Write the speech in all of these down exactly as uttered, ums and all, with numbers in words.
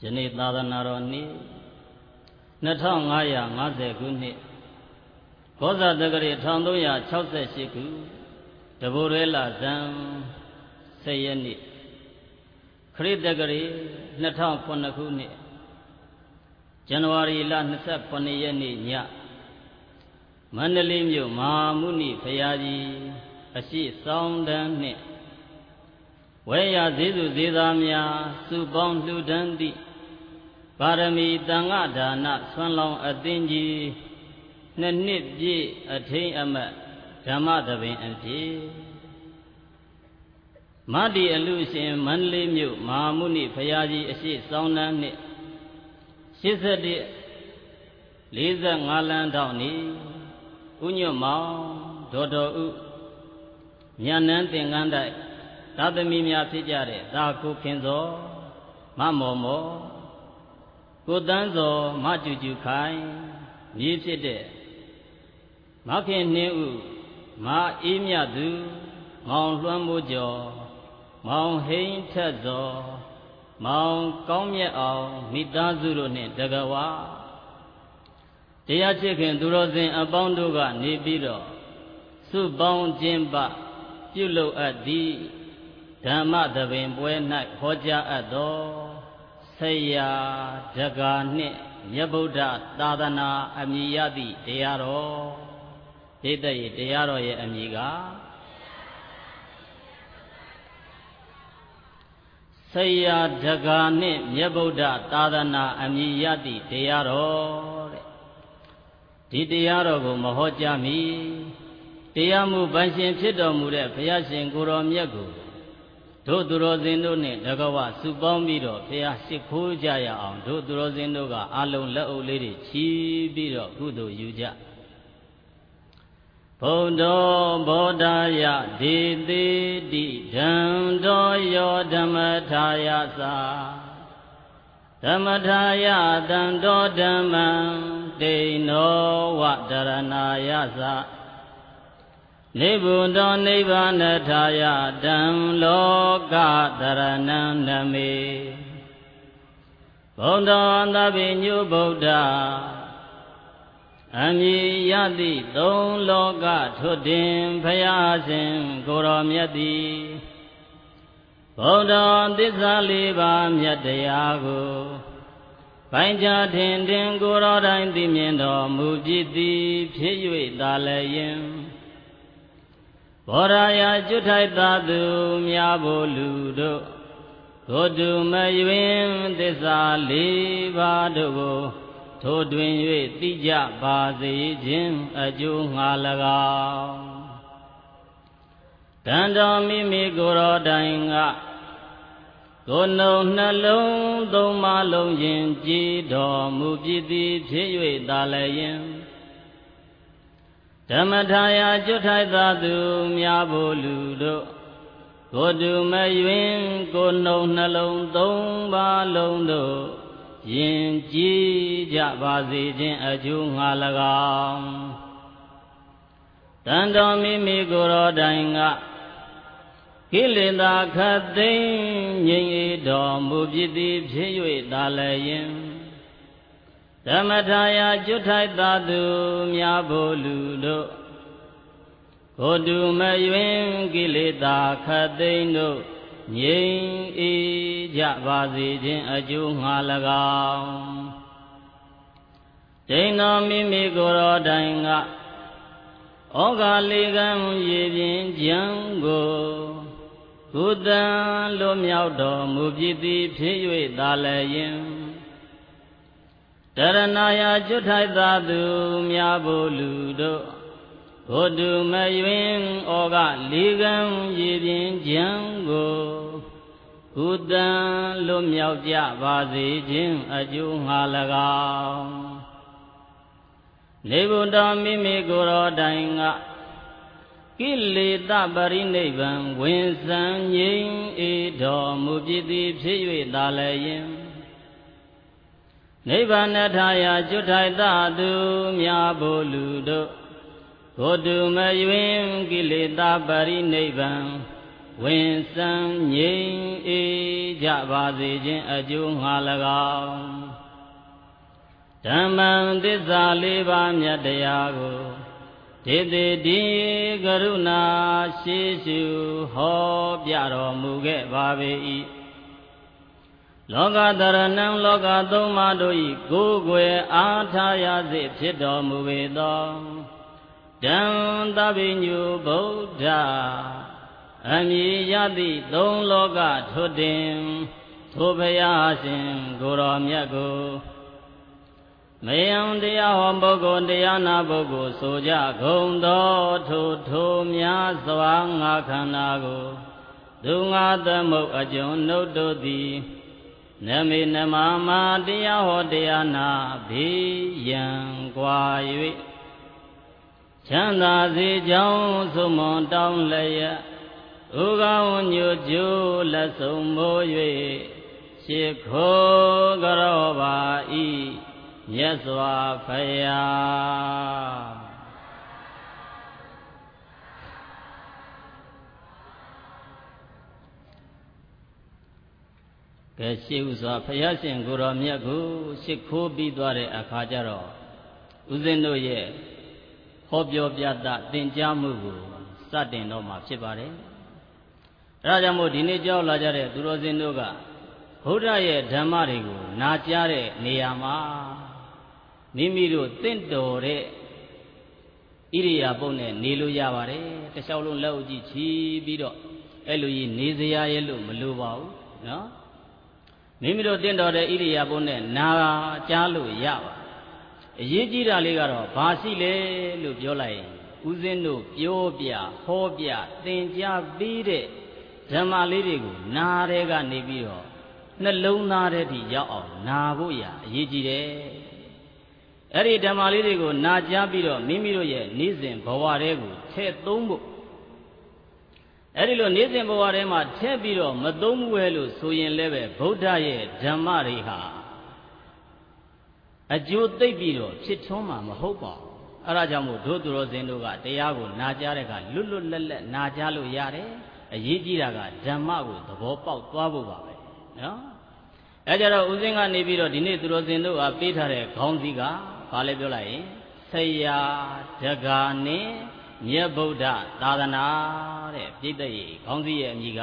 ယနေ့သာသနာတော်နေ့နှစ်ထောင်ငါးရာငါးဆယ်ခုနှစ်ကောဇာတက္ကရာတစ်ထောင်သုံးရာခြောက်ဆယ်ရှစ်ခုတဘိုရဲလဇန်ဆယ်ရက်နေ့ခရစ်တက္ကရာနှစ်ထောင်ခုနှစ်ခုနှစ်ဇန်နဝါရီလနှစ်ဆယ့်ခုနှစ်ရက်နေ့ညမန္တလေးမြို့မဟာမုနိဘုရားကြီးအရှိစောင်းတန်းနှင့်ဝဲရဈေးစုဈေးသားများစုပေါင်းလှူဒန်းသည့်ပါရမီတန်ခါဒါနဆွမ်းလောင်းအသင်းကြီးနှစ်နှစ်ပြည့်အထိမ်းအမှတ်ဓမ္မသဘင်အဖြစ်မတ္တိအလူရှင်မန္တလေးမြို့မဟာမုနိဘုရားကြီးအရှိစောင်းတန်းနှင့်ရှစ်ဆယ့်တစ်လေးဆယ့်ငါးလမ်းထောင်နေဥညွတ်မောင်ဒေါ်တော်ဥမြတ်နန်းသင်္ကန်းတိုက်သာသမီများဖြစ်ကြတဲ့သာကိုခင်စောမမော်မော်ကိုတန်းစောမကျူကျူခိုင်မြေဖြစ်တဲ့မခင်နှင်းဥမအေးမြတ်သူမောင်လွှမ်းမိုးကျော်မောင်ဟိန်းထက်စောမောင်ကောင်းမြတ်အောင်မိသားစုတို့နှင့်တကဝတရားချစ်ခင်သူတော်စင်အပေါင်းတို့ကနေပြီးတော့စုပေါင်းခြင်းပပြုလုပ်အပ်သည်ဓမ္မသဘင်ပွဲ၌ဟောကြားအပ်သောဆရာဒကာနှင့်မြတ်ဗုဒ္ဓသာသနာအမည်ရသည့်တရားတော်ဒိဋ္ဌိတရားတော်ရဲ့အမည်ကဆရာဒကာနှင့်မြတ်ဗုဒ္ဓသာသနာအမည်ရသည့်တရားတော်တဲ့ဒီတရားတော်ကိုမဟောကြားမီတရားမှုပန်းရှင်ဖြစ်တော်မူတဲ့ဘုရားရှင်ကိုယ်တော်မြတ်ကိုတို့သူတော်စင်တို့နဲ့တကဝစုပေါင်းပြီးတော့ဘုရားရှိခိုးကြရအောင်တို့သူတော်စင်တို့ကအလုံးလက်အုပ်လေးတွေချီးပြီးတော့ကုသိုလ်ယူကြဘုံတော်ဘောဓာယဒေတိတိဓမ္တော်ယောဓမ္မထာယသာဓမ္မထာယတံတော်ဓမ္မံတိနောဝတရဏာယသာနိဗ္ဗုတောနိဗ္ဗာနထာယတံလောကတရဏံနမေဘုံတော်သဗ္ဗညုဗုဒ္ဓအမည်ရသည့်သုံးလောကထွတ်တင်ဘုရားရှင်ကိုယ်တော်မြတ်သည်ဘုံတော်သစ္စာလေးပါးမြတ်တရားကိုပိုင်းခြားထင်ထင်ကိုယ်တော်တိုင်သိမြင်တော်မူဖြစ်သည်ဖြစ်၍သာလည်းဘောရာယကျွတ်ထိုက်သာသူများဘို့လူတို့ကိုတုမယွင်သစ္စာလေးပါးတို့ကိုထိုတွင်၍သိကြပါစေခြင်းအကျိုးငှာ၎င်းတန်တော်မိမိကိုယ်တော်တိုင်ကကိုယ်နှုံနှလုံးသုံးပါးလုံးယင်ကြည်တော်မူဖြစ်သည်ဖြစ်၍သာလည်းဓမ္မထာယကျွတ်ထိုက်သာသူများဘို့လူတို့ကိုတုမယွင်ကိုနှုံနှလုံးသုံးပါးလုံးတို့ယင်ကြည်ကြပါစေခြင်းအကျိုးငှာ၎င်းတန်တော်မိမိကိုယ်တော်တိုင်ကကိလေသာခတ်သိမ်းငြိမ်အေးတော်မူဖြစ်သည်ဖြစ်၍သာလည်းဓမ္မထာယကျွတ်ထိုက်သာသူများဘို့လူတို့ကိုတုမယွင်ကိလေသာခတ်သိမ်းတို့ငြိမ်အေးကြပါစေခြင်းအကျိုးငှာ၎င်းဒိဋ္ဌောမိမိကိုယ်တော်တိုင်ကဩဃာလေးကံရေပြင်းကြံကိုကုသံလွတ်မြောက်တော်မူဖြစ်သည်ဖြစ်၍သာလည်းတရဏာယကျွတ်ထိုက်သာသူများဘို့လူတို့ကိုတုမယွင်ဩဃလေးကံရေပြင်းကြံကိုကုသံလွတ်မြောက်ကြပါစေခြင်းအကျိုးငှာ၎င်းနေဗုဒ္ဓမိမိကိုယ်တော်တိုင်ကကိလေသာပရိနိဗ္ဗာန်ဝင်စံငြိမ်းအေးတော်မူဖြစ်သည်ဖြစ်၍သာလည်းနိဗ္ဗာနထာယကျွတ်ထိုက်သာသူများဘို့လူတို့ကိုတုမယွင်ကိလေသာပရိနိဗ္ဗာန်ဝင်စံငြိမ်းအေးကြကြပါစေခြင်းအကျိုးငှာ၎င်းဓမ္မံသစ္စာလေးပါးမြတ်တရားကိုဒေတိတိကရုဏာရှိရှုဟောပြတော်မူခဲ့ပါပေ၏လောကတရဏံလောကသုံးပါးတို့၏ကိုယ်ွယ်အားထားရစေဖြစ်တော်မူပေသောတံသဗ္ဗညုဗုဒ္ဓအမည်ရသည့်သုံးလောကထွတ်တင်ထိုဘုရားရှင်ကိုယ်တော်မြတ်ကိုမေယံတရားဟောပုဂ္ဂိုလ်တရားနာပုဂ္ဂိုလ်ဆိုကြကုန်သောထိုထိုများစွာငါခန္ဓာကိုသူငါသမုတ်အကျုံနှုတ်တို့သည်နမေနမမာတရားဟောတရားနာဘေးရန်ကွာ၍ချမ်းသာစေကြောင်းသုမွန်တောင်းလျက်ဥကောင်းညိုကျိုးလက်ဆုံးမိုး၍ရှေခိုးကြောပါ၏မြတ်စွာဘုရားကဲရှိဥစွာဘုရားရှင်ကိုယ်တော်မြတ်ကိုရှ िख ိုးပြီးသွားတဲ့အခါကျတော့ဦးဇင်းတို့ရဲ့ဟောပြောပြတာသင်ကြားမှုကိုစတင်တော့မှာဖြစ်ပါတယ်အဲဒါကြောင့်မို့ဒီနေ့ကြောက်လာကြတဲ့သူတော်စင်တို့ကဘုရားရဲ့ဓမ္မတွေကိုနာကြားတဲ့နေရာမှာမိမိတို့တင့်တော်တဲ့ဣရိယာပုတ်နဲ့နေလို့ရပါတယ်တခြားလုံးလက်ဥကြီးချီပြီးတော့အဲ့လိုကြီးနေစရာရဲ့လို့မလိုပါဘူးနော်မိမိတို့တင့်တော်တဲ့ဣရိယာပုတ်နဲ့နာကြားလို့ရပါအရေးကြီးတာလေးကတော့ဘာရှိလဲလို့ပြောလိုက်ရင်ဦးဇင်းတို့ပြောပြဟောပြသင်ကြားပြီးတဲ့ဓမ္မလေးတွေကိုနားထဲကနေပြီးတော့နှလုံးသားထဲထိရောက်အောင်နာဖို့ရအရေးကြီးတယ်အဲ့ဒီဓမ္မလေးတွေကိုနာကြားပြီးတော့မိမိတို့ရဲ့နေ့စဉ်ဘဝတွေကိုထည့်သုံးဖို့အဲ့ဒီလိုနေ့စဉ်ဘဝထဲမှာထည့်ပြီးတော့မသုံးဘူးလို့ဆိုရင်လည်းပဲဗုဒ္ဓရဲ့ဓမ္မတွေဟာအကျိုးသိပ်ပြီးတော့ဖြစ်ထွန်းမှာမဟုတ်ပါဘူးအဲ့ဒါကြောင့်မို့တို့သူတော်စင်တို့ကတရားကိုနာကြားတဲ့အခါလွတ်လွတ်လပ်လပ်နာကြားလို့ရတယ်အရေးကြီးတာကဓမ္မကိုသဘောပေါက်သွားဖို့ပါပဲနော်အဲကြတော့ဦးဇင်းကနေပြီးတော့ဒီနေ့သူတော်စင်တို့ကပေးထားတဲ့ခေါင်းစည်းကဘာလဲပြောလိုက်ရင်ဆရာတက္ကာနဲ့မြတ်ဗုဒ္ဓသာသနာတဲ့ပြိတ္တရေခေါင်းစည်းရဲ့အမည်က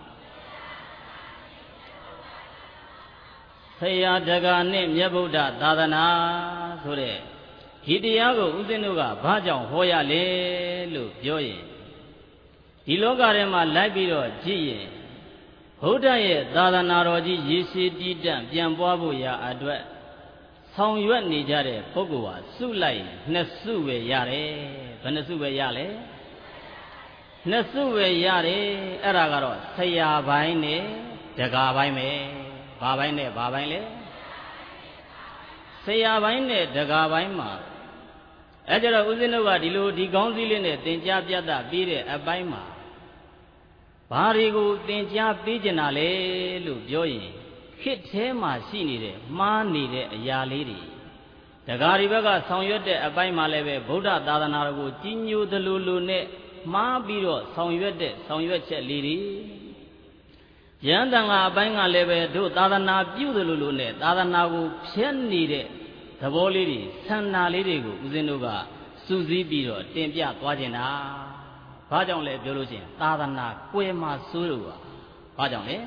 ဆရာတက္ကာနဲ့မြတ်ဗုဒ္ဓသာသနာဆိုတဲ့ဒီတရားကိုဦးဇင်းတို့ကဘာကြောင့်ဟောရလဲလို့ပြောရင်ဒီလောကထဲမှာလိုက်ပြီးတော့ကြည့်ရင်ဘုရားရဲ့သာသနာတော်ကြီးရေရှည်တည်တံ့ပြန်ပွားဖို့ရာအတွက်ဆောင်ရွက်နေကြတဲ့ပုဂ္ဂိုလ်ဟာစုလိုက်နှစ်စုပဲရတယ်ဘယ်နှစုပဲရလဲနှစ်စုပဲရတယ်အဲ့ဒါကတော့ဆရာပိုင်းနဲ့တက္ကပိုင်းပဲဘာပိုင်းနဲ့ဘာပိုင်းလဲဆရာပိုင်းနဲ့တက္ကပိုင်းမှာအဲကြတော့ဦးဇင်းတို့ကဒီလိုဒီကောင်းစည်းလေးနဲ့သင်ကြားပြသပြီးတဲ့အပိုင်းမှာဘာတွေကိုသင်ကြားပေးကြတာလဲလို့ပြောရင်ခေတ်ထဲမှာရှိနေတဲ့မှားနေတဲ့အရာလေးတွေတက္ကရီဘက်ကဆောင်ရွက်တဲ့အပိုင်းမှာလည်းပဲဗုဒ္ဓသာသနာတော်ကိုကြီးညိုသလိုလိုနဲ့မှားပြီးတော့ဆောင်ရွက်တဲ့ဆောင်ရွက်ချက်လေးတွေယန္တန်ကအပိုင်းကလည်းပဲတို့သာသနာပြုသလိုလိုနဲ့သာသနာကိုဖျက်နေတဲ့သဘောလေးတွေဆန္ဒလေးတွေကိုဦးဇင်းတို့ကစူးစီးပြီးတော့တင်ပြသွားကြတာဘာကြောင့်လဲပြောလို့ရှိရင်သာသနာကွယ်မှာစိုးလို့ပါဘာကြောင့်လဲ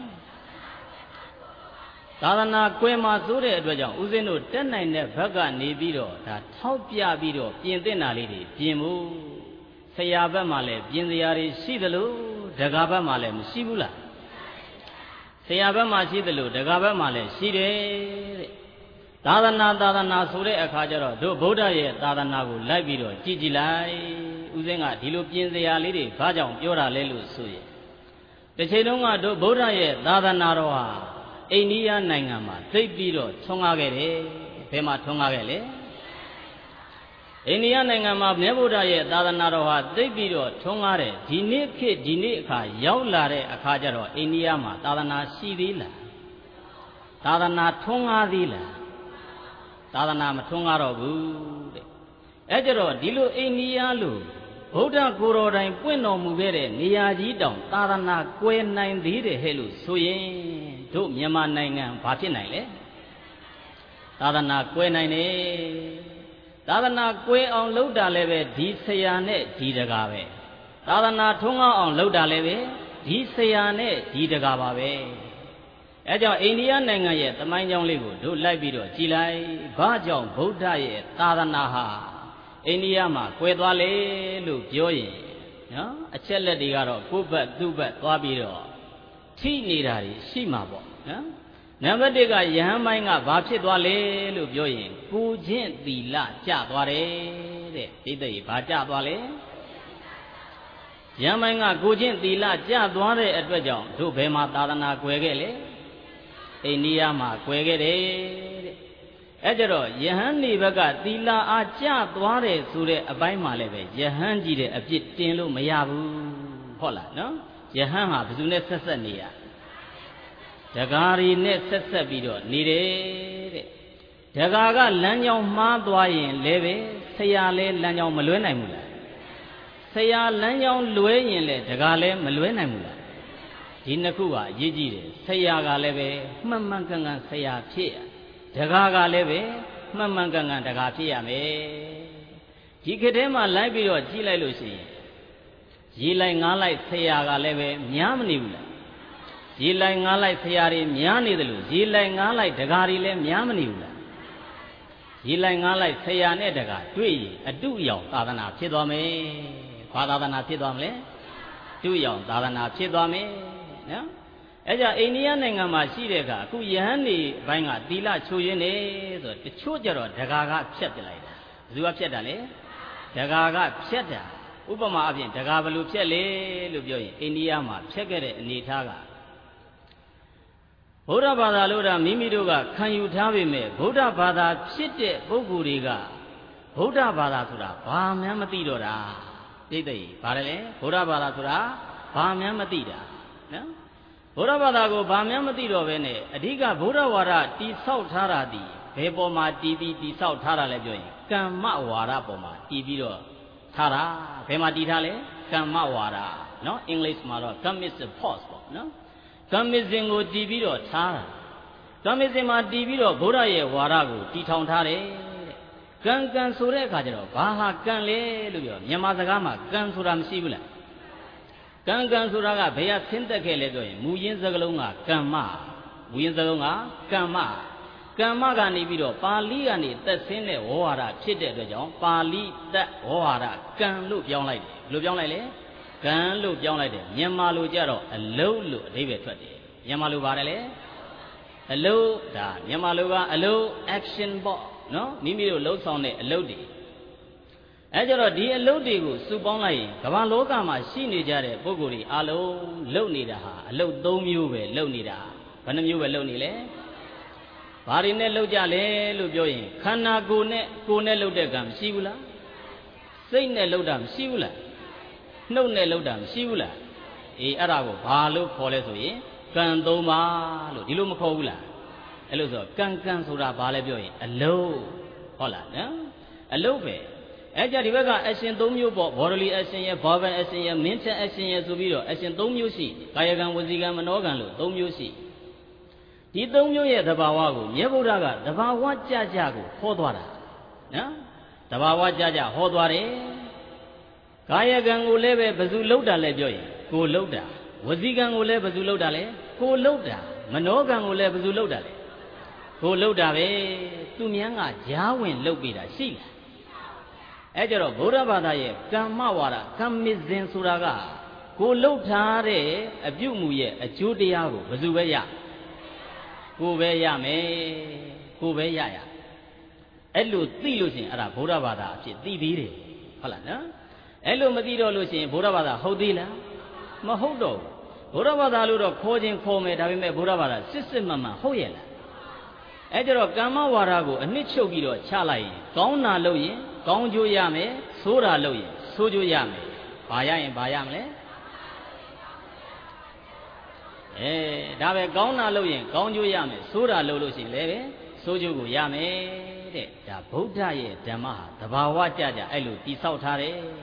သာသနာကွယ်မှာစိုးတဲ့အတွက်ကြောင့်ဦးဇင်းတို့တက်နိုင်တဲ့ဘက်ကနေပြီးတော့ဒါထောက်ပြပြီးတော့ပြင်သင့်တာလေးတွေပြင်ဖို့ဆရာဘက်မှာလည်းပြင်စရာတွေရှိသလိုဒကာဘက်မှာလည်းမရှိဘူးလားဆရာဘက်မှာရှိသလိုဒကာဘက်မှာလည်းရှိတယ်တဲ့သာသနာသာသနာဆိုတဲ့အခါကျတော့တို့ဗုဒ္ဓရဲ့သာသနာကိုလိုက်ပြီးတော့ကြည်ကြည်လိုက်ဦးဇင်းကဒီလိုပြင်စရာလေးတွေဘာကြောင့်ပြောတာလဲလို့ဆိုရင်တစ်ချိန်လုံးကတို့ဗုဒ္ဓရဲ့သာသနာတော်ဟာအိန္ဒိယနိုင်ငံမှာသိပ်ပြီးတော့ထွန်းကားခဲ့တယ်ဘယ်မှာထွန်းကားခဲ့လဲအိန္ဒိယနိုင်ငံမှာမြတ်ဗုဒ္ဓရဲ့သာသနာတော်ဟာသိပ်ပြီးတော့ထွန်းကားတယ်ဒီနေ့ခေတ်ဒီနေ့အခါရောက်လာတဲ့အခါကျတော့အိန္ဒိယမှာသာသနာရှိသေးလားသာသနာထွန်းကားသေးလားသာသနာမထွန်းကားတော့ဘူးတဲ့အဲကြတော့ဒီလိုအိန္ဒိယလိုဗုဒ္ဓကိုယ်တော်တိုင်ပွင့်တော်မူခဲ့တဲ့နေရာကြီးတောင်သာသနာကွယ်နိုင်သေးတယ်ဟဲ့လို့ဆိုရင်တို့မြန်မာနိုင်ငံဘာဖြစ်နိုင်လဲသာသနာကွယ်နိုင်တယ်သာသနာကွယ်အောင်လုပ်တာလည်းပဲဒီဆရာနဲ့ဒီတကာပဲသာသနာထွန်းကားအောင်လုပ်တာလည်းပဲဒီဆရာနဲ့ဒီတကာပါပဲအဲကြောင့်အိန္ဒိယနိုင်ငံရဲ့သမိုင်းကြောင်းလေးကိုတို့လိုက်ပြီးတော့ကြည်လိုက်ဘာကြောင့်ဗုဒ္ဓရဲ့သာသနာဟာအိန္ဒိယမှာကွယ်သွားလေလို့ပြောရင်နော်အချက်လက်တွေကတော့ကိုယ့်ဘက်သူ့ဘက်သွားပြီးတော့ထိနေတာတွေရှိမှာပေါ့နော်နံပါတ်တစ်ကယဟန်မိုင်းကဘာဖြစ်သွားလဲလို့ပြောရင်ကိုချင်းသီလကျသွားတယ်တဲ့ဣတိတ်ဘာကျသွားလဲယဟန်မိုင်းကကိုချင်းသီလကျသွားတဲ့အတွက်ကြောင့်တို့ဘယ်မှာသာသနာကွယ်ခဲ့လဲအိန္ဒိယမှာကွယ်ခဲ့တယ်တဲ့အဲကြတော့ယဟန်နေဘက်ကသီလအားကျသွားတယ်ဆိုတဲ့အပိုင်းမှာလည်းပဲယဟန်ကြီးတဲ့အပြစ်တင်လို့မရဘူးဟုတ်လားနော်ယဟန်ဟာဘယ်သူနဲ့ဆက်ဆက်နေရဒကာရီနဲ့ဆက်ဆက်ပြီးတော့နေတယ်တဲ့ဒကာကလမ်းကြောင်းမှားသွားရင်လည်းပဲဆရာလည်းလမ်းကြောင်းမလွဲနိုင်ဘူးလားဆရာလမ်းကြောင်းလွဲရင်လည်းဒကာလည်းမလွဲနိုင်ဘူးလားဒီနှစ်ခုကအရေးကြီးတယ်ဆရာကလည်းပဲမှန်မှန်ကန်ကန်ဆရာဖြစ်ရဒကာကလည်းပဲမှန်မှန်ကန်ကန်ဒကာဖြစ်ရမယ်ဒီခေတ်ထဲမှာလိုက်ပြီးတော့ကြည့်လိုက်လို့ရှိရင်ရေလိုက်ငားလိုက်ဆရာကလည်းပဲများမနေဘူးလားရေလိုက်ငားလိုက်ဆရာတွေများနေတယ်လို့ရေလိုက်ငားလိုက်ဒကာတွေလည်းများမနေဘူးလားရေလိုက်ငားလိုက်ဆရာနဲ့ဒကာတွေ့ရင်အတုအယောင်သာသနာဖြစ်သွားမယ်ဘာသာသနာဖြစ်သွားမလဲတုအယောင်သာသနာဖြစ်သွားမယ်နော်အဲကြအိန္ဒိယနိုင်ငံမှာရှိတဲ့အခါအခုယဟန်နေဘိုင်းကသီလချိုးရင်းနေဆိုတချို့ကြတော့ဒကာကဖြတ်ပြလိုက်တာဘယ်သူကဖြတ်တာလဲဒကာကဖြတ်တာဥပမာအပြင်ဒကာဘယ်လိုဖြတ်လဲလို့ပြောရင်အိန္ဒိယမှာဖြတ်ခဲ့တဲ့အနေအထားကဗုဒ္ဓဘာသာလို့တာမိမိတို့ကခံယူထားပေမဲ့ဗုဒ္ဓဘာသာဖြစ်တဲ့ပုဂ္ဂိုလ်တွေကဗုဒ္ဓဘာသာဆိုတာဘာမှမသိတော့တာသိသိဘာလဲဗုဒ္ဓဘာသာဆိုတာဘာမှမသိတာနော်ဗုဒ္ဓဘာသာကိုဘာမှမသိတော့ဘဲနဲ့အဓိကဗုဒ္ဓဝါဒတိဆောက်ထားတာဒီဘယ်ပေါ်မှာတည်ပြီးတိဆောက်ထားတာလဲပြောရင်ကမ္မဝါဒပေါ်မှာတည်ပြီးတော့ထားတာဘယ်မှာတည်ထားလဲကမ္မဝါဒနော်အင်္ဂလိပ်မှာတော့ Communism force ပေါ့နော်ကမ္မစ်စင်ကိုတည်ပြီးတော့ထားတာကမ္မစ်စင်မှာတည်ပြီးတော့ဗုဒ္ဓရဲ့ဝါဒကိုတည်ထောင်ထားတယ်တဲ့ကံကံဆိုတဲ့အခါကျတော့ဘာဟာကံလဲလို့ပြောမြန်မာစကားမှာကံဆိုတာမရှိဘူးလားကံကံဆိုတာကဘယ်ကဆင်းသက်ခဲ့လဲဆိုရင်မူရင်းစကားလုံးကကမ္မမူရင်းစကားလုံးကကမ္မကမ္မကနေပြီးတော့ပါဠိကနေသက်ဆင်းတဲ့ဝေါဟာရဖြစ်တဲ့အတွက်ကြောင့်ပါဠိသက်ဝေါဟာရကံလို့ပြောင်းလိုက်တယ်ဘယ်လိုပြောင်းလိုက်လဲကံလို့ပြောင်းလိုက်တယ်မြန်မာလိုကြတော့အလုံးလို့အဓိပ္ပာယ်ထွက်တယ်မြန်မာလိုပါတယ်လေအလုံးဒါမြန်မာလိုကအလုံး action ပေါ့နော်မိမိတို့လှုပ်ဆောင်တဲ့အလုံးတွေအဲကြတော့ဒီအလုံးတွေကိုစုပေါင်းလိုက်ရင်ကမ္ဘာလောကမှာရှိနေကြတဲ့ပုဂ္ဂိုလ်တွေအလုံးလှုပ်နေတာဟာအလုံး၃မျိုးပဲလှုပ်နေတာဘယ်နှမျိုးပဲလှုပ်နေလဲဘာတွေနဲ့လှုပ်ကြလဲလို့ပြောရင်ခန္ဓာကိုယ်နဲ့ကိုယ်နဲ့လှုပ်တဲ့ကံမရှိဘူးလားစိတ်နဲ့လှုပ်တာမရှိဘူးလားနှုတ်နဲ့လှုပ်တာမရှိဘူးလားအေးအဲ့ဒါကိုဘာလို့ခေါ်လဲဆိုရင်ကံသုံးပါလို့ဒီလိုမခေါ်ဘူးလားအဲ့လိုဆိုကံကံဆိုတာဘာလဲပြောရင်အလုံးဟုတ်လားနော်အလုံးပဲအဲ့ကြဒီဘက်က action ၃မျိုးပေါ့ bodily action ရဲ့ verbal action ရဲ့ mental action ရဲ့ဆိုပြီးတော့ action ၃မျိုးရှိကာယကံဝစီကံမနောကံလို့၃မျိုးရှိဒီ၃မျိုးရဲ့သဘာဝကိုမြတ်ဗုဒ္ဓကသဘာဝကြကြကိုဟောသွားတာနော်သဘာဝကြကြဟောသွားတယ်ကာယကံကိုလည်းပဲဘယ်သူလှုပ်တာလဲပြောရင်ကိုလှုပ်တာဝစီကံကိုလည်းဘယ်သူလှုပ်တာလဲကိုလှုပ်တာမနောကံကိုလည်းဘယ်သူလှုပ်တာလဲကိုလှုပ်တာပဲသူမြန်းကဂျားဝင်လှုပ်ပေးတာရှိလားအဲကြတော့ဗုဒ္ဓဘာသာရဲ့ကမ္မဝါဒကမ္မဇင်ဆိုတာကကိုလှုပ်ထားတဲ့အပြုမှုရဲ့အကျိုးတရားကိုဘယ်သူပဲရကိုပဲရမယ်ကိုပဲရရအဲ့လိုသိလို့ရှိရင်အဲ့ဒါဗုဒ္ဓဘာသာအဖြစ်သိသေးတယ်ဟုတ်လားနော်အဲ့လိုမသိတော့လို့ရှိရင်ဗုဒ္ဓဘာသာဟုတ်သေးလားမဟုတ်တော့ဘူးဗုဒ္ဓဘာသာလို့တော့ခေါ်ခြင်းခေါ်မယ်ဒါပေမဲ့ဗုဒ္ဓဘာသာစစ်စစ်မှန်မှန်ဟုတ်ရဲ့လားအဲ့ကြတော့ကမ္မဝါဒကိုအနှစ်ချုပ်ပြီးတော့ချလိုက်ရင်ကောင်းတာလုပ်ရင်ကောင်းကျိုးရမယ်ဆိုးတာလုပ်ရင်ဆိုးကျိုးရမယ်ဘာရရင်ဘာရမလဲအဲဒါပဲကောင်းတာလုပ်ရင်ကောင်းကျိုးရမယ်ဆိုးတာလုပ်လို့ရှိရင်လည်းပဲဆိုးကျိုးကိုရမယ်တဲ့ဒါဗုဒ္ဓရဲ့ဓမ္မဟာသဘာဝကြကြအဲ့လိုတိဆောက်ထားတယ်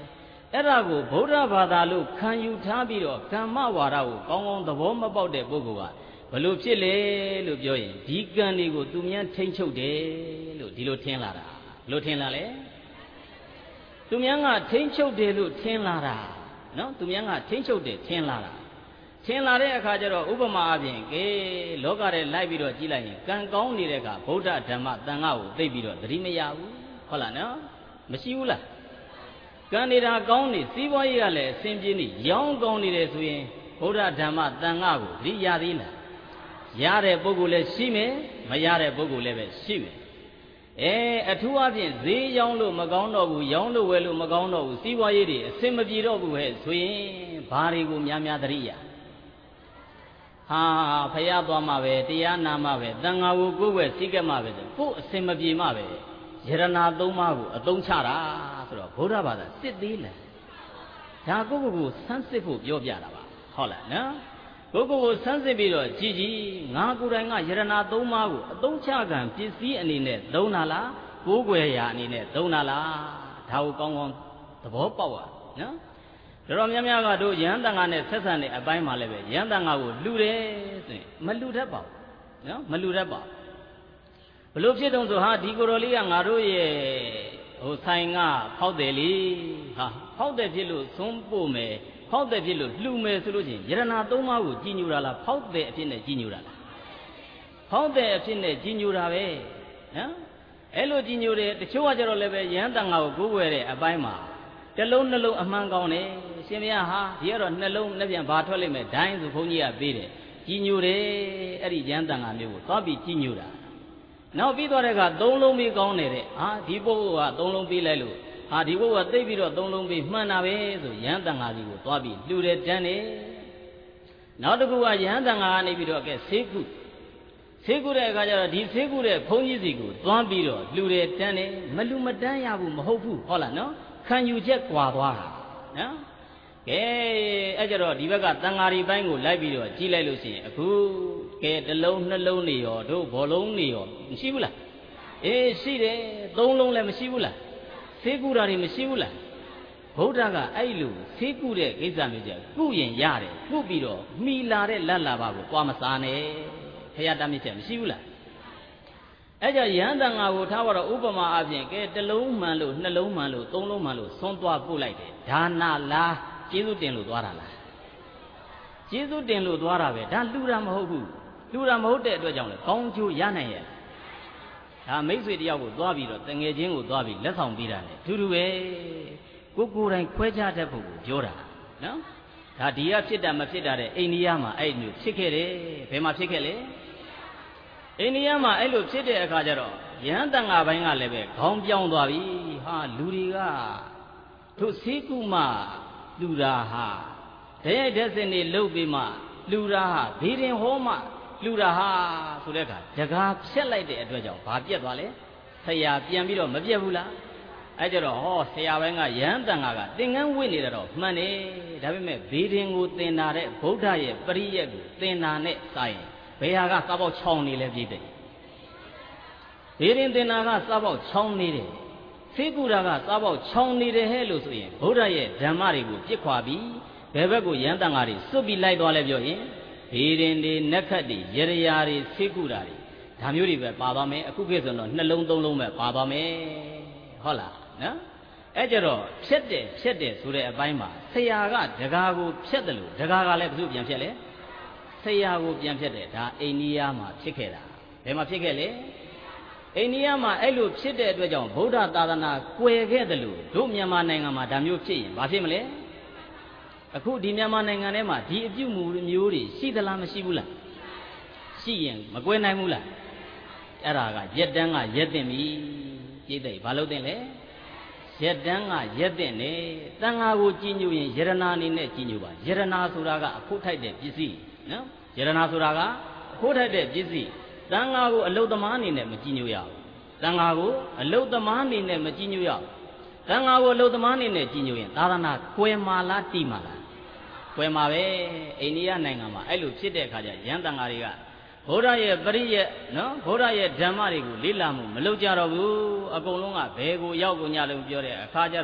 အဲ့ဒါကိုဗုဒ္ဓဘာသာလို့ခံယူထားပြီးတော့ကမ္မဝါဒကိုကောင်းကောင်းသဘောမပေါက်တဲ့ပုဂ္ဂိုလ်ကဘလို့ဖြစ်လေလို့ပြောရင်ဒီကံတွေကိုသူများထိမ့်ချုပ်တယ်လို့ဒီလိုထင်လာတာလို့ထင်လာလေသူများကထိမ့်ချုပ်တယ်လို့ထင်လာတာနော်သူများကထိမ့်ချုပ်တယ်ထင်လာတာထင်လာတဲ့အခါကျတော့ဥပမာအပြင်ကဲလောကထဲလိုက်ပြီးတော့ကြည့်လိုက်ရင်ကံကောင်းနေတဲ့အခါဗုဒ္ဓဓမ္မသံဃာကိုသိပြီးတော့သတိမရဘူးဟုတ်လားနော်မရှိဘူးလားကံနေတာကောင်းနေစီးပွားရေးကလည်းအဆင်ပြေနေရောင်းကောင်းနေတယ်ဆိုရင်ဗုဒ္ဓဓမ္မသံဃာကိုသတိရသေးလားရတဲ့ပုဂ္ဂိုလ်လည်းရှိမယ်မရတဲ့ပုဂ္ဂိုလ်လည်းပဲရှိမယ်အဲအထူးအဖြင့်ဈေးရောင်းလို့မကောင်းတော့ဘူးရောင်းလို့ဝယ်လို့မကောင်းတော့ဘူးစီးပွားရေးတွေအဆင်မပြေတော့ဘူးဟဲ့ဆိုရင်ဘာတွေကိုများများသတိရဟာဖယားသွားမှာပဲတရားနာမှာပဲတန်ဃာကိုကိုယ်ွယ်စိတ်ကမှပဲဆိုကိုယ်အစင်မပြေမှပဲယရနာသုံးပါးကိုအသုံးချတာဆိုတော့ဗုဒ္ဓဘာသာစစ်သေးလားဒါကိုယ့်ကိုယ်ကိုဆန်းစစ်ဖို့ပြောပြတာပါဟုတ်လားနော်ကိုယ့်ကိုယ်ကိုဆန်းစစ်ပြီးတော့ကြည်ကြည်ငါကိုယ်တိုင်ကယရနာသုံးပါးကိုအသုံးချကံပစ္စည်းအနေနဲ့သုံးတာလားကိုယ်ွယ်ရာအနေနဲ့သုံးတာလားဒါကိုကောင်းကောင်းသဘောပေါက်ရနော်တော်တော်များများကတို့ယဟန်တန်ဃာနဲ့ဆက်ဆံတဲ့အပိုင်းမှာလည်းပဲယဟန်တန်ဃာကိုလှူတယ်ဆိုရင်မလှူတတ်ပါဘူးနော်မလှူတတ်ပါဘလို့ဖြစ်တုံးဆိုဟာဒီကိုယ်တော်လေးကငါတို့ရဲ့ဟိုဆိုင်ကဖောက်တယ်လေဟာဖောက်တယ်ဖြစ်လို့သွန်းပို့မယ်ဖောက်တယ်ဖြစ်လို့လှူမယ်ဆိုလို့ချင်းယရနာသုံးပါးကိုကြီးညိုတာလားဖောက်တယ်အဖြစ်နဲ့ကြီးညိုတာလားဖောက်တယ်အဖြစ်နဲ့ကြီးညိုတာပဲနော်အဲ့လိုကြီးညိုတယ်တချို့ကကြတော့လည်းပဲယဟန်တန်ဃာကိုကိုးကွယ်တဲ့အပိုင်းမှာတစ်လုံးနှလုံးအမှန်ကောင်းတယ်ရှင်မရဟာဒီကတော့နှလုံးနဲ့ပြန်ဘာထွက်လိမ့်မယ်ဒိုင်းဆိုဘုန်းကြီးကပေးတယ်ကြီးညိုတယ်အဲ့ဒီယဟန်တန်ဃာမျိုးကိုသွားပြီးကြီးညိုတာနောက်ပြီးသွားတဲ့အခါသုံးလုံးပြီးကောင်းတယ်တဲ့ဟာဒီပုဂ္ဂိုလ်ကသုံးလုံးပေးလိုက်လို့ဟာဒီပုဂ္ဂိုလ်ကသိပြီးတော့သုံးလုံးပြီးမှန်တာပဲဆိုယဟန်တန်ဃာကြီးကိုသွားပြီးလှူတယ်တန်းတယ်နောက်တစ်ခုကယဟန်တန်ဃာကနေပြီးတော့ကဲဆေးကုဆေးကုတဲ့အခါကျတော့ဒီဆေးကုတဲ့ဘုန်းကြီးစီကိုသွားပြီးတော့လှူတယ်တန်းတယ်မလှူမတန်းရဘူးမဟုတ်ဘူးဟုတ်လားနော်ခံယူချက်ကွာသွားတာနော်ကဲအဲ့ကြတော့ဒီဘက်ကတန်ဃာရီပိုင်းကိုလိုက်ပြီးတော့ကြီးလိုက်လို့ရှိရင်အခုကဲတစ်လုံးနှလုံးနေရောတို့ဘောလုံးနေရောမရှိဘူးလားအေးရှိတယ်သုံးလုံးလည်းမရှိဘူးလားဆေးကုတာတွေမရှိဘူးလားဗုဒ္ဓကအဲ့လိုဆေးကုတဲ့ကိစ္စမျိုးကြကုရင်ရတယ်ကုပြီးတော့မိလာတဲ့လက်လာပါကိုသွားမစားနဲ့ဖရာတမ်းမြစ်ချက်မရှိဘူးလားအဲ့ကြောင့်ယဟန်တန်ဃာကိုထားတော့ဥပမာအပြင်ကဲတစ်လုံးမှန်လို့နှလုံးမှန်လို့သုံးလုံးမှန်လို့သွန်းသွားပို့လိုက်တယ်ဒါနာလားကျေးဇူးတင်လို့သွားတာလားကျေးဇူးတင်လို့သွားတာပဲဒါလှူတာမဟုတ်ဘူးလှူတာမဟုတ်တဲ့အတွက်ကြောင့်လေကောင်းကျိုးရနိုင်ရဲ့ဒါမိတ်ဆွေတယောက်ကိုသွားပြီးတော့တငယ်ချင်းကိုသွားပြီးလက်ဆောင်ပေးတာလေထူးထူးပဲကိုကိုယ်တိုင်ခွဲခြားတတ်ဖို့ကိုပြောတာနော်ဒါဒီကဖြစ်တာမဖြစ်တာတဲ့အိန္ဒိယမှာအဲ့လိုဖြစ်ခဲ့တယ်ဘယ်မှာဖြစ်ခဲ့လဲအိန္ဒိယမှာအဲ့လိုဖြစ်တဲ့အခါကျတော့ယဟန်တန်ဃာပိုင်းကလည်းပဲခေါင်းပြောင်းသွားပြီဟာလူတွေကတို့ဆေးကုမှလူတာဟာတရိုက်တဲ့စင်နေလှုပ်ပြီးမှလူတာဟာဘေးရင်ဟောမှလူတာဟာဆိုတဲ့အခါတကားဖြက်လိုက်တဲ့အတွက်ကြောင့်ဘာပြက်သွားလဲဆရာပြန်ပြီးတော့မပြက်ဘူးလားအဲ့ကြတော့ဟောဆရာပိုင်းကယဟန်တန်ဃာကသင်္ကန်းဝိနေတာတော့မှန်တယ်ဒါပေမဲ့ဘေးရင်ကိုသင်တာတဲ့ဗုဒ္ဓရဲ့ပရိယက်ကိုသင်တာနဲ့စာရင်ဘယ်ဟာကစားပေါက်ချောင်းနေလဲပြည့်တယ်ဘေးရင်သင်တာကစားပေါက်ချောင်းနေတယ်ဆေးကူတာကစားပေါက်ချောင်းနေတယ်ဟဲ့လို့ဆိုရင်ဗုဒ္ဓရဲ့ဓမ္မတွေကိုပြစ်ခွာပြီးဘယ်ဘက်ကိုယဟန်တန်ဃာတွေစွတ်ပြီးလိုက်သွားလဲပြောရင်ဘေးရင်တွေနက်ခတ်တွေရရရာတွေဆေးကူတာတွေဒါမျိုးတွေပဲပါသွားမယ်အခုခေတ်ဆိုတော့နှလုံးသုံးလုံးပဲပါသွားမယ်ဟုတ်လားနော်အဲ့ကြတော့ဖြက်တယ်ဖြက်တယ်ဆိုတဲ့အပိုင်းမှာဆရာကဒကာကိုဖြက်တယ်လို့ဒကာကလည်းဘယ်သူပြန်ဖြက်လဲဆရာကိုပြန်ဖြက်တယ်ဒါအိန္ဒိယမှာဖြစ်ခဲ့တာဘယ်မှာဖြစ်ခဲ့လဲအိန္ဒိယမှာအဲ့လိုဖြစ်တဲ့အတွက်ကြောင့်ဗုဒ္ဓသာသနာကွယ်ခဲ့တယ်လို့တို့မြန်မာနိုင်ငံမှာဒါမျိုးဖြစ်ရင်ဘာဖြစ်မလဲအခုဒီမြန်မာနိုင်ငံထဲမှာဒီအပြုမူမျိုးတွေရှိသလားမရှိဘူးလားရှိရင်မကွယ်နိုင်ဘူးလားအဲ့ဒါကရက်တန်းကရက်တင်ပြီပြည့်တဲ့ဘာလို့တင်လဲရက်တန်းကရက်တင်နေတန်ဃာကိုကြည်ညိုရင်ယရနာအနေနဲ့ကြည်ညိုပါယရနာဆိုတာကအဖို့ထိုက်တဲ့ပစ္စည်းနော်ယရနာဆိုတာကအဖို့ထိုက်တဲ့ပစ္စည်းတန်ဃာကိုအလုတ်သမားအနေနဲ့မကြည်ညိုရဘူးတန်ဃာကိုအလုတ်သမားအနေနဲ့မကြည်ညိုရဘူးတန်ဃာကိုအလုတ်သမားအနေနဲ့ကြည်ညိုရင်သာသနာကွယ်မာလားတိမာလားကွယ်မာပဲအိန္ဒိယနိုင်ငံမှာအဲ့လိုဖြစ်တဲ့အခါကျရန်တန်ဃာတွေကဗုဒ္ဓရဲ့ပရိယက်နော်ဗုဒ္ဓရဲ့ဓမ္မတွေကိုလေ့လာမှုမလုပ်ကြတော့ဘူးအကုန်လုံးကဘယ်ကိုရောက်ကိုညလို့ပြောတဲ့အခါကျတော့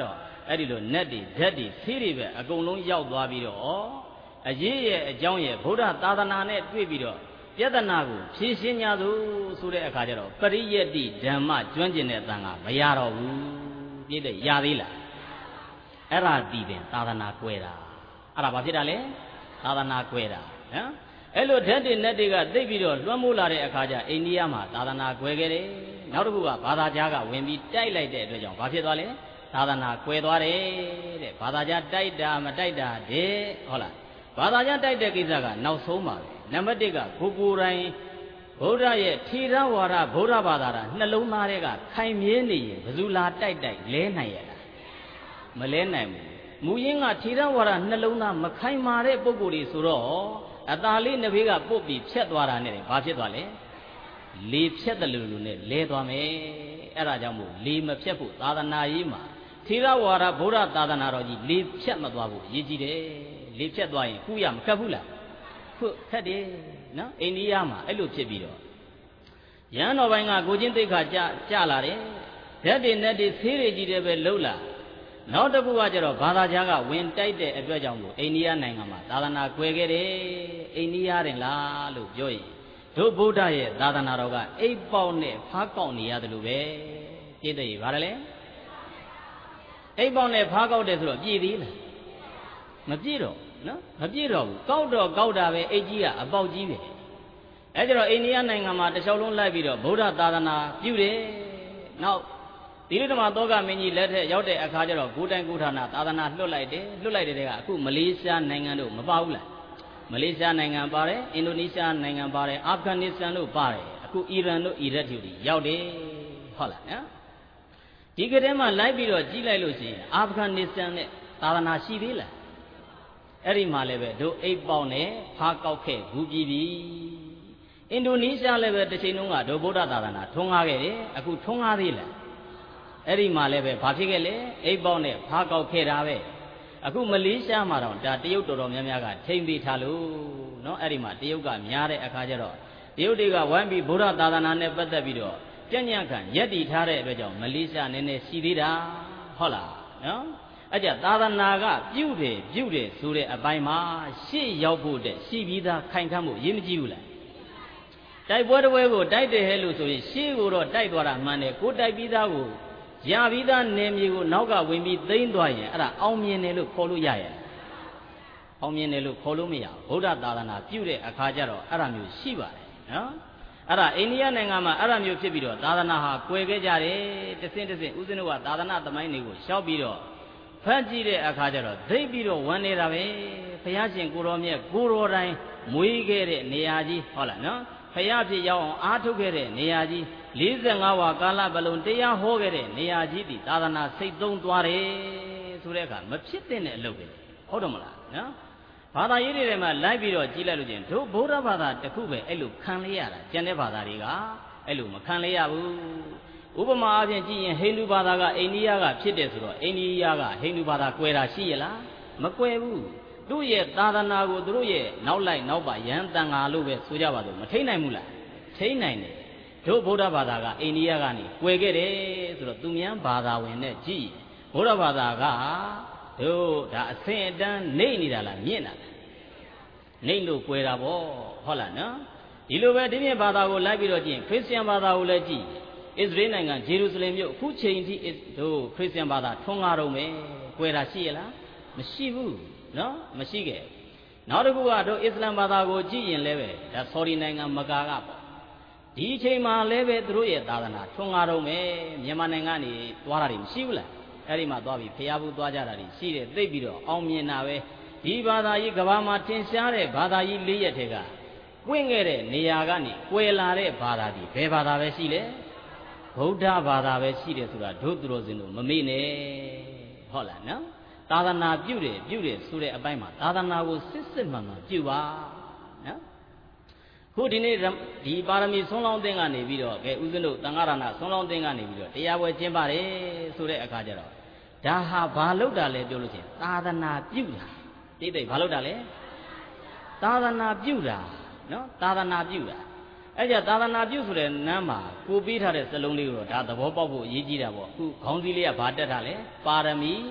အဲ့ဒီလိုနတ်တွေဓာတ်တွေဆေးတွေပဲအကုန်လုံးရောက်သွားပြီးတော့အရေးရဲ့အကြောင်းရဲ့ဗုဒ္ဓသာသနာနဲ့တွေ့ပြီးတော့ယတနာကိုဖြည့်ရှင်းကြသို့ဆိုတဲ့အခါကျတော့ပရိယတ္တိဓမ္မကျွမ်းကျင်တဲ့တန်ခါမရတော့ဘူးပြည့်တဲ့ရသေးလားအဲ့ဒါဒီပင်သာသနာကွဲတာအဲ့ဒါဘာဖြစ်တာလဲသာသနာကွဲတာနော်အဲ့လိုဓာတ်တွေနဲ့တွေကသိပြီးတော့လွှမ်းမိုးလာတဲ့အခါကျအိန္ဒိယမှာသာသနာကွဲခဲ့တယ်နောက်တစ်ခုကဘာသာကြားကဝင်ပြီးတိုက်လိုက်တဲ့အတွက်ကြောင့်ဘာဖြစ်သွားလဲသာသနာကွဲသွားတယ်တဲ့ဘာသာကြားတိုက်တာမတိုက်တာတဲ့ဟုတ်လားဘာသာကြားတိုက်တဲ့ကိစ္စကနောက်ဆုံးပါပဲနံပါတ်တစ်ကကိုကိုယ်တိုင်ဗုဒ္ဓရဲ့ထေရဝါဒဗုဒ္ဓဘာသာတာနှလုံးသားတွေကခိုင်မြဲနေရင်ဘယ်သူလာတိုက်တိုက်လဲနိုင်ရလားမလဲနိုင်ဘူးမူရင်းကထေရဝါဒနှလုံးသားမခိုင်မာတဲ့ပုဂ္ဂိုလ်တွေဆိုတော့အသာလေးနှစ်ဘေးကပုတ်ပြီးဖြတ်သွားတာနဲ့ဘာဖြစ်သွားလဲလေဖြတ်တယ်လို့လို့နဲ့လဲသွားမယ်အဲ့ဒါကြောင့်မို့လေမဖြတ်ဖို့သာသနာရေးမှာထေရဝါဒဗုဒ္ဓသာသနာတော်ကြီးလေဖြတ်မသွားဘူးအရေးကြီးတယ်လေဖြတ်သွားရင်ခုရမခတ်ဘူးလားခုခတ်တယ်နော်အိန္ဒိယမှာအဲ့လိုဖြစ်ပြီးတော့ရဟန်းတော်ပိုင်းကကိုချင်းသိက္ခာကြကြလာတယ်ဓာတ်တွေနဲ့တွေဆေးတွေကြီးတယ်ပဲလှုပ်လာနောက်တစ်ခုကကျတော့ဘာသာကြားကဝင်တိုက်တဲ့အတွက်ကြောင့်မို့အိန္ဒိယနိုင်ငံမှာသာသနာကွယ်ခဲ့တယ်အိန္ဒိယတင်လားလို့ပြောရင်တို့ဗုဒ္ဓရဲ့သာသနာတော်ကအိပ်ပေါက်နဲ့ဖားကောက်နေရတယ်လို့ပဲပြည့်တယ်ဗါတယ်လေအိပ်ပေါက်နဲ့ဖားကောက်တယ်ဆိုတော့ပြည့်သေးလားမပြည့်တော့နော်မပြည့်တော့ဘူးကောက်တော့ကောက်တာပဲအိတ်ကြီးကအပေါက်ကြီးပဲအဲကျတော့အိန္ဒိယနိုင်ငံမှာတစ်လျှောက်လုံးလိုက်ပြီးတော့ဗုဒ္ဓသာသနာပြုတယ်နောက်သီရိဓမ္မသောကမင်းကြီးလက်ထက်ရောက်တဲ့အခါကျတော့ကိုတိုင်ကိုဌာနသာသနာလွတ်လိုက်တယ်လွတ်လိုက်တဲ့ကအခုမလေးရှားနိုင်ငံတို့မပါဘူးလားမလေးရှားနိုင်ငံပါတယ်အင်ဒိုနီးရှားနိုင်ငံပါတယ်အာဖဂန်နစ္စတန်တို့ပါတယ်အခုအီရန်တို့အီရတ်တို့ရောက်တယ်ဟုတ်လားနော်ဒီကတည်းကလိုက်ပြီးတော့ကြီးလိုက်လို့ရှိရင်အာဖဂန်နစ္စတန်နဲ့သာသနာရှိသေးလားအဲ့ဒီမှာလည်းပဲတို့အိပ်ပေါက်နဲ့ဖားကောက်ခဲ့ဘူးပြီးပြီအင်ဒိုနီးရှားလည်းပဲတစ်ချိန်လုံးကတို့ဗုဒ္ဓသာသနာထွန်းကားခဲ့တယ်အခုထွန်းကားသေးလားအဲ့ဒီမှာလည်းပဲဘာဖြစ်ခဲ့လဲအိပ်ပေါက်နဲ့ဖားကောက်ခဲ့တာပဲအခုမလေးရှားမှာတော့ဒါတရုတ်တော်တော်များများကထိမ့်ပေးထားလို့နော်အဲ့ဒီမှာတရုတ်ကများတဲ့အခါကျတော့တရုတ်တွေကဝိုင်းပြီးဗုဒ္ဓသာသနာနဲ့ပတ်သက်ပြီးတော့ကြံ့ညံ့ခံရက်တည်ထားတဲ့အတွက်ကြောင့်မလေးရှားနည်းနည်းရှိသေးတာဟုတ်လားနော်အဲ့ကြသာသနာကပြုတယ်ပြုတယ်ဆိုတဲ့အပိုင်းမှာရှေ့ရောက်ဖို့တဲ့ရှိပြီးသားခိုင်ခန့်မှုရေးမကြည့်ဘူးလားတိုက်ပွဲတစ်ပွဲကိုတိုက်တယ်ဟဲ့လို့ဆိုရင်ရှေ့ကိုတော့တိုက်သွားတာမှန်တယ်ကိုတိုက်ပြီးသားကိုရပြီးသားနေမြေကိုနောက်ကဝင်ပြီးသိမ်းသွားရင်အဲ့ဒါအောင်မြင်တယ်လို့ခေါ်လို့ရရဲ့အောင်မြင်တယ်လို့ခေါ်လို့မရဘူးဗုဒ္ဓသာသနာပြုတဲ့အခါကျတော့အဲ့ဒါမျိုးရှိပါတယ်နော်အဲ့ဒါအိန္ဒိယနိုင်ငံမှာအဲ့ဒါမျိုးဖြစ်ပြီးတော့သာသနာဟာကွယ်ခဲ့ကြတယ်တဆင့်တဆင့်ဦးဇင်းတို့ကသာသနာသမိုင်းတွေကိုရှောက်ပြီးတော့ဖတ်ကြည့်တဲ့အခါကျတော့သိပြီးတော့ဝမ်းနေတာပဲဘုရားရှင်ကိုတော်မြတ်ကိုတော်တိုင်းမွေးခဲ့တဲ့နေရာကြီးဟုတ်လားနော်ဘုရားဖြစ်ရောက်အောင်အားထုတ်ခဲ့တဲ့နေရာကြီးလေးဆယ်ငါးဝါကာလပလုံးတရားဟောခဲ့တဲ့နေရာကြီးဒီသာသနာစိတ်သုံးသွားတယ်ဆိုတဲ့အခါမဖြစ်တဲ့အလုပ်ပဲဟုတ်တယ်မလားနော်ဘာသာရေးတွေမှာလိုက်ပြီးတော့ကြီးလိုက်လို့ချင်းတို့ဗုဒ္ဓဘာသာတစ်ခုပဲအဲ့လိုခံလေရတာကျန်တဲ့ဘာသာတွေကအဲ့လိုမခံလေရဘူးဥပမာအားဖြင့်ကြည့်ရင်ဟိန္ဒူဘာသာကအိန္ဒိယကဖြစ်တယ်ဆိုတော့အိန္ဒိယကဟိန္ဒူဘာသာကွဲတာရှိရလားမကွဲဘူးသူ့ရဲ့သာသနာကိုသူတို့ရဲ့နောက်လိုက်နောက်ပါရန်တန်ဃာလို့ပဲဆိုကြပါစို့မထိနိုင်ဘူးလားထိနိုင်တယ်တို့ဗုဒ္ဓဘာသာကအိန္ဒိယကနေကွယ်ခဲ့တယ်ဆိုတော့သူများဘာသာဝင်နဲ့ကြည့်ဗုဒ္ဓဘာသာကတို့ဒါအဆင့်အတန်းနေနေတာလားမြင့်တာလားနေလို့ကွယ်တာပေါ့ဟုတ်လားနော်ဒီလိုပဲဒီပြင်ဘာသာကိုလိုက်ပြီးတော့ကြည့်ခရစ်ယာန်ဘာသာကိုလည်းကြည့်အစ္စရေးနိုင်ငံဂျေရုဆလင်မြို့အခုချိန်ထိတို့ခရစ်ယာန်ဘာသာထွန်းကားတော့မယ်ကွယ်တာရှိရလားမရှိဘူးနော်မရှိခဲ့နောက်တစ်ခုကတို့အစ္စလာမ်ဘာသာကိုကြည့်ရင်လည်းပဲဒါဆော်ဒီနိုင်ငံမကာကပေါ့ဒီအချိန်မှာလည်းပဲသူတို့ရဲ့သာသနာထွန်းကားတော့မယ်မြန်မာနိုင်ငံကနေသွားတာတွေမရှိဘူးလားအဲ့ဒီမှာသွားပြီးဖျားဘူးသွားကြတာတွေရှိတယ်သိပြီးတော့အောင်မြင်တာပဲဒီဘာသာကြီးကဘာမှာထင်ရှားတဲ့ဘာသာကြီးလေးရက်ထဲကပွင့်ခဲ့တဲ့နေရာကနေကွယ်လာတဲ့ဘာသာကြီးဘယ်ဘာသာပဲရှိလဲဗုဒ္ဓဘာသာပဲရှိတယ်ဆိုတာတို့သူတော်စင်တို့မမေ့နဲ့ဟုတ်လားနော်သာသနာပြုတယ်ပြုတယ်ဆိုတဲ့အပိုင်းမှာသာသနာကိုစစ်စစ်မှန်မှန်ပြုပါနော်ခုဒီနေ့ဒီပါရမီဆုံးလောင်းသင်ကနေပြီးတော့ကဲဦးဇင်းတို့သံဃာရဏဆုံးလောင်းသင်ကနေပြီးတော့တရားပွဲကျင်းပါတယ်ဆိုတဲ့အခါကျတော့ဒါဟာဘာလို့တာလဲပြောလို့ချင်းသာသနာပြုတာတိတိဘာလို့တာလဲသာသနာပြုတာနော်သာသနာပြုတာအဲ့ကြသာသနာပြုဆိုတဲ့နမ်းမှာကိုပေးထားတဲ့စလုံးလေးကိုတော့ဒါသဘောပေါက်ဖို့အရေးကြီးတာပေါ့အခုခေါင်းစည်းလေးကဘာတက်တာလဲပါရမီ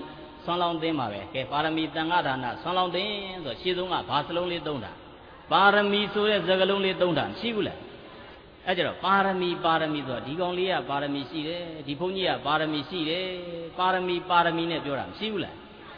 ဆွမ်းလောင်းသင်းပါပဲကဲပါရမီတန်ခါဒါနဆွမ်းလောင်းသင်းဆိုရှင်းဆုံးကဘာစလုံးလေးသုံးတာပါရမီဆိုတဲ့စကားလုံးလေးသုံးတာမရှိဘူးလားအဲ့ကြတော့ပါရမီပါရမီဆိုတော့ဒီကောင်လေးကပါရမီရှိတယ်ဒီဘုန်းကြီးကပါရမီရှိတယ်ပါရမီပါရမီနဲ့ပြောတာမရှိဘူးလား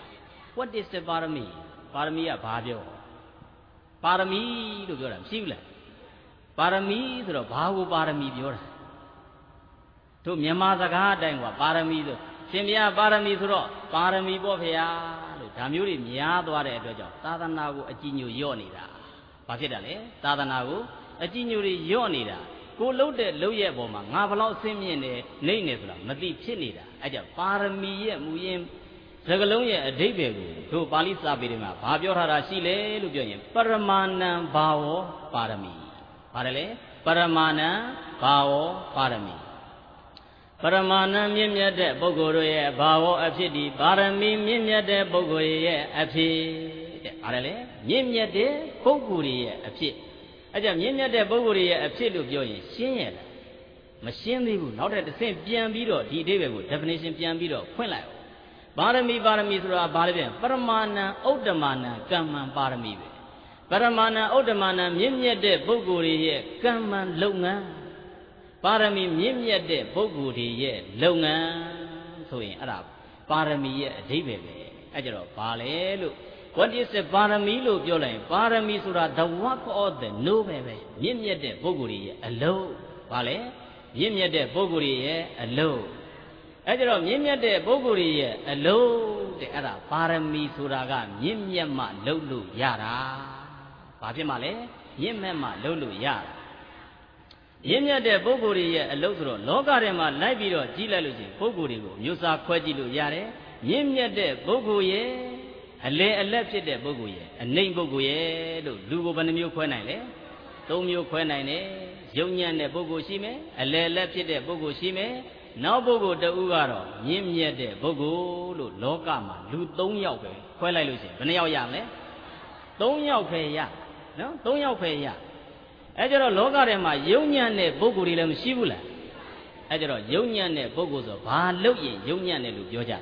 What is the ပါရမီပါရမီကဘာပြောပါရမီလို့ပြောတာမရှိဘူးလားပါရမီဆိုတော့ဘာကိုပါရမီပြောတာတို့မြန်မာစကားအတိုင်းကပါရမီဆိုရှင်ဘုရားပါရမီဆိုတော့ပါရမီပေါ့ဖေဟာလို့ဒါမျိုးတွေများသွားတဲ့အတွက်ကြောင့်သာသနာကိုအကြည်ညိုရော့နေတာဘာဖြစ်တာလဲသာသနာကိုအကြည်ညိုတွေရော့နေတာကိုလှုပ်တဲ့လှုပ်ရဲ့ပေါ်မှာငါဘလောက်အဆင်းမြင့်နေနေနေဆိုတာမသိဖြစ်နေတာအဲ့ကြောင့်ပါရမီရဲ့မူရင်းစကလုံးရဲ့အဓိပ္ပာယ်ကိုတို့ပါဠိစာပေတွေမှာဘာပြောထားတာရှိလဲလို့ပြောရင်ပရမာဏံဘာဝပါရမီပါတယ်လေပရမာဏံဘာဝပါရမီပရမာဏံမြင့်မြတ်တဲ့ပုဂ္ဂိုလ်တို့ရဲ့ဘာဝအဖြစ်ဒီပါရမီမြင့်မြတ်တဲ့ပုဂ္ဂိုလ်ရဲ့အဖြစ်တဲ့ပါတယ်လေမြင့်မြတ်တဲ့ပုဂ္ဂိုလ်ရဲ့အဖြစ်အဲ့ကြောင့်မြင့်မြတ်တဲ့ပုဂ္ဂိုလ်ရဲ့အဖြစ်လို့ပြောရင်ရှင်းရလားမရှင်းသေးဘူးနောက်တစ်ဆင့်ပြန်ပြီးတော့ဒီအဓိပ္ပာယ်ကို definition ပြန်ပြီးတော့ဖွင့်လိုက်ပါရမီပါရမီဆိုတာဘာလဲပြန်ပရမာဏံဥဒ္ဓမာဏံကမ္မံပါရမီပဲပရမာဏံဥဒ္ဓမာဏံမြင့်မြတ်တဲ့ပုဂ္ဂိုလ်ရဲ့ကမ္မံလုပ်ငန်းပါရမီမြင့်မြတ်တဲ့ပုဂ္ဂိုလ်ရဲ့လုပ်ငန်းဆိုရင်အဲ့ဒါပါရမီရဲ့အဓိပ္ပာယ်ပဲအဲ့ကြတော့ဘာလဲလို့ What is the ပါရမီလို့ပြောလိုက်ရင်ပါရမီဆိုတာ the work of the noble ပဲမြင့်မြတ်တဲ့ပုဂ္ဂိုလ်ရဲ့အလုပ်ဘာလဲမြင့်မြတ်တဲ့ပုဂ္ဂိုလ်ရဲ့အလုပ်အဲ့ကြတော့မြင့်မြတ်တဲ့ပုဂ္ဂိုလ်ရဲ့အလုပ်တဲ့အဲ့ဒါပါရမီဆိုတာကမြင့်မြတ်မှလုပ်လို့ရတာဘာဖြစ်မှလဲမြင့်မြတ်မှလုပ်လို့ရတာမြင့်မြတ်တဲ့ပုဂ္ဂိုလ်ရဲ့အလုပ်ဆိုတော့လောကထဲမှာလိုက်ပြီးတော့ကြီးလိုက်လို့ရှိရင်ပုဂ္ဂိုလ်တွေကိုမျိုးစားခွဲကြည့်လို့ရတယ်မြင့်မြတ်တဲ့ပုဂ္ဂိုလ်ရဲ့အလေအလက်ဖြစ်တဲ့ပုဂ္ဂိုလ်ရဲ့အနှိမ့်ပုဂ္ဂိုလ်ရဲ့လို့လူကိုဘယ်နှမျိုးခွဲနိုင်လဲသုံးမျိုးခွဲနိုင်တယ်ယုံညံ့တဲ့ပုဂ္ဂိုလ်ရှိမယ်အလေအလက်ဖြစ်တဲ့ပုဂ္ဂိုလ်ရှိမယ်နောက်ပုဂ္ဂိုလ်တဦးကတော့မြင့်မြတ်တဲ့ပုဂ္ဂိုလ်လို့လောကမှာလူသုံးယောက်ပဲခွဲလိုက်လို့ရှိရင်ဘယ်နှယောက်ရမလဲသုံးယောက်ပဲရနော်သုံးယောက်ပဲရအဲကြတော့လောကထဲမှာယုံညံ့တဲ့ပုဂ္ဂိုလ်တွေလည်းမရှိဘူးလားအဲကြတော့ယုံညံ့တဲ့ပုဂ္ဂိုလ်ဆိုဘာလုပ်ရင်ယုံညံ့တယ်လို့ပြောကြတယ်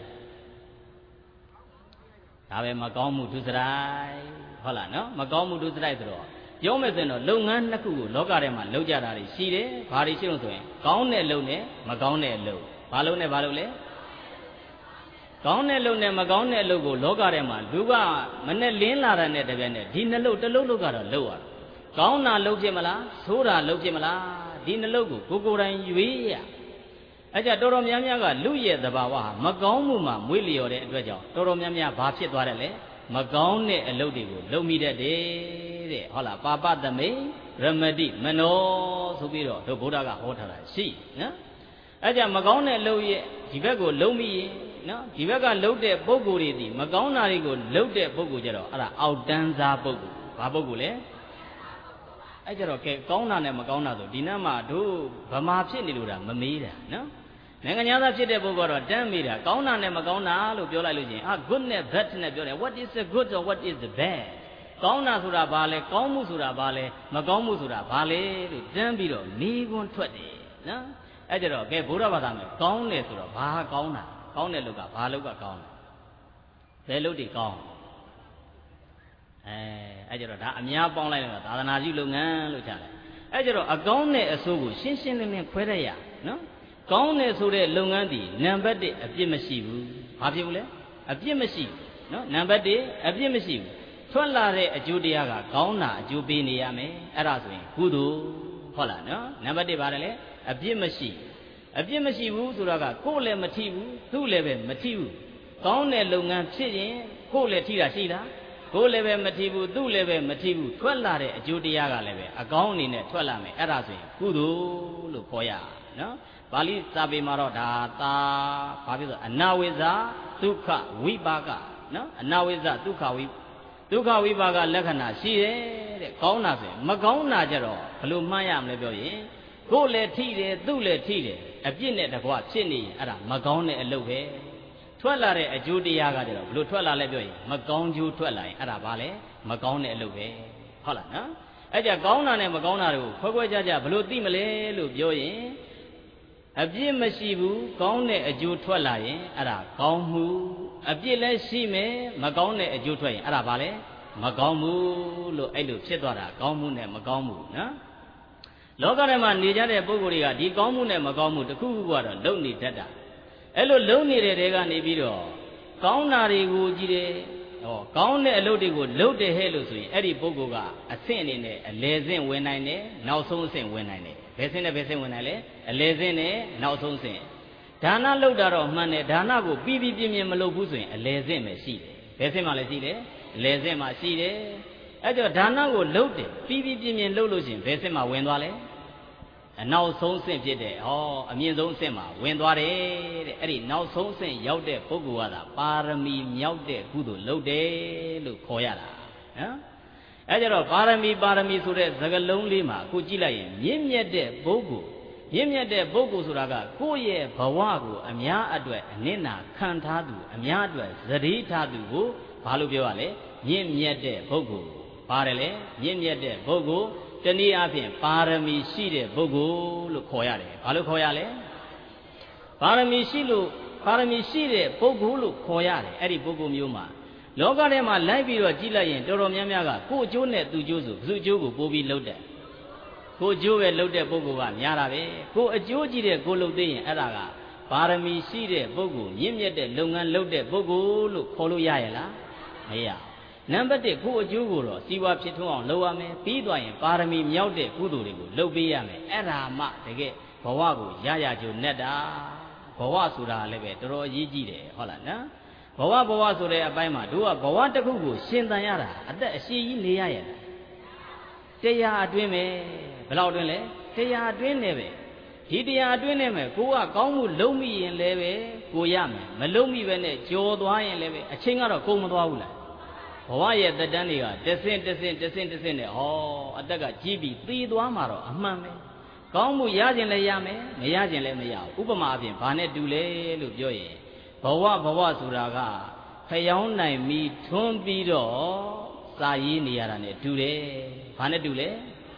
ဒါပဲမကောင်းမှုဒုစရိုက်ဟုတ်လားနော်မကောင်းမှုဒုစရိုက်ဆိုတော့ပြောမယ်ဆိုရင်တော့လုပ်ငန်းနှစ်ခုကိုလောကထဲမှာလုပ်ကြတာတွေရှိတယ်ဘာတွေရှိလို့ဆိုရင်ကောင်းတဲ့လုပ်နဲ့မကောင်းတဲ့လုပ်ဘာလုပ်နဲ့ဘာလုပ်လဲကောင်းတဲ့လုပ်နဲ့မကောင်းတဲ့လုပ်ကိုလောကထဲမှာလူကမနဲ့လင်းလာတဲ့နဲ့တပြည့်နဲ့ဒီနှလုပ်တစ်လုပ်လုပ်ကတော့လုပ်ရတာကောင်းတာလုပ်ဖြစ်မလားဆိုးတာလုပ်ဖြစ်မလားဒီနှလုပ်ကိုကိုကိုယ်တိုင်ရွေးရအဲ့ကြတော်တော်များများကလူရဲ့သဘာဝဟာမကောင်းမှုမှမွေးလျော်တဲ့အတွက်ကြောင့်တော်တော်များများဘာဖြစ်သွားတယ်လဲမကောင်းတဲ့အလုပ်တွေကိုလုပ်မိတတ်တယ်တဲ့ဟုတ်လားပါပသမိရမတိမနောဆိုပြီးတော့တို့ဗုဒ္ဓကဟောထားတာရှိနော်အဲ့ကြမကောင်းတဲ့အလုပ်ရဲ့ဒီဘက်ကိုလုံးမိရင်နော်ဒီဘက်ကလှုပ်တဲ့ပုဂ္ဂိုလ်တွေဒီမကောင်းတာတွေကိုလှုပ်တဲ့ပုဂ္ဂိုလ်ကြတော့အဲ့ဒါအောက်တန်းစားပုဂ္ဂိုလ်ဘာပုဂ္ဂိုလ်လဲအဲ့ကြတော့ကဲကောင်းတာနဲ့မကောင်းတာဆိုဒီနတ်မှာတို့ဗမာဖြစ်နေလို့တာမမေးတာနော်နိုင်ငံသားဖြစ်တဲ့ပုဂ္ဂိုလ်ကတော့တန်းမေးတာကောင်းတာနဲ့မကောင်းတာလို့ပြောလိုက်လို့ချင်းအာ good နဲ့ bad နဲ့ပြောတယ် what is the good or what is the bad ကောင်းတာဆိုတာဘာလဲကောင်းမှုဆိုတာဘာလဲမကောင်းမှုဆိုတာဘာလဲလို့တန်းပြီးတော့မိကွန်းထွက်တယ်နော်အဲ့ကြတော့ကဲဗုဒ္ဓဘာသာမှာကောင်းတယ်ဆိုတော့ဘာကောင်းတာကောင်းတဲ့လူကဘာလူကကောင်းတယ်ဘယ်လူတွေကောင်းအဲအဲ့ကြတော့ဒါအများပေါင်းလိုက်တော့သာသနာ့လုပ်ငန်းလို့ကြားတယ်အဲ့ကြတော့အကောင်းနဲ့အဆိုးကိုရှင်းရှင်းလင်းလင်းခွဲတတ်ရနော်ကောင်းတယ်ဆိုတဲ့လုပ်ငန်းဒီနံပါတ်တစ်အပြစ်မရှိဘူးဘာဖြစ်ဘူးလဲအပြစ်မရှိဘူးနော်နံပါတ်တစ်အပြစ်မရှိဘူးထွက်လာတဲ့အကျိုးတရားကကောင်းတာအကျိုးပေးနေရမယ်အဲ့ဒါဆိုရင်ကုသိုလ်ဟုတ်လားနော်နံပါတ်တစ်ပါတယ်လေအပြစ်မရှိအပြစ်မရှိဘူးဆိုတော့ကကိုယ်လည်းမထိဘူးသူ့လည်းပဲမထိဘူးကောင်းတဲ့လုပ်ငန်းဖြစ်ရင်ကိုယ်လည်းထိတာရှိလားကိုယ်လည်းပဲမထိဘူးသူ့လည်းပဲမထိဘူးထွက်လာတဲ့အကျိုးတရားကလည်းပဲအကောင်းအနေနဲ့ထွက်လာမယ်အဲ့ဒါဆိုရင်ကုသိုလ်လို့ခေါ်ရနော်ပါဠိစာပေမှာတော့ဒါသာဘာဖြစ်လို့အနာဝိဇ္ဇာဒုက္ခဝိပါကနော်အနာဝိဇ္ဇာဒုက္ခဝိဒုက္ခဝိပါကလက္ခဏာရှိတယ်တဲ့ကောင်းတာဆိုရင်မကောင်းတာကြတော့ဘယ်လိုမှန်းရမလဲပြောရင်ကိုယ်လည်းထိတယ်သူ့လည်းထိတယ်အပြစ်နဲ့တကွဖြစ်နေရင်အဲ့ဒါမကောင်းတဲ့အလုပ်ပဲထွက်လာတဲ့အကျိုးတရားကကြတော့ဘယ်လိုထွက်လာလဲပြောရင်မကောင်းကျိုးထွက်လာရင်အဲ့ဒါဘာလဲမကောင်းတဲ့အလုပ်ပဲဟုတ်လားနော်အဲ့ကြကောင်းတာနဲ့မကောင်းတာတွေကိုခွဲခွဲခြားခြားဘယ်လိုသိမလဲလို့ပြောရင်အပြစ်မရှိဘူးကောင်းတဲ့အကျိုးထွက်လာရင်အဲ့ဒါကောင်းမှုအပြစ်လည်းရှိမယ်မကောင်းတဲ့အကျိုးထွက်ရင်အဲ့ဒါဘာလဲမကောင်းဘူးလို့အဲ့လိုဖြစ်သွားတာကောင်းမှုနဲ့မကောင်းမှုနော်လောကထဲမှာနေကြတဲ့ပုဂ္ဂိုလ်တွေကဒီကောင်းမှုနဲ့မကောင်းမှုတစ်ခုခုကတော့လုံနေတတ်တာအဲ့လိုလုံနေတဲ့တဲကနေပြီးတော့ကောင်းတာတွေကိုကြည့်တယ်ဟောကောင်းတဲ့အလုပ်တွေကိုလုပ်တယ်ဟဲ့လို့ဆိုရင်အဲ့ဒီပုဂ္ဂိုလ်ကအဆင့်အနေနဲ့အလေဆင့်ဝင်နိုင်တယ်နောက်ဆုံးအဆင့်ဝင်နိုင်တယ်ဘယ်ဆင့်နဲ့ဘယ်ဆင့်ဝင်နိုင်လဲအလေဆင့်နဲ့နောက်ဆုံးဆင့်ဒါနလုပ်တာတော့မှန်တယ်ဒါနကိုပြီးပြီးပြင်းပြင်းမလုပ်ဘူးဆိုရင်အလေဆင့်ပဲရှိတယ်ဘယ်ဆင့်မှလည်းရှိတယ်အလေဆင့်မှရှိတယ်အဲ့တော့ဒါနကိုလုပ်တယ်ပြီးပြီးပြင်းပြင်းလုပ်လို့ရှိရင်ဘယ်ဆင့်မှဝင်သွားလဲအနောက်ဆုံးဆင့်ဖြစ်တဲ့ဟောအမြင့်ဆုံးဆင့်မှာဝင်သွားတယ်တဲ့အဲ့ဒီနောက်ဆုံးဆင့်ရောက်တဲ့ပုဂ္ဂိုလ်ကသာပါရမီမြောက်တဲ့ကုသိုလ်လုပ်တယ်လို့ခေါ်ရတာနော်အဲ့ကြတော့ပါရမီပါရမီဆိုတဲ့စကားလုံးလေးမှာအခုကြည့်လိုက်ရင်မြင့်မြတ်တဲ့ပုဂ္ဂိုလ်မြင့်မြတ်တဲ့ပုဂ္ဂိုလ်ဆိုတာကကိုယ့်ရဲ့ဘဝကိုအများအတွက်အနစ်နာခံထားသူအများအတွက်ဇတိထားသူကိုဘာလို့ပြောရလဲမြင့်မြတ်တဲ့ပုဂ္ဂိုလ်ပါတယ်လေမြင့်မြတ်တဲ့ပုဂ္ဂိုလ်တနည်းအားဖြင့်ပါရမီရှိတဲ့ပုဂ္ဂိုလ်လို့ခေါ်ရတယ်ဘာလို့ခေါ်ရလဲပါရမီရှိလို့ပါရမီရှိတဲ့ပုဂ္ဂိုလ်လို့ခေါ်ရတယ်အဲ့ဒီပုဂ္ဂိုလ်မျိုးမှာလောကထဲမှာလိုက်ပြီးတော့ကြည့်လိုက်ရင်တော်တော်များများကကိုယ်အကျိုးနဲ့သူအကျိုးဆိုသူအကျိုးကိုပို့ပြီးလုပ်တယ်ကိုယ်အကျိုးပဲလုပ်တဲ့ပုဂ္ဂိုလ်ကများတာပဲကိုယ်အကျိုးကြည့်တဲ့ကိုယ်လုပ်သေးရင်အဲ့ဒါကပါရမီရှိတဲ့ပုဂ္ဂိုလ်မြင့်မြတ်တဲ့လုပ်ငန်းလုပ်တဲ့ပုဂ္ဂိုလ်လို့ခေါ်လို့ရရဲ့လားမရနံပါတ်တစ်ကိုယ်အကျိုးကိုတော့စီဝါဖြစ်ထွန်းအောင်လုပ်ရမယ်ပြီးသွားရင်ပါရမီမြောက်တဲ့ကုသိုလ်တွေကိုလုပ်ပေးရမယ်အဲ့ဒါမှတကယ်ဘဝကိုရရကြုံနဲ့တာဘဝဆိုတာလည်းပဲတော်တော်အရေးကြီးတယ်ဟုတ်လားနော်ဘဝဘဝဆိုတဲ့အပိုင်းမှာတို့ကဘဝတစ်ခုကိုရှင်သန်ရတာအသက်အရှိကြီးနေရရဲ့တရားအတွင်းပဲဘယ်လောက်အတွင်းလဲတရားအတွင်းနဲ့ပဲဒီတရားအတွင်းနဲ့ပဲကိုကကောင်းမှုလုံးမိရင်လည်းပဲကိုရမယ်မလုံးမိပဲနဲ့ကြော်သွားရင်လည်းပဲအချိန်ကတော့ကုန်မသွားဘူးလားဘဝရဲ့တက်တန်းတွေကတဆင့်တဆင့်တဆင့်တဆင့်နဲ့ဟောအတက်ကကြီးပြီးသေသွားမှာတော့အမှန်ပဲကောင်းမှုရခြင်းလည်းရမယ်မရခြင်းလည်းမရဘူးဥပမာအပြင်ဘာနဲ့တူလဲလို့ပြောရင်ဘဝဘဝဆိုတာကဖျောင်းနိုင်ပြီးထွန်းပြီးတော့စာရေးနေရတာနဲ့တူတယ်ဘာနဲ့တူလဲ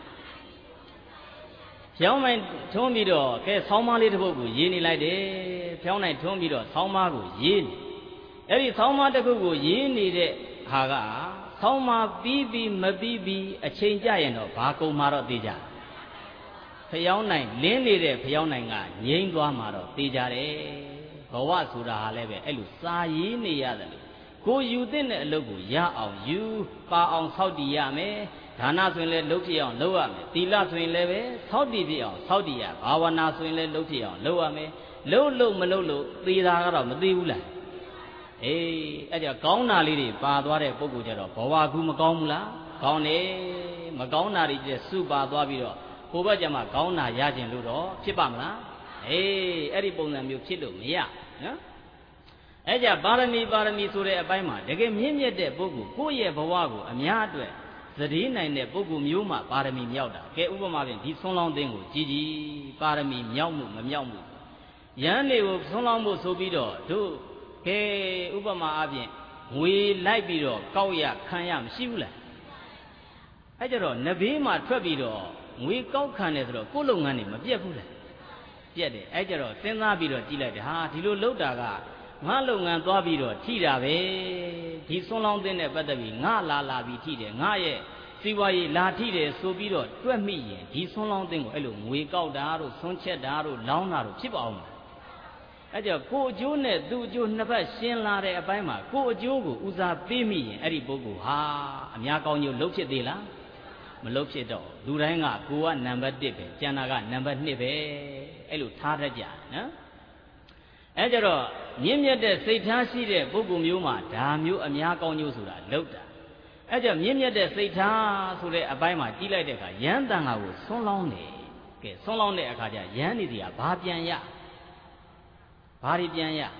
ဖျောင်းနိုင်ထွန်းပြီးတော့ကဲဆောင်းမလေးတစ်ပုဒ်ကိုရေးနေလိုက်တယ်ဖျောင်းနိုင်ထွန်းပြီးတော့ဆောင်းမကိုရေးနေအဲ့ဒီဆောင်းမတစ်ခုကိုရေးနေတဲ့ဟာကဆောင်းမပြီးပြီးမပြီးပြီးအချိန်ကြရင်တော့ဘာကုန်မှာတော့သိကြဖျောင်းနိုင်လင်းနေတဲ့ဖျောင်းနိုင်ကငြိမ်းသွားမှာတော့သိကြတယ်ဘဝဆိုတာဟာလည်းပဲအဲ့လိုစာရေးနေရတယ်လို့ကိုယူတဲ့အလုပ်ကိုရအောင်ယူပါအောင်ဆောက်တည်ရမယ်ဒါနဆိုရင်လည်းလုပ်ဖြစ်အောင်လုပ်ရမယ်သီလဆိုရင်လည်းပဲဆောက်တည်ဖြစ်အောင်ဆောက်တည်ရဘာဝနာဆိုရင်လည်းလုပ်ဖြစ်အောင်လုပ်ရမယ်လုပ်လို့မလုပ်လို့သေတာကတော့မသိဘူးလားအေးအဲ့ကြောင့်ကောင်းတာလေးတွေပါသွားတဲ့ပုဂ္ဂိုလ်ကြတော့ဘဝကူမကောင်းဘူးလားကောင်းတယ်မကောင်းတာတွေကျစုပါသွားပြီးတော့ဘုဘကျမကောင်းတာရခြင်းလို့တော့ဖြစ်ပါမလားအေးအဲ့ဒီပုံစံမျိုးဖြစ်လို့မရနော်အဲ့ကြပါရမီပါရမီဆိုတဲ့အပိုင်းမှာတကယ်မြင့်မြတ်တဲ့ပုဂ္ဂိုလ်ကိုယ့်ရဲ့ဘဝကိုအများအတွက်သတိနိုင်တဲ့ပုဂ္ဂိုလ်မျိုးမှပါရမီမြောက်တာကဲဥပမာဖြင့်ဒီဆွမ်းလောင်းသင်းကိုကြည်ကြည်ပါရမီမြောက်မှုမမြောက်မှုယန်းတွေကိုဆွမ်းလောင်းဖို့ဆိုပြီးတော့တို့ကဲဥပမာအပြင်ငွေလိုက်ပြီးတော့ကောက်ရခံရမရှိဘူးလားအဲ့ကြတော့နဘေးမှာထွက်ပြီးတော့ငွေကောက်ခံတယ်ဆိုတော့ကိုယ်လုပ်ငန်းတွေမပြတ်ဘူးလားပြတ်တယ်အဲ့ကြတော့စဉ်းစားပြီးတော့ကြည့်လိုက်တယ်ဟာဒီလိုလုပ်တာကငါလုပ်ငန်းသွားပြီးတော့ထိတာပဲဒီဆွန်းလောင်းသင်းနဲ့ပတ်သက်ပြီးငါလာလာပြီးထိတယ်ငါရဲ့စီဝါရေးလာထိတယ်ဆိုပြီးတော့တွက်မိရင်ဒီဆွန်းလောင်းသင်းကိုအဲ့လိုငွေကောက်တာတို့ဆွန်းချက်တာတို့လောင်းတာတို့ဖြစ်ပါအောင်အဲ့ကြောင့်ကိုအကျိုးနဲ့သူအကျိုးနှစ်ဖက်ရှင်းလာတဲ့အပိုင်းမှာကိုအကျိုးကိုဦးစားပေးမိရင်အဲ့ဒီပုဂ္ဂိုလ်ဟာအများကောင်းကျိုးလုပ်ဖြစ်သေးလားမလုပ်ဖြစ်တော့လူတိုင်းကကိုကနံပါတ်တစ်ပဲကျန်တာကနံပါတ်နှစ်ပဲအဲ့လိုထားတတ်ကြနော်အဲ့ကြတော့မြင့်မြတ်တဲ့စိတ်ထားရှိတဲ့ပုဂ္ဂိုလ်မျိုးမှာဒါမျိုးအများကောင်းကျိုးဆိုတာလောက်တာအဲ့ကြမြင့်မြတ်တဲ့စိတ်ထားဆိုတဲ့အပိုင်းမှာကြီးလိုက်တဲ့အခါယန်းတန်ဃာကိုဆွန်းလောင်းတယ်ကဲဆွန်းလောင်းတဲ့အခါကျယန်းနေစီကဘာပြန်ရဘာတွေပြန်ရ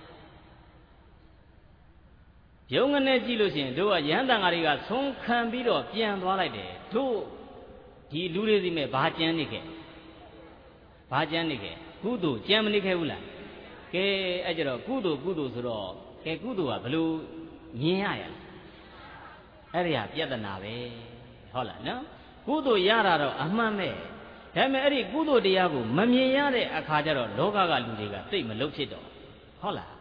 ယုံငနဲ့ကြည့်လို့ရှိရင်တို့ကယန်းတန်ဃာတွေကဆုံးခံပြီးတော့ပြန်သွားလိုက်တယ်တို့ဒီလူတွေစီမဲ့ဘာကြမ်းနေခဲ့ဘာကြမ်းနေခဲ့ကုသိုလ်ကြမ်းမနေခဲ့ဘူးလားကဲအဲ့ကြတော့ကုသိုလ်ကုသိုလ်ဆိုတော့ကဲကုသိုလ်ကဘယ်လိုမြင်ရရလဲအဲ့ဒီဟာပြဿနာပဲဟုတ်လားနော်ကုသိုလ်ရတာတော့အမှန်ပဲဒါပေမဲ့အဲ့ဒီကုသိုလ်တရားကိုမမြင်ရတဲ့အခါကျတော့လောကကလူတွေကသိမလို့ဖြစ်တော့ဟုတ်လားစ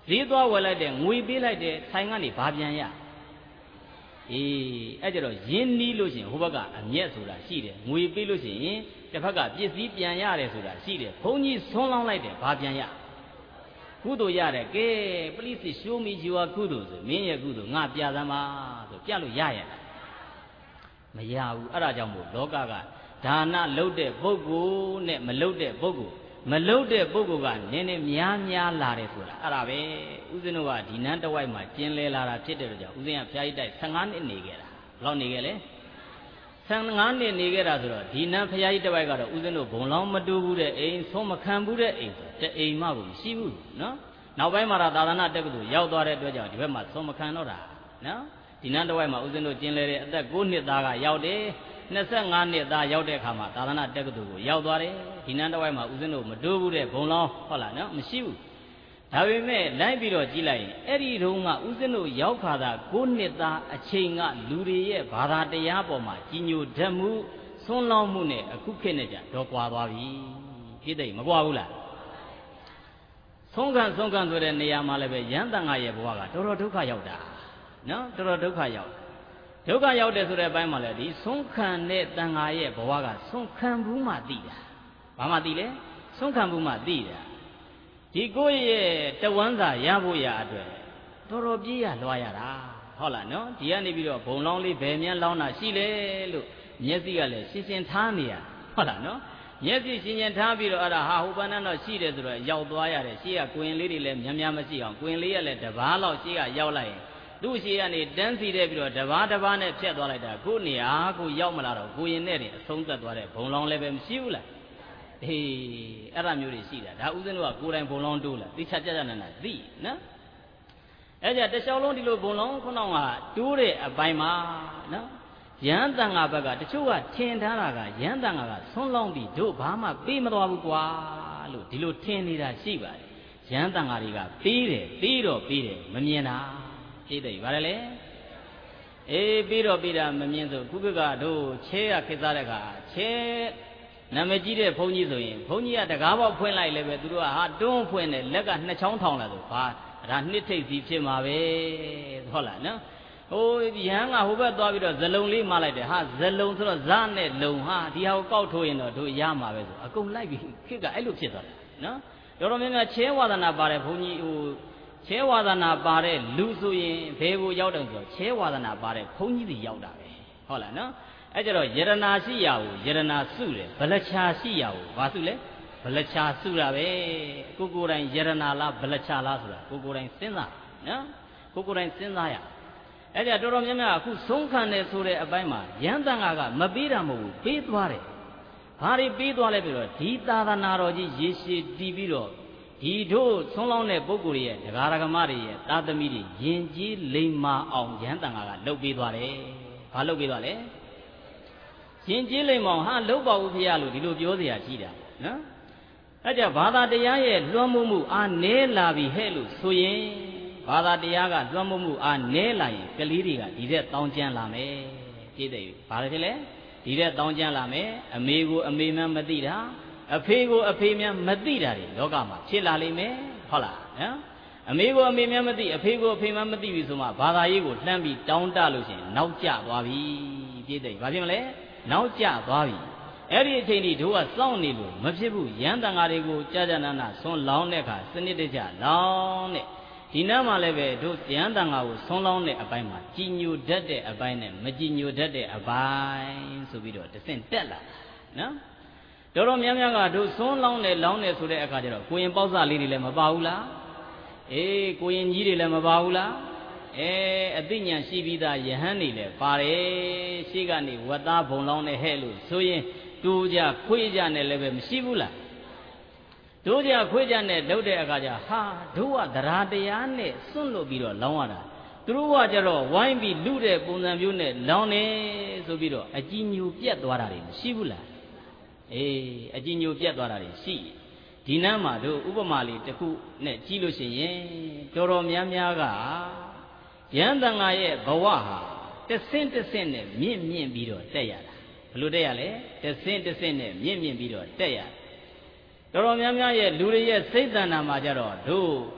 ဈေးသွားဝယ်လိုက်တယ်ငွေပေးလိုက်တယ်ဆိုင်ကနေဘာပြန်ရအေးအဲ့ကြတော့ရင်းနှီးလို့ရှိရင်ဟိုဘက်ကအမျက်ဆိုတာရှိတယ်ငွေပေးလို့ရှိရင်တစ်ဖက်ကပစ္စည်းပြန်ရတယ်ဆိုတာရှိတယ်ဘုန်းကြီးဆွန်းလောင်းလိုက်တယ်ဘာပြန်ရကုသိုလ်ရတယ်ကဲ please show me your ကုသိုလ်ဆိုမင်းရဲ့ကုသိုလ်ငါပြသမ်းပါဆိုပြလို့ရရလားမရဘူးအဲ့ဒါကြောင့်မို့လောကကဒါနလုပ်တဲ့ပုဂ္ဂိုလ်နဲ့မလုပ်တဲ့ပုဂ္ဂိုလ်မလုပ်တဲ့ပုဂ္ဂိုလ်ကနည်းနည်းများများလာတယ်ဆိုတာအဲ့ဒါပဲဦးဇင်းတို့ကဒီနန်းတစ်ဝိုက်မှာကျင်လဲလာတာဖြစ်တဲ့ကြောင့်ဦးဇင်းကဖျားကြီးတိုက်ဆယ်ငါးနှစ်နေခဲ့တာဘယ်လောက်နေခဲ့လဲဆယ်ငါးနှစ်နေခဲ့တာဆိုတော့ဒီနန်းဖျားကြီးတစ်ဝိုက်ကတော့ဦးဇင်းတို့ဘုံလောင်းမတူဘူးတဲ့အိမ်ဆုံးမခံဘူးတဲ့အိမ်ဆိုတဲ့အိမ်မှကိုမရှိဘူးနော်နောက်ပိုင်းမှာသာသနာတက္ကသိုလ်ရောက်သွားတဲ့အတွက်ကြောင့်ဒီဘက်မှာဆုံးမခံတော့တာနော်ဒီနန်းတစ်ဝိုက်မှာဦးဇင်းတို့ကျင်လဲတဲ့အသက်ကိုးနှစ်သားကရောက်တယ်နှစ်ဆယ်ငါးနှစ်သားရောက်တဲ့အခါမှာသာသနာတက္ကသိုလ်ကိုရောက်သွားတယ်ဒီနန်းတစ်ဝိုက်မှာဦးဇင်းတို့မတိုးဘူးတဲ့ဘုံလောင်းဟုတ်လားနော်မရှိဘူးဒါပေမဲ့လိုက်ပြီးတော့ကြည့်လိုက်ရင်အဲ့ဒီတုန်းကဦးဇင်းတို့ရောက်ခါသာကိုးနှစ်သားအချိန်ကလူတွေရဲ့ဘာသာတရားပေါ်မှာကြီးညိုဓာတ်မှုဆွန်းလောင်းမှုနဲ့အခုခေတ်နဲ့ကြတော့ကွာသွားပြီဖြစ်တယ်မကွာဘူးလားဆုံးခံဆုံးခံဆိုတဲ့နေရာမှာလည်းပဲရဟန်းတန်ဃာရဲ့ဘဝကတော်တော်ဒုက္ခရောက်တာနော်တော်တော်ဒုက္ခရောက်ဒုက္ခရောက်တယ်ဆိုတဲ့အပိုင်းမှာလည်းဒီဆုံးခံတဲ့တန်ဃာရဲ့ဘဝကဆုံးခံဘူးမှသိတာဘာမှသိလဲဆုံးခံဘူးမှသိတာဒီကိုယ့်ရဲ့တဝမ်းစာရဖို့ရအတွက်တော်တော်ပြေးရလွှားရတာဟုတ်လားနော်ဒီကနေပြီးတော့ဘုံလောင်းလေးဘယ်မြန်းလောင်းတာရှိလဲလို့မျက်စိကလည်းရှင်းရှင်းထားနေရဟုတ်လားနော်မျက်စိရှင်းရှင်းထားပြီးတော့အဲ့ဒါဟာဟိုပန်းတော့ရှိတယ်ဆိုတော့ရောက်သွားရတယ်ရှေ့ကကိုရင်လေးတွေလည်းများများမရှိအောင်ကိုရင်လေးကလည်းတပားလောက်ရှေ့ကရောက်လိုက်ရင်သူ့ရှေ့ကနေတန်းစီတဲ့ပြီးတော့တပားတပားနဲ့ဖြတ်သွားလိုက်တာကိုနေရာကိုရောက်မလာတော့ကိုရင်နဲ့တင်အဆုံးသက်သွားတဲ့ဘုံလောင်းလည်းပဲမရှိဘူးလားဟေးအဲ့ဒါမျိုးတွေရှိတာဒါဥစဉ်တို့ကကိုယ်တိုင်ဘုံလောင်းတိုးလာသိချာကြကြနာနာသိနော်အဲ့ကြတခြားလုံးဒီလိုဘုံလောင်းခုနကတိုးတဲ့အပိုင်းမှာနော်ရဟန်းတန်ဃာဘက်ကတချို့ကထင်ထားတာကရဟန်းတန်ဃာကဆွန်းလောင်းပြီးတို့ဘာမှပေးမသွားဘူးကွာလို့ဒီလိုထင်နေတာရှိပါတယ်ရဟန်းတန်ဃာတွေကပေးတယ်ပေးတော့ပေးတယ်မမြင်တာသိတယ်ဗါတယ်လေအေးပေးတော့ပေးတာမမြင်ဆိုခုကကတို့ချဲရခေတ်စားတဲ့ခါချဲနာမည်ကြီးတဲ့ဘုန်းကြီးဆိုရင်ဘုန်းကြီးကတကားပေါက်ဖွင့်လိုက်လည်းပဲသူတို့ကဟာတွန်းဖွင့်တယ်လက်ကနှစ်ချောင်းထောင်လာဆိုဘာဒါနှစ်ထိပ်စီဖြစ်မှာပဲဟုတ်လားနော်ဟိုရဟန်းကဟိုဘက်သွားပြီးတော့ဇလုံလေးမလိုက်တယ်ဟာဇလုံဆိုတော့ဇနဲ့လုံဟာဒီဟာကိုကောက်ထိုးရင်တော့တို့ရမှာပဲဆိုအကုန်လိုက်ပြီးခေတ်ကအဲ့လိုဖြစ်သွားတယ်နော်တော်တော်များများချဲဝါဒနာပါတဲ့ဘုန်းကြီးဟိုချဲဝါဒနာပါတဲ့လူဆိုရင်ဘယ်ကိုရောက်တယ်ဆိုတော့ချဲဝါဒနာပါတဲ့ဘုန်းကြီးတွေရောက်တာပဲဟုတ်လားနော်အဲ့ကြတော့ယရနာရှိရာကိုယရနာစုတယ်ဗလချာရှိရာကိုဘာစုလဲဗလချာစုတာပဲကိုကိုယ်တိုင်ယရနာလားဗလချာလားဆိုတာကိုကိုယ်တိုင်စဉ်းစားနော်ကိုကိုယ်တိုင်စဉ်းစားရအဲ့ကြတော်တော်များများအခုဆုံးခံတယ်ဆိုတဲ့အပိုင်းမှာရဟန်းတန်ဃာကမပေးတာမဟုတ်ဘူးပေးသွားတယ်ဘာတွေပေးသွားလဲပြီးတော့ဒီသာသနာတော်ကြီးရေရှည်တည်ပြီးတော့ဒီတို့ဆုံးလောင်းတဲ့ပုဂ္ဂိုလ်ရဲ့ဒကာဒကမတွေရဲ့သာသမီတွေယဉ်ကျေးလိမ္မာအောင်ရဟန်းတန်ဃာကလှုပ်ပေးသွားတယ်ဘာလှုပ်ပေးသွားလဲယဉ်ကျေးလိမ္မာအောင်ဟာလှုပ်ပါဦးဖေရလို့ဒီလိုပြောเสียရှိတာနော်အဲ့ကြဘာသာတရားရဲ့လွှမ်းမိုးမှုအားနည်းလာပြီဟဲ့လို့ဆိုရင်ဘာသာတရားကလွှမ်းမိုးမှုအားနည်းလာရင်ကလေးတွေကဒီတဲ့တောင်းကျမ်းလာမယ်ပြည့်တယ်ဘာလဲဖြစ်လဲဒီတဲ့တောင်းကျမ်းလာမယ်အမေကိုအမေမှမသိတာအဖေကိုအဖေများမသိတာတွေလောကမှာဖြစ်လာလိမ့်မယ်ဟုတ်လားနော်အမေကိုအမေများမသိအဖေကိုအဖေမှမသိပြီဆိုမှဘာသာရေးကိုလှမ်းပြီးတောင်းတလို့ရှိရင်နောက်ကျသွားပြီပြည့်တယ်ဘာဖြစ်မလဲနောက်ကျသွားပြီအဲ့ဒီအချိန်ထိတို့ကစောင့်နေလို့မဖြစ်ဘူးရန်တန်ဃာတွေကိုကြာကြာနာနာဆွန်းလောင်းတဲ့အခါစနစ်တကျလောင်းတဲ့ဒီနားမှာလည်းပဲတို့ရန်တန်ဃာကိုဆွန်းလောင်းတဲ့အပိုင်းမှာကြည်ညိုတတ်တဲ့အပိုင်းနဲ့မကြည်ညိုတတ်တဲ့အပိုင်းဆိုပြီးတော့တဆင့်တက်လာနော်တော်တော်များများကတို့ဆွန်းလောင်းတယ်လောင်းတယ်ဆိုတဲ့အခါကျတော့ကိုရင်ပေါက်စလေးတွေလည်းမပါဘူးလားအေးကိုရင်ကြီးတွေလည်းမပါဘူးလားအဲအသိဉာဏ်ရှိပြီးသားယဟန်နေလည်းပါတယ်ရှေ့ကနေဝတ်သားဘုံလောင်းနဲ့ဟဲ့လို့ဆိုရင်တူကြခွေးကြနဲ့လည်းပဲမရှိဘူးလားတို့ကြခွေးကြနဲ့လှုပ်တဲ့အခါကျဟာတို့ကတရားတရားနဲ့စွန့်လွတ်ပြီးတော့လောင်းရတာသူတို့ကကြတော့ဝိုင်းပြီးလူတဲ့ပုံစံမျိုးနဲ့လောင်းနေဆိုပြီးတော့အကြည်ညိုပြတ်သွားတာတွေမရှိဘူးလားအေးအကြည်ညိုပြတ်သွားတာတွေရှိဒီနားမှာတို့ဥပမာလေးတစ်ခုနဲ့ကြည့်လို့ရှိရင်တော်တော်များများကယန္တန်ဃာရဲ့ဘဝဟာတဆင့်တဆင့်နဲ့မြင့်မြင့်ပြီးတော့တက်ရတာဘယ်လိုတက်ရလဲတဆင့်တဆင့်နဲ့မြင့်မြင့်ပြီးတော့တက်ရတော်တော်များများရဲ့လူတွေရဲ့စိတ်တဏ္ဍာမှာကြတော့တို့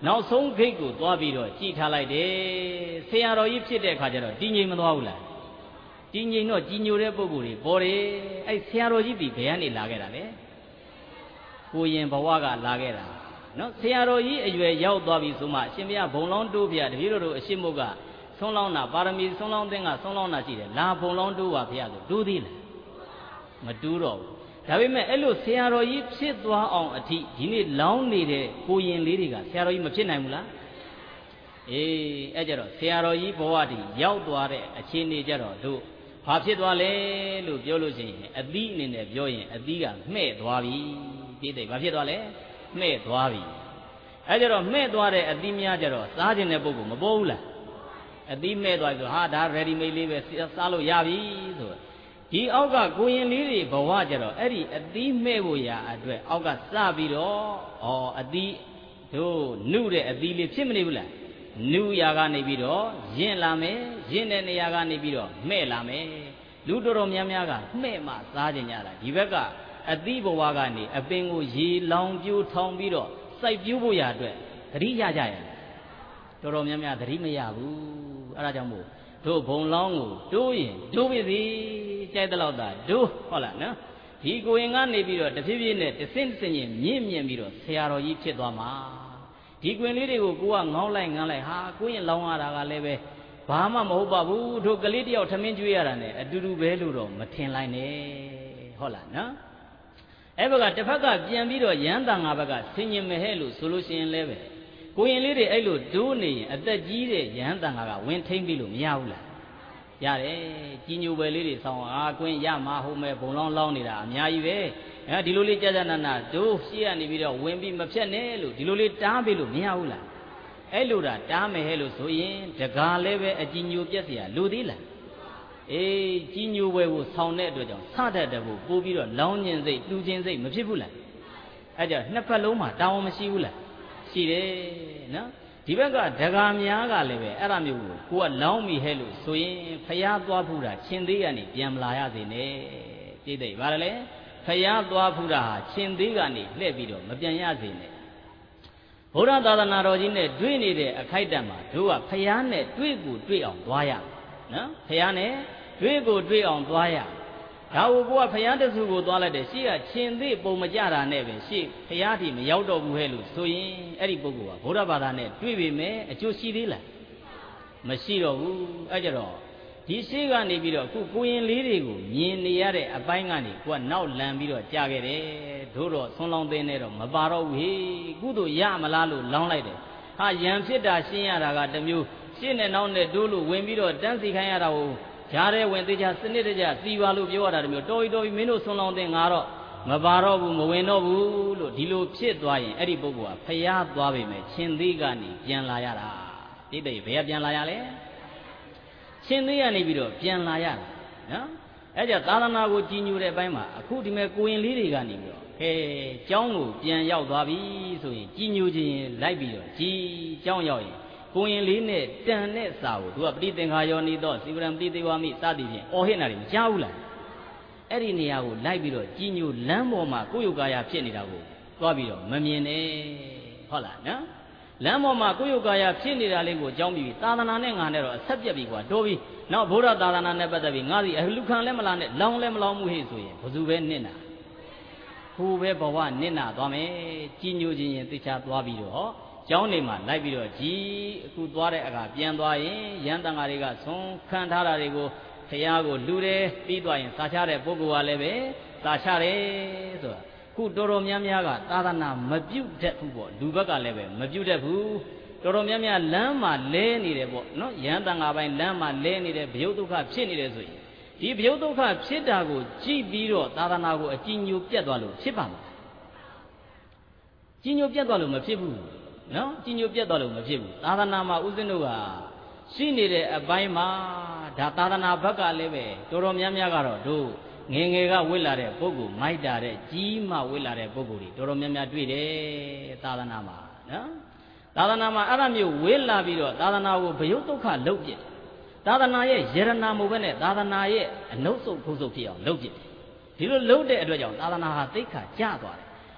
နောက်ဆုံးဂိတ်ကိုသွားပြီးတော့ကြည်ထားလိုက်တယ်ဆရာတော်ကြီးဖြစ်တဲ့အခါကျတော့တည်ငြိမ်မသွားဘူးလားတည်ငြိမ်တော့ကြီးညိုတဲ့ပုဂ္ဂိုလ်တွေပေါ်တယ်အဲ့ဆရာတော်ကြီးဒီဘယ်ကနေလာခဲ့တာလဲကိုရင်ဘဝကလာခဲ့တာနော်ဆရာတော်ကြီးအရွယ်ရောက်သွားပြီဆိုမှအရှင်ဘုရားဘုံလောင်းတိုးပြတပည့်တော်တို့အရှင်မုတ်ကဆုံးလောင်းတာပါရမီဆုံးလောင်းတဲ့ကဆုံးလောင်းတာရှိတယ်လာဘုံလောင်းတိုးပါဘုရားဆိုတိုးသေးလားမတိုးတော့ဘူးဒါပေမဲ့အဲ့လိုဆရာတော်ကြီးဖြစ်သွားအောင်အထိဒီနေ့လောင်းနေတဲ့ကိုရင်လေးတွေကဆရာတော်ကြီးမဖြစ်နိုင်ဘူးလားအေးအဲ့ကြတော့ဆရာတော်ကြီးဘဝတည်းရောက်သွားတဲ့အခြေအနေကြတော့တို့ဘာဖြစ်သွားလဲလို့ပြောလို့ရှိရင်အသီးအနေနဲ့ပြောရင်အသီးကမှဲ့သွားပြီပြည့်တယ်ဘာဖြစ်သွားလဲမှဲ့သွားပြီအဲ့ကြတော့မှဲ့သွားတဲ့အသီးများကြတော့စားခြင်းတဲ့ပုဂ္ဂိုလ်မပေါ်ဘူးလားအသီးမှဲ့သွားပြီဆိုဟာဒါ ready made လေးပဲစားလို့ရပြီဆိုဒီအောက်ကကိုရင်လေးတွေဘဝကြတော့အဲ့ဒီအသီးမှဲ့ဖို့ရာအတွက်အောက်ကစပြီးတော့ဩအသီးတို့နှုတဲ့အသီးလေးဖြစ်မနေဘူးလားနုရာကနေပြီးတော့ရင့်လာမယ်ရင့်တဲ့နေရာကနေပြီးတော့မှဲ့လာမယ်လူတော်တော်များများကမှဲ့မှစားကြကြတာဒီဘက်ကအသီးဘဝကနေအပင်ကိုရေလောင်ပြိုးထောင်ပြီးတော့စိုက်ပြိုးဖို့ရာအတွက်သတိရကြရတယ်တော်တော်များများသတိမရဘူးအဲ့ဒါကြောင့်မို့တို့ဘုံလောင်းကိုတိုးရင်တိုးပြီစီကြိုက်တဲ့လောက်သာတိုးဟုတ်လားနော်ဒီကိုရင်ကနေပြီးတော့တဖြည်းဖြည်းနဲ့တဆင့်တဆင့်ချင်းမြင့်မြင့်ပြီးတော့ဆရာတော်ကြီးဖြစ်သွားမှာဒီကွင်လေးတွေကိုကိုကငေါင်းလိုက်ငန်းလိုက်ဟာကိုရင်လောင်းရတာကလည်းပဲဘာမှမဟုတ်ပါဘူးတို့ကလေးတယောက်ထမင်းကျွေးရတာနဲ့အတူတူပဲလို့တော့မထင်လိုက်နဲ့ဟုတ်လားနော်အဲ့ဘက်ကတစ်ဖက်ကပြန်ပြီးတော့ရန်တန်ငါဘက်ကဆင်ញင်မဟဲ့လို့ဆိုလို့ရှိရင်လည်းပဲကိုရင်လေးတွေအဲ့လိုဒိုးနေရင်အသက်ကြီးတဲ့ရန်တန်ငါကဝင်ထိမ့်ပြီးလို့မရဘူးလားရတယ်ကြီးညိုပဲလေးတွေဆောင်းအာကွင်းရမှာဟုတ်မဲ့ဘုံလောင်းလောင်းနေတာအများကြီးပဲအဲဒီလိုလေးကြာကြာနာနာဒိုးရှေ့ကနေပြီးတော့ဝင်ပြီးမဖြတ်နဲ့လို့ဒီလိုလေးတားပြီးလို့မရဘူးလားအဲ့လိုတာတားမယ်ဟဲ့လို့ဆိုရင်တကားလည်းပဲအကြီးညိုပြက်เสียလူသေးလားအေးကြီးညိုပဲကိုဆောင်းတဲ့အတွက်ကြောင့်စတတ်တဲ့ကိုပို့ပြီးတော့လောင်းကျင်စိတ်တူးကျင်စိတ်မဖြစ်ဘူးလားအဲ့ကြနှစ်ဖက်လုံးမှာတောင်းမရှိဘူးလားရှိတယ်နော်ဒီဘက်ကဒကာများကလည်းပဲအဲ့ဒါမျိုးကိုကိုကလောင်းမိဟဲ့လို့ဆိုရင်ဖျားသွားဖူးတာရှင်သေးကနေပြန်မလာရစေနဲ့ပြည့်တယ်ဗါလဲဖျားသွားဖူးတာဟာရှင်သေးကနေလှည့်ပြီးတော့မပြန်ရစေနဲ့ဘုရားသာသနာတော်ကြီးနဲ့တွေ့နေတဲ့အခိုက်အတန့်မှာတို့ကဖျားနဲ့တွေ့ကိုတွေ့အောင်သွားရနော်ဖျားနဲ့တွေ့ကိုတွေ့အောင်သွားရဒါကိုကိုကဖျားတဆူကိုသွားလိုက်တယ်ရှေ့ကရှင်သေးပုံမကြတာနဲ့ပဲရှေ့ဖျားတိမရောက်တော့ဘူးဟဲ့လို့ဆိုရင်အဲ့ဒီပုဂ္ဂိုလ်ကဘုရားဘာသာနဲ့တွေ့ပြီမယ်အကျိုးရှိသေးလားမရှိတော့ဘူးအဲ့ကြတော့ဒီရှေ့ကနေပြီးတော့အခုကိုရင်လေးတွေကိုမြင်နေရတဲ့အပိုင်းကနေကိုကနောက်လန်ပြီးတော့ကြာခဲ့တယ်တို့တော့ဆွန်းလောင်းသိနေတော့မပါတော့ဘူးဟေးကုသိုလ်ရမလားလို့လောင်းလိုက်တယ်ဟာရံဖြစ်တာရှင်းရတာကတမျိုးရှင်းနဲ့နောက်နဲ့တိုးလို့ဝင်ပြီးတော့တန်းစီခိုင်းရတာကိုဂျားတဲ့ဝင်သေးချာစနစ်တကျစီပါလို့ပြောရတာတမျိုးတော်ပြီတော်ပြီမင်းတို့ဆွန်းလောင်းသိငါတော့မပါတော့ဘူးမဝင်တော့ဘူးလို့ဒီလိုဖြစ်သွားရင်အဲ့ဒီပုဂ္ဂိုလ်ကဖျားသွားပြီမယ်ရှင်သေးကနေပြန်လာရတာတိတ်တိတ်ဘယ်ကပြန်လာရလဲရှင်သေးကနေပြီးတော့ပြန်လာရတာနော်အဲ့ကြသာသနာကိုကြီးညိုတဲ့အပိုင်းမှာအခုဒီမဲ့ကိုရင်လေးတွေကနေပြီးတော့ဟဲကျောင်းကိုပြန်ရောက်သွားပြီဆိုရင်ကြီးညိုခြင်းလိုက်ပြီးတော့ကြီးကျောင်းရောက်ရင်ကိုရင်လေးနဲ့တန်တဲ့စာကိုသူကပဋိသင်္ခါယောနိတော့စီဝရံပဋိသေဝမိစသည်ဖြင့်အော်ဟစ်နာတွေမကြားဘူးလားအဲ့ဒီနေရာကိုလိုက်ပြီးတော့ကြီးညိုလမ်းပေါ်မှာကိုယ့်ယုတ်ကာယဖြစ်နေတာကိုသွားပြီးတော့မမြင်နဲ့ဟုတ်လားနော်လမ်းပေါ်မှာကိုယ့်ယုတ်ကာယဖြစ်နေတာလေးကိုအကြောင်းပြီးသာသနာနဲ့ငါနဲ့တော့အဆက်ပြတ်ပြီကွာတော်ပြီနောက်ဘုရားသာသနာနဲ့ပတ်သက်ပြီးငါစီအလူခံလည်းမလာနဲ့လောင်းလည်းမလောင်းမှုဟိဆိုရင်ဘယ်သူပဲနစ်နာဟိုပဲဘဝနစ်နာသွားမယ်ကြီးညိုခြင်းရင်သိချသွားပြီးတော့ကျောင်းနေမှာလိုက်ပြီးတော့ကြီးအခုသွားတဲ့အခါပြန်သွားရင်ရန်တန်ဃာတွေကဆုံးခံထားတာတွေကိုဖရာကိုလူတယ်ပြီးသွားရင်စာချတဲ့ပုဂ္ဂိုလ်ကလည်းပဲစာချတယ်ဆိုတာခုတော်တော်များများကသာသနာမပြုတ်တတ်ဘူးပေါ့လူဘက်ကလည်းပဲမပြုတ်တတ်ဘူးတော်တော်များများလမ်းမှာလဲနေတယ်ပေါ့နော်ရန်တန်ဃာပိုင်းလမ်းမှာလဲနေတယ်ဘယုတ်ဒုက္ခဖြစ်နေတယ်ဆိုရင်ဒီဘယုတ်ဒုက္ခဖြစ်တာကိုကြည့်ပြီးတော့သာသနာကိုအကြည်ညိုပြတ်သွားလို့ဖြစ်ပါမှာကြည်ညိုပြတ်သွားလို့မဖြစ်ဘူးနော်ကြည်ညိုပြတ်သွားလို့မဖြစ်ဘူးသာသနာမှာဦးဇင်းတို့ကရှိနေတဲ့အပိုင်းမှာဒါသာသနာဘက်ကလည်းပဲတော်တော်များများကတော့တို့ငယ်ငယ်ကဝိလာတဲ့ပုဂ္ဂိုလ်မိုက်တာတဲ့ကြီးမှဝိလာတဲ့ပုဂ္ဂိုလ်တွေတော်တော်များများတွေ့တယ်သာသနာမှာနော်သာသနာမှာအဲ့ဒါမျိုးဝိလာပြီးတော့သာသနာကိုဘယုတ်ဒုက္ခလုပ်ပြစ်သာသနာရဲ့ယရနာမို့ပဲနဲ့သာသနာရဲ့အနုဆုတ်ဖုဆုတ်ဖြစ်အောင်လုပ်ပြစ်ဒီလိုလုပ်တဲ့အတွက်ကြောင့်သာသနာဟာသိက္ခာကျသွားတယ်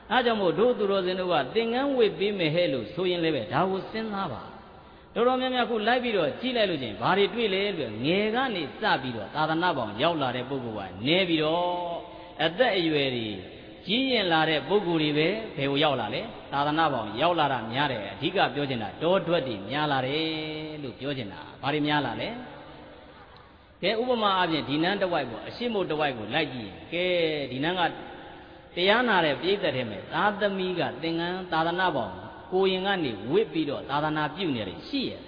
အားကြောင့်မို့တို့သူတော်စင်တို့ကသင်္ကန်းဝတ်ပြီးမယ်ဟဲ့လို့ဆိုရင်လည်းပဲဒါကိုစဉ်းစားပါတော်တော်များများခုလိုက်ပြီးတော့ကြည့်လိုက်လို့ချင်းဘာတွေတွေ့လဲလို့ငယ်ကနေစပြီးတော့သာသနာပေါင်းရောက်လာတဲ့ပုဂ္ဂိုလ်ကနေပြီးတော့အသက်အရွယ်ကြီးကြီးရင်လာတဲ့ပုဂ္ဂိုလ်တွေပဲဘယ်ကိုရောက်လာလဲသာသနာပေါင်းရောက်လာတာများတယ်အဓိကပြောချင်တာတောထွက်တွေများလာတယ်လို့ပြောချင်တာဘာတွေများလာလဲကဲဥပမာအပြင်ဒီနန်းတစ်ဝိုက်ပေါ့အရှိမို့တစ်ဝိုက်ကိုလိုက်ကြည့်ရင်ကဲဒီနန်းကတရားနာတဲ့ပြိဿထဲမှာသာသမီကသင်္ကန်းသာသနာပေါင်းကိုရင်ကနေဝစ်ပြီးတော့သာသနာပြုနေတယ်ရှိရတယ်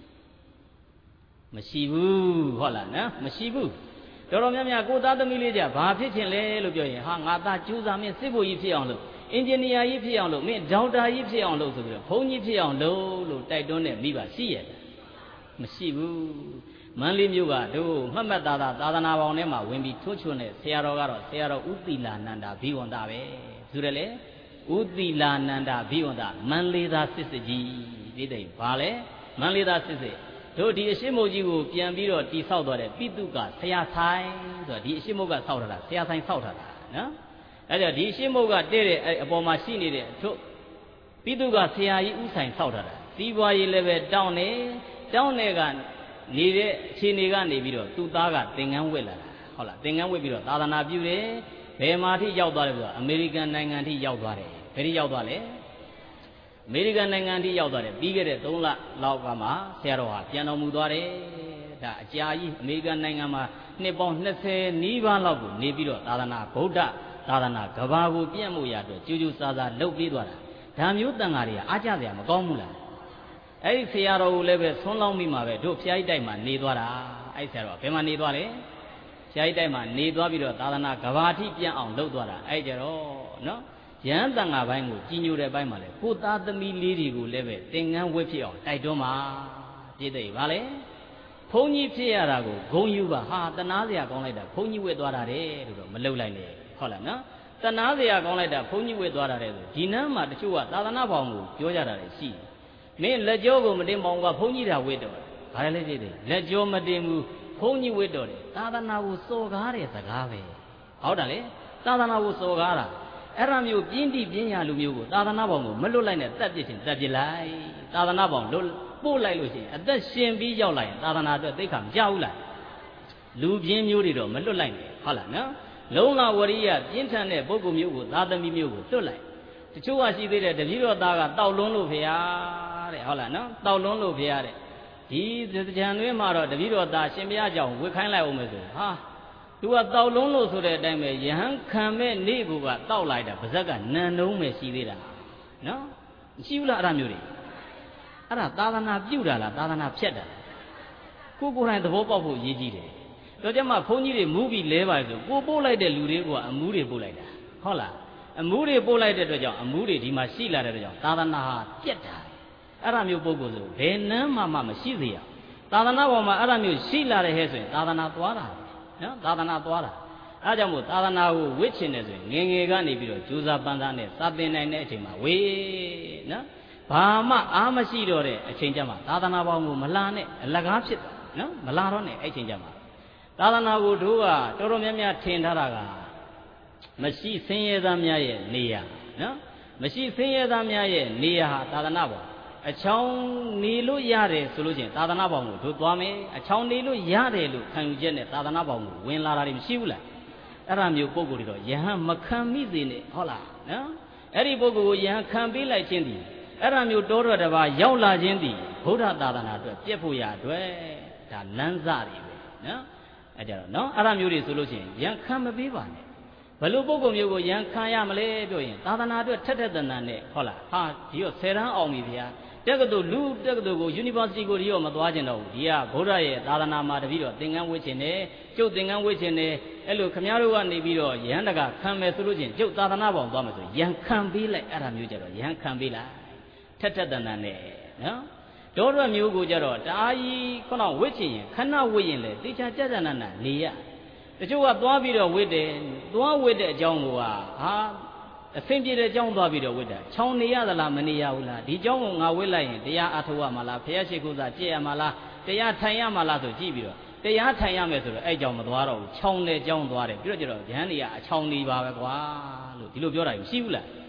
မရှိဘူးဟုတ်လားနော်မရှိဘူးတော်တော်များများကိုသားသမီးလေးကြဘာဖြစ်ချင်လဲလို့ပြောရင်ဟာငါသားကျူးစာမင်းစစ်ဖို့ကြီးဖြစ်အောင်လို့အင်ဂျင်နီယာကြီးဖြစ်အောင်လို့မင်းဒေါက်တာကြီးဖြစ်အောင်လို့ဆိုပြီးတော့ဘုန်းကြီးဖြစ်အောင်လို့လို့တိုက်တွန်းတဲ့မိဘရှိရတယ်မရှိဘူးမန္တလေးမြို့ကတို့မှတ်မှတ်သားသားသာသနာပေါင်းထဲမှာဝင်ပြီးထွတ်ချွတ်တဲ့ဆရာတော်ကတော့ဆရာတော်ဥသီလာနန္ဒာဘိဝန္တပဲဆိုတယ်လေဥသီလာနန္ဒာဘိဝန္တမန္တလေးသားစစ်စစ်ကြီးဒီတိတ်ဘာလဲမန္တလေးသားစစ်စစ်တို့ဒီအရှိမုတ်ကြီးကိုပြန်ပြီးတော့တိဆောက်သွားတဲ့ပိတုကဆရာဆိုင်ဆိုတော့ဒီအရှိမုတ်ကဆောက်ထားတာဆရာဆိုင်ဆောက်ထားတာနော်အဲ့ဒါဒီအရှိမုတ်ကတဲ့တဲ့အပေါ်မှာရှိနေတဲ့တို့ပိတုကဆရာကြီးဥဆိုင်ဆောက်ထားတာစီးပွားရေးလည်းပဲတောင်းနေတောင်းနေကနေတဲ့အခြေအနေကနေပြီးတော့သူ့သားကသင်္ကန်းဝတ်လာတာဟုတ်လားသင်္ကန်းဝတ်ပြီးတော့သာသနာပြုတယ်ဘယ်မှာထိရောက်သွားလဲဆိုတော့အမေရိကန်နိုင်ငံထိရောက်သွားတယ်ဘယ်ထိရောက်သွားလဲအမေရိကန်နိုင်ငံထိရောက်သွားတယ်ပြီးခဲ့တဲ့သုံးလလောက်ကမှဆရာတော်ဟာပြန်တော်မူသွားတယ်ဒါအကြာကြီးအမေရိကန်နိုင်ငံမှာနှစ်ပေါင်းနှစ်ဆယ်နီးပါးလောက်ကိုနေပြီးတော့သာသနာဗုဒ္ဓသာသနာကဘာကိုပြန့်မှုရအတွက်ကျူးကျူးဆာဆာလှုပ်ပြီးသွားတာဒါမျိုးတန်ဃာတွေကအားကြစရာမကောင်းဘူးလားအဲ့ဒီဆရာတော်ကိုလည်းပဲဆွန်းလောင်းပြီးမှပဲတို့ဖျားကြီးတိုက်မှာနေသွားတာအဲ့ဆရာတော်ဘယ်မှာနေသွားလဲဖျားကြီးတိုက်မှာနေသွားပြီးတော့သာသနာကဘာတိပြန့်အောင်လှုပ်သွားတာအဲ့ကြတော့နော်ရဟန်းတန်ဃာပိုင်းကိုကြီးညိုတဲ့ပိုင်းမှာလေကိုသားသမီးလေးတွေကိုလည်းပဲသင်္ကန်းဝတ်ဖြစ်အောင်တိုက်တွန်းပါပြည့်သိပါလေဘုန်းကြီးဖြစ်ရတာကိုဂုံယူပါဟာတနာစရာကောင်းလိုက်တာဘုန်းကြီးဝတ်သွားတာတဲ့လို့တော့မလှုပ်လိုက်နဲ့ဟုတ်လားနော်တနာစရာကောင်းလိုက်တာဘုန်းကြီးဝတ်သွားတာတဲ့ဆိုဒီနန်းမှာတချို့ကသာသနာပေါင်းကိုပြောကြတာလည်းရှိတယ်မင်းလက်ကြောကိုမတင်ပေါင်းကဘုန်းကြီးတာဝတ်တော်ဘာလဲလဲကြည့်တယ်လက်ကြောမတင်ဘူးဘုန်းကြီးဝတ်တော်တယ်သာသနာကိုစော်ကားတဲ့စကားပဲဟုတ်တယ်လေသာသနာကိုစော်ကားတာအဲ့ဒါမျိုးပြင်းတိပြင်းရလူမျိုးကိုသာသနာပေါင်းကိုမလွတ်လိုက်နဲ့တတ်ပြစ်ချင်းတတ်ပြစ်လိုက်သာသနာပေါင်းလွတ်ပို့လိုက်လို့ရှိရင်အသက်ရှင်ပြီးရောက်လာရင်သာသနာအတွက်သိက္ခာမကြဘူးလားလူပြင်းမျိုးတွေတော့မလွတ်လိုက်နဲ့ဟုတ်လားနော်လုံးလာဝရိယပြင်းထန်တဲ့ပုဂ္ဂိုလ်မျိုးကိုသာသမီမျိုးကိုလွတ်လိုက်တချို့ကရှိသေးတယ်တပည့်တော်သားကတောက်လွန်းလို့ဖေရတဲ့ဟုတ်လားနော်တောက်လွန်းလို့ဖေရတဲ့ဒီကြံတွင်းမှာတော့တပည့်တော်သားရှင်ဘုရားကြောင့်ဝေခိုင်းလိုက်အောင်မယ်ဆိုဟာသူကတောက်လွန်းလို့ဆိုတဲ့အတိုင်းပဲယဟန်ခံမဲ့နေကူကတောက်လိုက်တာပါဇက်ကနန်တုံးပဲရှိသေးတာနော်မရှိဘူးလားအဲ့ဒါမျိုးတွေအဲ့ဒါသာသနာပြုတာလားသာသနာဖြတ်တာကိုကိုယ်တိုင်သဘောပေါက်ဖို့ရည်ကြီးတယ်တော့ကြမှာဘုန်းကြီးတွေမူးပြီးလဲပါဆိုကိုပို့လိုက်တဲ့လူတွေကအမူးတွေပို့လိုက်တာဟုတ်လားအမူးတွေပို့လိုက်တဲ့အတွက်ကြောင့်အမူးတွေဒီမှာရှိလာတဲ့အတွက်ကြောင့်သာသနာဟာပြတ်တာအဲ့ဒါမျိုးပုဂ္ဂိုလ်ဆိုဘယ်နှမ်းမှမှမရှိစေရသာသနာပေါ်မှာအဲ့ဒါမျိုးရှိလာတဲ့ဟဲ့ဆိုရင်သာသနာသွားတာနော်သာသနာသွားတာအဲကြောင့်မို့သာသနာကိုဝစ်ချင်တယ်ဆိုရင်ငယ်ငယ်ကနေပြီးတော့ကြိုးစားပန်းစားနဲ့စာသင်နိုင်တဲ့အချိန်မှာဝေးနော်ဘာမှအားမရှိတော့တဲ့အချိန်ကျမှသာသနာပေါင်းကိုမလာနဲ့အလကားဖြစ်သွားနော်မလာတော့နဲ့အဲ့ချိန်ကျမှသာသနာကိုတို့ကတော်တော်များများထင်ထားတာကမရှိဆင်းရဲသားများရဲ့နေရာနော်မရှိဆင်းရဲသားများရဲ့နေရာဟာသာသနာပေါင်းအချောင်းနေလို့ရတယ်ဆိုလို့ချင်းသာသနာပေါင်းကိုတို့သွားမယ်အချောင်းနေလို့ရတယ်လို့ခံယူချက်နဲ့သာသနာပေါင်းကိုဝင်လာတာတွေမရှိဘူးလားအဲ့ဒါမျိုးပုံကိုယ်တွေတော့ယဟန်မခံမိစေနဲ့ဟုတ်လားနော်အဲ့ဒီပုံကိုယ်ကိုယဟန်ခံပေးလိုက်ခြင်းသည်အဲ့ဒါမျိုးတောတော်တစ်ပါးရောက်လာခြင်းသည်ဗုဒ္ဓသာသနာအတွက်ပြည့်ဖို့ရအတွက်ဒါလမ်းစတွေပဲနော်အဲ့ကြတော့နော်အဲ့ဒါမျိုးတွေဆိုလို့ချင်းယဟန်ခံမပေးပါနဲ့ဘလို့ပုဂ္ဂိုလ်မျိုးကိုယဟန်ခံရမလဲပြောရင်သာသနာအတွက်ထက်ထက်တန်တန်နဲ့ဟုတ်လားဟာဒီတော့ဆယ်တန်းအောင်ပြီဗျာတက္ကသိုလ်လူတက္ကသိုလ်ကို University ကိုဒီရောမသွားကျင်တော့ဘူးဒီကဗုဒ္ဓရဲ့သာသနာမှာတပည့်တော်သင်္ကန်းဝတ်ခြင်းနဲ့ကျုပ်သင်္ကန်းဝတ်ခြင်းနဲ့အဲ့လိုခမည်းတော်ကနေပြီးတော့ယဟန်တကခံမယ်ဆိုလို့ချင်းကျုပ်သာသနာပေါင်းသွားမယ်ဆိုယဟန်ခံပေးလိုက်အဲ့ဒါမျိုးကြတော့ယဟန်ခံပေးလိုက်ထက်ထက်တန်တန်နဲ့နော်ဒေါရမျိုးကိုကြတော့တအားကြီးခုနဝတ်ခြင်းရင်ခဏဝတ်ရင်လေတေချာကြကြနနနေရတချို့ကသွားပြီးတော့ဝတ်တယ်သွားဝတ်တဲ့အကြောင်းကဟာအဆင်ပြေတဲ့အကြောင်းသွားပြီးတော့ဝတ်တာချောင်းနေရသလားမနေရဘူးလားဒီအကြောင်းကိုငါဝတ်လိုက်ရင်တရားအထောက်ရမှာလားဘုရားရှိခိုးစာကြည့်ရမှာလားတရားထိုင်ရမှာလားဆိုကြည့်ပြီးတော့တရားထိုင်ရမယ်ဆိုတော့အဲ့ကြောင့်မသွားတော့ဘူးချောင်းတဲ့အကြောင်းသွားတယ်ပြီးတော့ကျတော့ဉာဏ်နေရအချောင်းနေပါပဲကွာလို့ဒီလိုပြောတာမရှိဘူးလား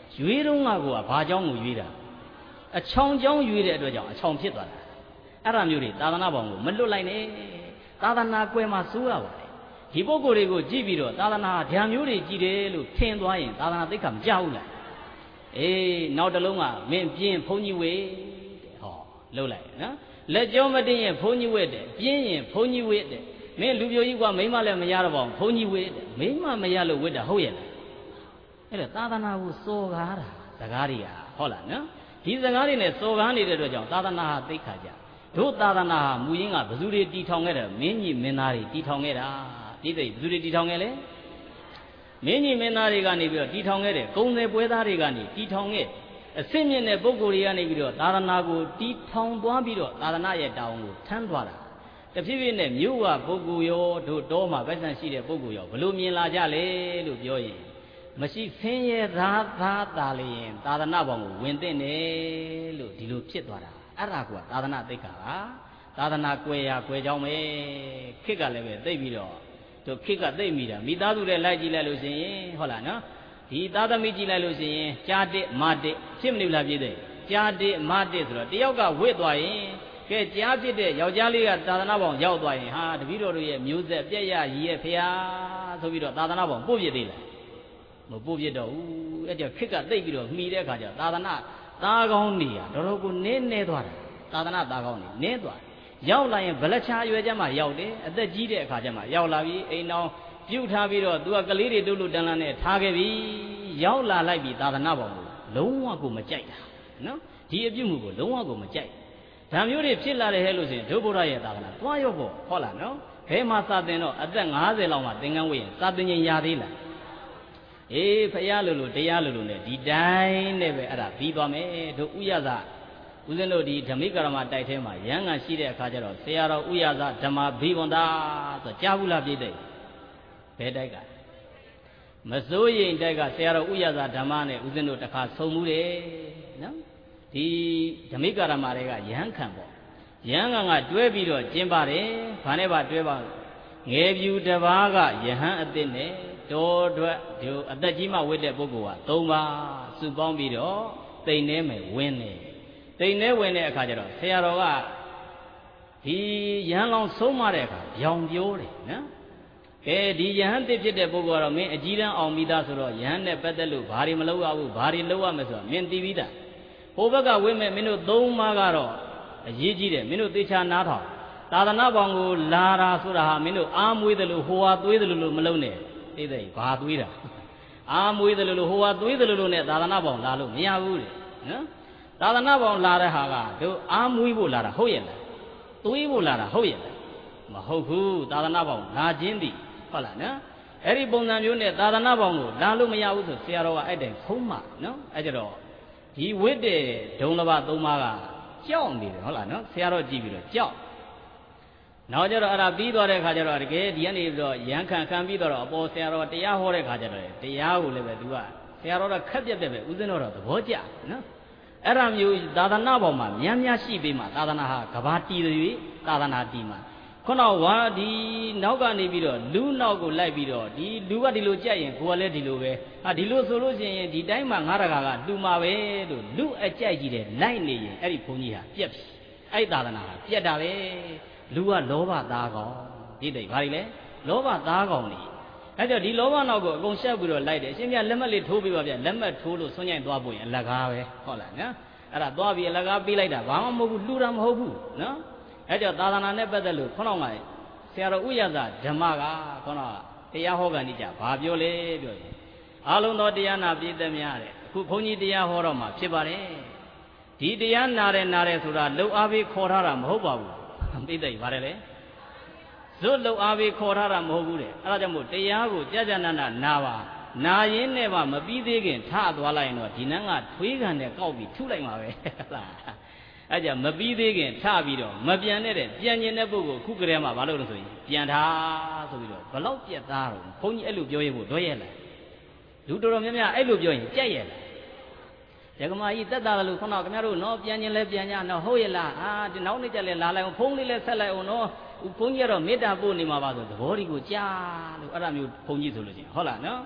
ရွေးတော့ငါကဘာကြောင့်ကိုရွေးတာအချောင်ကြောင့်ရွေးတဲ့အတွက်ကြောင့်အချောင်ဖြစ်သွားတာအဲ့ဒါမျိုးတွေသာသနာပေါင်းကိုမလွတ်လိုက်နဲ့သာသနာကွယ်မှာစိုးရပါတယ်ဒီပုဂ္ဂိုလ်တွေကိုကြည့်ပြီးတော့သာသနာဓာမျိုးတွေကြည်တယ်လို့ထင်သွားရင်သာသနာသိက္ခာမကြဘူးလားအေးနောက်တစ်လုံးကမင်းပြင်းဘုန်းကြီးဝေတဲ့ဟောလှုပ်လိုက်နော်လက်ကြောမတင်ရင်ဘုန်းကြီးဝေတဲ့ပြင်းရင်ဘုန်းကြီးဝေတဲ့မင်းလူပြိုကြီးကမိမလည်းမရတော့ပါဘူးဘုန်းကြီးဝေတဲ့မိမမရလို့ဝေတာဟုတ်ရဲ့လားအဲ့ဒါသာသနာကိုစော်ကားတာစကားတွေကဟုတ်လားနော်ဒီစကားတွေနဲ့စော်ကားနေတဲ့အတွက်ကြောင့်သာသနာဟာသိက္ခာကြတို့သာသနာဟာမူရင်းကဘယ်သူတွေတီထောင်ခဲ့တယ်မင်းကြီးမင်းသားတွေတီထောင်ခဲ့တာဒီသိဘယ်သူတွေတီထောင်ခဲ့လဲမင်းကြီးမင်းသားတွေကနေပြီးတော့တီထောင်ခဲ့တယ်ဂုံတွေပွဲသားတွေကနေတီထောင်ခဲ့အစင်းမြင့်တဲ့ပုဂ္ဂိုလ်တွေကနေပြီးတော့သာသနာကိုတီထောင်သွားပြီးတော့သာသနာရဲ့တာဝန်ကိုထမ်းသွားတာတဖြည်းဖြည်းနဲ့မြို့ဝပုဂ္ဂိုလ်ရောတို့တောမှာဗက်ဆန်ရှိတဲ့ပုဂ္ဂိုလ်ရောဘလို့မြင်လာကြလဲလို့ပြောရင်မရှိဆင်းရဲသားသားသာလျင်သာသနာပေါင်းကိုဝင်သိနေလို့ဒီလိုဖြစ်သွားတာအဲ့ဒါကသာသနာသိက္ခာပါသာသနာကွယ်ရာကွယ်ကြောင်းပဲခစ်ကလည်းပဲသိပြီးတော့တို့ခစ်ကသိမိတာမိသားစုတွေလိုက်ကြည့်လိုက်လို့ရှိရင်ဟုတ်လားနော်ဒီသားသမီးကြည့်လိုက်လို့ရှိရင်ကြားတစ်မတစ်ဖြစ်မနေလားပြည့်တဲ့ကြားတစ်မတစ်ဆိုတော့တယောက်ကဝစ်သွားရင်ကဲကြားဖြစ်တဲ့ယောက်ျားလေးကသာသနာပေါင်းရောက်သွားရင်ဟာတပည့်တော်တို့ရဲ့မျိုးဆက်ပြက်ရရည်ရဲ့ဖျားဆိုပြီးတော့သာသနာပေါင်းပို့ပြစ်သေးလားမပို့ပြစ်တော့ဘူးအဲ့ကြောင့်ခစ်ကသိပြီးတော့မှီတဲ့အခါကျသာသနာသားကောင်းနေရတော်တော်ကိုနည်းနည်းသွားတာသာသနာသားကောင်းနေနည်းသွားရောက်လာရင်ဗလက်ချာရွယ်ချက်မှရောက်တယ်အသက်ကြီးတဲ့အခါကျမှရောက်လာပြီအိမ်တော်ပြုတ်ထားပြီးတော့သူကကလေးတွေတုတ်လို့တန်းလန်းနဲ့ထားခဲ့ပြီရောက်လာလိုက်ပြီသာသနာပေါင်းကိုလုံးဝကိုမကြိုက်တာနော်ဒီအပြုမှုကိုလုံးဝကိုမကြိုက်ဒါမျိုးတွေဖြစ်လာတယ်ဟဲ့လို့ဆိုရင်ဒုဗုဒ္ဓရဲ့သာသနာသွားရော့ပေါ့ဟုတ်လားနော်ဘယ်မှာစာသင်တော့အသက်၅၀လောက်မှသင်္ကန်းဝေးရင်စာသင်ရင်ရသေးလားအေးဖရာလိုလိုတရားလိုလိုနဲ့ဒီတိုင်းနဲ့ပဲအဲ့ဒါပြီးသွားမယ်တို့ဥယျာဇဦးဇင်းတို့ဒီဓမိကရမတိုက်ထဲမှာရဟန်းကရှိတဲ့အခါကျတော့ဆရာတော်ဥယျာဇဓမ္မဘိဝန္တာဆိုကြားဘူးလားပြည့်တဲ့ဘယ်တိုက်ကမစိုးရင်တိုက်ကဆရာတော်ဥယျာဇဓမ္မနဲ့ဦးဇင်းတို့တစ်ခါဆုံမှုတယ်နော်ဒီဓမိကရမတွေကရဟန်းခံပေါ့ရဟန်းကကတွဲပြီးတော့ကျင်းပါတယ်ဘာနဲ့ပါတွဲပါငယ်ပြူတစ်ပါးကယဟန်အသစ်နဲ့တော်အတွက်ဒီအသက်ကြီးမှဝတ်တဲ့ပုဂ္ဂိုလ်ကသုံးပါးစုပေါင်းပြီးတော့တိမ်ထဲမယ်ဝင်းနေတိမ်ထဲဝင်တဲ့အခါကျတော့ဆရာတော်ကဒီယဟန်လောင်ဆုံးမတဲ့အခါရောင်ပြိုးတယ်နော်ကဲဒီယဟန်သစ်ဖြစ်တဲ့ပုဂ္ဂိုလ်ကတော့မင်းအကြီးတန်းအောင်မိသားဆိုတော့ယဟန်နဲ့ပတ်သက်လို့ဘာတွေမလုပ်ရဘူးဘာတွေလုပ်ရမလဲဆိုတော့မင်းသိပြီးသားဟိုဘက်ကဝိမဲ့မင်းတို့သုံးပါးကတော့အရေးကြီးတယ်မင်းတို့သေချာနားထောင်သာသနာပေါင်းကိုလာတာဆိုတာဟာမင်းတို့အားမွေးတယ်လို့ဟိုဟာသွေးတယ်လို့မလုံးနဲ့သိတဲ့ဘာသွေးတာအားမွေးတယ်လို့ဟိုဟာသွေးတယ်လို့နဲ့သာသနာပေါင်းလာလို့မရဘူးတဲ့နော်သာသနာပေါင်းလာတဲ့ဟာကတို့အားမွေးဖို့လာတာဟုတ်ရဲ့လားသွေးဖို့လာတာဟုတ်ရဲ့လားမဟုတ်ဘူးသာသနာပေါင်းလာခြင်းသည်ဟုတ်လားနော်အဲ့ဒီပုံစံမျိုးနဲ့သာသနာပေါင်းကိုလာလို့မရဘူးဆိုဆရာတော်ကအဲ့တိုင်ဖုံးမှနော်အဲ့ကြတော့ဒီဝိတ္တေဒုံလဘသုံးပါးကကြောက်နေတယ်ဟုတ်လားနော်ဆရာတော်ကြည့်ပြီးတော့ကြောက်နောက်ကြတော့အဲ့ဒါပြီးသွားတဲ့ခါကျတော့တကယ်ဒီကနေပြီးတော့ရန်ခံခံပြီးတော့အပေါ်ဆရာတော်တရားဟောတဲ့ခါကျတော့တရားကိုလည်းပဲသူကဆရာတော်ကခက်ပြက်ပြက်ပဲဥစဉ်တော်တော့သဘောကျနော်အဲ့ဒါမျိုးသာသနာပေါ်မှာများများရှိပြီးမှသာသနာဟာကဘာတည်တယ်သာသနာတည်မှာခုနကဝါဒီနောက်ကနေပြီးတော့လူနောက်ကိုလိုက်ပြီးတော့ဒီလူကဒီလိုကြက်ရင်ကိုယ်ကလည်းဒီလိုပဲဟာဒီလိုဆိုလို့ရှိရင်ဒီတိုင်းမှာငါးတကာကလူမှာပဲလို့လူအကြိုက်ကြီးတယ်လိုက်နေရင်အဲ့ဒီဘုန်းကြီးဟာပြက်ပြီအဲ့ဒီသာသနာဟာပြက်တာပဲလူကလောဘသားကောင်ဒီတိတ်ဘာတွေလဲလောဘသားကောင်နေအဲ့ကြောင့်ဒီလောဘနောက်ကိုအကုန်ရှက်ပြီးတော့လိုက်တယ်အရှင်မြတ်လက်မှတ်လေးထိုးပြီးပါဗျလက်မှတ်ထိုးလို့ဆွညိုင်သွားဖို့ရင်အလကားပဲဟုတ်လားနော်အဲ့ဒါသွားပြီးအလကားပေးလိုက်တာဘာမှမဟုတ်ဘူးလှူတာမဟုတ်ဘူးနော်အဲ့ကြောင့်သာသနာနဲ့ပတ်သက်လို့ခေါင်းကဆရာတော်ဥယျာဇဓမ္မကခေါင်းကတရားဟောကန်ကြဘာပြောလဲပြောရင်အားလုံးသောတရားနာပြည်သက်များတဲ့အခုဘုန်းကြီးတရားဟောတော့မှဖြစ်ပါတယ်ဒီတရားနာတယ်နာတယ်ဆိုတာလှုပ်အားပေးခေါ်ထားတာမဟုတ်ပါဘူးသိသိပါတယ်လေဇွတ်လှုပ်အားပေးခေါ်ထားတာမဟုတ်ဘူးတဲ့အဲ့ဒါကြောင့်မို့တရားကိုကြာကြာနာနာနာပါနာရင်းနဲ့မှမပြီးသေးခင်ထသွားလိုက်ရင်တော့ဒီနန်းကထွေးကန်နဲ့ကောက်ပြီးထုလိုက်မှာပဲဟုတ်လားအဲ့ကြမပြီးသေးခင်ထပြီးတော့မပြန်တဲ့ပြန်ကျင်တဲ့ပုဂ္ဂိုလ်ခုကလေးမှဘာလို့လဲဆိုရင်ပြန်ထားဆိုပြီးတော့ဘလောက်ပြက်သားတော့ဘုန်းကြီးအဲ့လိုပြောရင်ကိုတော့ရဲ့လားလူတော်တော်များများအဲ့လိုပြောရင်ကြက်ရဲ့လားရကမာကြီးတက်တာလို့ခေါင်းတော့ခင်ဗျားတို့နော်ပြန်ကျင်လဲပြန်ကြနော်ဟုတ်ရဲ့လားအာဒီနောက်နေ့ကျလဲလာလိုက်အောင်ဖုန်းလေးလဲဆက်လိုက်အောင်နော်ဘုန်းကြီးကတော့မေတ္တာပို့နေမှာပါဆိုသဘောဒီကိုကြားလို့အဲ့ဒါမျိုးဘုန်းကြီးဆိုလို့ချင်းဟုတ်လားနော်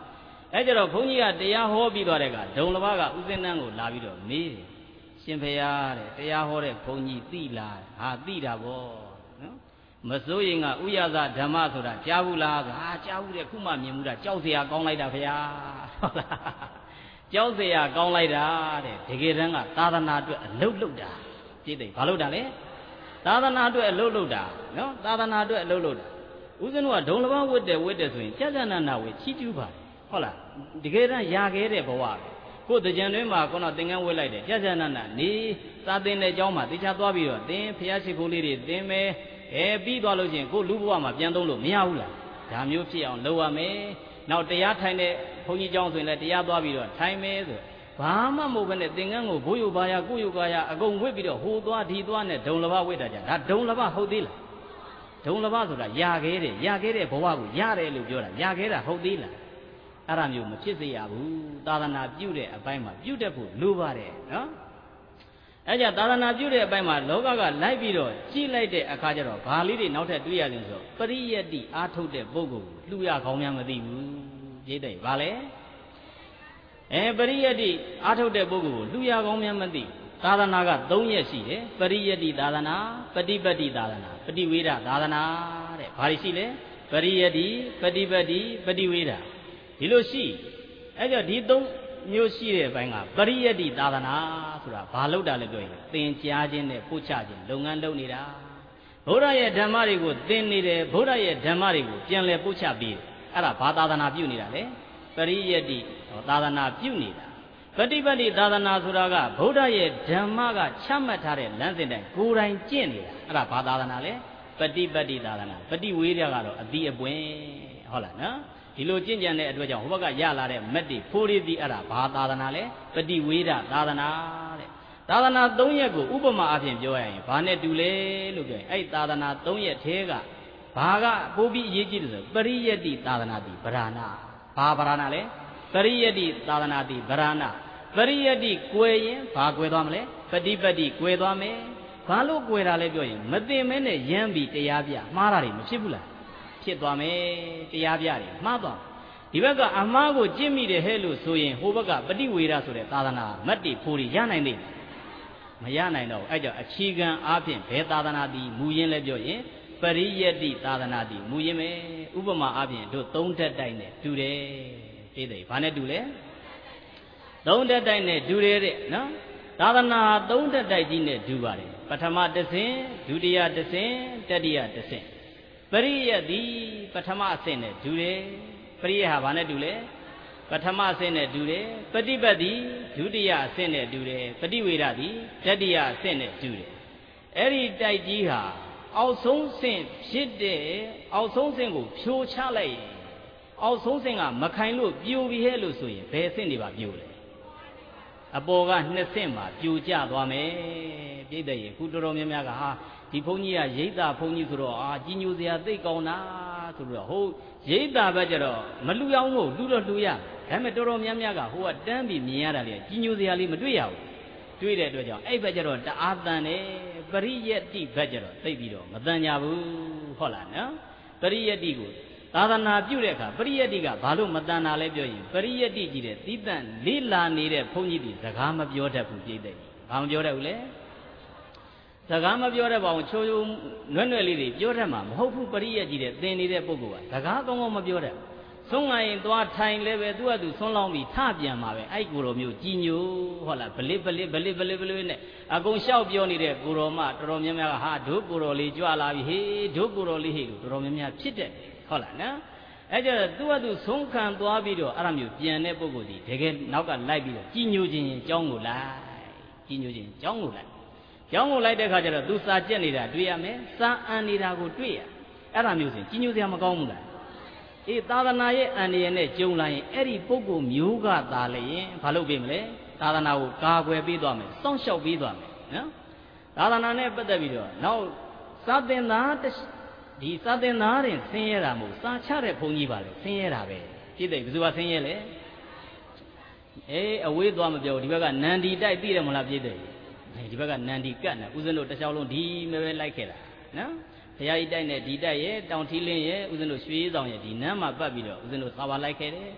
အဲ့ကြတော့ဘုန်းကြီးကတရားဟောပြီးသွားတဲ့ကဒုံလဘကဥစဉ်တန်းကိုလာပြီးတော့မေးတယ်ရှင်ဖေရတဲ့တရားဟောတဲ့ဘုန်းကြီးသိလားဟာသိတာဗောနော်မစိုးရင်ကဥယသဓမ္မဆိုတာကြားဘူးလားဟာကြားဘူးတဲ့ခုမှမြင်ဘူးတာကြောက်เสียကောင်းလိုက်တာဖေရဟုတ်လားကြောက်เสียကောင်းလိုက်တာတဲ့တကယ်တမ်းကသာသနာအတွက်အလုတ်လုတ်တာပြည့်တယ်ဘာလို့တာလဲသာသနာအတွက်အလုတ်လုတ်တာနော်သာသနာအတွက်အလုတ်လုတ်တာဥစဉ်ကဒုံလဘဝတ်တယ်ဝတ်တယ်ဆိုရင်ကြာကြာနာနာဝေချီးကျူးပါတယ်ဟုတ်လားတကယ်တမ်းရာခဲ့တဲ့ဘဝပဲကိုယ်တကြံတွင်မှာကောသင်္ကန်းဝတ်လိုက်တယ်ကြာကြာနာနာနေသာသင်တဲ့အကြောင်းမှာတေချာသွားပြီးတော့သင်ဖျားရှိခိုးလေးတွေသင်မယ်အဲပြီးသွားလို့ချင်းကိုလူဘဝမှာပြန်သုံးလို့မရဘူးလားဒါမျိုးဖြစ်အောင်လုပ်ရမယ်နောက်တရားထိုင်တဲ့ဘုန်းကြီးเจ้าဆိုရင်လည်းတရားသွားပြီးတော့ထိုင်မယ်ဆိုဘာမှမဟုတ်ဘဲနဲ့သင်္ကန်းကိုဘိုးယိုဘာယာကိုယိုကာယာအကုန်ဝတ်ပြီးတော့ဟိုသွားဒီသွားနဲ့ဒုံလဘဝတ်တာကြဒါဒုံလဘဟုတ်သေးလားဒုံလဘဆိုတာရာခဲ့တယ်ရာခဲ့တဲ့ဘဝကိုရတယ်လို့ပြောတာရာခဲ့တာဟုတ်သေးလားအဲ့ဒါမျိုးမဖြစ်စေရဘူးသာသနာပြုတဲ့အပိုင်းမှာပြုတတ်ဖို့လိုပါတယ်နော်အဲ့ကြသာသနာပြုတဲ့အပိုင်းမှာလောကကလိုက်ပြီးတော့ကြည့်လိုက်တဲ့အခါကျတော့ဘာလေးတွေနောက်ထပ်တွေ့ရရင်ဆိုပရိယတ္တိအားထုတ်တဲ့ပုဂ္ဂိုလ်ကိုလှူရကောင်းများမသိဘူးပြည့်တယ်ဗာလဲအဲပရိယတ္တိအားထုတ်တဲ့ပုဂ္ဂိုလ်ကိုလှူရကောင်းများမသိသာသနာက၃ရက်ရှိတယ်ပရိယတ္တိသာသနာပฏิပတ်တိသာသနာပฏิဝေဒသာသနာတဲ့ဘာတွေရှိလဲပရိယတ္တိပฏิပတ်တိပฏิဝေဒဒီလိုရှိအဲ့ကြောင့်ဒီသုံးမျိုးရှိတဲ့အပိုင်းကပရိယတ္တိသာသနာဆိုတာဘာလို့တာလဲပြောရင်သင်ကြားခြင်းနဲ့ပို့ချခြင်းလုပ်ငန်းလုပ်နေတာဘုရားရဲ့ဓမ္မတွေကိုသင်နေတယ်ဘုရားရဲ့ဓမ္မတွေကိုပြန်လည်ပို့ချပြီးအဲ့ဒါဘာသာသနာပြုနေတာလဲပရိယတ္တိသာသနာပြုနေတာပฏิပတ်တိသာသနာဆိုတာကဘုရားရဲ့ဓမ္မကချမှတ်ထားတဲ့လမ်းစဉ်တိုင်းကိုယ်တိုင်ကျင့်နေတာအဲ့ဒါဘာသာသနာလဲပฏิပတ်တိသာသနာပฏิဝေဒကတော့အတိအပွင့်ဟုတ်လားနော်ဒီလိုကျင့်ကြံတဲ့အတွက်ကြောင့်ဟိုဘက်ကရလာတဲ့မက်တိဖိုးရီတိအဲ့ဒါဘာသာသနာလဲပฏิဝေဒသာသနာတဲ့သာသနာ၃ရက်ကိုဥပမာအဖြစ်ပြောရရင်ဘာနဲ့တူလဲလို့ပြောရင်အဲ့သာသနာ၃ရက်ထဲကဘာကပိုးပြီးအရေးကြီးတယ်ဆိုပရိယတ္တိသာသနာတိဗရဏဘာဗရဏလဲပရိယတ္တိသာသနာတိဗရဏပရိယတ္တိကွယ်ရင်ဘာကွယ်သွားမလဲပฏิပတ်တိကွယ်သွားမယ်ဘာလို့ကွယ်တာလဲပြောရင်မသိမဲနဲ့ရမ်းပြီးတရားပြမှားတာတွေမဖြစ်ဘူးလားဖြစ်သွားမယ်တရားပြတယ်မှားသွားဒီဘက်ကအမှားကိုကြင့်မိတယ်ဟဲ့လို့ဆိုရင်ဟိုဘက်ကပฏิဝေဒဆိုတဲ့သာသနာမတ်တိဖိုးရီရနိုင်သေးမရနိုင်တော့အဲ့ကြောင့်အခြေခံအားဖြင့်ဘယ်သာသနာတည်မူရင်းလဲပြောရင်ပရိယတ္တိသာသနာတည်မူရင်းပဲဥပမာအားဖြင့်တို့သုံးတက်တိုက်နဲ့တူတယ်သိတယ်ဘာနဲ့တူလဲသုံးတက်တိုက်နဲ့တူတယ်တဲ့နော်သာသနာသုံးတက်တိုက်ကြီးနဲ့တူပါတယ်ပထမတစ်ဆင့်ဒုတိယတစ်ဆင့်တတိယတစ်ဆင့်ပရိယတ္တိပထမအဆင့်နဲ့တူတယ်ပရိယဟာဘာနဲ့တူလဲပထမအဆင့်နဲ့တူတယ်ပฏิပတ်တိဒုတိယအဆင့်နဲ့တူတယ်ပฏิဝေဒတိတတိယအဆင့်နဲ့တူတယ်အဲ့ဒီတိုက်ကြီးဟာအောက်ဆုံးဆင့်ဖြစ်တဲ့အောက်ဆုံးဆင့်ကိုဖြိုချလိုက်ရင်အောက်ဆုံးဆင့်ကမခိုင်လို့ပြိုပြီးဟဲ့လို့ဆိုရင်ဘယ်ဆင့်တွေပါပြိုလဲအပေါ်ကနှစ်ဆင့်မှာပြိုကျသွားမယ်ပြည့်တဲ့ရေခုတော်တော်များများကဟာဒီဘုန်းကြီးကရိတ်တာဘုန်းကြီးဆိုတော့အာကြီးညိုစရာသိကောင်းတာဆိုတော့ဟုတ်ရိတ်တာပဲကြတော့မလူအောင်လို့လူတော့လူရဒါပေမဲ့တော်တော်များများကဟိုကတန်းပြီးမြင်ရတာလေကြီးညိုစရာလေးမတွေ့ရဘူးတွေ့တဲ့အတွက်ကြောင့်အဲ့ဘက်ကျတော့တအားတန်တယ်ပရိယတ္တိဘက်ကျတော့သိပြီးတော့မတန်ကြဘူးဟုတ်လားနော်ပရိယတ္တိကိုသာသနာပြုတဲ့အခါပရိယတ္တိကဘာလို့မတန်တာလဲပြောရင်ပရိယတ္တိကြီးတဲ့သီးသန့်လေးလာနေတဲ့ဘုန်းကြီးတွေစကားမပြောတတ်ဘူးပြိတ္တိဘာမပြောတတ်ဘူးလဲစကားမပြောတတ်ပါဘူးချိုးချိုးနွဲ့နွဲ့လေးတွေပြောတတ်မှာမဟုတ်ဘူးပရိယတ္တိတဲ့သင်နေတဲ့ပုဂ္ဂိုလ်ကစကားကောင်းကောင်းမပြောတတ်ဆုံးငါရင်သွားထိုင်လဲပဲသူကသူဆွန်းလောင်းပြီးထပြန်မှာပဲအဲ့ကိုတော်မျိုးကြီးညိုဟုတ်လားဗလစ်ဗလစ်ဗလစ်ဗလစ်ဗလစ်နဲ့အကုန်လျှောက်ပြောနေတဲ့ကိုတော်မတော်တော်များများကဟာဒုကိုတော်လေးကြွလာပြီဟေးဒုကိုတော်လေးဟေးလို့တော်တော်များများဖြစ်တယ်ဟုတ်လားနော်အဲ့ကျတော့သူကသူဆုံးခံသွားပြီးတော့အဲ့လိုမျိုးပြန်တဲ့ပုဂ္ဂိုလ်ဒီတကယ်နောက်ကလိုက်ပြီးတော့ကြီးညိုခြင်းရင်ကြောင်းကိုလိုက်ကြီးညိုခြင်းကြောင်းကိုလိုက်ကြောင်းကိုလိုက်တဲ့ခါကျတော့သူစာကျက်နေတာတွေ့ရမယ်စာအန်နေတာကိုတွေ့ရအဲ့ဒါမျိုးဆိုရင်ကြီးညိုစရာမကောင်းဘူးလားအေးသာသနာရဲ့အန္တရာယ်နဲ့ကြုံလာရင်အဲ့ဒီပုဂ္ဂိုလ်မျိုးကသာလျင်ဘာလုပ်ပေးမလဲသာသနာကိုကာကွယ်ပေးသွားမယ်စောင့်ရှောက်ပေးသွားမယ်နော်သာသနာနဲ့ပတ်သက်ပြီးတော့နောက်စာသင်သားဒီစာသင်သားရင်ဆင်းရဲတာမဟုတ်စာချတဲ့ဘုန်းကြီးပါလေဆင်းရဲတာပဲပြည့်တယ်ဘယ်သူကဆင်းရဲလဲအေးအဝေးသွားမပြောဒီဘက်ကနန္ဒီတိုက်သိတယ်မလားပြည့်တယ်ဒီဘက်ကနန္ဒီကတ်နေဦးဇင်းတို့တစ်ချောင်းလုံးဒီမဲပဲလိုက်ခဲ့တာနော်ဘုရားကြီးတိုက်နဲ့ဒီတိုက်ရဲ့တောင်ထီးလင်းရဲ့ဦးဇင်းတို့ရွှေဆောင်ရဲ့ဒီနန်းမှာပတ်ပြီးတော့ဦးဇင်းတို့သာဝါလိုက်ခဲ့တယ်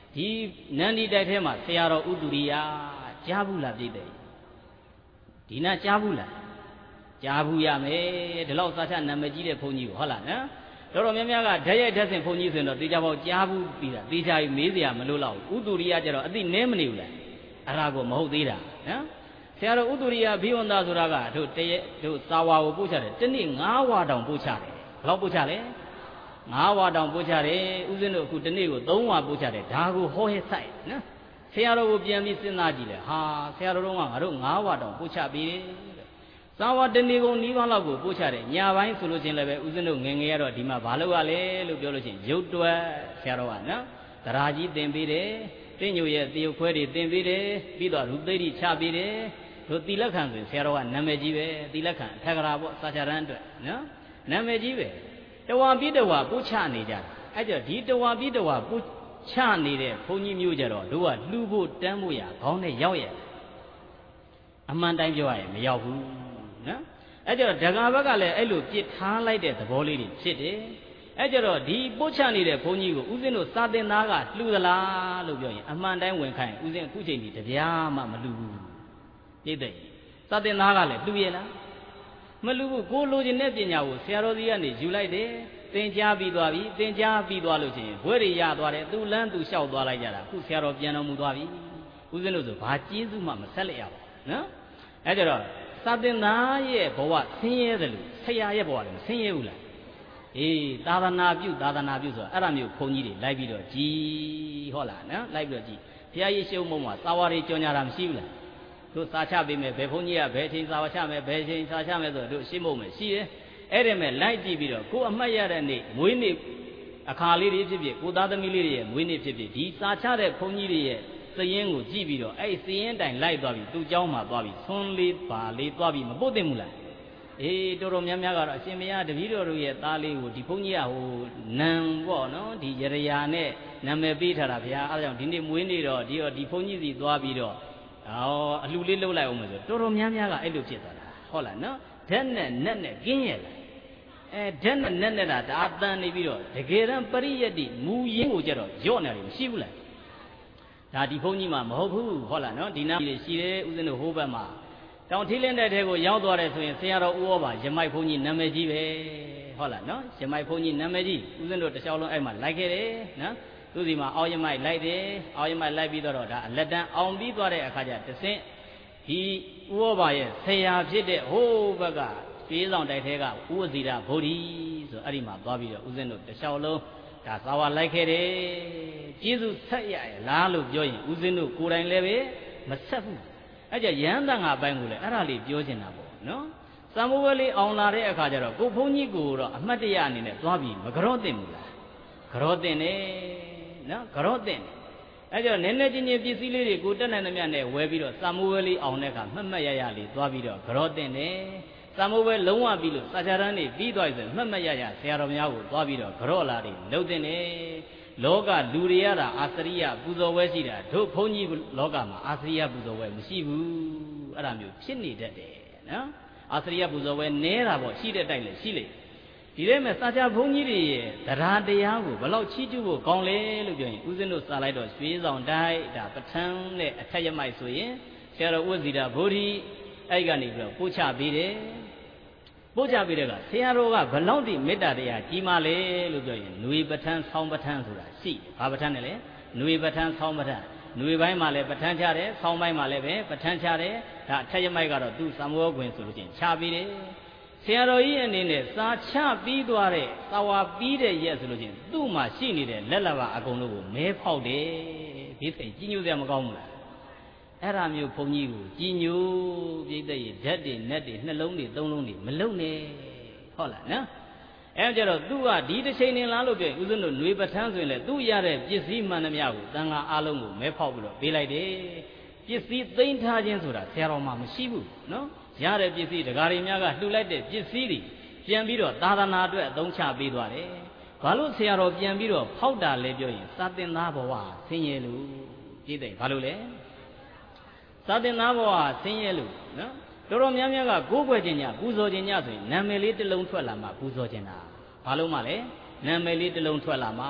ဒီနန္ဒီတိုက်ထဲမှာဆရာတော်ဥတုရိယကြားဘူးလားပြည့်တယ်ဒီနာကြားဘူးလားကြားဘူးရမယ်ဒီလောက်စာချနာမည်ကြီးတဲ့ဘုန်းကြီးကိုဟုတ်လားနော်တော်တော်များများကဓာတ်ရိုက်ဓာတ်စင်ဘုန်းကြီးဆိုရင်တော့တေချာပေါက်ကြားဘူးပြီးတာတေချာကြီးမေးစရာမလိုတော့ဘူးဥတုရိယကျတော့အသိနည်းမနေဘူးလားအဲ့ဒါကိုမဟုတ်သေးတာနော်ဆရာတော်ဥတုရိယဘိဝန္တာဆိုတာကတို့တရက်တို့စာဝါကိုပို့ချတယ်တနေ့ငါးဝါတောင်ပို့ချတယ်ဘယ်လောက်ပို့ချလဲငါးဝါတောင်ပို့ချတယ်ဥစဉ်တို့အခုတနေ့ကိုသုံးဝါပို့ချတယ်ဒါကိုဟောဟဲ့ဆိုင်နော်ဆရာတော်ကိုပြန်ပြီးစဉ်းစားကြည့်တယ်ဟာဆရာတော်တို့ကငါတို့ငါးဝါတောင်ပို့ချပြီးတယ်စာဝါတနေ့ကုန်နီးပါးလောက်ကိုပို့ချတယ်ညပိုင်းဆိုလို့ချင်းလည်းပဲဥစဉ်တို့ငယ်ငယ်ရတော့ဒီမှာဘာလုပ်ရလဲလို့ပြောလို့ချင်းရုပ်တွက်ဆရာတော်ကနော်တရားကြီးသင်ပေးတယ်တင့်ညိုရဲ့တရုပ်ခွဲတွေသင်ပေးတယ်ပြီးတော့ရူသိတိချပေးတယ်တို့တိလက်ခံဆိုရင်ဆရာတော်ကနာမည်ကြီးပဲတိလက်ခံအထက်ကရာပေါ့စာချရန်အတွက်နော်နာမည်ကြီးပဲတဝါပြီးတဝါပို့ချနေကြတာအဲ့ကျဒီတဝါပြီးတဝါပို့ချနေတဲ့ဘုန်းကြီးမျိုးကြတော့တို့ကလှူဖို့တန်းဖို့ရခေါင်းနဲ့ရောက်ရအမှန်တိုင်းပြောရရင်မရောက်ဘူးနော်အဲ့ကျတော့ဒကာဘက်ကလည်းအဲ့လိုပြစ်ထားလိုက်တဲ့သဘောလေးတွေဖြစ်တယ်အဲ့ကျတော့ဒီပို့ချနေတဲ့ဘုန်းကြီးကိုဥစဉ်တို့စာသင်သားကလှူသလားလို့ပြောရင်အမှန်တိုင်းဝင်ခိုင်းဥစဉ်အခုချိန်ဒီတပြားမှမလှူဘူးပြည့်တဲ့စာသင်သားကလည်းလှူရလားမလှူဘူးကိုလိုချင်တဲ့ပညာကိုဆရာတော်ကြီးကနေယူလိုက်တယ်သင်ကြားပြီးသွားပြီသင်ကြားပြီးသွားလို့ချင်းဘွဲတွေရသွားတယ်သူလန်းသူလျှောက်သွားလိုက်ကြတာအခုဆရာတော်ပြန်တော်မူသွားပြီဥစဉ်လို့ဆိုဘာကျေးဇူးမှမဆက်လိုက်ရပါဘူးနော်အဲ့ကြတော့စာသင်သားရဲ့ဘဝဆင်းရဲတယ်လို့ဆရာရဲ့ဘဝလည်းဆင်းရဲဘူးလားအေးသာသနာပြုသာသနာပြုဆိုတာအဲ့ဒါမျိုးဘုန်းကြီးတွေလိုက်ပြီးတော့ကြည်ဟုတ်လားနော်လိုက်ပြီးတော့ကြည်ဘုရားကြီးရှုံးမုံမှာစာဝါတွေကြော်ညာတာမရှိဘူးလားတို့စာချပေးမယ်ဘယ်ဘုန်းကြီးကဘယ်ချိန်စာဝါချမယ်ဘယ်ချိန်စာချမယ်ဆိုတော့တို့ရှင်းဖို့မယ်ရှိတယ်အဲ့ဒီမဲ့လိုက်ကြည့်ပြီးတော့ကိုအမှတ်ရတဲ့နေ့မွေးနေ့အခါလေးတွေဖြစ်ဖြစ်ကိုသားသမီးလေးတွေရဲ့မွေးနေ့ဖြစ်ဖြစ်ဒီစာချတဲ့ဘုန်းကြီးတွေရဲ့စည်ရင်ကိုကြည့်ပြီးတော့အဲ့စည်ရင်တိုင်လိုက်သွားပြီးသူ့เจ้าမှာသွားပြီးဆွန်းလေးပါလေးသွားပြီးမပုတ်သိမ့်ဘူးလားအေးတော်တော်များများကတော့အရှင်မယားတပည့်တော်တို့ရဲ့သားလေးကိုဒီဘုန်းကြီးကဟိုနံပေါ့နော်ဒီရရနဲ့နာမည်ပေးထားတာဗျာအဲဒါကြောင့်ဒီနေ့မွေးနေ့တော့ဒီတော့ဒီဘုန်းကြီးစီသွားပြီးတော့အော်အလှလေးလှုပ်လိုက်အောင်မယ်ဆိုတော်တော်များများကအဲ့လိုဖြစ်သွားတာဟုတ်လားနော်ဓာတ်နဲ့နတ်နဲ့ကင်းရဲ့လားအဲဓာတ်နဲ့နတ်နဲ့တာဒါအတန်နေပြီးတော့တကယ်တမ်းပရိယတ်တိမူရင်းကိုကြတော့ရော့နေတယ်မရှိဘူးလားဒါဒီဘုန်းကြီးမှမဟုတ်ဘူးဟုတ်လားနော်ဒီနားကြီးရှိတယ်ဥစဉ်တို့ဟိုးဘက်မှာတောင်ထီးလင်းတဲ့ထဲကိုရောက်သွားတယ်ဆိုရင်ဆရာတော်ဦးဩဘာရမိုက်ဘုန်းကြီးနာမည်ကြီးပဲဟုတ်လားနော်ရမိုက်ဘုန်းကြီးနာမည်ကြီးဥစဉ်တို့တစ်လျှောက်လုံးအဲ့မှာလိုက်ခဲ့တယ်နော်သူစီမှာအောက်ရမိုက်လိုက်တယ်အောက်ရမိုက်လိုက်ပြီးတော့ဒါအလက်တန်းအောင်ပြီးသွားတဲ့အခါကျတဆင့်ဒီဥဩဘာရဲ့ဆရာဖြစ်တဲ့ဟိုးဘက်ကပြေးဆောင်တိုက်ထဲကဥဝဇီရဗုဒ္ဓီဆိုအဲ့ဒီမှာသွားပြီးတော့ဥစဉ်တို့တစ်လျှောက်လုံးဒါသာဝလိုက်ခဲ့တယ်ကျေးဇူးဆက်ရရလားလို့ပြောရင်ဥစဉ်တို့ကိုယ်တိုင်လည်းပဲမဆက်ဘူးအဲ့ကြရဟန်းတန်ခါပိုင်းကိုလည်းအဲ့ဒါလေးပြောချင်တာပေါ့နော်စံမိုးဝဲလေးအောင်လာတဲ့အခါကျတော့ကိုဘုန်းကြီးကိုတော့အမှတ်တရအနေနဲ့သွားပြီးမကြော့တင်ဘူးလားကြော့တင်တယ်နော်ကြော့တင်တယ်အဲ့ကြောင့်နည်းနည်းချင်းချင်းပစ္စည်းလေးတွေကိုတက်နိုင်သမျှနဲ့ဝဲပြီးတော့စံမိုးဝဲလေးအောင်တဲ့အခါမှတ်မှတ်ရရလေးသွားပြီးတော့ကြော့တင်တယ်စံမိုးဝဲလုံးဝပြီးလို့စာချရန်နေပြီးသွားပြီဆိုမှတ်မှတ်ရရဆရာတော်များကိုသွားပြီးတော့ကြော့လာတယ်လှုပ်တင်တယ်လောကလူတွေရတာအာသရိယပူဇော်ဝဲရှိတာတို့ဘုန်းကြီးလောကမှာအာသရိယပူဇော်ဝဲမရှိဘူးအဲ့ဒါမျိုးဖြစ်နေတတ်တယ်နော်အာသရိယပူဇော်ဝဲနဲတာပေါ့ရှိတဲ့တိုက်လည်းရှိလေဒီထဲမှာစာချဘုန်းကြီးတွေရဲ့တရားတရားကိုဘယ်လောက်ချီးကျူးဖို့ကောင်းလဲလို့ပြောရင်ဦးဇင်းတို့စာလိုက်တော့ရွှေဆောင်တိုက်ဒါပဋ္ဌာန်းနဲ့အထက်ရမိုက်ဆိုရင်ဆရာတော်ဥဇီတာဗုဒ္ဓီအဲ့ကနေပြီးတော့ပို့ချပေးတယ်ပို့ချပေးတဲ့ကဆရာတော်ကဘလောက်တိမေတ္တာတရားကြီးမာလဲလို့ပြောရင်ຫນွေပဋ္ဌာန်းဆောင်းပဋ္ဌာန်းဆိုတာရှိတယ်ဘာပဋ္ဌာန်းလဲလဲຫນွေပဋ္ဌာန်းဆောင်းပဋ္ဌာန်းຫນွေပိုင်းမှာလည်းပဋ္ဌာန်းချတယ်ဆောင်းပိုင်းမှာလည်းပဲပဋ္ဌာန်းချတယ်ဒါအထက်ရမိုက်ကတော့သူ့သံဃောခွင်ဆိုလို့ချင်းချပေးတယ်ဆရာတော်ကြီးအနေနဲ့စာချပြီးသွားတဲ့သာဝါပြီးတဲ့ရက်ဆိုလို့ချင်းသူ့မှာရှိနေတဲ့လက်လက်ပါအကုန်လုံးကိုမဲဖောက်တယ်ဒီစိတ်ကြီးညိုစရာမကောင်းဘူးလားအဲ့ဒါမျိုးဘုန်းကြီးကိုကြီးညိုပြိတ္တရဲ့ဓာတ်တွေနက်တွေနှလုံးတွေသုံးလုံးတွေမလုံနဲ့ဟုတ်လားနော်အဲ့ကြတော့သူကဒီတစ်ချိန်နေလားလို့ပြောရင်ဦးဇင်းတို့ຫນွေပဋ္ဌာန်းဆိုရင်လေသူ့ရတဲ့ပစ္စည်းမှန်သမျှကိုတန်ခါအားလုံးကိုမဲဖောက်ပြီးတော့ပေးလိုက်တယ်ပစ္စည်းသိမ်းထားခြင်းဆိုတာဆရာတော်မှမရှိဘူးနော်ရတဲ့ပစ္စည်းဒကာတွေများကလှူလိုက်တဲ့ပစ္စည်းတွေပြန်ပြီးတော့သာသနာအတွက်အသုံးချပေးသွားတယ်ဘာလို့ဆရာတော်ပြန်ပြီးတော့ဖောက်တာလဲပြောရင်စာသင်သားဘဝဆင်းရဲလို့ပြည့်တယ်ဘာလို့လဲစာသင်သားဘဝဆင်းရဲလို့နော်တော်တော်များများကကိုးကွယ်ခြင်းညပူဇော်ခြင်းညဆိုရင်နာမည်လေးတစ်လုံးထွက်လာမှပူဇော်ခြင်းတာဘာလို့မှလဲနာမည်လေးတစ်လုံးထွက်လာမှ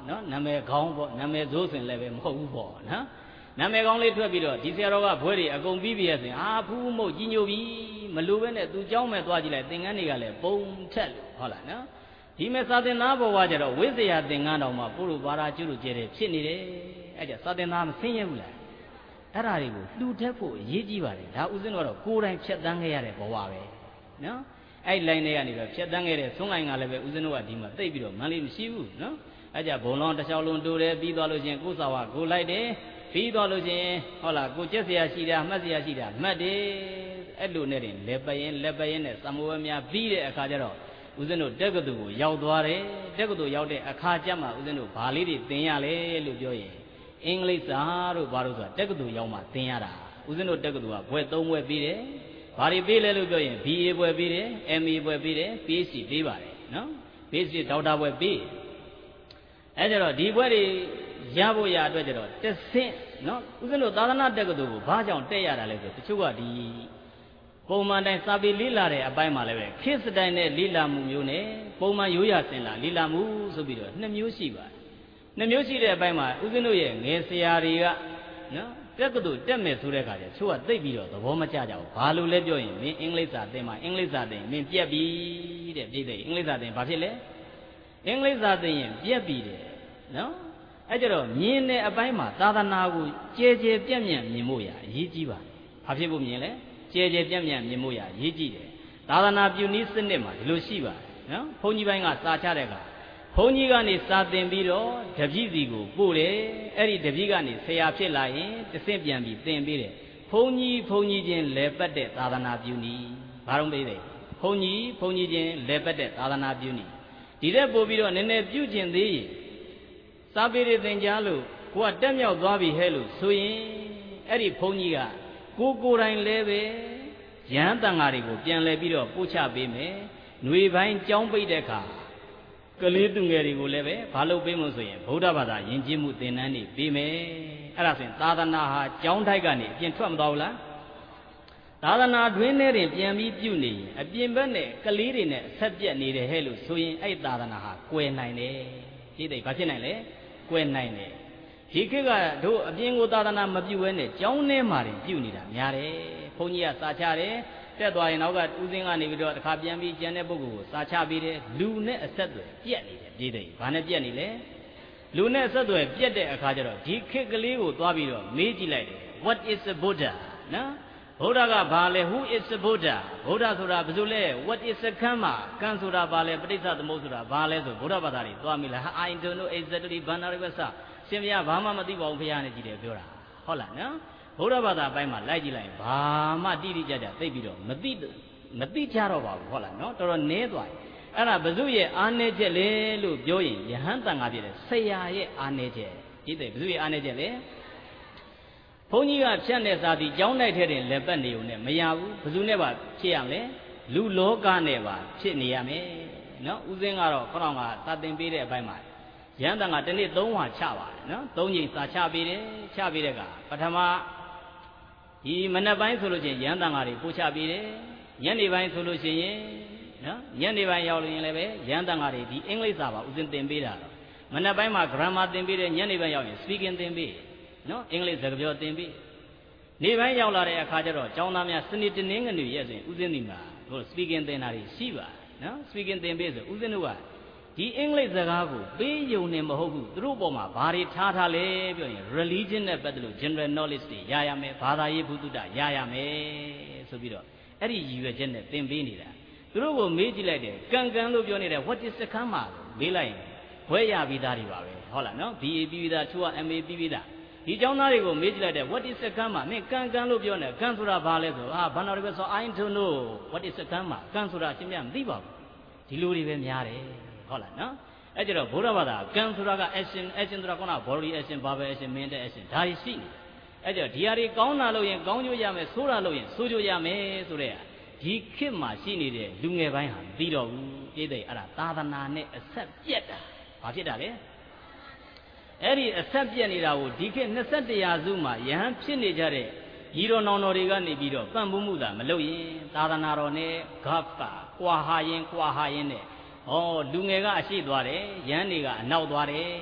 နော်နာမည်ကောင်းပေါ့နာမည်စိုးစင်လည်းပဲမဟုတ်ဘူးပေါ့နော်နာမည်ကောင်းလေးထွက်ပြီးတော့ဒီဆရာတော်ကဘွဲတွေအကုန်ပြီးပြီရဲ့ဆိုရင်အာဖူးမဟုတ်ကြီးညိုပြီမလိုပဲနဲ့သူเจ้าမဲ့သွားကြည့်လိုက်သင်္ကန်းတွေကလည်းပုံထက်လို့ဟုတ်လားနော်ဒီမဲ့စာသင်သားဘဝကျတော့ဝိဇ္ဇာသင်္ကန်းတော်မှာပုရုပါရာကျွလူကျဲတယ်ဖြစ်နေတယ်အဲ့ကြစာသင်သားမဆင်းရဲဘူးလားအဲ့ဓာတွေကိုလှူထက်ဖို့အရေးကြီးပါတယ်ဒါဥစဉ်တော့ကိုယ်တိုင်ဖြတ်တန်းခဲ့ရတဲ့ဘဝပဲနော်အဲ့လိုင်းတွေကနေတော့ဖြတ်တန်းခဲ့တဲ့သုံးလိုင်းကလည်းပဲဥစဉ်တို့ကဒီမှာတိတ်ပြီးတော့မန်းလေးမရှိဘူးနော်အဲ့ကြဘုံလုံးတစ်ချောင်းလုံးတိုးတယ်ပြီးသွားလို့ချင်းကိုယ်စာဝကိုလိုက်တယ်ပြီးသွားလို့ချင်းဟုတ်လားကိုကျက်เสียရှိတာမှတ်เสียရှိတာမှတ်တယ်အဲ့လိုနဲ့တင်လက်ပရင်လက်ပရင်နဲ့သံမိုးဝဲများပြီးတဲ့အခါကျတော့ဦးဇင်းတို့တက္ကသိုလ်ကိုရောက်သွားတယ်တက္ကသိုလ်ရောက်တဲ့အခါကျမှဦးဇင်းတို့ဘာလေးတွေသင်ရလဲလို့ပြောရင်အင်္ဂလိပ်စာတို့ဘာလို့ဆိုတာတက္ကသိုလ်ရောက်မှသင်ရတာဦးဇင်းတို့တက္ကသိုလ်ကဘွဲသုံးဘွဲပြီးတယ်ဘာတွေပြီးလဲလို့ပြောရင် ဘီ အေ ဘွဲပြီးတယ် အမ် အေ ဘွဲပြီးတယ် ပီ အိချ် ဒီ ပြီးပါတယ်နော် ပီ အိချ် ဒီ ဒေါက်တာဘွဲပြီးအဲ့ကြတော့ဒီဘွဲတွေရဖို့ရအတွက်ကြတော့တဆင့်နော်ဦးဇင်းတို့သာသနာတက္ကသိုလ်ကိုဘာကြောင့်တက်ရတာလဲဆိုတချို့ကဒီပုံမှန်တိုင်းစာပေလေးလာတဲ့အပိုင်းမှာလည်းပဲခေတ်စတိုင်နဲ့လေးလာမှုမျိုးနဲ့ပုံမှန်ရိုးရာစင်လာလေးလာမှုဆိုပြီးတော့နှစ်မျိုးရှိပါတယ်နှစ်မျိုးရှိတဲ့အပိုင်းမှာဦးဇင်းတို့ရဲ့ငယ်ဆရာတွေကနော်တက္ကသိုလ်တက်မယ်ဆိုတဲ့အခါကျချို့ကသိပြီးတော့သဘောမကျကြဘူးဘာလို့လဲပြောရင်မင်းအင်္ဂလိပ်စာသင်မှာအင်္ဂလိပ်စာသင်မင်းပြက်ပြီတဲ့ပြည့်တယ်အင်္ဂလိပ်စာသင်ဘာဖြစ်လဲအင်္ဂလိပ်စာသင်ရင်ပြက်ပြီတဲ့နော်အဲ့ကြတော့မြင်တဲ့အပိုင်းမှာသာသနာကိုကြဲကြဲပြန့်ပြန့်မြင်ဖို့ရအရေးကြီးပါတယ်ဘာဖြစ်ဖို့မြင်လဲကြဲကြဲပြန့်ပြန့်မြင်ဖို့ရအရေးကြီးတယ်သာသနာပြုနည်းစနစ်မှာဒီလိုရှိပါတယ်နော်ဘုန်းကြီးပိုင်းကစာချတဲ့အခါဘုန်းကြီးကနေစာသင်ပြီးတော့တပည့်စီကိုပို့တယ်အဲ့ဒီတပည့်ကနေဆရာဖြစ်လာရင်တဆင့်ပြန်ပြီးသင်ပေးတယ်ဘုန်းကြီးဘုန်းကြီးချင်းလဲပတ်တဲ့သာသနာပြုနည်းဘာလို့ပေးတယ်ဘုန်းကြီးဘုန်းကြီးချင်းလဲပတ်တဲ့သာသနာပြုနည်းဒီတဲ့ပို့ပြီးတော့နည်းနည်းပြုကျင်သေးရင်စာပေတွေသင်ကြားလို့ကိုကတက်မြောက်သွားပြီဟဲ့လို့ဆိုရင်အဲ့ဒီဘုန်းကြီးကကိုကိုယ်တိုင်လဲပဲရဟန်းတန်ဃာတွေကိုပြန်လဲပြီးတော့ပို့ချပေးမယ်ຫນွေပိုင်းကြောင်းပိတ်တဲ့အခါကလေးသူငယ်တွေကိုလည်းပဲဘာလို့ပေးမလို့ဆိုရင်ဗုဒ္ဓဘာသာယဉ်ကျေးမှုသင်တန်းတွေပေးမယ်အဲ့ဒါဆိုရင်သာသနာဟာကြောင်းထိုက်ကနေအပြင်ထွက်မသွားဘူးလားသာသနာတွင်းထဲတင်ပြန်ပြီးပြုနေရင်အပြင်ဘက်နဲ့ကလေးတွေနဲ့ဆက်ပြက်နေတယ်ဟဲ့လို့ဆိုရင်အဲ့သာသနာဟာကွယ်နိုင်တယ်ကြည့်တယ်ဘာဖြစ်နိုင်လဲကွယ်နိုင်တယ်ဒီခေတ်ကတို့အပြင်ကိုသာသနာမပြုဘဲနဲ့ကျောင်းထဲမှာတင်ပြုနေတာများတယ်ဘုန်းကြီးကစာချတယ်တက်သွားရင်နောက်ကဦးစင်းကနေပြီးတော့တစ်ခါပြန်ပြီးကျန်တဲ့ပုဂ္ဂိုလ်ကိုစာချပေးတယ်လူနဲ့အဆက်အသွယ်ပြက်နေတယ်ပြည်တယ်ဘာနဲ့ပြက်နေလဲလူနဲ့အဆက်အသွယ်ပြက်တဲ့အခါကျတော့ဒီခေတ်ကလေးကိုသွားပြီးတော့မေးကြည့်လိုက်တယ် what is the Buddha နော်ဗုဒ္ဓကဘာလဲ who is the Buddha ဗုဒ္ဓဆိုတာဘယ်လိုလဲ what is the Karma ကံဆိုတာဘာလဲပဋိစ္စသမုပ္ပါဒ်ဆိုတာဘာလဲဆိုဗုဒ္ဓဘာသာတွေသွားမိလား I don't know exactly ဘာနာရိဝဆရှင်ဘုရားဘာမှမသိပါဘူးဘုရားနဲ့ကြည့်တယ်ပြောတာဟုတ်လားနော်ဗုဒ္ဓဘာသာအပိုင်းမှာလိုက်ကြည့်လိုက်ဘာမှတိတိကျကျသိပြီးတော့မသိမသိကြတော့ပါဘူးဟုတ်လားနော်တော်တော်နည်းသွားတယ်အဲ့ဒါဘုဇုရဲ့အာနယ်ချက်လေလို့ပြောရင်ယဟန်တန်ခါပြတဲ့ဆရာရဲ့အာနယ်ချက်ကြည့်တယ်ဘုဇုရဲ့အာနယ်ချက်လေဘုန်းကြီးကဖြတ်နေစားပြီးကျောင်းတိုက်ထဲတင်လက်ပတ်နေုံနဲ့မရဘူးဘုဇုနဲ့ပါဖြစ်ရမယ်လူလောကနဲ့ပါဖြစ်နေရမယ်နော်ဦးစင်းကတော့ခေါင်းကသာသင်ပေးတဲ့အပိုင်းမှာယဟန်တန်ခါတစ်နေ့သုံးဝါချပါတယ်နော်သုံးချိန်စာချပေးတယ်ချပေးတဲ့ကပထမဒီမနက်ပိုင်းဆိုလို့ချင်းရဟန်းတန်ဃာတွေပို့ချပေးတယ်ညနေပိုင်းဆိုလို့ရှိရင်နော်ညနေပိုင်းရောက်လို့ရင်လည်းပဲရဟန်းတန်ဃာတွေဒီအင်္ဂလိပ်စာပါဥစဉ်သင်ပေးတာတော့မနက်ပိုင်းမှာ grammar သင်ပေးတယ်ညနေပိုင်းရောက်ရင် speaking သင်ပေးနော်အင်္ဂလိပ်စကားပြောသင်ပေးနေပိုင်းရောက်လာတဲ့အခါကျတော့ကျောင်းသားများစနေတနင်္ဂနွေရက်ဆိုရင်ဥစဉ်ဒီမှာဟို speaking သင်တာတွေရှိပါတယ်နော် speaking သင်ပေးဆိုဥစဉ်တို့ကဒီအင်္ဂလိပ်စကားကိုပေးယုံနေမဟုတ်ဘူးသူတို့ပေါ်မှာဘာတွေထားထားလဲပြောရင် religion နဲ့ပတ်သက်လို့ general knowledge တွေရရမယ်ဘာသာရေးဘုဒ္ဓတာရရမယ်ဆိုပြီးတော့အဲ့ဒီရည်ရွယ်ချက်နဲ့သင်ပေးနေတာသူတို့ကိုမေးကြည့်လိုက်တယ်ကံကံလို့ပြောနေတဲ့ what is the karma မေးလိုက်ရင်ဘွဲရပြီးသားတွေပါပဲဟုတ်လားနော် B A ပြီးပြီးသား two က M A ပြီးပြီးသားဒီကျောင်းသားတွေကိုမေးကြည့်လိုက်တယ် what is the karma မင်းကံကံလို့ပြောနေကံဆိုတာဘာလဲဆိုအာဘာနာတွေပဲဆို I don't know what is the karma ကံဆိုတာရှင်းပြမသိပါဘူးဒီလိုတွေပဲများတယ်ဟုတ်လားနော်အဲ့ကြတော့ဘုရားဘာသာကံဆိုတာက action action ဆိုတာကော body action verbal action mental action ဒါတွေရှိနေအဲ့ကြတော့ဒီဟာတွေကောင်းတာလို့ရင်ကောင်းကျိုးရမယ်ဆိုးတာလို့ရင်ဆိုးကျိုးရမယ်ဆိုတဲ့ဒီခေတ်မှာရှိနေတဲ့လူငယ်ပိုင်းဟာမသိတော့ဘူးပြည့်တဲ့အဲ့ဒါသာသနာနဲ့အဆက်ပြက်တာဘာဖြစ်တာလဲအဲ့ဒီအဆက်ပြက်နေတာကိုဒီခေတ်နှစ်ဆက်တရာစုမှာယဟန်ဖြစ်နေကြတဲ့ညီတော်နောင်တော်တွေကနေပြီးတော့ပံ့ပိုးမှုသာမလုပ်ရင်သာသနာတော်နဲ့ဂတ်ကကွာဟာရင်ကွာဟာရင်နဲ့ဩလူငယ်ကအရှိသွားတယ်ရဟန်းတွေကအနောက်သွားတယ်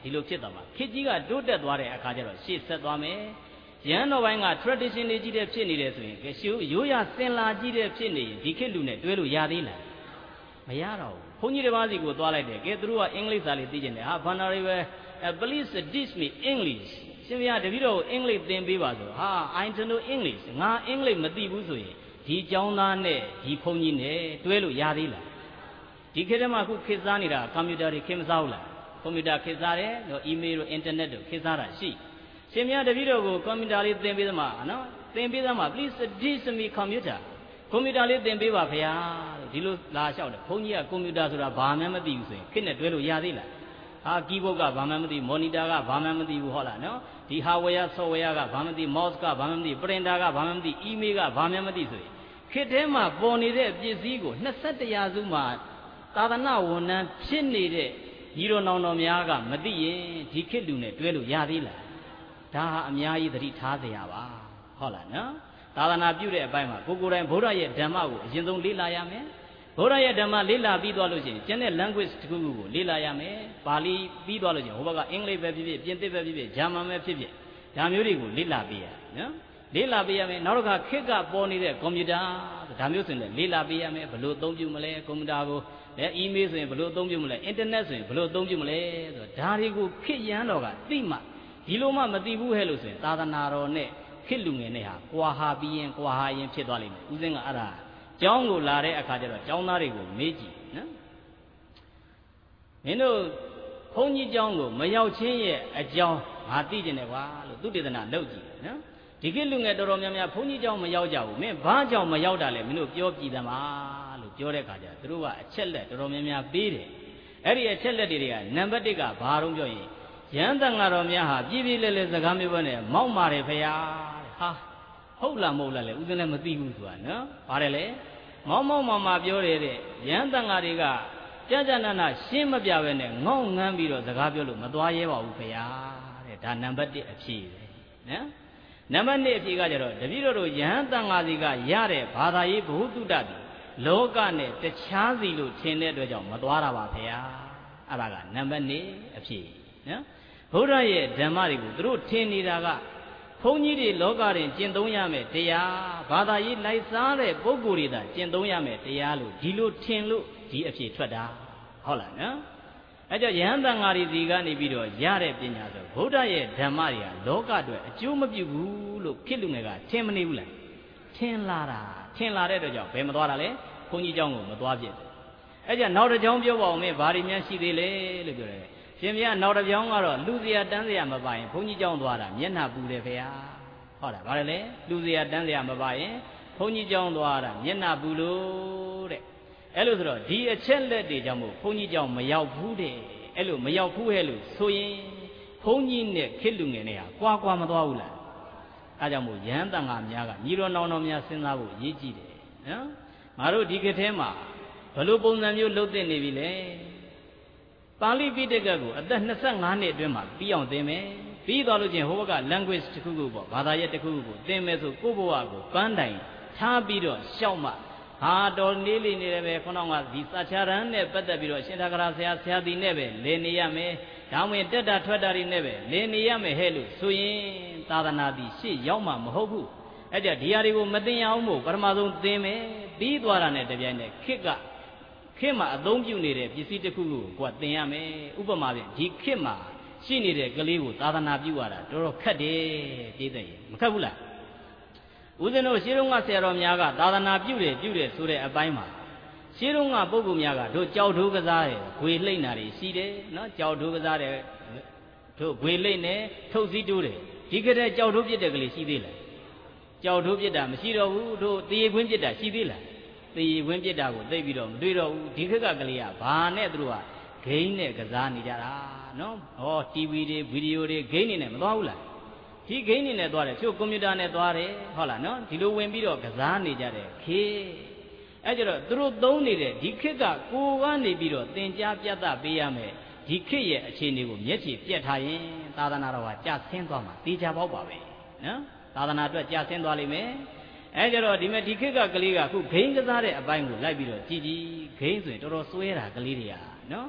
ဒီလိုဖြစ်သွားမှာခေတ်ကြီးကတိုးတက်သွားတဲ့အခါကျတော့ရှေ့ဆက်သွားမယ်ရဟန်းတော်ပိုင်းက tradition တွေကြီးတဲ့ဖြစ်နေတယ်ဆိုရင်ကရှုရိုးရစင်လာကြီးတဲ့ဖြစ်နေရင်ဒီခေတ်လူနဲ့တွဲလို့ရသေးလားမရတော့ဘူးဘုန်းကြီးတစ်ပါးစီကိုသွားလိုက်တယ်ကဲသူတို့ကအင်္ဂလိပ်စာလေးသိကျင်တယ်ဟာဘာနာတွေပဲ please teach me English ရှင်ဗျာတပည့်တော်ကိုအင်္ဂလိပ်သင်ပေးပါဆိုဟာ I don't know English ငါအင်္ဂလိပ်မသိဘူးဆိုရင်ဒီကျောင်းသားနဲ့ဒီဘုန်းကြီးနဲ့တွဲလို့ရသေးလားဒီခေတ်ထဲမှာအခုခေတ်စားနေတာကွန်ပျူတာတွေခေတ်မစားဘူးလားကွန်ပျူတာခေတ်စားတယ်တော့ email တို့ internet တို့ခေတ်စားတာရှိရှင်များတပည့်တော်ကိုကွန်ပျူတာလေးသင်ပေးသမှာနော်သင်ပေးသမှာ please teach me computer ကွန်ပျူတာလေးသင်ပေးပါဗျာဒီလိုလာလျှောက်တယ်ဘုန်းကြီးကကွန်ပျူတာဆိုတာဘာမှမသိဘူးဆိုရင်ခေတ်နဲ့တွဲလို့ရသေးလားဟာကီးဘုတ်ကဘာမှမသိမော်နီတာကဘာမှမသိဘူးဟုတ်လားနော်ဒီ hardware software ကဘာမှမသိ mouse ကဘာမှမသိ printer ကဘာမှမသိ email ကဘာမှမသိဆိုရင်ခေတ်ထဲမှာပေါ်နေတဲ့ပစ္စည်းကိုနှစ်ဆက်တရာစုမှာသာသနာဝန်ထမ်းဖြစ်နေတဲ့ညီတော်နောင်တော်များကမသိရင်ဒီခေတ်လူနဲ့တွဲလို့ရသေးလားဒါဟာအများကြီးသတိထားစရာပါဟုတ်လားနော်သာသနာပြုတဲ့အပိုင်းမှာကိုကိုယ်တိုင်ဗုဒ္ဓရဲ့ဓမ္မကိုအရင်ဆုံးလေ့လာရမယ်ဗုဒ္ဓရဲ့ဓမ္မလေ့လာပြီးသွားလို့ရှိရင်ကျန်တဲ့ language တစ်ခုခုကိုလေ့လာရမယ်ပါဠိပြီးသွားလို့ရှိရင်ဟိုဘက်ကအင်္ဂလိပ်ပဲဖြစ်ဖြစ်ပြင်သစ်ပဲဖြစ်ဖြစ်ဂျာမန်ပဲဖြစ်ဖြစ်ဒါမျိုးတွေကိုလေ့လာပေးရနော်လေ့လာပေးရမယ်နောက်တစ်ခါခေတ်ကပေါ်နေတဲ့ကွန်ပျူတာဒါမျိုးဆိုရင်လေ့လာပေးရမယ်ဘယ်လိုအသုံးပြုမလဲကွန်ပျူတာကိုအဲ email ဆိုရင်ဘယ်လိုအသုံးပြုမလဲ internet ဆိုရင်ဘယ်လိုအသုံးပြုမလဲဆိုတော့ဒါတွေကိုခေတ်ရန်တော်ကသိမှဒီလိုမှမသိဘူးဟဲ့လို့ဆိုရင်သာသနာတော်နဲ့ခေတ်လူငယ်နဲ့ဟာကွာဟာပြီးရင်ကွာဟာရင်ဖြစ်သွားလိမ့်မယ်ဦးစင်းကအဲ့ဒါကျောင်းကိုလာတဲ့အခါကျတော့ကျောင်းသားတွေကိုမေးကြည့်နော်မင်းတို့ဘုန်းကြီးကျောင်းကိုမရောက်ချင်းရဲ့အကြောင်းငါသိကျင်တယ်ကွာလို့သူတေသနာလုပ်ကြည့်နော်ဒီခေတ်လူငယ်တော်တော်များများဘုန်းကြီးကျောင်းမရောက်ကြဘူးမင်းဘာကြောင့်မရောက်တာလဲမင်းတို့ပြောကြည့်သမှာလို့ပြောတဲ့အခါကျသူတို့ကအချက်လက်တော်တော်များများပေးတယ်အဲ့ဒီအချက်လက်တွေကနံပါတ်တစ်ကဘာတော့ပြောရင်ရဟန်းတန်ဃာတော်များဟာပြည့်ပြည့်လဲလဲစကားမျိုးပဲနဲ့မောက်မာတယ်ဖရာဟာဟုတ်လားမဟုတ်လားလဲဦးဇင်းလည်းမသိဘူးဆိုတာနော်ပါတယ်လေမောက်မောက်မာမာပြောတယ်တဲ့ရဟန်းတန်ဃာတွေကကြကြနာနာရှင်းမပြပဲနဲ့ငေါ့ငန်းပြီးတော့စကားပြောလို့မသွားရဲပါဘူးဖရာတဲ့ဒါနံပါတ်တစ်အဖြေပဲနော်နံပါတ်နှစ်အဖြေကကြတော့တပည့်တော်တို့ယဟန်တန်ဃာစီကရတဲ့ဘာသာရေးဘုဟုတုတ္တတိလောကနဲ့တခြားစီလို့ထင်တဲ့အတွက်ကြောင့်မသွားတာပါဖေ။အဲ့ဒါကနံပါတ်နှစ်အဖြေနော်ဘုရားရဲ့ဓမ္မတွေကိုသူတို့ထင်နေတာကဘုန်းကြီးတွေလောကတွင်ကျင့်သုံးရမယ်တရားဘာသာရေးလိုက်စားတဲ့ပုဂ္ဂိုလ်တွေသာကျင့်သုံးရမယ်တရားလို့ဒီလိုထင်လို့ဒီအဖြေထွက်တာဟုတ်လားနော်အဲကြောင့်ယဟန်တန်ဃာတွေဒီကနေပြီးတော့ရတဲ့ပညာဆိုဘုရားရဲ့ဓမ္မတွေကလောကအတွက်အကျိုးမပြုဘူးလို့ခေတ်လူငယ်ကထင်မနေဘူးလားထင်လာတာထင်လာတဲ့အတွက်ကြောင့်ဘယ်မသွားတာလဲဘုန်းကြီးเจ้าကိုမသွားဖြစ်တယ်အဲကြောင့်နောက်တစ်ကြောင်းပြောပါဦးမင်းဘာတွေများရှိသေးလဲလို့ပြောတယ်ရှင်ဗျာနောက်တစ်ကြောင်းကတော့လူစရာတန်းစရာမပါရင်ဘုန်းကြီးเจ้าသွားတာမျက်နှာပူတယ်ဖေဟာဟုတ်လားဗါတယ်လေလူစရာတန်းစရာမပါရင်ဘုန်းကြီးเจ้าသွားတာမျက်နှာပူလို့တဲ့အဲ့လိုဆိုတော့ဒီအချက်လက်တွေကြောင့်မို့ဘုန်းကြီးเจ้าမရောက်ဘူးတဲ့အဲ့လိုမရောက်ဘူးဟဲ့လို့ဆိုရင်ဘုန်းကြီးနဲ့ခေတ်လူငယ်နဲ့ဟာကွာကွာမသွားဘူးလားအဲကြောင့်မို့ယဟန်တန်ဃာများကညီတော်နောင်တော်များစဉ်းစားဖို့ရည်ကြည့်တယ်နော်ငါတို့ဒီခေတ်ထဲမှာဘယ်လိုပုံစံမျိုးလုပ်တဲ့နေပြီလဲပါဠိပိဋကတ်ကိုအသက်နှစ်ဆယ့်ငါးနှစ်အတွင်းမှာပြီးအောင်သင်မယ်ပြီးသွားလို့ချင်းဟိုဘက်က language တစ်ခုခုပေါ့ဘာသာရပ်တစ်ခုခုကိုသင်မယ်ဆိုကိုယ့်ဘဝကိုပန်းတိုင်ထားပြီးတော့ရှောက်မှဟာတော်နေလိနေတယ်ပဲခေါင်းကဒီစာချရန်နဲ့ပတ်သက်ပြီးတော့ရှင်သာကရာဆရာဆရာဒီနဲ့ပဲလည်နေရမယ်ဒါမှမဟုတ်တက်တာထွက်တာတွေနဲ့ပဲလည်နေရမယ်ဟဲ့လို့ဆိုရင်သာသနာတိရှေ့ရောက်မှမဟုတ်ဘူးအဲ့ကြဒီဟာတွေကိုမသိရအောင်မို့ပထမဆုံးသင်မယ်ပြီးသွားတာနဲ့တပြိုင်နက်ခေတ်ကခေတ်မှာအသုံးပြုနေတဲ့ပစ္စည်းတစ်ခုခုကိုကသင်ရမယ်ဥပမာဖြင့်ဒီခေတ်မှာရှိနေတဲ့ကလေးကိုသာသနာပြုရတာတော်တော်ခက်တယ်ပြည့်တဲ့မခက်ဘူးလားဦးဇင်းတို့ရှင်းလုံးကဆရာတော်များကသာသနာပြုတယ်ပြုတယ်ဆိုတဲ့အပိုင်းမှာရှင်းလုံးကပုဂ္ဂိုလ်များကတို့ကြောက်ထိုးကစားတယ်ဂွေလှိမ့်တာတွေရှိတယ်နော်ကြောက်ထိုးကစားတယ်တို့ဂွေလှိမ့်တယ်ထုတ်စည်းတိုးတယ်ဒီကတဲ့ကြောက်ထိုးပြစ်တဲ့ကလေးရှိသေးလားကြောက်ထိုးပြစ်တာမရှိတော့ဘူးတို့တရေခွင်းပြစ်တာရှိသေးလားတရေခွင်းပြစ်တာကိုသိပြီးတော့မတွေ့တော့ဘူးဒီခက်ကကလေးကဘာနဲ့သူတို့ကဂိမ်းနဲ့ကစားနေကြတာနော်ဟော တီဗီ တွေဗီဒီယိုတွေဂိမ်းနေနဲ့မသွားဘူးလားဒီဂိမ်းနေနဲ့သွားတယ်ချို့ကွန်ပျူတာနဲ့သွားတယ်ဟုတ်လားနော်ဒီလိုဝင်ပြီးတော့ကစားနေကြတယ်ခေအဲ့ကြတော့သူတို့သုံးနေတဲ့ဒီခေတ်ကကိုကနေပြီးတော့သင်ကြားပြသပေးရမယ်ဒီခေတ်ရဲ့အခြေအနေကိုမျက်ခြေပြတ်ထားရင်သာသနာတော်ကကြာဆင်းသွားမှာတေချာပေါက်ပါပဲနော်သာသနာအတွက်ကြာဆင်းသွားလိမ့်မယ်အဲကြတော့ဒီမဲ့ဒီခေတ်ကကလေးကအခုဂိမ်းကစားတဲ့အပိုင်းကိုလိုက်ပြီးတော့ကြည်ကြည်ဂိမ်းဆိုရင်တော်တော်စွဲတာကလေးတွေကနော်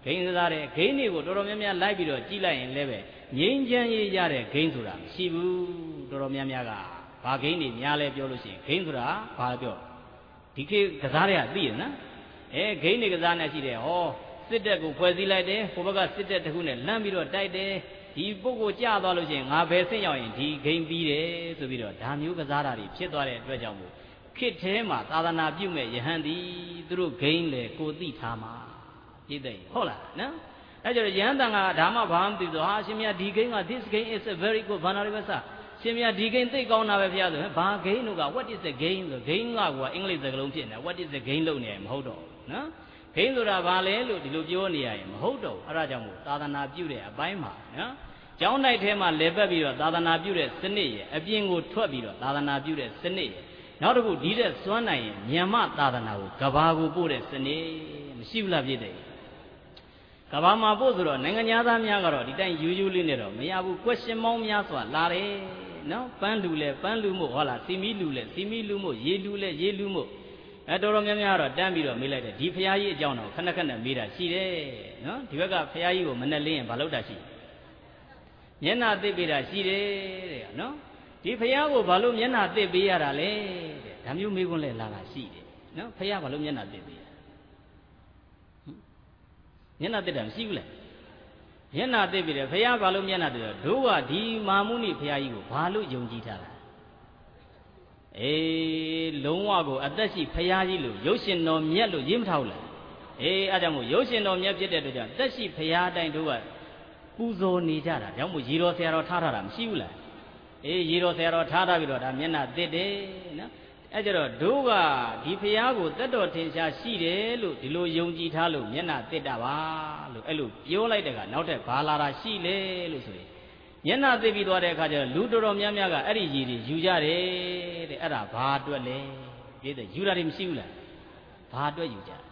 ဂိမ်းစားတဲ့ဂိမ်းတွေကိုတော်တော်များများလိုက်ပြီးတော့ကြည့်လိုက်ရင်လည်းပဲငြိမ်းချမ်းရေးရတဲ့ဂိမ်းဆိုတာမရှိဘူးတော်တော်များများကဘာဂိမ်းတွေများလဲပြောလို့ရှိရင်ဂိမ်းဆိုတာဘာပြောဒီခေတ်ကစားတွေကသိရနော်အဲဂိမ်းတွေကစားနေရှိတယ်ဟောစစ်တပ်ကိုဖွဲ့စည်းလိုက်တယ်ဟိုဘက်ကစစ်တပ်တခုနဲ့လမ်းပြီးတော့တိုက်တယ်ဒီပုဂ္ဂိုလ်ကြာသွားလို့ရှိရင်ငါဘယ်ဆင့်ရောက်ရင်ဒီဂိမ်းပြီးတယ်ဆိုပြီးတော့ဒါမျိုးကစားတာတွေဖြစ်သွားတဲ့အတွက်ကြောင့်မို့ခေတ်ထဲမှာသာသနာပြုမဲ့ယဟန်သည်သူတို့ဂိမ်းလေကိုသိထားမှာပြည့်တဲ့ဟုတ်လားနော်အဲကြတော့ယဟန်တန်ကဒါမှဘာမှမသိတော့ဟာရှင်မြတ်ဒီဂိမ်းက this game is a very good ဘာနာရိဝဆရှင်မြတ်ဒီဂိမ်းသိကောင်းတာပဲဘုရားဆိုရင်ဘာဂိမ်းတို့က what is the game ဆိုဂိမ်းကကွာအင်္ဂလိပ်စကားလုံးဖြစ်နေ what is the game လို့နေရမဟုတ်တော့နော်ဂိမ်းဆိုတာဘာလဲလို့ဒီလိုပြောနေရရင်မဟုတ်တော့အဲ့ဒါကြောင့်မို့သာသနာပြုတဲ့အပိုင်းမှာနော်ကျောင်းတိုက်ထဲမှာလေပတ်ပြီးတော့သာသနာပြုတဲ့စနစ်ရဲ့အပြင်ကိုထွက်ပြီးတော့သာသနာပြုတဲ့စနစ်ရဲ့နောက်တစ်ခုဒီတဲ့စွမ်းနိုင်ရင်မြန်မာသာသနာကိုကဘာကိုပို့တဲ့စနစ်မရှိဘူးလားပြည့်တယ်ကဘာမှာပို့ဆိုတော့နိုင်ငံသားများကတော့ဒီတိုင်းယူယူလေးနဲ့တော့မရဘူး question မောင်းများစွာလာတယ်နော်ပန်းလူလဲပန်းလူမို့ဟုတ်လားစီမီလူလဲစီမီလူမို့ရေလူလဲရေလူမို့အဲတော်တော်များများတော့တန်းပြီးတော့မေးလိုက်တယ်ဒီဖရာကြီးအကြောင်းတော့ခဏခဏမေးတာရှိတယ်နော်ဒီဘက်ကဖရာကြီးကိုမနဲ့လင်းရင်ဘာလုပ်တာရှိမျက်နှာသစ်ပေးတာရှိတယ်တဲ့နော်ဒီဖရာကိုဘာလို့မျက်နှာသစ်ပေးရတာလဲတဲ့ဒါမျိုးမေးခွန်းလဲလာတာရှိတယ်နော်ဖရာဘာလို့မျက်နှာသစ်ပေးရမျက်နှာသစ်တာမရှိဘူးလေမျက်နှာသစ်ပေးတယ်ဖရာဘာလို့မျက်နှာသစ်လဲတို့ကဒီမာမုနိဖရာကြီးကိုဘာလို့ယုံကြည်ထားတာအေးလုံးဝကိုအသက်ရှိဖရာကြီးလို့ရုပ်ရှင်တော်မြတ်လို့ရေးမထားဘူးလားအေးအဲကြောင့်မို့ရုပ်ရှင်တော်မြတ်ဖြစ်တဲ့အတွက်ကြောင့်သက်ရှိဖရာအတိုင်းတို့ကပူဇော်နေကြတာကြောင့်မို့ရေတော်ဆရာတော်ထားထားတာမရှိဘူးလားအေးရေတော်ဆရာတော်ထားထားပြီးတော့ဒါမျက်နှာသစ်တယ်နော်အဲကြတော့တို့ကဒီဖရာကိုသက်တော်ထင်ရှားရှိတယ်လို့ဒီလိုယုံကြည်ထားလို့မျက်နှာသစ်တာပါလို့အဲ့လိုပြောလိုက်တဲ့ကနောက်ထပ်ဘာလာတာရှိလဲလို့ဆိုရင်မျက်နှာသစ်ပြီးသွားတဲ့အခါကျတော့လူတော်တော်များများကအဲ့ဒီရည်တွေယူကြတယ်တဲ့အဲ့ဒါဘာအတွက်လဲပြည့်တဲ့ယူတာတွေမရှိဘူးလားဘာအတွက်ယူကြ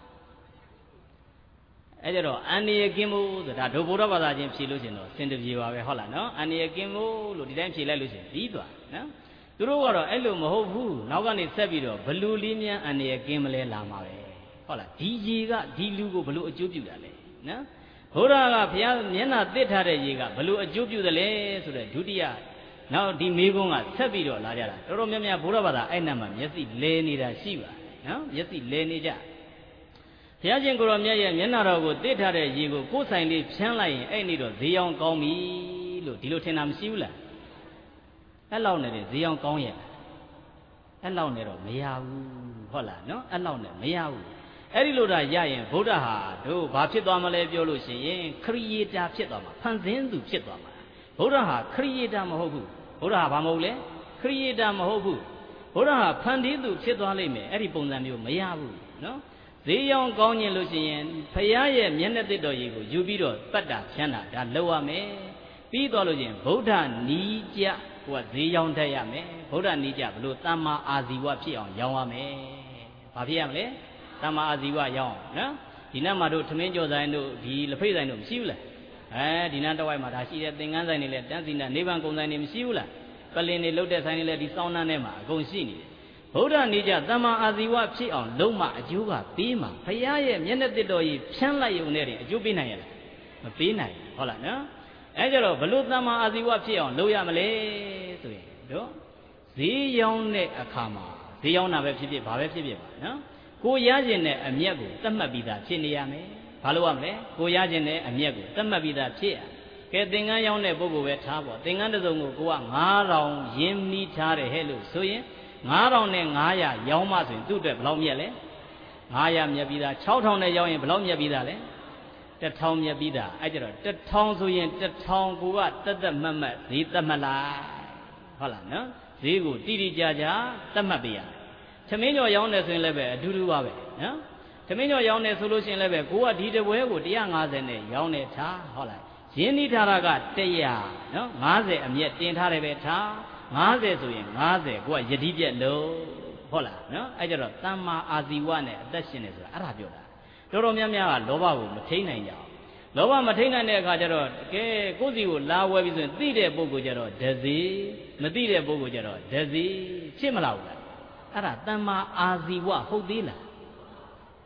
အဲ့ကြတော့အန္တရာယ်ကင်းဖို့ဆိုတာဒုဗုဒ္ဓဘာသာချင်းဖြေလို့ရှင်တော့စင်တပြေပါပဲဟုတ်လားနော်အန္တရာယ်ကင်းဖို့လို့ဒီတိုင်းဖြေလိုက်လို့ရှင်ပြီးသွားနော်သူတို့ကတော့အဲ့လိုမဟုတ်ဘူးနောက်ကနေဆက်ပြီးတော့ဘလူလေးမြန်းအန္တရာယ်ကင်းမလဲလာမှာပဲဟုတ်လားဒီရေကဒီလူကိုဘလို့အကျိုးပြုတာလဲနော်ဘုရားကဘုရားမျက်နှာသစ်ထားတဲ့ရေကဘလို့အကျိုးပြုသလဲဆိုတဲ့ဒုတိယနောက်ဒီမေကုန်းကဆက်ပြီးတော့လာကြတာတော်တော်များများဘုရားဘာသာအဲ့နံမှာမျက်စိလဲနေတာရှိပါတယ်နော်မျက်စိလဲနေကြဘုရားရှင်ကိုရောမြတ်ရဲ့မျက်နှာတော်ကိုသစ်ထားတဲ့ရေကိုကိုယ်ဆိုင်လေးဖြန်းလိုက်ရင်အဲ့နေတော့ဈေးအောင်ကောင်းပြီလို့ဒီလိုထင်တာမရှိဘူးလားအဲ့လောက်နဲ့ဈေးအောင်ကောင်းရဲ့အဲ့လောက်နဲ့တော့မရဘူးဟုတ်လားနော်အဲ့လောက်နဲ့မရဘူးအဲ့ဒီလိုတာရရင်ဗုဒ္ဓဟာတို့ဘာဖြစ်သွားမလဲပြောလို့ရှိရင်ခရီးတာဖြစ်သွားမှာဖန်ဆင်းသူဖြစ်သွားမှာဗုဒ္ဓဟာခရီးတာမဟုတ်ဘူးဗုဒ္ဓဟာဘာမဟုတ်လဲခရီးတာမဟုတ်ဘူးဗုဒ္ဓဟာဖန်တီးသူဖြစ်သွားလိမ့်မယ်အဲ့ဒီပုံစံမျိုးမရဘူးနော်ဈေးရောင်းကောင်းခြင်းလို့ရှိရင်ဖရာရဲ့မျက်နှာသစ်တော်ကြီးကိုယူပြီးတော့ပတ်တာဖြန်းတာဒါလောက်ရမယ်ပြီးသွားလို့ချင်းဗုဒ္ဓနီးကြဟိုကဈေးရောင်းတတ်ရမယ်ဗုဒ္ဓနီးကြဘလို့တမ္မာအာဇီဝဖြစ်အောင်ရောင်းရမယ်ဘာဖြစ်ရမလဲတမ္မာအာဇီဝရောင်းနော်ဒီနေ့မှာတို့ထမင်းကြော်ဆိုင်တို့ဒီလက်ဖိတ်ဆိုင်တို့မရှိဘူးလားအဲဒီနေ့တစ်ဝိုက်မှာဒါရှိတဲ့သင်္ကန်းဆိုင်တွေလည်းတန်းစီနာနိဗ္ဗာန်ကုံဆိုင်တွေမရှိဘူးလားပလင်တွေလုတ်တဲ့ဆိုင်တွေလည်းဒီစောင်းနှန်းထဲမှာအကုန်ရှိနေတယ်ဗုဒ္ဓနေကြတမ္မာအာဇီဝဖြစ်အောင်လုံးမအကျိုးကပေးမှာဘုရားရဲ့မျက်နှာသစ်တော်ကြီးဖြန်းလိုက်ုံနဲ့တင်အကျိုးပေးနိုင်ရလားမပေးနိုင်ဟုတ်လားနော်အဲကြတော့ဘလို့တမ္မာအာဇီဝဖြစ်အောင်လုပ်ရမလဲဆိုရင်တို့ဈေးရောင်းတဲ့အခါမှာဈေးရောင်းတာပဲဖြစ်ဖြစ်ဘာပဲဖြစ်ဖြစ်ပါနော်ကိုရခြင်းတဲ့အမျက်ကိုသတ်မှတ်ပြီးသားဖြစ်နေရမယ်ဘာလို့ရမလဲကိုရခြင်းတဲ့အမျက်ကိုသတ်မှတ်ပြီးသားဖြစ်ရကဲသင်္ကန်းရောင်းတဲ့ပုဂ္ဂိုလ်ပဲထားပေါ့သင်္ကန်းတစ်စုံကိုကိုကငါးထောင်ရင်းမိထားတယ်ဟဲ့လို့ဆိုရင်ငါးထောင်နဲ့ငါးရာရောင်းမှဆိုရင်သူ့အတွက်ဘယ်လောက်မြတ်လဲငါးရာမြတ်ပြီးသားခြောက်ထောင်နဲ့ရောင်းရင်ဘယ်လောက်မြတ်ပြီးသားလဲတစ်ထောင်မြတ်ပြီးသားအဲ့ကြတော့တစ်ထောင်ဆိုရင်တစ်ထောင်ကိုကတက်တက်မတ်မတ်ဈေးတက်မှတ်လိုက်ဟုတ်လားနော်ဈေးကိုတိတိကျကျတက်မှတ်ပေးရသမင်းကျော်ရောင်းတယ်ဆိုရင်လည်းပဲအတူတူပါပဲနော်သမင်းကျော်ရောင်းတယ်ဆိုလို့ရှိရင်လည်းပဲကိုကဒီတပွဲကိုတစ်ရာငါးဆယ်နဲ့ရောင်းတယ်ထားဟုတ်လားရင်းနှီးထားတာကတစ်ရာနော်ငါးဆယ်အမြတ်တင်ထားတယ်ပဲထားငါးဆယ်ဆိုရင်ငါးဆယ်ကိုကယတိပြက်လို့ဟုတ်လားနော်အဲ့ကြတော့တမ္မာအာဇီဝနဲ့အသက်ရှင်နေဆိုတာအဲ့ဒါပြောတာတော်တော်များများကလောဘကိုမထိန်နိုင်ကြဘူးလောဘမထိန်နိုင်တဲ့အခါကျတော့ကဲကိုယ့်စီကိုလာဝဲပြီးဆိုရင်သိတဲ့ပုဂ္ဂိုလ်ကျတော့ဒဇီမသိတဲ့ပုဂ္ဂိုလ်ကျတော့ဒဇီဖြစ်မလားဘူးလားအဲ့ဒါတမ္မာအာဇီဝဟုတ်သေးလား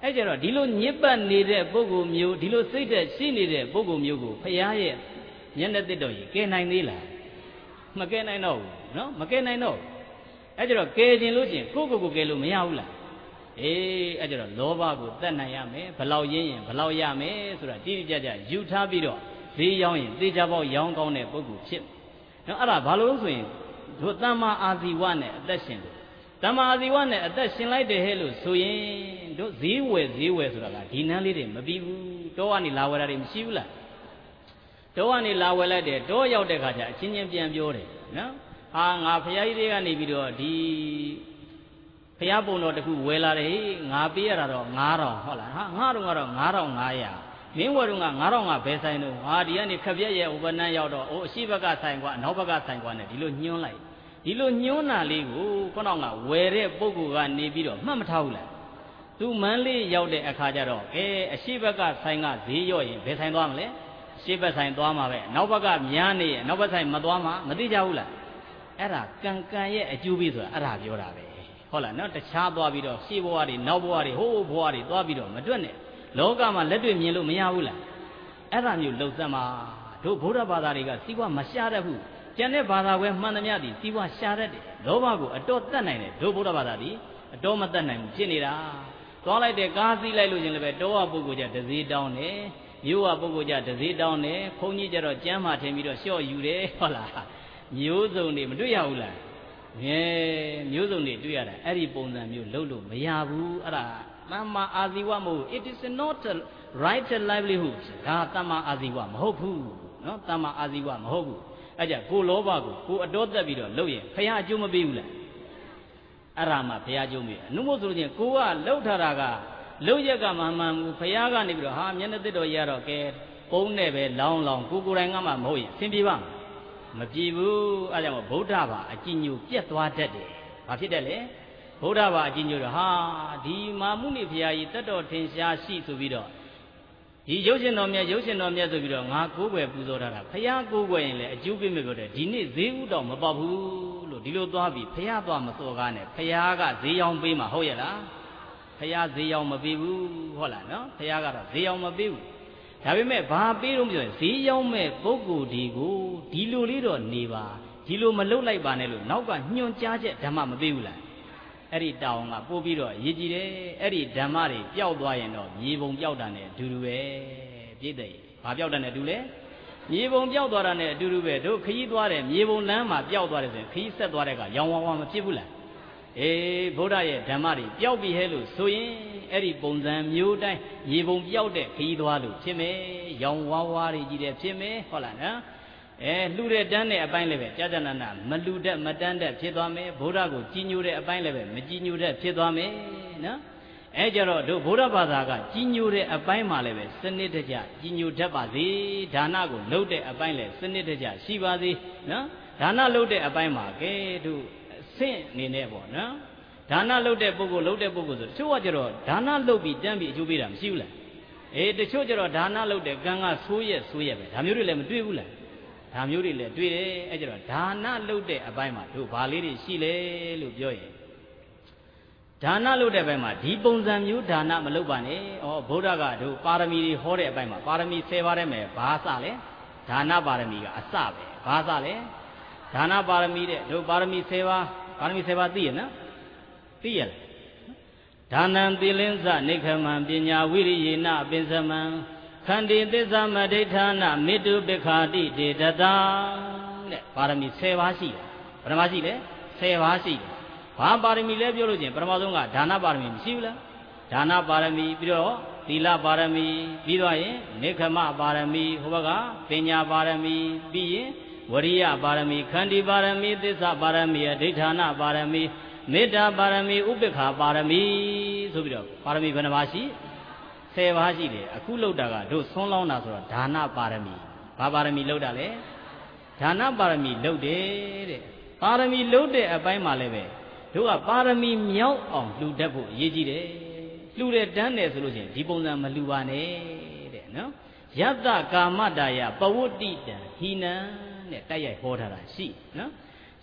အဲ့ကြတော့ဒီလိုညစ်ပတ်နေတဲ့ပုဂ္ဂိုလ်မျိုးဒီလိုစိတ်သက်ရှိနေတဲ့ပုဂ္ဂိုလ်မျိုးကိုဘုရားရဲ့မျက်နှာသစ်တော်ကြီးကယ်နိုင်သေးလားမကယ်နိုင်တော့ဘူးနော်မကယ်နိုင်တော့အဲ့ကြတော့ကယ်ခြင်းလို့ချင်းကိုယ့်ကိုယ်ကိုကယ်လို့မရဘူးလားအေးအဲ့ကြတော့လောဘကိုတတ်နိုင်ရမယ်ဘလောက်ရင်းရင်ဘလောက်ရမယ်ဆိုတာတိတိကျကျယူထားပြီးတော့ဈေးရောင်းရင်သေချာပေါက်ရောင်းကောင်းတဲ့ပုဂ္ဂိုလ်ဖြစ်နော်အဲ့ဒါဘာလို့ဆိုရင်တို့တမ္မာအာဇီဝနဲ့အသက်ရှင်တယ်တမ္မာအာဇီဝနဲ့အသက်ရှင်လိုက်တယ်ဟဲ့လို့ဆိုရင်တို့ဈေးဝယ်ဈေးဝယ်ဆိုတာကဒီနန်းလေးတွေမပြီးဘူးတောကနေလာဝယ်တာတွေမရှိဘူးလားတောကနေလာဝယ်လိုက်တယ်တောရောက်တဲ့ခါကျအချင်းချင်းပြန်ပြောတယ်နော်ဟာငါဖရာကြီးတွေကနေပြီးတော့ဒီဖရာပုံတော်တစ်ခုဝယ်လာတယ်ငါပေးရတာတော့ငါးထောင်ဟုတ်လားဟာငါတော့ကတော့ငါးထောင်ငါးရာမင်းဝယ်တော့ငါးထောင်ကဘယ်ဆိုင်တော့ဟာဒီကနေခက်ပြက်ရဲ့ဥပနန်းရောက်တော့အိုးအရှိဘက်ကဆိုင်ကွာအနောက်ဘက်ကဆိုင်ကွာနဲ့ဒီလိုညှွှန်းလိုက်ဒီလိုညှိုးနာလေးကိုခေါင်းကဝယ်တဲ့ပုဂ္ဂိုလ်ကနေပြီးတော့မှတ်မထားဘူးလားသူမန်းလေးရောက်တဲ့အခါကျတော့အဲအရှိဘက်ကဆိုင်ကဈေးရော့ရင်ဘယ်ဆိုင်သွားမလဲအရှိဘက်ဆိုင်သွားမှာပဲနောက်ဘက်ကများနေရင်နောက်ဘက်ဆိုင်မသွားမှာမသိကြဘူးလားအဲ့ဒါကံကံရဲ့အကျိုးပေးဆိုတာအဲ့ဒါပြောတာပဲဟုတ်လားနော်တခြားသွားပြီးတော့ရှေ့ဘဝတွေနောက်ဘဝတွေဟိုးဘဝတွေသွားပြီးတော့မတွက်နဲ့လောကမှာလက်တွေ့မြင်လို့မရဘူးလားအဲ့ဒါမျိုးလှုပ်သက်မှာတို့ဗုဒ္ဓဘာသာတွေကစီးပွားမရှားတတ်ဘူးကျန်တဲ့ဘာသာကွဲမှန်သမျှသည်စီးပွားရှာတတ်တယ်လောဘကိုအတော်တတ်နိုင်တယ်တို့ဗုဒ္ဓဘာသာသည်အတော်မတတ်နိုင်ဘူးဖြစ်နေတာသွားလိုက်တဲ့ကားစီးလိုက်လို့ရှင်လည်းပဲတောဝပုဂ္ဂိုလ်ကြတစည်းတောင်းတယ်မြို့ဝပုဂ္ဂိုလ်ကြတစည်းတောင်းတယ်ဘုန်းကြီးကြတော့ကျမ်းမာထင်ပြီးတော့လျှော့ယူတယ်ဟုတ်လားမျိုးစုံတွေမတွေ့ရဘူးလားငယ်မျိုးစုံတွေတွေ့ရတာအဲ့ဒီပုံစံမျိုးလုပ်လို့မရဘူးအဲ့ဒါသမ္မာအာဇီဝမဟုတ် it is not a right livelihood ဒါသမ္မာအာဇီဝမဟုတ်ဘူးနော်သမ္မာအာဇီဝမဟုတ်ဘူးအဲ့ကြကိုလောဘကိုကိုအတော်သက်ပြီးတော့လုပ်ရင်ဖះအကျိုးမပေးဘူးလားအဲ့ဒါမှဖះအကျိုးပေးအနုမို့ဆိုလို့ချင်းကိုကလှုပ်ထားတာကလှုပ်ရက်ကမှမှန်ဘူးဖះကနေပြီးတော့ဟာမျက်နှာသစ်တော်ရတော့ကဲပုံနဲ့ပဲလောင်းလောင်းကိုကိုယ်တိုင်ကမှမဟုတ်ရင်အဆင်ပြေပါမပြေဘူးအဲ့ကြောင့်ဗုဒ္ဓဘာအကြည်ညိုပြက်သွားတတ်တယ်ဘာဖြစ်တယ်လဲဗုဒ္ဓဘာအကြည်ညိုတော့ဟာဒီမာမှုနိဖះကြီးတတ်တော်ထင်ရှားရှိဆိုပြီးတော့ဒီရုပ်ရှင်တော်မြတ်ရုပ်ရှင်တော်မြတ်ဆိုပြီးတော့ငါကိုးကွယ်ပူဇော်ထားတာဖះကိုးကွယ်ရင်လည်းအကျိုးပေးမယ်ပြောတယ်ဒီနေ့ဈေးဥတော်မပေါက်ဘူးလို့ဒီလိုသွားပြီးဖះသွားမစော်ကားနဲ့ဖះကဈေးရောင်းပေးမှာဟုတ်ရဲ့လားဖះဈေးရောင်းမပေးဘူးဟုတ်လားနော်ဖះကတော့ဈေးရောင်းမပေးဘူးဒါပေမဲ့ဘာပေးတော့မပြောရင်ဈေးရောင်းမဲ့ပုဂ္ဂိုလ်ဒီကိုဒီလိုလေးတော့နေပါဒီလိုမလုပ်လိုက်ပါနဲ့လို့နောက်ကညွှန်ကြားချက်ဓမ္မမပေးဘူးလားအဲ့ဒီတောင်းကပို့ပြီးတော့ရည်ကြည်တယ်အဲ့ဒီဓမ္မတွေပျောက်သွားရင်တော့မြေပုံပျောက်တာနဲ့အတူတူပဲပြည့်တယ်ဘာပျောက်တာနဲ့အတူလဲမြေပုံပျောက်သွားတာနဲ့အတူတူပဲတို့ခရီးသွားတယ်မြေပုံလမ်းမှာပျောက်သွားတယ်ဆိုရင်ခရီးဆက်သွားတဲ့ကရောင်ဝါးဝါမဖြစ်ဘူးလားအေးဗုဒ္ဓရဲ့ဓမ္မတွေပျောက်ပြီဟဲ့လို့ဆိုရင်အဲ့ဒီပုံစံမျိုးတိုင်းမြေပုံပျောက်တဲ့ခရီးသွားလို့ဖြစ်မယ်ရောင်ဝါးဝါတွေကြီးတယ်ဖြစ်မယ်ဟုတ်လားနော်အဲလှူတဲ့တန်းတဲ့အပိုင်းလည်းပဲကြာကြာနာနာမလှူတဲ့မတန်းတဲ့ဖြစ်သွားမယ်ဗုဒ္ဓကိုကြီးညိုတဲ့အပိုင်းလည်းပဲမကြီးညိုတဲ့ဖြစ်သွားမယ်နော်အဲကြတော့တို့ဗုဒ္ဓဘာသာကကြီးညိုတဲ့အပိုင်းမှာလည်းပဲစနစ်တကျကြီးညိုတတ်ပါစေဒါနကိုလုပ်တဲ့အပိုင်းလည်းစနစ်တကျရှိပါစေနော်ဒါနလုပ်တဲ့အပိုင်းမှာကဲတို့အဆင့်အနေနဲ့ပေါ့နော်ဒါနလုပ်တဲ့ပုဂ္ဂိုလ်လုပ်တဲ့ပုဂ္ဂိုလ်ဆိုတချို့ကကြတော့ဒါနလုပ်ပြီးတန်းပြီးအကျိုးပေးတာမရှိဘူးလားအေးတချို့ကြတော့ဒါနလုပ်တဲ့ကံကဆိုးရက်ဆိုးရက်ပဲဒါမျိုးတွေလည်းမတွေ့ဘူးလားဒါမျိုးတွေလည်းတွေ့တယ်အဲကြတော့ဒါနလုပ်တဲ့အပိုင်းမှာတို့ဘာလေးတွေရှိလဲလို့ပြောရင်ဒါနလုပ်တဲ့ဘက်မှာဒီပုံစံမျိုးဒါနမလုပ်ပါနဲ့ဩဗုဒ္ဓကတို့ပါရမီတွေဟောတဲ့အပိုင်းမှာပါရမီ၁၀ပါးထဲမှာဘာစလဲဒါနပါရမီကအစပဲဘာစလဲဒါနပါရမီတဲ့တို့ပါရမီ၁၀ပါးပါရမီ၁၀ပါးသိရနော်သိရလားဒါနံသီလင်းစနိခမံပညာဝိရိယေနပင်စမံခန္တီသစ္စာမဒိဋ္ဌာနမေတ္တုပိခာတိတေတတံတဲ့ပါရမီ၁၀ပါးရှိတယ်ဘယ်နှပါးရှိလဲ၁၀ပါးရှိတယ်ဘာပါရမီလဲပြောလို့ချင်းပထမဆုံးကဒါနပါရမီမရှိဘူးလားဒါနပါရမီပြီးတော့သီလပါရမီပြီးတော့ရင်နိခမပါရမီဟိုဘက်ကပညာပါရမီပြီးရင်ဝရိယပါရမီခန္တီပါရမီသစ္စာပါရမီအဒိဋ္ဌာနပါရမီမေတ္တာပါရမီဥပိ္ပခာပါရမီဆိုပြီးတော့ပါရမီဘယ်နှပါးရှိ၁၀ပါးရှိတယ်အခုလောက်တာကတို့ဆွန်းလောင်းတာဆိုတော့ဒါနပါရမီဘာပါရမီလောက်တာလဲဒါနပါရမီလောက်တယ်တဲ့ပါရမီလောက်တဲ့အပိုင်းမှာလည်းပဲတို့ကပါရမီမြောက်အောင်လှူတတ်ဖို့အရေးကြီးတယ်လှူတဲ့တန်းတယ်ဆိုလို့ရှိရင်ဒီပုံစံမလှူပါနဲ့တဲ့နော်ယတ္တကာမတ္တယပဝတ္တိတံဟိနံတဲ့တိုက်ရိုက်ဟောထားတာရှိနော်ယ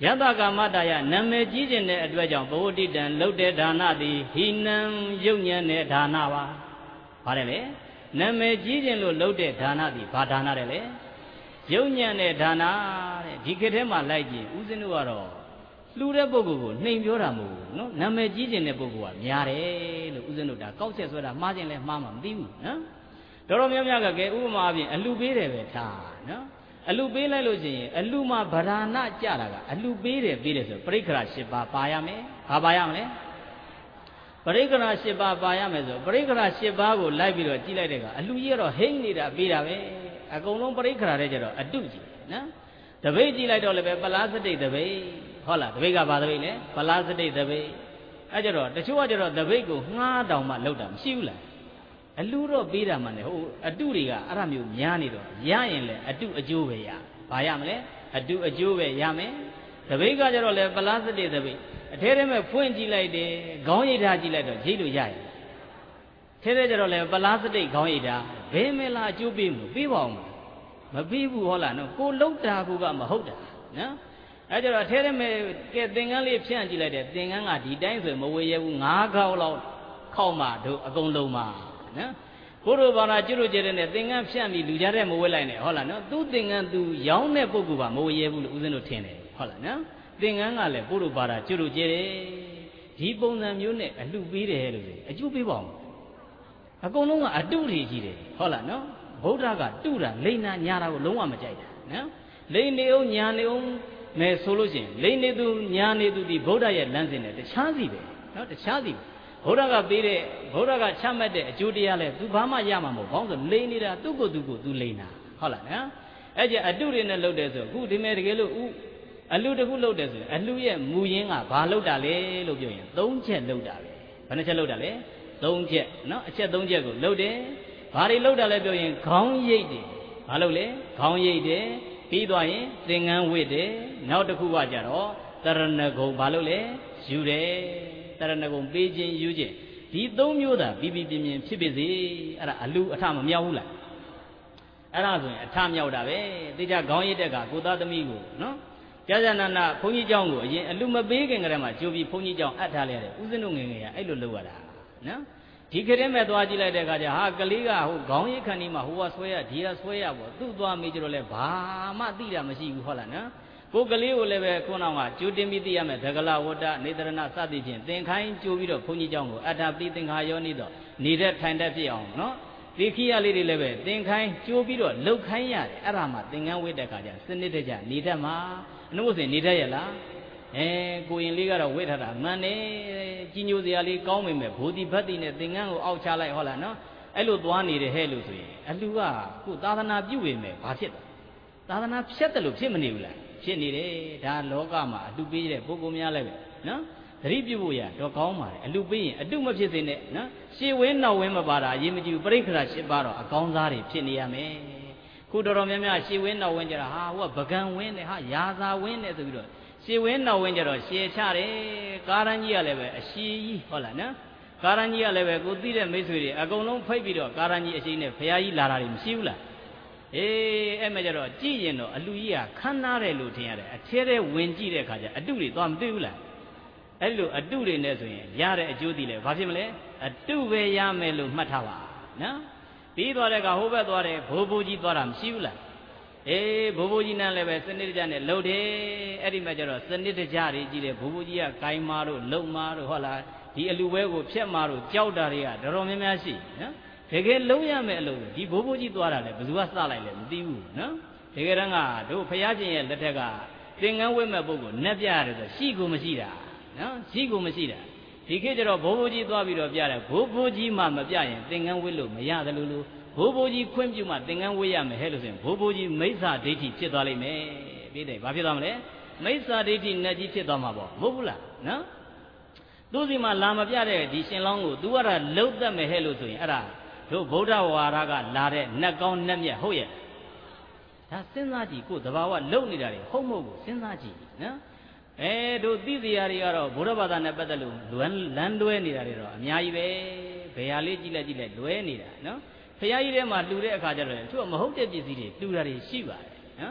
ယတကာမတယနာမည်ကြီးခြင်းတဲ့အတွက်ကြောင့်ဘဝတိတံလှုပ်တဲ့ဒါနသည်ဟိနံယုတ်ညံတဲ့ဒါနပါပါတယ်လေနာမည်ကြီးခြင်းလို့လှုပ်တဲ့ဒါနသည်ဘာဒါနတဲ့လေယုတ်ညံတဲ့ဒါနတဲ့ဒီခေတ်ထဲမှာလိုက်ကြည့်ဦးဇင်းတို့ကတော့လှူတဲ့ပုဂ္ဂိုလ်ကိုနှိမ်ပြောတာမဟုတ်ဘူးနော်နာမည်ကြီးခြင်းတဲ့ပုဂ္ဂိုလ်ကများတယ်လို့ဦးဇင်းတို့ဒါကောက်ဆက်ဆွဲတာမှားခြင်းလဲမှားမှာမသိဘူးနော်တော်တော်များများကကဲဥပမာအပြင်အလှပေးတယ်ပဲထားနော်အလှပေးလိုက်လို့ရှိရင်အလှမှာဗราဏကြတာကအလှပေးတယ်ပေးတယ်ဆိုပရိက္ခရာ၈ပါးပါရမယ်ဘာပါရမလဲပရိက္ခရာ၈ပါးပါရမယ်ဆိုပရိက္ခရာ၈ပါးကိုလိုက်ပြီးတော့ကြည့်လိုက်တဲ့ကအလှကြီးကတော့ဟိမ့်နေတာပေးတာပဲအကုန်လုံးပရိက္ခရာတဲ့ကျတော့အတုကြည့်နော်တပိတ်ကြည့်လိုက်တော့လည်းပဲပလားစတိတ်တပိတ်ဟုတ်လားတပိတ်ကဘာတပိတ်လဲပလားစတိတ်တပိတ်အဲကျတော့တချို့ကကျတော့တပိတ်ကိုငှားတောင်မှလောက်တာမရှိဘူးလားအလူတော့ပေးတာမှန်တယ်ဟိုအတုတွေကအဲ့ဒါမျိုးများနေတော့ရရင်လေအတုအကျိုးပဲရဘာရမလဲအတုအကျိုးပဲရမယ်တပိတ်ကကျတော့လေပလားစတိတ်တပိတ်အထဲထဲမဲ့ဖွင့်ကြည့်လိုက်တယ်ခေါင်းရိပ်ထားကြည့်လိုက်တော့ရိပ်လို့ရရင်ထဲထဲကျတော့လေပလားစတိတ်ခေါင်းရိပ်ထားဘယ်မဲလားအကျိုးပေးမှုပေးပါအောင်မပေးဘူးဟုတ်လားနော်ကိုလောက်တာကူကမဟုတ်တာနော်အဲကြတော့အထဲထဲမဲ့ကဲသင်္ကန်းလေးဖြန့်ကြည့်လိုက်တယ်သင်္ကန်းကဒီတိုင်းဆိုမဝေရဘူးငါးခေါက်လောက်ခောက်မှတို့အကုန်လုံးပါနော်ဘုရားဘာသာကျွလို့ကျတဲ့နဲ့သင်္ကန်းဖြန့်ပြီးလူကြတဲ့မဝေလိုက်နဲ့ဟုတ်လားနော်သူသင်္ကန်းသူရောင်းတဲ့ပုဂ္ဂိုလ်ကမဝေရဘူးလို့ဦးဇင်းတို့ထင်တယ်ဟုတ်လားနော်သင်္ကန်းကလည်းဘုရားဘာသာကျွလို့ကျတဲ့ဒီပုံစံမျိုးနဲ့အလှပေးတယ်လို့ဆိုအကျိုးပေးပါအောင်အကုန်လုံးကအတုတွေကြီးတယ်ဟုတ်လားနော်ဗုဒ္ဓကတုတာလိန်နာညာတာကိုလုံးဝမကြိုက်တာနော်လိန်နေအောင်ညာနေအောင်မယ်ဆိုလို့ရှိရင်လိန်နေသူညာနေသူဒီဗုဒ္ဓရဲ့လမ်းစဉ်နဲ့တခြားစီပဲနော်တခြားစီပဲဗုဒ္ဓကပေးတဲ့ဗုဒ္ဓကချမှတ်တဲ့အကျိုးတရားလဲသူဘာမှရမှာမဟုတ်ဘောင်းဆိုလိန်နေတာသူ့ကိုယ်သူ့ကိုယ်သူလိန်တာဟုတ်လားနော်အဲ့ကျအတုတွေနဲ့လှုပ်တယ်ဆိုအခုဒီမဲ့တကယ်လို့ဥအလှတစ်ခုလှုပ်တယ်ဆိုရင်အလှရဲ့မူရင်းကဘာလှုပ်တာလဲလို့ပြောရင်သုံးချက်လှုပ်တာပဲဘယ်နှချက်လှုပ်တာလဲသုံးချက်နော်အချက်သုံးချက်ကိုလှုပ်တယ်ဘာတွေလှုပ်တာလဲပြောရင်ခေါင်းရိပ်တယ်ဘာလှုပ်လဲခေါင်းရိပ်တယ်ပြီးသွားရင်သင်္ကန်းဝတ်တယ်နောက်တစ်ခုကကြတော့တရဏဂုံဘာလို့လဲယူတယ်တရဏဂုံပေးခြင်းယူခြင်းဒီသုံးမျိုးသာပြီးပြီးပြင်းပြင်းဖြစ်ဖြစ်စေအဲ့ဒါအလူအထမမြောက်ဘူးလားအဲ့ဒါဆိုရင်အထမြောက်တာပဲသိကြခေါင်းရိပ်တက်ကကိုသားသမီးကိုနော်ကြာကြာနာနာဘုန်းကြီးเจ้าကိုအရင်အလူမပေးခင်ကတည်းကကြိုးပြီးဘုန်းကြီးเจ้าအပ်ထားလိုက်ရတယ်ဦးဇင်းတို့ငယ်ငယ်ကအဲ့လိုလုပ်ရတာနော်ဒီခရက်မဲ့သွားကြည့်လိုက်တဲ့အခါကျဟာကလေးကဟိုခေါင်းရိပ်ခဏီမှာဟိုကဆွဲရဒီကဆွဲရပေါ့သူ့သွားမေးကြတော့လဲဘာမှသိတာမရှိဘူးဟုတ်လားနော်ကိုကလေးကိုလည်းပဲခုနကကြိုတင်ပြီးသိရမယ်ဒဂလဝတ္တနေတရဏစသည်ဖြင့်သင်ခိုင်းကြိုးပြီးတော့ဘုန်းကြီးเจ้าကိုအတ္တပိသင်္ခါယောနိတော့နေတဲ့ထိုင်တတ်ဖြစ်အောင်နော်ဒီခိယလေးတွေလည်းပဲသင်ခိုင်းကြိုးပြီးတော့လှုပ်ခိုင်းရတယ်အဲ့ဒါမှသင်္ကန်းဝိတ္တခါကျစနစ်တကျနေတတ်မှာအနုဘုရင်နေတတ်ရလားအဲကိုရင်လေးကတော့ဝိထတာမှန်တယ်ကြီးညိုစရာလေးကောင်းမိမယ်ဘူတိဘတ်တိနဲ့သင်္ကန်းကိုအောက်ချလိုက်ဟုတ်လားနော်အဲ့လိုသွားနေတယ်ဟဲ့လို့ဆိုရင်အလှကကိုသာသနာပြုတ်ဝင်မယ်ဘာဖြစ်လဲသာသနာဖြတ်တယ်လို့ဖြစ်မနေဘူးလားဖြစ်နေတယ်ဒါလောကမှာအလှပေးတဲ့ပုဂ္ဂိုလ်များလည်းပဲနော်သတိပြုဖို့ရတော့ကောင်းပါတယ်အလှပေးရင်အတုမဖြစ်စေနဲ့နော်ရှေ့ဝင်းနောက်ဝင်းမပါတာအရေးမကြီးဘူးပရိက္ခရာ၈ပါးတော့အကောင်းစားတွေဖြစ်နေရမယ်ခုတော်တော်များများရှေ့ဝင်းနောက်ဝင်းကြတာဟာဟိုကပကံဝင်းနဲ့ဟာရာဇာဝင်းနဲ့ဆိုပြီးတော့ရှေ့ဝင်းနောက်ဝင်းကြတော့ရှည်ချတယ်ကာရန်ကြီးကလည်းပဲအရှိကြီးဟုတ်လားနော်ကာရန်ကြီးကလည်းပဲကိုသိတဲ့မိတ်ဆွေတွေအကုန်လုံးဖိတ်ပြီးတော့ကာရန်ကြီးအရှိနဲ့ဘုရားကြီးလာတာတွေမရှိဘူးလားအေးအဲ့မဲ့ကြတော့ကြည့်ရင်တော့အလူကြီးကခမ်းနားတယ်လို့ထင်ရတယ်အထဲထဲဝင်ကြည့်တဲ့အခါကျအတုတွေသွားမတွေ့ဘူးလားအဲ့လိုအတုတွေနဲ့ဆိုရင်ရတဲ့အကျိုးတည်လဲဘာဖြစ်မလဲအတုပဲရမယ်လို့မှတ်ထားပါနော်ပြီးသွားတဲ့ကဟိုဘက်သွားတယ်ဘိုးဘိုးကြီးသွားတာမရှိဘူးလားအေးဘိုးဘိုးကြီးနဲ့လည်းပဲစနစ်တကျနဲ့လှုပ်တယ်အဲ့ဒီမှာကျတော့စနစ်တကျတွေကြည့်တယ်ဘိုးဘိုးကြီးကကိုင်းမာတို့လုံမာတို့ဟုတ်လားဒီအလူပွဲကိုဖျက်မာတို့ကြောက်တာတွေကတော်တော်များများရှိနော်တကယ်လုံးရမယ်အလုပ်ဒီဘိုးဘိုးကြီးသွားတာလေဘယ်သူကစလိုက်လဲမသိဘူးနော်တကယ်တမ်းကတို့ဖရာချင်းရဲ့လက်ထက်ကသင်္ကန်းဝတ်မဲ့ပုဂ္ဂိုလ်နက်ပြရတယ်ဆိုရှိကိုမရှိတာနော်ရှိကိုမရှိတာဒီခေတ်ကျတော့ဘိုးဘိုးကြီးသွားပြီးတော့ပြတယ်ဘိုးဘိုးကြီးမှမပြရင်သင်္ကန်းဝတ်လို့မရတယ်လို့လို့ဘိုးဘိုးကြီးခွင့်ပြုမှသင်္ကန်းဝတ်ရမယ်ဟဲ့လို့ဆိုရင်ဘိုးဘိုးကြီးမိစ္ဆာဒိဋ္ဌိဖြစ်သွားလိမ့်မယ်ပြီးတယ်ဘာဖြစ်သွားမလဲမိစ္ဆာဒိဋ္ဌိနဲ့ကြီးဖြစ်သွားမှာပေါ့မဟုတ်ဘူးလားနော်သူစီမှာလာမပြတဲ့ဒီရှင်လောင်းကို तू ကတော့လှုပ်တတ်မယ်ဟဲ့လို့ဆိုရင်အဲ့ဒါတို့ဗုဒ္ဓဝါဒကလာတဲ့နတ်ကောင်းနတ်မြတ်ဟုတ်ရဲ့ဒါစဉ်းစားကြည့်ကိုယ်တဘာဝလှုပ်နေတာတွေဟုတ်မဟုတ်ကိုစဉ်းစားကြည့်နော်အဲတို့သိစရာတွေကတော့ဗုဒ္ဓဘာသာနဲ့ပတ်သက်လို့လွမ်းလန်းလွဲနေတာတွေတော့အများကြီးပဲဘယ်ဟာလေးကြည့်လိုက်ကြည့်လိုက်လွဲနေတာနော်ဖရာကြီးထဲမှာလှူတဲ့အခါကျတော့သူကမဟုတ်တဲ့ပစ္စည်းတွေလှူတာတွေရှိပါတယ်နော်မ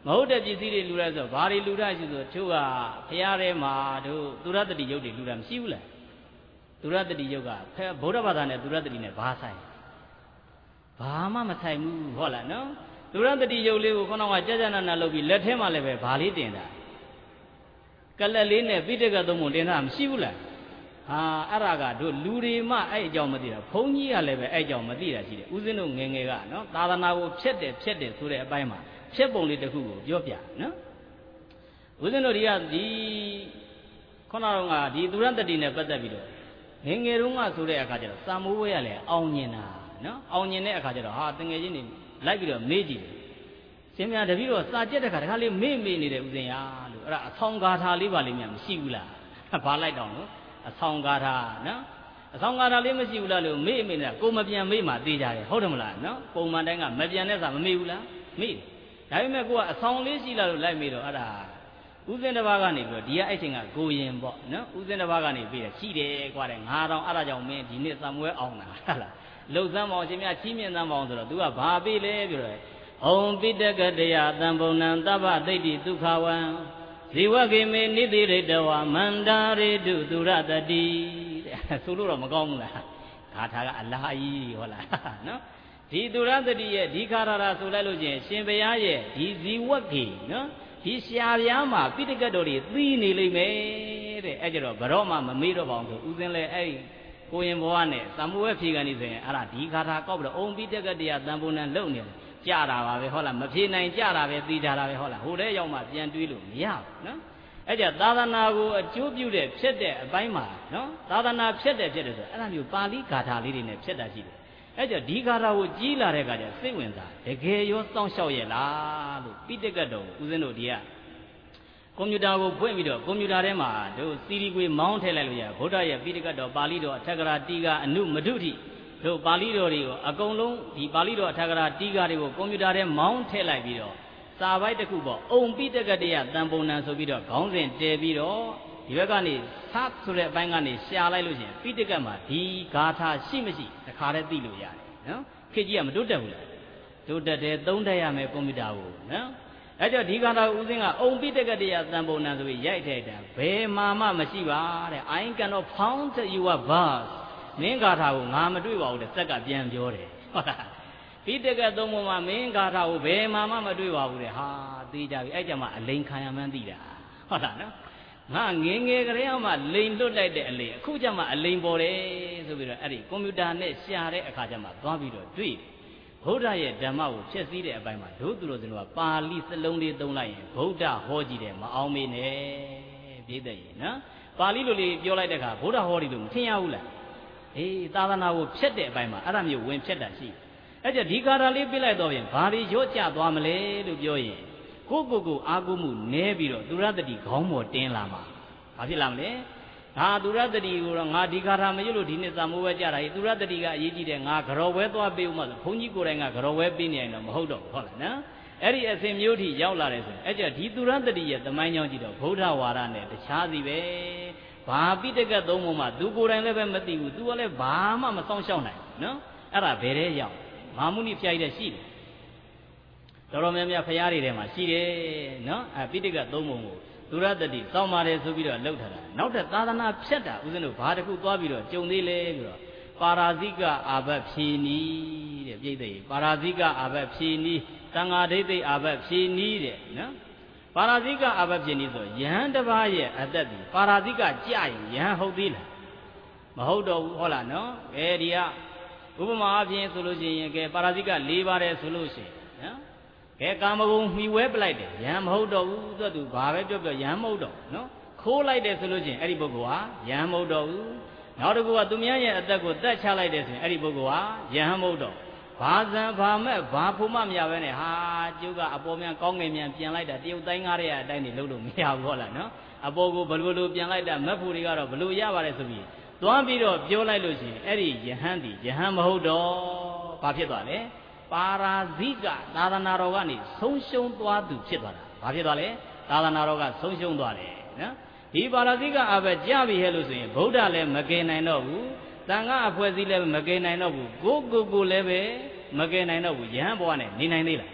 ဟုတ်တဲ့ပစ္စည်းတွေလူရဆိုဘာတွေလူရရှိဆိုသူကဖရာထဲမှာတို့သူရတတိယုတ်တွေလူရမရှိဘူးလားသူရတတိယုတ်ကဗုဒ္ဓဘာသာနဲ့သူရတတိနဲ့ဘာဆိုင်ဘာမှမဆိုင်ဘူးဟုတ်လားနော်သူရတတိယုတ်လေးကိုခေါင်းကကြာကြာနာနာလုပ်ပြီးလက်ထဲမှာလည်းပဲဘာလေးတင်တာကလက်လေးနဲ့ပိဋကသုံးပုံတင်တာမရှိဘူးလားဟာအဲ့ဒါကတို့လူတွေမှအဲ့အကြောင်းမသိတာဘုန်းကြီးကလည်းပဲအဲ့အကြောင်းမသိတာရှိတယ်ဦးဇင်းတို့ငယ်ငယ်ကနော်သာသနာကိုဖျက်တယ်ဖျက်တယ်ဆိုတဲ့အပိုင်းမှာဖျက်ပုံလေးတစ်ခုကိုပြောပြနော်ဦးဇင်းတို့တွေကဒီခုနကတော့ကဒီသူရတတိနဲ့ပတ်သက်ပြီးတော့ငယ်ငယ်တုန်းကဆိုတဲ့အခါကျတော့စာမိုးဝဲရလဲအောင်မြင်တာနော်အောင်မြင်တဲ့အခါကျတော့ဟာတငယ်ချင်းတွေလိုက်ပြီးတော့မေးကြည့်တယ်ရှင်များတပည့်တော်စာကြက်တဲ့ခါတခါလေးမေ့မေ့နေတယ်ဦးဇင်းရလို့အဲ့ဒါအဆောင်ဂါထာလေးပါလိမ့်များမရှိဘူးလားဘာလိုက်တော့နော်အဆောင်ဂါထာနော်အဆောင်ဂါထာလေးမရှိဘူးလားလို့မေ့မေ့နေတာကိုမပြန်မေ့မှသိကြတယ်ဟုတ်တယ်မလားနော်ပုံမှန်တိုင်းကမပြန်တဲ့စာမမေ့ဘူးလားမေ့ဒါပေမဲ့ကိုကအဆောင်လေးရှိလားလို့လိုက်မေ့တော့အဲ့ဒါဦးဇင်းတစ်ပါးကနေပြီးတော့ဒီကအဲ့ချိန်ကကိုရင်ပေါ့နော်ဦးဇင်းတစ်ပါးကနေပြီးတော့ရှိတယ်ကွာတဲ့ငါတောင်အဲ့ဒါကြောင့်မင်းဒီနေ့သံပွဲအောင်တာဟုတ်လားလှုပ်သမ်းပေါင်းရှင်များချီးမြှင့်သမ်းပေါင်းဆိုတော့ तू ကဘာပေးလဲပြောတော့ဩပိတကတယသံပုံနံသဗ္ဗသိတ္တိဒုက္ခဝံဇီဝကေမေနိတိရိတဝမန္တာရိတုသူရတတိတဲ့ဆိုလို့တော့မကောင်းဘူးလားဂါထာကအလားကြီးဟုတ်လားနော်ဒီသူရတတိရဲ့ဒီခါရတာဆိုလိုက်လို့ချင်းရှင်ဘုရားရဲ့ဒီဇီဝကေနော်ဒီရှားပြားမှာပိဋကတ်တော်တွေသီးနေလိမ့်မယ်တဲ့အဲ့ကြတော့ဘရောမှမမေ့တော့ပါဘူးဆိုဦးစင်းလဲအဲ့ကိုရင်ဘဝနဲ့သံဃဝဲဖြေကန်နေဆိုရင်အဲ့ဒါဒီခါထာကောက်ပြီးတော့အုံပိဋကတ်တရားတန်ဖိုးနံလုံနေတယ်ကြတာပါပဲဟုတ်လားမဖြေနိုင်ကြတာပဲသိကြတာပဲဟုတ်လားဟိုတဲ့ရောက်မှပြန်တွေးလို့မရဘူးနော်အဲ့ကြသာသနာကိုအကျိုးပြုတဲ့ဖြစ်တဲ့အပိုင်းမှာနော်သာသနာဖြစ်တဲ့ဖြစ်တယ်ဆိုအဲ့ဒါမျိုးပါဠိဂါထာလေးတွေနဲ့ဖြစ်တာရှိတယ်အဲ့ကြဒီဂါထာကိုကြီးလာတဲ့အခါကျစိတ်ဝင်စားတကယ်ရောစောင့်ရှောက်ရဲ့လားလို့ပိဋကတ်တော်ဦးဇင်းတို့ဒီကကွန်ပျူတာကိုဖွင့်ပြီးတော့ကွန်ပျူတာထဲမှာတို့စီဒီကွေမောင်းထည့်လိုက်လို့ရဗုဒ္ဓရဲ့ပိဋကတ်တော်ပါဠိတော်အထက်ကရာတီကအနုမဒုတိတို့ပါဠိတော်တွေကိုအကုန်လုံးဒီပါဠိတော်အထက်ကရာတီကတွေကိုကွန်ပျူတာထဲမောင်းထည့်လိုက်ပြီးတော့စာပိုက်တစ်ခုပေါ့အုံပိဋကတ်တရားတန်ပုံနံဆိုပြီးတော့ခေါင်းစဉ်တည်ပြီးတော့ဒီဘက်ကနေသတ်ဆိုတဲ့အပိုင်းကနေရှာလိုက်လို့ရှိရင်ပိဋကတ်မှာဒီဂါထာရှိမရှိတခါတည်းသိလို့ရတယ်နော်ခေတ်ကြီးကမတိုးတက်ဘူးလားတိုးတက်တယ်သုံးတက်ရမယ်ကွန်ပျူတာကိုနော်အဲ့တော့ဒီဂါထာဦးစင်းကအုံပိဋကတ်တရားတန်ပုံနံဆိုပြီးရိုက်တဲ့တာဘယ်မှာမှမရှိပါတဲ့ I cannot found your verse မင်းဂါထာကိုငါမတွေ့ပါဘူးတဲ့စက်ကပြန်ပြောတယ်ဟုတ်လားပိဋကတ်သုံးပုံမှာမင်းဂါထာကိုဘယ်မှာမှမတွေ့ပါဘူးတဲ့ဟာသိကြပြီအဲ့ကြမှာအလိန်ခံရမှန်းသိတာဟုတ်လားနော်ငါငယ်ငယ်ကလေးမှလိန်လွတ်လိုက်တဲ့အလိန်အခုကျမှအလိန်ပေါ်တယ်ဆိုပြီးတော့အဲ့ဒီကွန်ပျူတာနဲ့ရှာတဲ့အခါကျမှသွားပြီးတော့တွေ့တယ်ဗုဒ္ဓရဲ့ဓမ္မကိုဖျက်ဆီးတဲ့အပိုင်းမှာတို့သူတို့စလုံးကပါဠိစလုံးလေးသုံးလိုက်ရင်ဗုဒ္ဓဟောကြည့်တယ်မအောင်မေးနဲ့ပြည့်တဲ့ရေနော်ပါဠိလိုလေးပြောလိုက်တဲ့အခါဗုဒ္ဓဟောဒီလိုမထင်ရဘူးလားအေးသာသနာကိုဖျက်တဲ့အပိုင်းမှာအဲ့ဒါမျိုးဝင်ဖျက်တာရှိအဲ့ကြဒီကာရာလေးပြလိုက်တော့ရင်ဘာတွေရော့ကျသွားမလဲလို့ပြောရင်ကိုကိုကိုအာကိုမှုနဲပြီးတော့သူရတတိခေါင်းပေါ်တင်းလာမှာဘာဖြစ်လာမလဲငါသူရတတိကိုတော့ငါဒီကာရာမရွတ်လို့ဒီနေ့စာမိုးပဲကြတာသူရတတိကအရေးကြီးတယ်ငါကြော်ဝဲသွားပေးဦးမှဆိုဘုန်းကြီးကိုယ်တိုင်ကကြော်ဝဲပေးနေရင်တော့မဟုတ်တော့ဘူးဟုတ်လားနော်အဲ့ဒီအစဉ်မျိုးထိရောက်လာတယ်ဆိုရင်အဲ့ကြဒီသူရတတိရဲ့သမိုင်းကြောင်းကြည့်တော့ဗုဒ္ဓဝါဒနဲ့တခြားစီပဲဘာပိဋကတ်သုံးပုံမှာသူကိုယ်တိုင်လည်းပဲမသိဘူးသူကလည်းဘာမှမဆောင်ရှောက်နိုင်ဘူးနော်အဲ့ဒါဘယ်တဲ့ရောက်မာမုနိဖျားကြီးတဲ့ရှိတယ်တော်တော်များများဖျားတွေထဲမှာရှိတယ်နော်အဲပိဋကတ်သုံးပုံကိုသူရတတိစောင့်ပါတယ်ဆိုပြီးတော့လှုပ်ထားတာနောက်ထပ်သာသနာဖြတ်တာဦးဇင်းတို့ဘာတစ်ခုသွားပြီးတော့ကြုံသေးလဲပြီးတော့ပါရာဇိကအာဘတ်ဖြေနီးတဲ့ပြိဿရေပါရာဇိကအာဘတ်ဖြေနီးတန်ဃာဒိဋ္ဌိအာဘတ်ဖြေနီးတဲ့နော်ပါရာဇိကအာဘတ်ဖြေနီးဆိုယဟန်တစ်ပါးရဲ့အသက်ဒီပါရာဇိကကြရင်ယဟန်ဟုတ်သေးလားမဟုတ်တော့ဘူးဟုတ်လားနော်အဲဒီကဥပမာအပြင်ဆိုလို့ရှိရင်ကဲပါရာဇိက၄ပါးတယ်ဆိုလို့ရှိရင်နော်ကဲကာမဂုဏ်မှီဝဲပလိုက်တယ်ယဟန်မဟုတ်တော့ဘူးသူကသူဘာပဲပြောပြောယဟန်မဟုတ်တော့နော်ခိုးလိုက်တယ်ဆိုလို့ရှိရင်အဲ့ဒီပုဂ္ဂိုလ်ဟာယဟန်မဟုတ်တော့ဘူးနောက်တစ်ခုကသူများရဲ့အသက်ကိုတတ်ချလိုက်တယ်ဆိုရင်အဲ့ဒီပုဂ္ဂိုလ်ဟာယဟန်မဟုတ်တော့ဘာဇံဘာမဲ့ဘာဖို့မှမရပဲနဲ့ဟာကျုပ်ကအပေါ်မြန်ကောင်းငယ်မြန်ပြန်လိုက်တာတရုတ်တိုင်းကားတဲ့အတိုင်းနေလို့လို့မရဘူးဟုတ်လားနော်အပေါ်ကိုဘယ်လိုလိုပြန်လိုက်တာမက်ဖို့တွေကတော့ဘယ်လိုရပါတယ်ဆိုပြီးသွားပြီးတော့ပြောလိုက်လို့ရှိရင်အဲ့ဒီယဟန်ဒီယဟန်မဟုတ်တော့ဘာဖြစ်သွားလဲပါရာဇိကသာသနာတော်ကနေဆုံးရှုံးသွားသူဖြစ်သွားတာဘာဖြစ်သွားလဲသာသနာတော်ကဆုံးရှုံးသွားတယ်နော်ဒီပါရာဇိကအဘကြပြီဟဲ့လို့ဆိုရင်ဗုဒ္ဓလည်းမကယ်နိုင်တော့ဘူးသံဃာအဖွဲ့အစည်းလည်းမကယ်နိုင်တော့ဘူးကိုကိုကိုလည်းပဲမကယ်နိုင်တော့ဘူးယဟန်ဘဝနဲ့နေနိုင်သေးလား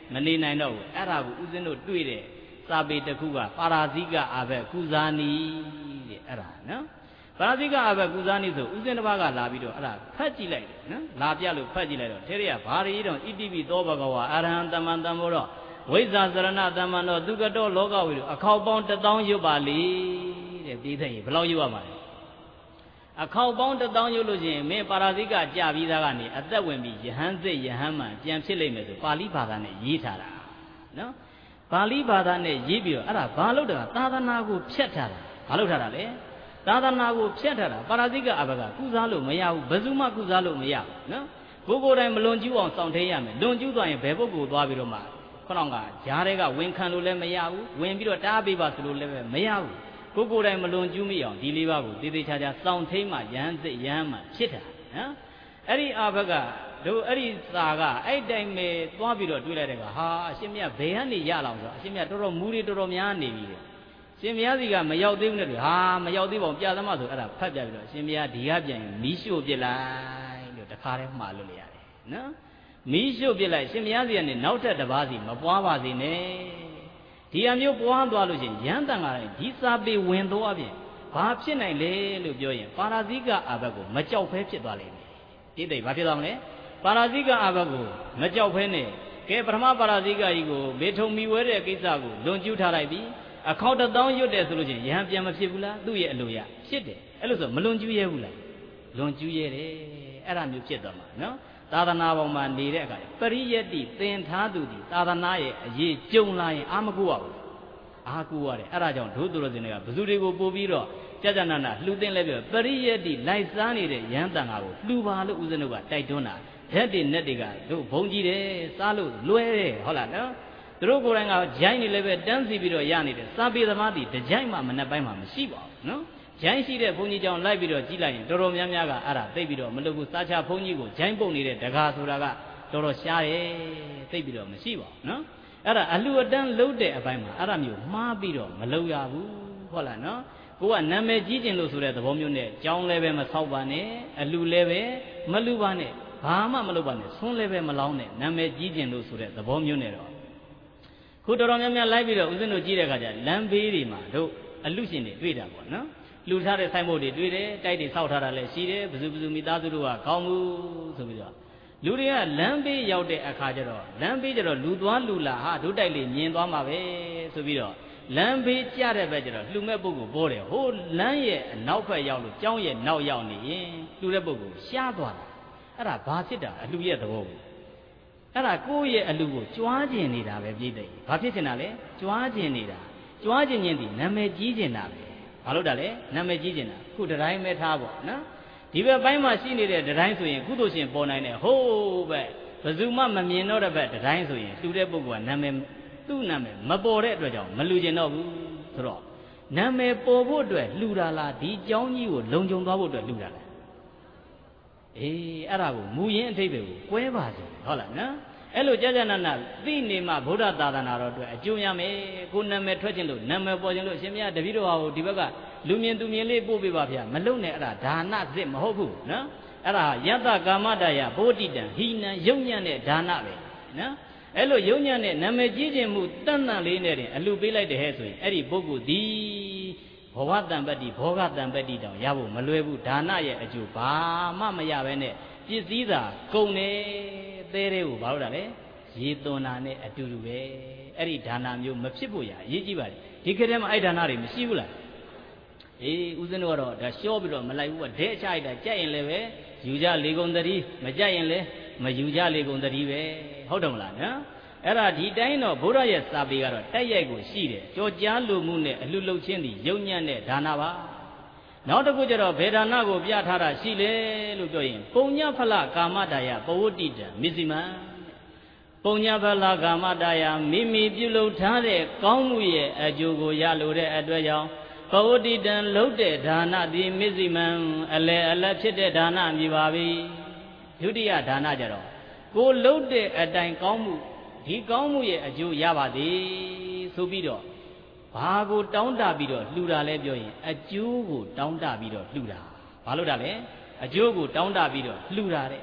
မနေနိုင်တော့ဘူးအဲ့ဒါကိုဦးဇင်းတို့တွေ့တဲ့စာပေတစ်ခုကပါရာဇိကအဘက်ကုဇာနီတဲ့အဲ့ဒါနော်ပါရာဇိကအဘက်ကုဇာနီဆိုဦးဇင်းတစ်ပါးကလာပြီးတော့အဲ့ဒါဖတ်ကြည့်လိုက်တယ်နော်လာပြလို့ဖတ်ကြည့်လိုက်တော့ထဲတွေကဘာရီတော့ဣတိပိသောဘဂဝါအရဟံတမန်တမောတော့ဝိဇ္ဇာစရဏတမန်တော်သူကတော်လောကဝိတို့အခေါက်ပေါင်းတစ်သောင်းရွတ်ပါလေတဲ့ပြီးတဲ့ရင်ဘယ်လောက်ရွတ်ရမှာလဲအခေါက်ပေါင်းတစ်သောင်းရွတ်လို့ချင်းမင်းပါရာဇိကကြာပြီးသားကနေအသက်ဝင်ပြီးယဟန်စစ်ယဟန်မှန်ပြန်ဖြစ်လိမ့်မယ်ဆိုပါဠိဘာသာနဲ့ရေးထားတာနော်ပါဠိဘာသာနဲ့ရေးပြီးတော့အဲ့ဒါဘာလို့တကသာသနာကိုဖျက်ထားတာဘာလို့ထားတာလဲသာသနာကိုဖျက်ထားတာပါရာဇိကအဘကကုစားလို့မရဘူးဘယ်သူမှကုစားလို့မရဘူးနော်ကိုကိုယ်တိုင်မလွန်ကျူးအောင်စောင့်ထိန်ရမယ်လွန်ကျူးသွားရင်ဘယ်ပုဂ္ဂိုလ်သွားပြီးတော့မှခေါင်းကဂျားတွေကဝင်ခံလို့လည်းမရဘူးဝင်ပြီးတော့တားပေးပါဆိုလို့လည်းမရဘူးကိုကိုယ်တိုင်မလွန်ကျူးမိအောင်ဒီလေးပါးကိုတည်တည်ချာချာစောင့်ထိန်မှရဟန်းစစ်ရဟန်းမှဖြစ်တာနော်အဲ့ဒီအဘကတို့အဲ့ဒီစာကအဲ့တိုင်ပဲသွားပြီးတော့တွေးလိုက်တဲ့ကဟာအရှင်မြတ်ဘယ်ကနေရလောင်ဆိုအရှင်မြတ်တော်တော်မူတွေတော်တော်များနေပြီတဲ့ရှင်မြတ်စီကမရောက်သေးဘူးနဲ့တွေ့ဟာမရောက်သေးပါဘူးပြသမဆိုအဲ့ဒါဖတ်ပြပြီးတော့ရှင်မြတ်ဒီကပြန်မီးရှို့ပြလိုက်လို့တခါတည်းမှားလို့ရတယ်နော်မီးရှို့ပြလိုက်ရှင်မြတ်စီကနေနောက်ထပ်တစ်ပါးစီမပွားပါစေနဲ့ဒီအမျိုးပွားသွားလို့ရှင်ရန်တန်လာတယ်ဒီစာပေဝင်သွားပြင်ဘာဖြစ်နိုင်လဲလို့ပြောရင်ပါရာဇိကအဘက်ကိုမကြောက်ဖဲဖြစ်သွားလိမ့်မယ်ဒီတိတ်ဘာဖြစ်သွားမလဲပါရာဇိကအဘက်ကိုမကြောက်ဖဲနဲ့ကဲပထမပါရာဇိကကြီးကိုမေထုံမီဝဲတဲ့ကိစ္စကိုလွန်ကျူးထားလိုက်ပြီးအခေါက်တစ်သောင်းရွတ်တယ်ဆိုလို့ချင်းရဟန်းပြန်မဖြစ်ဘူးလားသူ့ရဲ့အလိုရဖြစ်တယ်အဲ့လိုဆိုမလွန်ကျူးရဲဘူးလားလွန်ကျူးရဲတယ်အဲ့ဒါမျိုးဖြစ်သွားမှာနော်သာသနာပေါ်မှာနေတဲ့အခါပရိယတ္တိသင်ထားသူဒီသာသနာရဲ့အရေးကြုံလာရင်အာမကူရဘူးအာကူရတယ်အဲ့ဒါကြောင့်ဒုသူရစင်တွေကဘယ်သူတွေကိုပို့ပြီးတော့ကြာကြာနာနာလှူသိမ့်လဲပြောပရိယတ္တိလိုက်စားနေတဲ့ရဟန်းတန်ဃာကိုလှူပါလို့ဦးဇင်းတို့ကတိုက်တွန်းတာဓာတ်တွေနဲ့တွေကတို့ဘုံကြီးတယ်စားလို့လွဲတယ်ဟုတ်လားနော်သူတို့ကိုယ်တိုင်ကဂျိုင်းနေလည်းပဲတန်းစီပြီးတော့ရနေတယ်စာပေသမားတွေတကြိုက်မှမနှက်ပိုင်းမှမရှိပါဘူးနော်ဂျိုင်းရှိတဲ့ဘုန်းကြီးကြောင့်လိုက်ပြီးတော့ကြီးလိုက်ရင်တော်တော်များများကအဲ့ဒါသိပြီးတော့မလုပ်ဘူးစားချဘုန်းကြီးကိုဂျိုင်းပုတ်နေတဲ့ဒကာဆိုတာကတော်တော်ရှားတယ်သိပြီးတော့မရှိပါဘူးနော်အဲ့ဒါအလှအတန်းလုံးတဲ့အပိုင်းမှာအဲ့ဒါမျိုးမှားပြီးတော့မလုပ်ရဘူးဟုတ်လားနော်ကိုကနာမည်ကြီးကျင်လို့ဆိုတဲ့သဘောမျိုးနဲ့ကြောင်းလည်းပဲမဆောက်ပါနဲ့အလှလည်းပဲမလှပါနဲ့ဘာမှမလုပ်ပါနဲ့ဆွန်းလည်းပဲမလောင်းနဲ့နာမည်ကြီးကျင်လို့ဆိုတဲ့သဘောမျိုးနဲ့တော့ခုတော်တော်များများလိုက်ပြီးတော့ဦးဇင်းတို့ကြည့်တဲ့အခါကျလမ်းဘေးတွေမှာတို့အလှရှင်တွေတွေ့တာပေါ့နော်လှူထားတဲ့ဆိုင်ဘုတ်တွေတွေ့တယ်တိုက်တွေဆောက်ထားတာလည်းရှိတယ်ဘယ်သူဘယ်သူမိသားစုတို့ကကောင်းမှုဆိုပြီးတော့လူတွေကလမ်းဘေးရောက်တဲ့အခါကျတော့လမ်းဘေးကျတော့လူသွားလူလာဟာတို့တိုက်လေးမြင်သွားမှာပဲဆိုပြီးတော့လမ်းဘေးကြတဲ့ဘက်ကျတော့လှူမဲ့ပုဂ္ဂိုလ်ပေါ်တယ်ဟိုလမ်းရဲ့အနောက်ဘက်ရောက်လို့ကျောင်းရဲ့နောက်ရောက်နေရင်လှူတဲ့ပုဂ္ဂိုလ်ရှားသွားတာအဲ့ဒါဘာဖြစ်တာအလှရဲ့သဘောကိုအဲ့ဒါကိုယ့်ရဲ့အလှကိုကြွားကျင်နေတာပဲပြည့်တယ်ဘာဖြစ်ချင်တာလဲကြွားကျင်နေတာကြွားကျင်ခြင်းဒီနာမည်ကြီးကျင်တာပဲဘာလို့တာလဲနာမည်ကြီးကျင်တာခုတတိုင်းပဲထားပေါ့နော်ဒီဘက်ပိုင်းမှာရှိနေတဲ့တတိုင်းဆိုရင်ကုသိုလ်ရှင်ပေါ်နိုင်တယ်ဟိုးပဲဘယ်သူမှမမြင်တော့တဲ့ဘက်တတိုင်းဆိုရင်လှူတဲ့ပုဂ္ဂိုလ်ကနာမည်သူ့နာမည်မပေါ်တဲ့အတွက်ကြောင့်မလှူကျင်တော့ဘူးဆိုတော့နာမည်ပေါ်ဖို့အတွက်လှူတာလားဒီเจ้าကြီးကိုလုံခြုံသွားဖို့အတွက်လှူတာလားအေးအဲ့ဒါကိုမူရင်းအထိပ္ပယ်ကိုကွဲပါစေဟုတ်လားနော်အဲ့လိုကြာကြာနာနာသိနေမှဗုဒ္ဓသာသနာတော်အတွက်အကျိုးရမယ်ကိုနာမည်ထွက်ခြင်းလို့နာမည်ပေါ်ခြင်းလို့ရှင်မြတ်တပည့်တော်ဟာဒီဘက်ကလူမြင်သူမြင်လေးပို့ပေးပါဗျာမလုံနဲ့အဲ့ဒါဒါနစစ်မဟုတ်ဘူးနော်အဲ့ဒါယတ္တကာမတယဘောတိတံဟိနံယုံညံ့တဲ့ဒါနပဲနော်အဲ့လိုယုံညံ့တဲ့နာမည်ကြီးခြင်းမှုတန်တန်လေးနဲ့တင်အလှပေးလိုက်တဲ့ဟဲ့ဆိုရင်အဲ့ဒီပုဂ္ဂိုလ်ဒီဘဝတံပတ္တိဘောဂတံပတ္တိတောင်ရဖို့မလွယ်ဘူးဒါနရဲ့အကျိုးဘာမှမရဘဲနဲ့ပစ္စည်းသာကုန်နေသေးတဲ့ကိုဘာလို့တာလဲရေသွန်တာနဲ့အတူတူပဲအဲ့ဒီဒါနမျိုးမဖြစ်ဖို့ရအရေးကြီးပါလေဒီခေတ်ထဲမှာအဲ့ဒါနတွေမရှိဘူးလားအေးဦးဇင်းတို့ကတော့ဒါရှော့ပြီးတော့မလိုက်ဘူးကဒဲချလိုက်တာကြက်ရင်လည်းပဲယူကြလေကုန်တည်းမကြက်ရင်လည်းမယူကြလေကုန်တည်းပဲဟုတ်တယ်မလားနော်အဲ့ဒါဒီတိုင်းတော့ဘုရားရဲ့စာပေကတော့တိုက်ရိုက်ကိုရှိတယ်ကြောကြားလိုမှုနဲ့အလှလှုပ်ခြင်းသည်ယုံညံ့တဲ့ဒါနပါနောက်တစ်ခုကျတော့ဗေဒနာကိုပြထားတာရှိလေလို့ပြောရင်ပုံညဖလကာမတာယပဝတ္တိတံမစ္စည်းမံပုံညဖလကာမတာယမိမိပြုလုပ်ထားတဲ့ကောင်းမှုရဲ့အကျိုးကိုရလိုတဲ့အတွက်ကြောင့်ပဝတ္တိတံလှုပ်တဲ့ဒါနသည်မစ္စည်းမံအလယ်အလတ်ဖြစ်တဲ့ဒါနမြည်ပါပြီဒုတိယဒါနကျတော့ကိုလှုပ်တဲ့အတိုင်ကောင်းမှုဒီကောင်းမှုရဲ့အကျိုးရပါသည်ဆိုပြီးတော့ဘာကိုတောင်းတပြီးတော့လှူတာလဲပြောရင်အကျိုးကိုတောင်းတပြီးတော့လှူတာဘာလို့တာလဲအကျိုးကိုတောင်းတပြီးတော့လှူတာတဲ့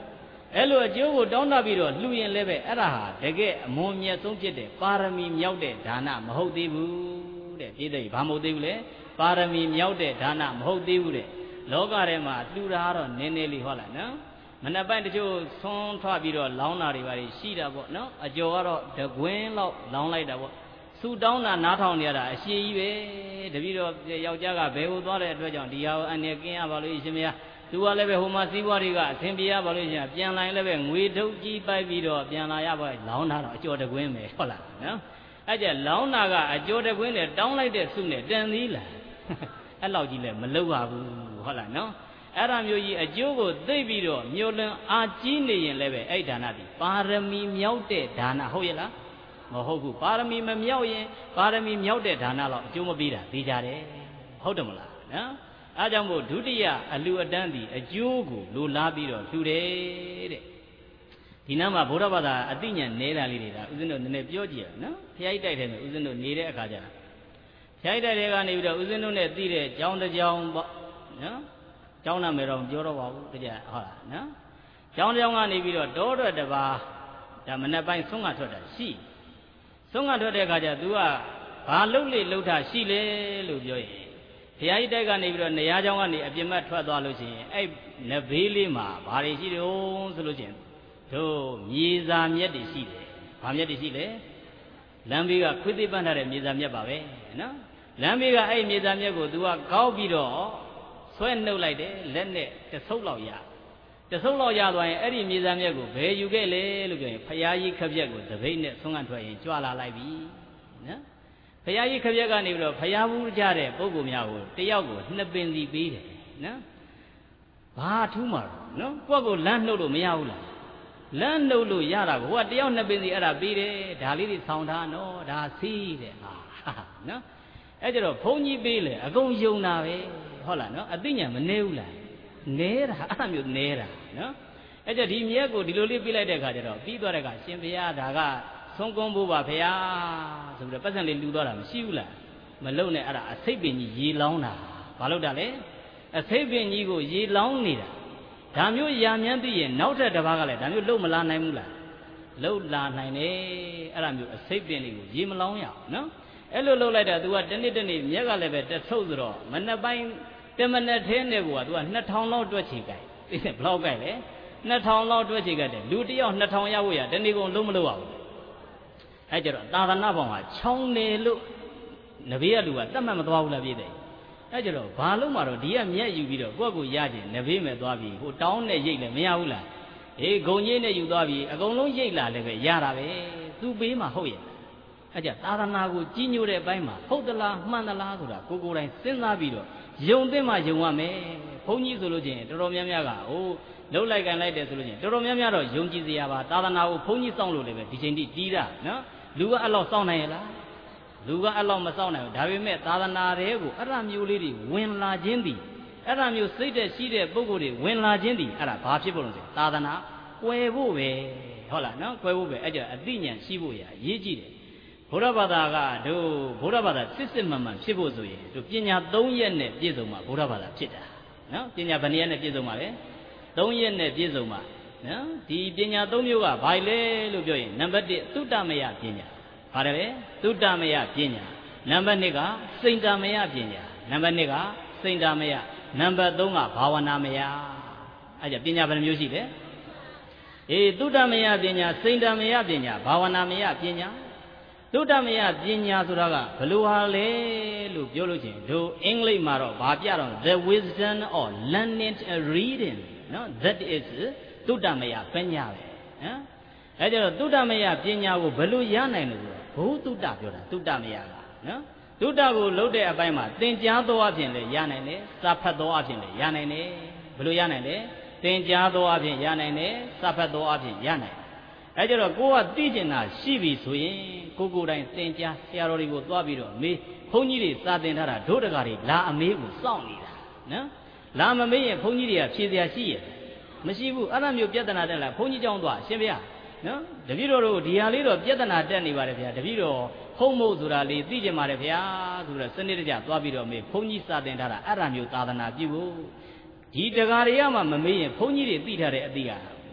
အဲ့လိုအကျိုးကိုတောင်းတပြီးတော့လှူရင်လည်းပဲအဲ့ဒါဟာတကယ်အမွန်မြတ်ဆုံးဖြစ်တဲ့ပါရမီမြောက်တဲ့ဒါနမဟုတ်သေးဘူးတဲ့ပြည့်တဲ့ဘာမဟုတ်သေးဘူးလေပါရမီမြောက်တဲ့ဒါနမဟုတ်သေးဘူးတဲ့လောကထဲမှာလှူတာတော့နည်းနည်းလေးဟုတ်လားနော်မနက်ပိုင်းတချို့ဆွန်းထွားပြီးတော့လောင်းတာတွေပါရှိတာပေါ့နော်အကျော်ကတော့တကွင်းလောက်လောင်းလိုက်တာပေါ့ဆူတောင်းတာနားထောင်နေရတာအရှိကြီးပဲတပည့်တော်ယောက်ျားကဘယ်ကိုသွားတဲ့အတွက်ကြောင့်ဒီဟာကိုအနေကင်းရပါလို့ရှင်မယားသူကလည်းပဲဟိုမှာစီးပွားတွေကအဆင်ပြေရပါလို့ရှင်ပြန်လာရင်လည်းပဲငွေထုတ်ကြီးပိုက်ပြီးတော့ပြန်လာရပါလောင်းတာတော့အကျော်တကွင်းပဲဟုတ်လားနော်အဲ့ကျလောင်းတာကအကျော်တကွင်းနဲ့တောင်းလိုက်တဲ့စုနဲ့တန်သေးလားအဲ့လောက်ကြီးလည်းမလုပ်ပါဘူးဟုတ်လားနော်အဲ့ဒါမျိုးကြီးအကျိုးကိုသိပြီးတော့မြို့လန်းအာကြီးနေရင်လည်းပဲအဲ့ဒါနဒီပါရမီမြောက်တဲ့ဒါနဟုတ်ရဲ့လားမဟုတ်ဘူးပါရမီမမြောက်ရင်ပါရမီမြောက်တဲ့ဒါနတော့အကျိုးမပေးတာသိကြတယ်ဟုတ်တယ်မလားနော်အားကြောင့်မို့ဒုတိယအလူအတန်းဒီအကျိုးကိုလိုလားပြီးတော့လှူတယ်တဲ့ဒီနားမှာဗုဒ္ဓဘာသာအသိဉာဏ်နေတာလေးတွေဒါဦးဇင်းတို့နည်းနည်းပြောကြည့်ရနော်ဖျားကြီးတိုက်တယ်နဲ့ဦးဇင်းတို့နေတဲ့အခါကျတော့ဖျားကြီးတိုက်တဲ့ကနေပြီးတော့ဦးဇင်းတို့နဲ့သိတဲ့ကြောင်းတစ်ကြောင်းပေါ့နော်ကျောင်းနာမည်တော့ပြောတော့ပါဘူးတကယ်ဟုတ်လားနော်ကျောင်းကျောင်းကနေပြီးတော့တောတော်တပါဒါမနေ့ပိုင်းဆုံးကထွက်တာရှိဆုံးကထွက်တဲ့အခါကျ तू ကဘာလှုပ်လေလှုပ်တာရှိလေလို့ပြောရင်ဘုရားကြီးတိုက်ကနေပြီးတော့နေရာကျောင်းကနေအပြင်ဘက်ထွက်သွားလို့ရှိရင်အဲ့နဘေးလေးမှာဘာတွေရှိတုံးဆိုလို့ရှိရင်တို့မြေစာမြက်တွေရှိတယ်ဘာမြက်တွေရှိလဲလမ်းဘေးကခွေးသေးပန်းထားတဲ့မြေစာမြက်ပါပဲနော်လမ်းဘေးကအဲ့မြေစာမြက်ကို तू ကကောက်ပြီးတော့ဆွဲနှုတ်လိုက်တယ်လက်နဲ့တဆုပ်လောက်ရတဆုပ်လောက်ရသွားရင်အဲ့ဒီမြေစာမြက်ကိုဘယ်ယူခဲ့လဲလို့ပြောရင်ဖရာကြီးခက်ပြက်ကိုတပိတ်နဲ့ဆုံးကထွက်ရင်ကြွလာလိုက်ပြီနော်ဖရာကြီးခက်ပြက်ကနေပြီးတော့ဖရာဘူးကြတဲ့ပုဂ္ဂိုလ်များကိုတယောက်ကိုနှစ်ပင်စီပေးတယ်နော်ဘာထူးမှာနော်ကိုယ့်ကိုလမ်းနှုတ်လို့မရဘူးလားလမ်းနှုတ်လို့ရတာကိုဟိုကတယောက်နှစ်ပင်စီအဲ့ဒါပေးတယ်ဒါလေးတွေဆောင်းထားနော်ဒါစီးတဲ့ဟာနော်အဲ့ကြတော့ဘုန်းကြီးပေးလေအကုန်ယုံတာပဲဟုတ်လားနော်အသိဉာဏ်မနေဘူးလားနေတာအဲ့ဒါမျိုးနေတာနော်အဲ့ကြဒီမြက်ကိုဒီလိုလေးပြလိုက်တဲ့အခါကျတော့ပြီးသွားတဲ့အခါရှင်ဘုရားဒါကဆုံးကုန်းဖို့ပါဘုရားဆိုပြီးတော့ပတ်စံလေးလူသွားတာမရှိဘူးလားမလုံနဲ့အဲ့ဒါအစိတ်ပင်ကြီးရေလောင်းတာဘာလို့တာလဲအစိတ်ပင်ကြီးကိုရေလောင်းနေတာဒါမျိုးရာမြန်းသိရင်နောက်ထပ်တစ်ပါးကလည်းဒါမျိုးလုံမလာနိုင်ဘူးလားလုံလာနိုင်တယ်အဲ့ဒါမျိုးအစိတ်ပင်လေးကိုရေမလောင်းရအောင်နော်အဲ့လိုလုပ်လိုက်တာ तू ကတနေ့တနေ့မြက်ကလည်းပဲတဆုပ်ဆိုတော့မနေ့ပိုင်းတမနဲ့ထဲနဲ့ကိုက तू ကနှစ်ထောင်လောက်တွက်ချေကြိုက်သိတယ်ဘယ်လောက်ကြိုက်လဲနှစ်ထောင်လောက်တွက်ချေကြိုက်တယ်လူတစ်ယောက်နှစ်ထောင်ရဖို့ရတနေ့ကုန်လုံးမလုပ်ရဘူးအဲ့ကြတော့သာသနာ့ဘောင်ကချောင်းနေလို့နဘေးကလူကတတ်မှတ်မသွားဘူးလားပြည့်တယ်အဲ့ကြတော့ဘာလို့မှတော့ဒီကမြက်ယူပြီးတော့ကိုယ့်ကိုရခြင်းနဘေးမဲ့သွားပြီဟိုတောင်းနဲ့ရိတ်လည်းမရဘူးလားအေးဂုံကြီးနဲ့ယူသွားပြီအကုန်လုံးရိတ်လာလည်းပဲရတာပဲ तू ပေးမှဟုတ်ရဲ့အဲ့ကြသာသနာကိုကြီးညိုတဲ့အပိုင်းမှာဟုတ်သလားမှန်သလားဆိုတာကိုကိုယ်တိုင်စဉ်းစားပြီးတော့ယုံသိမှယုံရမယ်ဘုန်းကြီးဆိုလို့ချင်းတော်တော်များများကဟိုလှုပ်လိုက်ကန်လိုက်တယ်ဆိုလို့ချင်းတော်တော်များများတော့ယုံကြည်စရာပါသာသနာကိုဘုန်းကြီးစောင့်လို့လည်းပဲဒီချိန်ထိတီးတာနော်လူကအဲ့လောက်စောင့်နိုင်ရလားလူကအဲ့လောက်မစောင့်နိုင်ဘူးဒါပေမဲ့သာသနာတွေကိုအဲ့ဒါမျိုးလေးတွေဝင်လာခြင်းသည်အဲ့ဒါမျိုးစိတ်သက်ရှိတဲ့ပုဂ္ဂိုလ်တွေဝင်လာခြင်းသည်အဲ့ဒါဘာဖြစ်ဖို့လဲဆိုသာသနာကွယ်ဖို့ပဲဟုတ်လားနော်ကွယ်ဖို့ပဲအဲ့ကြအသိဉာဏ်ရှိဖို့ရအရေးကြီးတယ်ဘုရားဘာသာကတို့ဘုရားဘာသာစစ်စစ်မှန်မှန်ဖြစ်ဖို့ဆိုရင်တို့ပညာသုံးရက်နဲ့ပြည့်စုံမှဘုရားဘာသာဖြစ်တာနော်ပညာဘယ်နည်းနဲ့ပြည့်စုံမှလဲသုံးရက်နဲ့ပြည့်စုံမှနော်ဒီပညာသုံးမျိုးကဘာလဲလို့ပြောရင်နံပါတ်တစ်သုတ္တမယပညာပါတယ်လေသုတ္တမယပညာနံပါတ်နှစ်ကစိန္ဒမယပညာနံပါတ်နှစ်ကစိန္ဒမယနံပါတ်သုံးကဘာဝနာမယအဲ့ကြပညာဘယ်နှမျိုးရှိလဲအေးသုတ္တမယပညာစိန္ဒမယပညာဘာဝနာမယပညာသုတ္တမယပညာဆိုတာကဘယ်လိုဟာလဲလို့ပြောလို့ချင်းတို့အင်္ဂလိပ်မှာတော့ဗာပြတော့ the wisdom of learning and reading နော် that is သုတ္တမယပညာပဲနော်အဲကြတော့သုတ္တမယပညာကိုဘယ်လိုရနိုင်လို့ဆိုတော့ဘုသုတ္တပြောတာသုတ္တမယကနော်သုတ္တကိုလုပ်တဲ့အပိုင်းမှာသင်ကြားသောအဖြစ်လည်းရနိုင်တယ်စာဖတ်သောအဖြစ်လည်းရနိုင်တယ်ဘယ်လိုရနိုင်လဲသင်ကြားသောအဖြစ်ရနိုင်တယ်စာဖတ်သောအဖြစ်ရနိုင်တယ်အဲကြတော့ကိုကသိကျင်တာရှိပြီဆိုရင်ကိုကိုယ်တိုင်သင်ကြားဆရာတော်တွေကိုသွားပြီးတော့မေးဘုန်းကြီးတွေစာသင်ထားတာဒုဒကာတွေလာအမေးကိုစောင့်နေတာနော်လာမမေးရင်ဘုန်းကြီးတွေကဖြေစရာရှိရဲ့မရှိဘူးအဲ့လိုမျိုးပြဿနာတက်လာဘုန်းကြီးကျောင်းသွားရှင်ဗျာနော်တပည့်တော်တို့ဒီဟာလေးတော့ပြဿနာတက်နေပါတယ်ဗျာတပည့်တော်ဖုံးမို့ဆိုတာလေးသိကြပါတယ်ဗျာဆိုတော့စနစ်တကျသွားပြီးတော့မေးဘုန်းကြီးစာသင်ထားတာအဲ့ဒါမျိုးသာသနာပြုဖို့ဒီတကာတွေကမှမမေးရင်ဘုန်းကြီးတွေသိထားတဲ့အသိက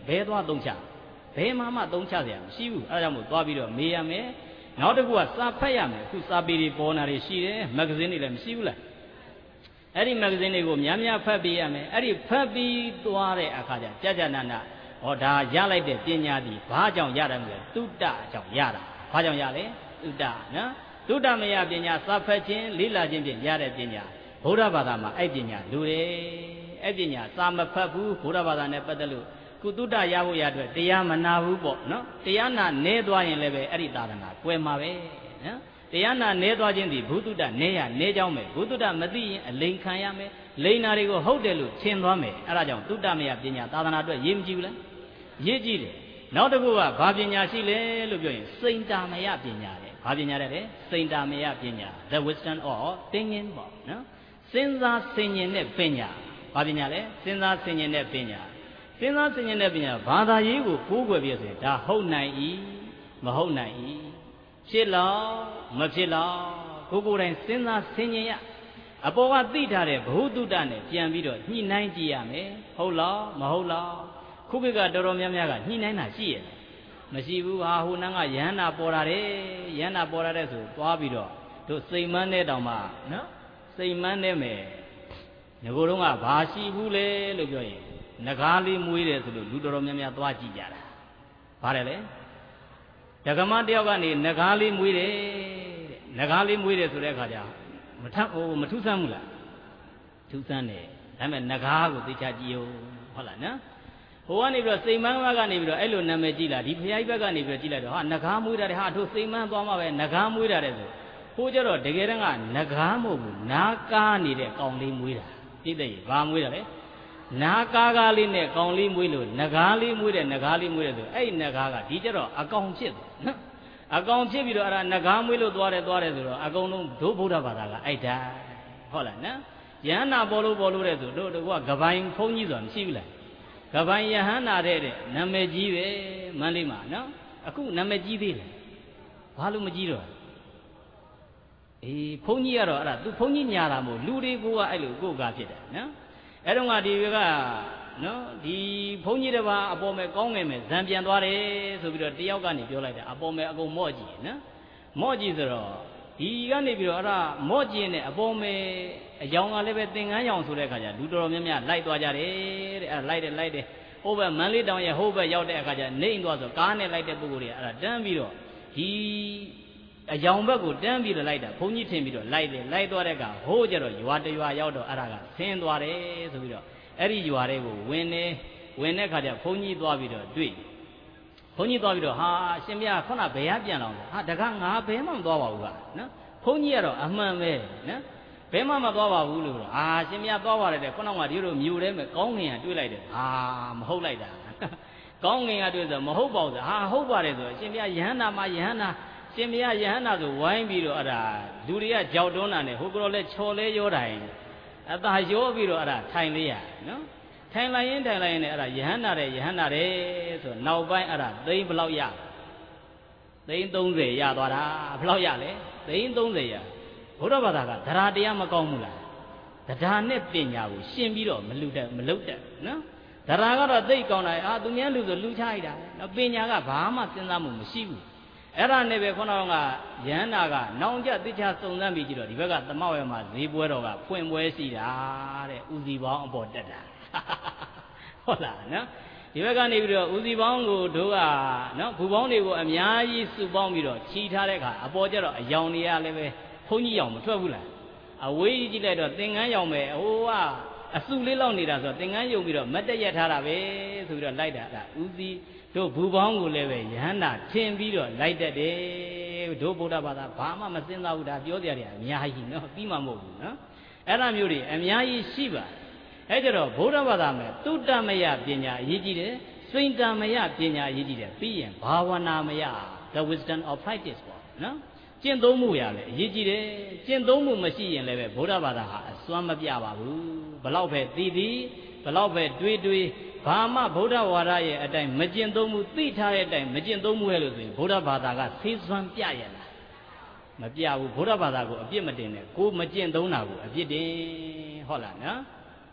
ဘဲသွားသုံးချဘဲမှမှသုံးချเสียမရှိဘူးအဲဒါကြောင့်မို့သွားပြီးတော့မေးရမယ်နောက်တစ်ခုကစာဖတ်ရမယ်အခုစာပေတွေပေါ်လာတွေရှိတယ်မဂ္ဂဇင်းတွေလည်းမရှိဘူးလားအဲ့ဒီမဂ္ဂဇင်းတွေကိုများများဖတ်ပြီးရမယ်အဲ့ဒီဖတ်ပြီးသွားတဲ့အခါကျကြာကြာနာနာဟောဒါရလိုက်တဲ့ပညာဒီဘာကြောင့်ရတယ်မလဲတုတ္တအကြောင်းရတာဘာကြောင့်ရလဲတုတ္တနော်တုတ္တမယပညာစာဖတ်ခြင်းလေ့လာခြင်းဖြင့်ရတဲ့ပညာဗုဒ္ဓဘာသာမှာအဲ့ပညာလူတယ်အဲ့ပညာစာမဖတ်ဘူးဗုဒ္ဓဘာသာနဲ့ပတ်သက်လို့ကုတုတ္တရဖို့ရအတွက်တရားမနာဘူးပေါ့နော်တရားနာနဲသွားရင်လည်းပဲအဲ့ဒီသာသနာကွယ်မှာပဲနော်တရားနာနဲသွားခြင်းဒီဘုတုတ္တနဲရနဲကြောင်းမယ်ဘုတုတ္တမသိရင်အလိန်ခံရမယ်လိန်နာတွေကိုဟုတ်တယ်လို့ထင်သွားမယ်အဲ့ဒါကြောင့်တုတ္တမယပညာသာသနာအတွက်ရေးမကြည့်ဘူးလားရေးကြည့်တယ်နောက်တစ်ခုကဘာပညာရှိလဲလို့ပြောရင်စိန်တာမယပညာတဲ့ဘာပညာလဲတဲ့စိန်တာမယပညာ the wisdom of thinking ပေါ့နော်စဉ်းစားဆင်ခြင်တဲ့ပညာဘာပညာလဲစဉ်းစားဆင်ခြင်တဲ့ပညာစဉ်းစားဆင်ခြင်တဲ့ပညာဘာသာရေးကိုကိုးကွယ်ပြီးဆိုရင်ဒါဟုတ်နိုင်၏မဟုတ်နိုင်၏ဖြစ်လောက်မဖြစ်လောက်ကိုကိုယ်တိုင်စဉ်းစားဆင်ခြင်ရအပေါ်ကသိထားတဲ့ဘဟုတုတ္တနဲ့ပြန်ပြီးတော့ညှိနှိုင်းကြည့်ရမယ်ဟုတ်လားမဟုတ်လားခုခေတ်ကတော်တော်များများကညှိနှိုင်းတာရှိရဲ့မရှိဘူးဟာဟိုနန်းကယန္နာပေါ်လာတယ်ယန္နာပေါ်လာတဲ့ဆိုသွားပြီးတော့တို့စိတ်မန်းတဲ့တောင်မှနော်စိတ်မန်းတဲ့မယ်ငကိုယ်တော့ကဘာရှိဘူးလေလို့ပြောရင်ငကားလေးမွေးတယ်ဆိုလို့လူတော်တော်များများသွားကြည့်ကြတာဗါတယ်လေဒကမတယောက်ကနေငကားလေးမွေးတယ်တဲ့ငကားလေးမွေးတယ်ဆိုတဲ့အခါကျမထဟိုမထူးဆန်းဘူးလားထူးဆန်းတယ်ဒါပေမဲ့ငကားကိုသိချကြည့်ဦးဟုတ်လားနော်ဟိုကနေပြီးတော့စိတ်မန်းဘက်ကနေပြီးတော့အဲ့လိုနာမည်ကြည့်လာဒီဖျားကြီးဘက်ကနေပြီးတော့ကြည့်လိုက်တော့ဟာငကားမွေးတာတဲ့ဟာတို့စိတ်မန်းသွားမှပဲငကားမွေးတာတဲ့ဆိုဟိုကျတော့တကယ်တမ်းကငကားမဟုတ်ဘူးနာကားနေတဲ့ကောင်လေးမွေးတာသိတဲ့ရေဘာမွေးတာလဲနာကားကားလေးနဲ့ကောင်လေးမွေးလို့ငကားလေးမွေးတဲ့ငကားလေးမွေးတယ်ဆိုအဲ့ငကားကဒီကျတော့အကောင်ဖြစ်တယ်နော်အကောင်ဖြစ်ပြီးတော့အဲ့ဒါငကားမွေးလို့သွားတယ်သွားတယ်ဆိုတော့အကောင်လုံးဒုဗုဒ္ဓဘာသာကအဲ့ဒါဟုတ်လားနော်ယဟန္တာပေါ်လို့ပေါ်လို့တဲ့ဆိုတို့တို့ကကပိုင်ဖုံးကြီးဆိုတာမရှိဘူးလားကပိုင်ယဟန္တာတဲ့တဲ့နာမည်ကြီးပဲမန္တလေးမှာနော်အခုနာမည်ကြီးသေးတယ်ဘာလို့မကြီးတော့အေးဘုန်းကြီးကတော့အဲ့ဒါသူဘုန်းကြီးညာတာမို့လူတွေကအဲ့လိုကိုယ်ကားဖြစ်တယ်နော်အဲ့တော့ကဒီကနော်ဒီဘုန်းကြီးတစ်ပါးအပေါ်မဲ့ကောင်းငယ်မဲ့ဇံပြန်သွားတယ်ဆိုပြီးတော့တယောက်ကနေပြောလိုက်တာအပေါ်မဲ့အကုန်မော့ကြည့်နော်မော့ကြည့်ဆိုတော့ဒီကနေပြီးတော့အဲ့ဒါမော့ကြည့်နေအပေါ်မဲ့အယောင်ကလည်းပဲသင်္ကန်းရောင်ဆိုတဲ့အခါကျလူတော်တော်များများလိုက်သွားကြတယ်တဲ့အဲ့ဒါလိုက်တယ်လိုက်တယ်ဟိုဘက်မန္တလေးတောင်ရဲ့ဟိုဘက်ရောက်တဲ့အခါကျနေအိမ်သွားဆိုကားနဲ့လိုက်တဲ့ပုဂ္ဂိုလ်တွေကအဲ့ဒါတန်းပြီးတော့ဒီအယောင်ဘက်ကိုတန်းပြီးတော့လိုက်တာဘုန်းကြီးထင်ပြီးတော့လိုက်တယ်လိုက်သွားတဲ့အခါဟိုးကျတော့ရွာတရွာရောက်တော့အဲ့ဒါကဆင်းသွားတယ်ဆိုပြီးတော့အဲ့ဒီရွာတွေကိုဝင်နေဝင်တဲ့အခါကျဘုန်းကြီးသွားပြီးတော့တွေ့ဘုန်းကြီးသွားပြီးတော့ဟာရှင်မြတ်ခုနဘယ်ရပြန်လောင်လဲဟာတကားငါဘယ်မှမသွားပါဘူးကနော်ဘုန်းကြီးကတော့အမှန်ပဲနော်ဘယ်မှမသွားပါဘူးလို့တော့အာရှင်မြတ်သွားပါတယ်တဲ့ခုနကဒီလိုမြူထဲမှာကောင်းငင်ကတွေ့လိုက်တယ်ဟာမဟုတ်လိုက်တာကောင်းငင်ကတွေ့ဆိုမဟုတ်ပါဘူးဟာဟုတ်ပါတယ်ဆိုရှင်မြတ်ယဟန္တာမှာယဟန္တာရှင်မြတ်ယဟန္တာဆိုဝိုင်းပြီးတော့အဲ့ဒါလူတွေကကြောက်တွန်းတာနဲ့ဟိုကတော့လဲချော်လဲရောတိုင်အသာရောပြီးတော့အဲ့ဒါထိုင်လေးရနော်ထိုင်လိုက်ရင်ထိုင်လိုက်ရင်အဲ့ဒါယဟန္တာတဲ့ယဟန္တာတဲ့ဆိုနောက်ပိုင်းအဲ့ဒါသိန်းဘလောက်ရသိန်းသုံးဆယ်ရသွားတာဘလောက်ရလဲသိန်းသုံးဆယ်ရဘုရားဘာသာကသရာတရားမကောင်းဘူးလားတရားနဲ့ပညာကိုရှင်းပြီးတော့မလူတတ်မလုတ်တတ်နော်တရားကတော့သိကောင်းတာအာသူများလူဆိုလူချလိုက်တာနော်ပညာကဘာမှစဉ်းစားမှုမရှိဘူးအဲ့ဒါနဲ့ပဲခုနကယဟန္တာကနောင်ကြတိချစုံစမ်းပြီးကြည့်တော့ဒီဘက်ကသမဝဲမှာဈေးပွဲတော်ကဖွင့်ပွဲရှိတာတဲ့ဥစီပေါင်းအပေါ်တက်တာဟုတ်လားနော်ဒီဘက်ကနေပြီးတော့ဥစီပေါင်းကိုတို့ကနော်ဘူပေါင်းတွေကိုအများကြီးစုပေါင်းပြီးတော့ခြီထားတဲ့အခါအပေါ်ကျတော့အယောင်တွေကလည်းပဲဘုန်းကြီးရောင်မထွက်ဘူးလားအဝေးကြီးကြည့်လိုက်တော့သင်္ကန်းရောင်ပဲဟိုကအစုလေးလောက်နေတာဆိုတော့သင်္ကန်းယုံပြီးတော့မတ်တက်ရထားတာပဲဆိုပြီးတော့လိုက်တာအဲ့ဥစီတို့ဘူပေါင်းကိုလည်းပဲယဟန္တာထင်ပြီးတော့လိုက်တတ်တယ်တို့ဗုဒ္ဓဘာသာဘာမှမစင်စားဘူးဒါပြောကြရတယ်အများကြီးနော်ပြီးမှမဟုတ်ဘူးနော်အဲ့ဒါမျိုးတွေအများကြီးရှိပါအဲ့ကြတော့ဗုဒ္ဓဘာသာမှာတုတ္တမယပညာအရေးကြီးတယ်စိန်တမယပညာအရေးကြီးတယ်ပြီးရင်ဘာဝနာမယ the wisdom of practice ပေါ့နော်ကျင့်သုံးမှုရလဲအရေးကြီးတယ်ကျင့်သုံးမှုမရှိရင်လည်းပဲဗုဒ္ဓဘာသာဟာအစွမ်းမပြပါဘူးဘလောက်ပဲသိသည်ဘလောက်ပဲတွေးတွေးဘာမှဗုဒ္ဓဝါဒရဲ့အတိုင်းမကျင့်သုံးမှုသိထားတဲ့အတိုင်းမကျင့်သုံးမှုရဲ့လို့ဆိုရင်ဗုဒ္ဓဘာသာကသေစွမ်းပြရလားမပြဘူးဗုဒ္ဓဘာသာကိုအပြစ်မတင်နဲ့ကိုမကျင့်သုံးတာကိုအပြစ်တင်ဟုတ်လားနော်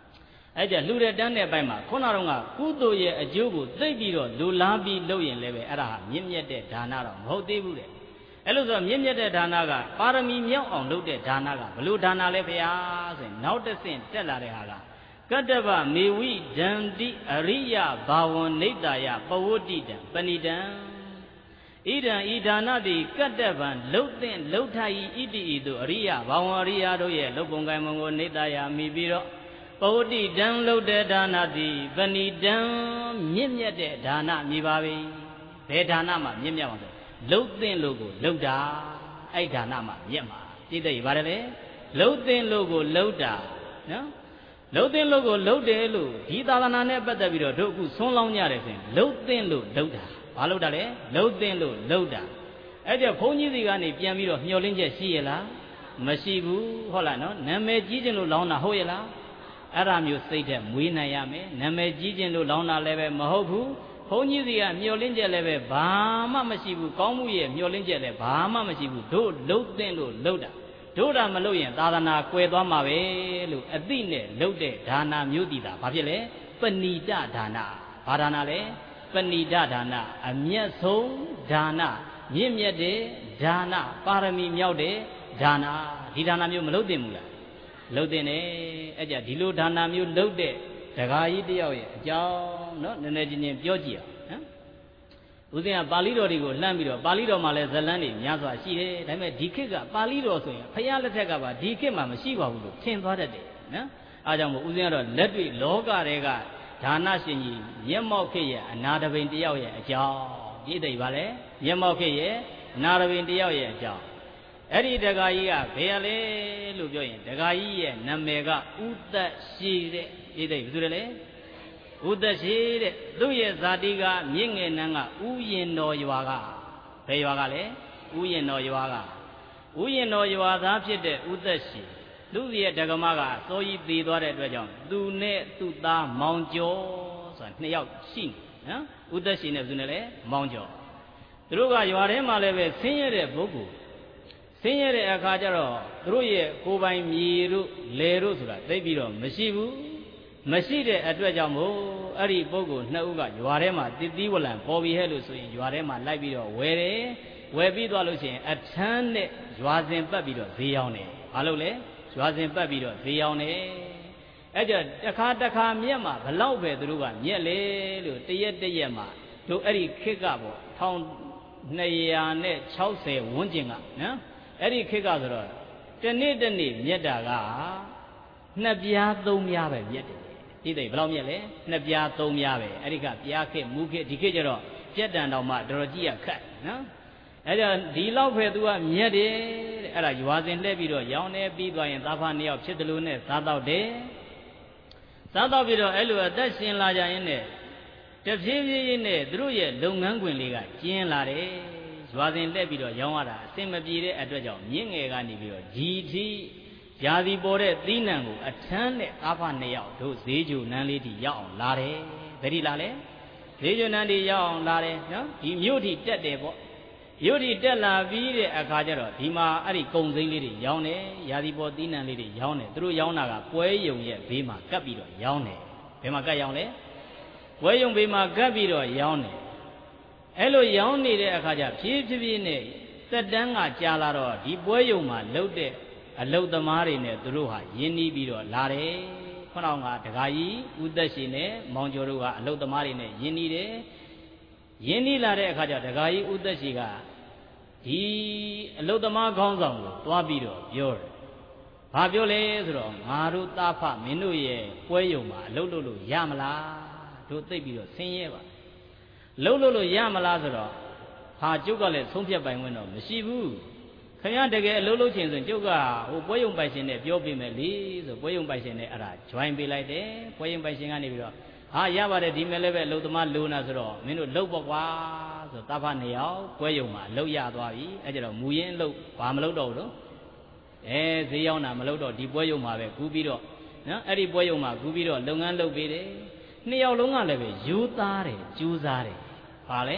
အဲ့ကြလှူတဲ့တန်းတဲ့ဘက်မှာခုနကတော့ကုသိုလ်ရဲ့အကျိုးကိုသိပြီးတော့လူလားပြီးလုပ်ရင်လည်းပဲအဲ့ဒါဟာမြင့်မြတ်တဲ့ဒါနတော့မဟုတ်သေးဘူးတဲ့အဲ့လိုဆိုမြင့်မြတ်တဲ့ဒါနကပါရမီမြောက်အောင်လုပ်တဲ့ဒါနကဘလို့ဒါနလဲဗျာဆိုရင်နောက်တစ်ဆင့်တက်လာတဲ့ဟာကကတ္တဗမေဝိဒန္တိအရိယဘာဝံနိတ္တယပဝတ္တိတံပဏိတံဣဒံဤဒါနတိကတ္တဗံလှုပ်တဲ့လှုပ်ထိုင်ဣတိဤသို့အရိယဘာဝံအရိယတို့ရဲ့လှုပ်ပုံကံမုံကိုနိတ္တယမိပြီးတော့ပဝတ္တိတံလှုပ်တဲ့ဒါနတိပဏိတံမြင့်မြတ်တဲ့ဒါနမြည်ပါပြီဘယ်ဒါနမှမြင့်မြတ်အောင်ဆိုလှုပ်တဲ့လို့ကိုလှုပ်တာအဲ့ဒါနမှမြတ်မှာပြည့်တဲ့ရပါတယ်လေလှုပ်တဲ့လို့ကိုလှုပ်တာနော်လှုပ်တဲ့လို့ကိုလှုပ်တယ်လို့ဒီသာသနာနဲ့ပတ်သက်ပြီးတော့တို့အခုဆွန်းလောင်းကြတယ်ဆိုရင်လှုပ်တဲ့လို့လှုပ်တာဘာလှုပ်တာလဲလှုပ်တဲ့လို့လှုပ်တာအဲ့ကျဘုန်းကြီးစီကနေပြန်ပြီးတော့မျှော်လင့်ချက်ရှိရလားမရှိဘူးဟုတ်လားနော်နာမည်ကြီးခြင်းလို့လောင်းတာဟုတ်ရဲ့လားအဲ့ဒါမျိုးစိတ်တဲ့မွေးနိုင်ရမယ်နာမည်ကြီးခြင်းလို့လောင်းတာလည်းပဲမဟုတ်ဘူးဘုန်းကြီးစီကမျှော်လင့်ချက်လည်းပဲဘာမှမရှိဘူးကောင်းမှုရဲ့မျှော်လင့်ချက်လည်းဘာမှမရှိဘူးတို့လှုပ်တဲ့လို့လှုပ်တာတို့တာမလုပ်ရင်သာသနာကွယ်သွားမှာပဲလို့အသိနဲ့လှုပ်တဲ့ဒါနာမျိုးတည်တာဘာဖြစ်လဲပဏိတဒါနာဘာဒါနာလဲပဏိတဒါနာအမျက်ဆုံးဒါနာမြင့်မြတ်တဲ့ဒါနာပါရမီမြောက်တဲ့ဒါနာဒီဒါနာမျိုးမလုပ်သင့်ဘူးလားလုပ်သင့်တယ်အဲ့ကြဒီလိုဒါနာမျိုးလုပ်တဲ့ဒကာကြီးတယောက်ရဲ့အကြောင်းနော်နည်းနည်းချင်းချင်းပြောကြည့်အောင်နော်ဦးဇင်းကပါဠိတော်တွေကိုလှမ်းပြီးတော့ပါဠိတော်မှာလည်းဇလန်းတွေများစွာရှိတယ်ဒါပေမဲ့ဒီခေတ်ကပါဠိတော်ဆိုရင်ဖရာလက်ထက်ကပါဒီခေတ်မှာမရှိပါဘူးလို့ထင်သွားတတ်တယ်နော်အားကြောင့်မို့ဦးဇင်းကတော့လက်တွေ့လောကတွေကဒါနရှင်ကြီးမျက်မှောက်ခေတ်ရဲ့အနာတပိန်တယောက်ရဲ့အကြောင်းဒီသိပါလေမျက်မှောက်ခေတ်ရဲ့အနာတပိန်တယောက်ရဲ့အကြောင်းအဲ့ဒီဒကာကြီးကဘယ်ရလဲလို့ပြောရင်ဒကာကြီးရဲ့နာမည်ကဥသက်ရှိတဲ့ဒီသိဘယ်သူလဲဥသက်ရှိတဲ့သူ့ရဲ့ဇာတိကမြင့်ငယ်နန်းကဥယျင်တော်ရွာကဘယ်ရွာကလဲဥယျင်တော်ရွာကဥယျင်တော်ရွာသားဖြစ်တဲ့ဥသက်ရှိသူ့ရဲ့ဒကမကစောကြီးသေးသွားတဲ့အတွက်ကြောင့်သူနဲ့သူ့သားမောင်ကျော်ဆိုတာနှစ်ယောက်ရှိနေနော်ဥသက်ရှိနဲ့ဘယ်သူနဲ့လဲမောင်ကျော်သူတို့ကရွာထဲမှာလည်းပဲဆင်းရဲတဲ့ပုဂ္ဂိုလ်ဆင်းရဲတဲ့အခါကျတော့သူတို့ရဲ့ကိုယ်ပိုင်မြေတို့လယ်တို့ဆိုတာသိပြီးတော့မရှိဘူးမရှိတဲ့အတွက်ကြောင့်မို့အဲ့ဒီပုဂ္ဂိုလ်နှစ်ဦးကရွာထဲမှာတည်တည်ဝလံပေါ်ပြီးဟဲ့လို့ဆိုရင်ရွာထဲမှာလိုက်ပြီးတော့ဝယ်တယ်ဝယ်ပြီးသွားလို့ရှိရင်အထမ်းနဲ့ရွာစဉ်ပတ်ပြီးတော့ဈေးရောက်တယ်ဘာလို့လဲရွာစဉ်ပတ်ပြီးတော့ဈေးရောက်တယ်အဲ့ကြတစ်ခါတစ်ခါမြက်မှာဘလောက်ပဲသူတို့ကမြက်လေလို့တရက်တရက်မှာတို့အဲ့ဒီခေတ်ကပေါ့တစ်ထောင်နှစ်ရာခြောက်ဆယ်ဝန်းကျင်ကနော်အဲ့ဒီခေတ်ကဆိုတော့တနေ့တနေ့မြက်တာကနှစ်ပြားသုံးပြားပဲမြက်တယ်ဒီသိဘယ်လောက်မြက်လဲနှစ်ပြားသုံးပြားပဲအဲ့ဒီကပြားခေတ်မူခေတ်ဒီခေတ်ကျတော့ပြက်တန်တော်မှတော်တော်ကြီးရခတ်နော်အဲ့ဒါဒီလောက်ပဲသူကမြက်တယ်တဲ့အဲ့ဒါရွာစဉ်လှည့်ပြီးတော့ရောင်းနေပြီးသွားရင်သားဖားနှစ်ယောက်ဖြစ်တယ်လို့နဲ့စားတော့တယ်စားတော့ပြီးတော့အဲ့လိုအသက်ရှင်လာကြရင်နဲ့တဖြည်းဖြည်းနဲ့သူတို့ရဲ့လုပ်ငန်းခွင်လေးကကျင်းလာတယ်ရွာစဉ်လှည့်ပြီးတော့ရောင်းရတာအဆင်မပြေတဲ့အတွက်ကြောင့်မြင့်ငယ်ကနေပြီးတော့ဒီထိရာသီပေါ်တဲ့သီးနှံကိုအထမ်းနဲ့သားဖားနှစ်ယောက်တို့ဈေးကြိုနန်းလေးထိရောက်အောင်လာတယ်ဘယ်ထိလာလဲဈေးကြိုနန်းထိရောက်အောင်လာတယ်နော်ဒီမြို့ထိတက်တယ်ပေါ့မြို့ထိတက်လာပြီးတဲ့အခါကျတော့ဒီမှာအဲ့ဒီကုံစိမ်းလေးတွေရောင်းတယ်ရာသီပေါ်သီးနှံလေးတွေရောင်းတယ်သူတို့ရောင်းတာကပွဲယုံရဲ့ဘေးမှာကပ်ပြီးတော့ရောင်းတယ်ဘယ်မှာကပ်ရောင်းလဲပွဲယုံဘေးမှာကပ်ပြီးတော့ရောင်းတယ်အဲ့လိုရောင်းနေတဲ့အခါကျဖြည်းဖြည်းဖြည်းနဲ့သက်တမ်းကကြာလာတော့ဒီပွဲယုံမှာလှုပ်တဲ့အလုတ်သမားတွေနဲ့သူတို့ဟာယဉ်နီးပြီးတော့လာတယ်ခဏကဒကာကြီးဥသက်ရှင်နဲ့မောင်ကျော်တို့ကအလုတ်သမားတွေနဲ့ယဉ်နီးတယ်ယဉ်နီးလာတဲ့အခါကျဒကာကြီးဥသက်ရှင်ကဒီအလုတ်သမားခေါင်းဆောင်ကိုတွားပြီးတော့ပြောတယ်ဘာပြောလဲဆိုတော့ငါတို့သားဖမင်းတို့ရဲ့ပွဲယုံမှာအလုတ်လို့လို့ရမလားတို့သိပြီးတော့ဆင်းရဲပါလှုပ်လို့လို့ရမလားဆိုတော့ဟာကျုပ်ကလည်းဆုံးဖြတ်ပိုင်ခွင့်တော့မရှိဘူးခင်ဗျားတကယ်အလုပ်လုပ်ချင်ဆိုကျုပ်ကဟိုပွဲယုံပိုင်ရှင်နဲ့ပြောပြမယ်လေဆိုပွဲယုံပိုင်ရှင်နဲ့အဲ့ဒါ join ပေးလိုက်တယ်ပွဲယုံပိုင်ရှင်ကနေပြီးတော့ဟာရပါတယ်ဒီမဲ့လည်းပဲအလုပ်သမားလိုနာဆိုတော့မင်းတို့လှုပ်ပေါ့ကွာဆိုတာဖာနှစ်ယောက်ပွဲယုံမှာလှုပ်ရသွားပြီအဲ့ကြတော့မူရင်းလှုပ်ဘာမလှုပ်တော့ဘူးလို့အဲဈေးရောက်တာမလှုပ်တော့ဒီပွဲယုံမှာပဲကူးပြီးတော့နော်အဲ့ဒီပွဲယုံမှာကူးပြီးတော့လုပ်ငန်းလုပ်ပေးတယ်နှစ်ယောက်လုံးကလည်းပဲယူသားတယ်ကျူးစားတယ်ဘာလဲ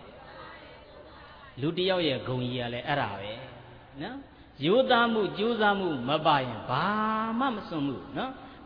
လူတယောက်ရဲ့ဂုံကြီးကလည်းအဲ့ဒါပဲနော်ယူသားမှုကျူးစားမှုမပါရင်ဘာမှမစွန့်မှုနော်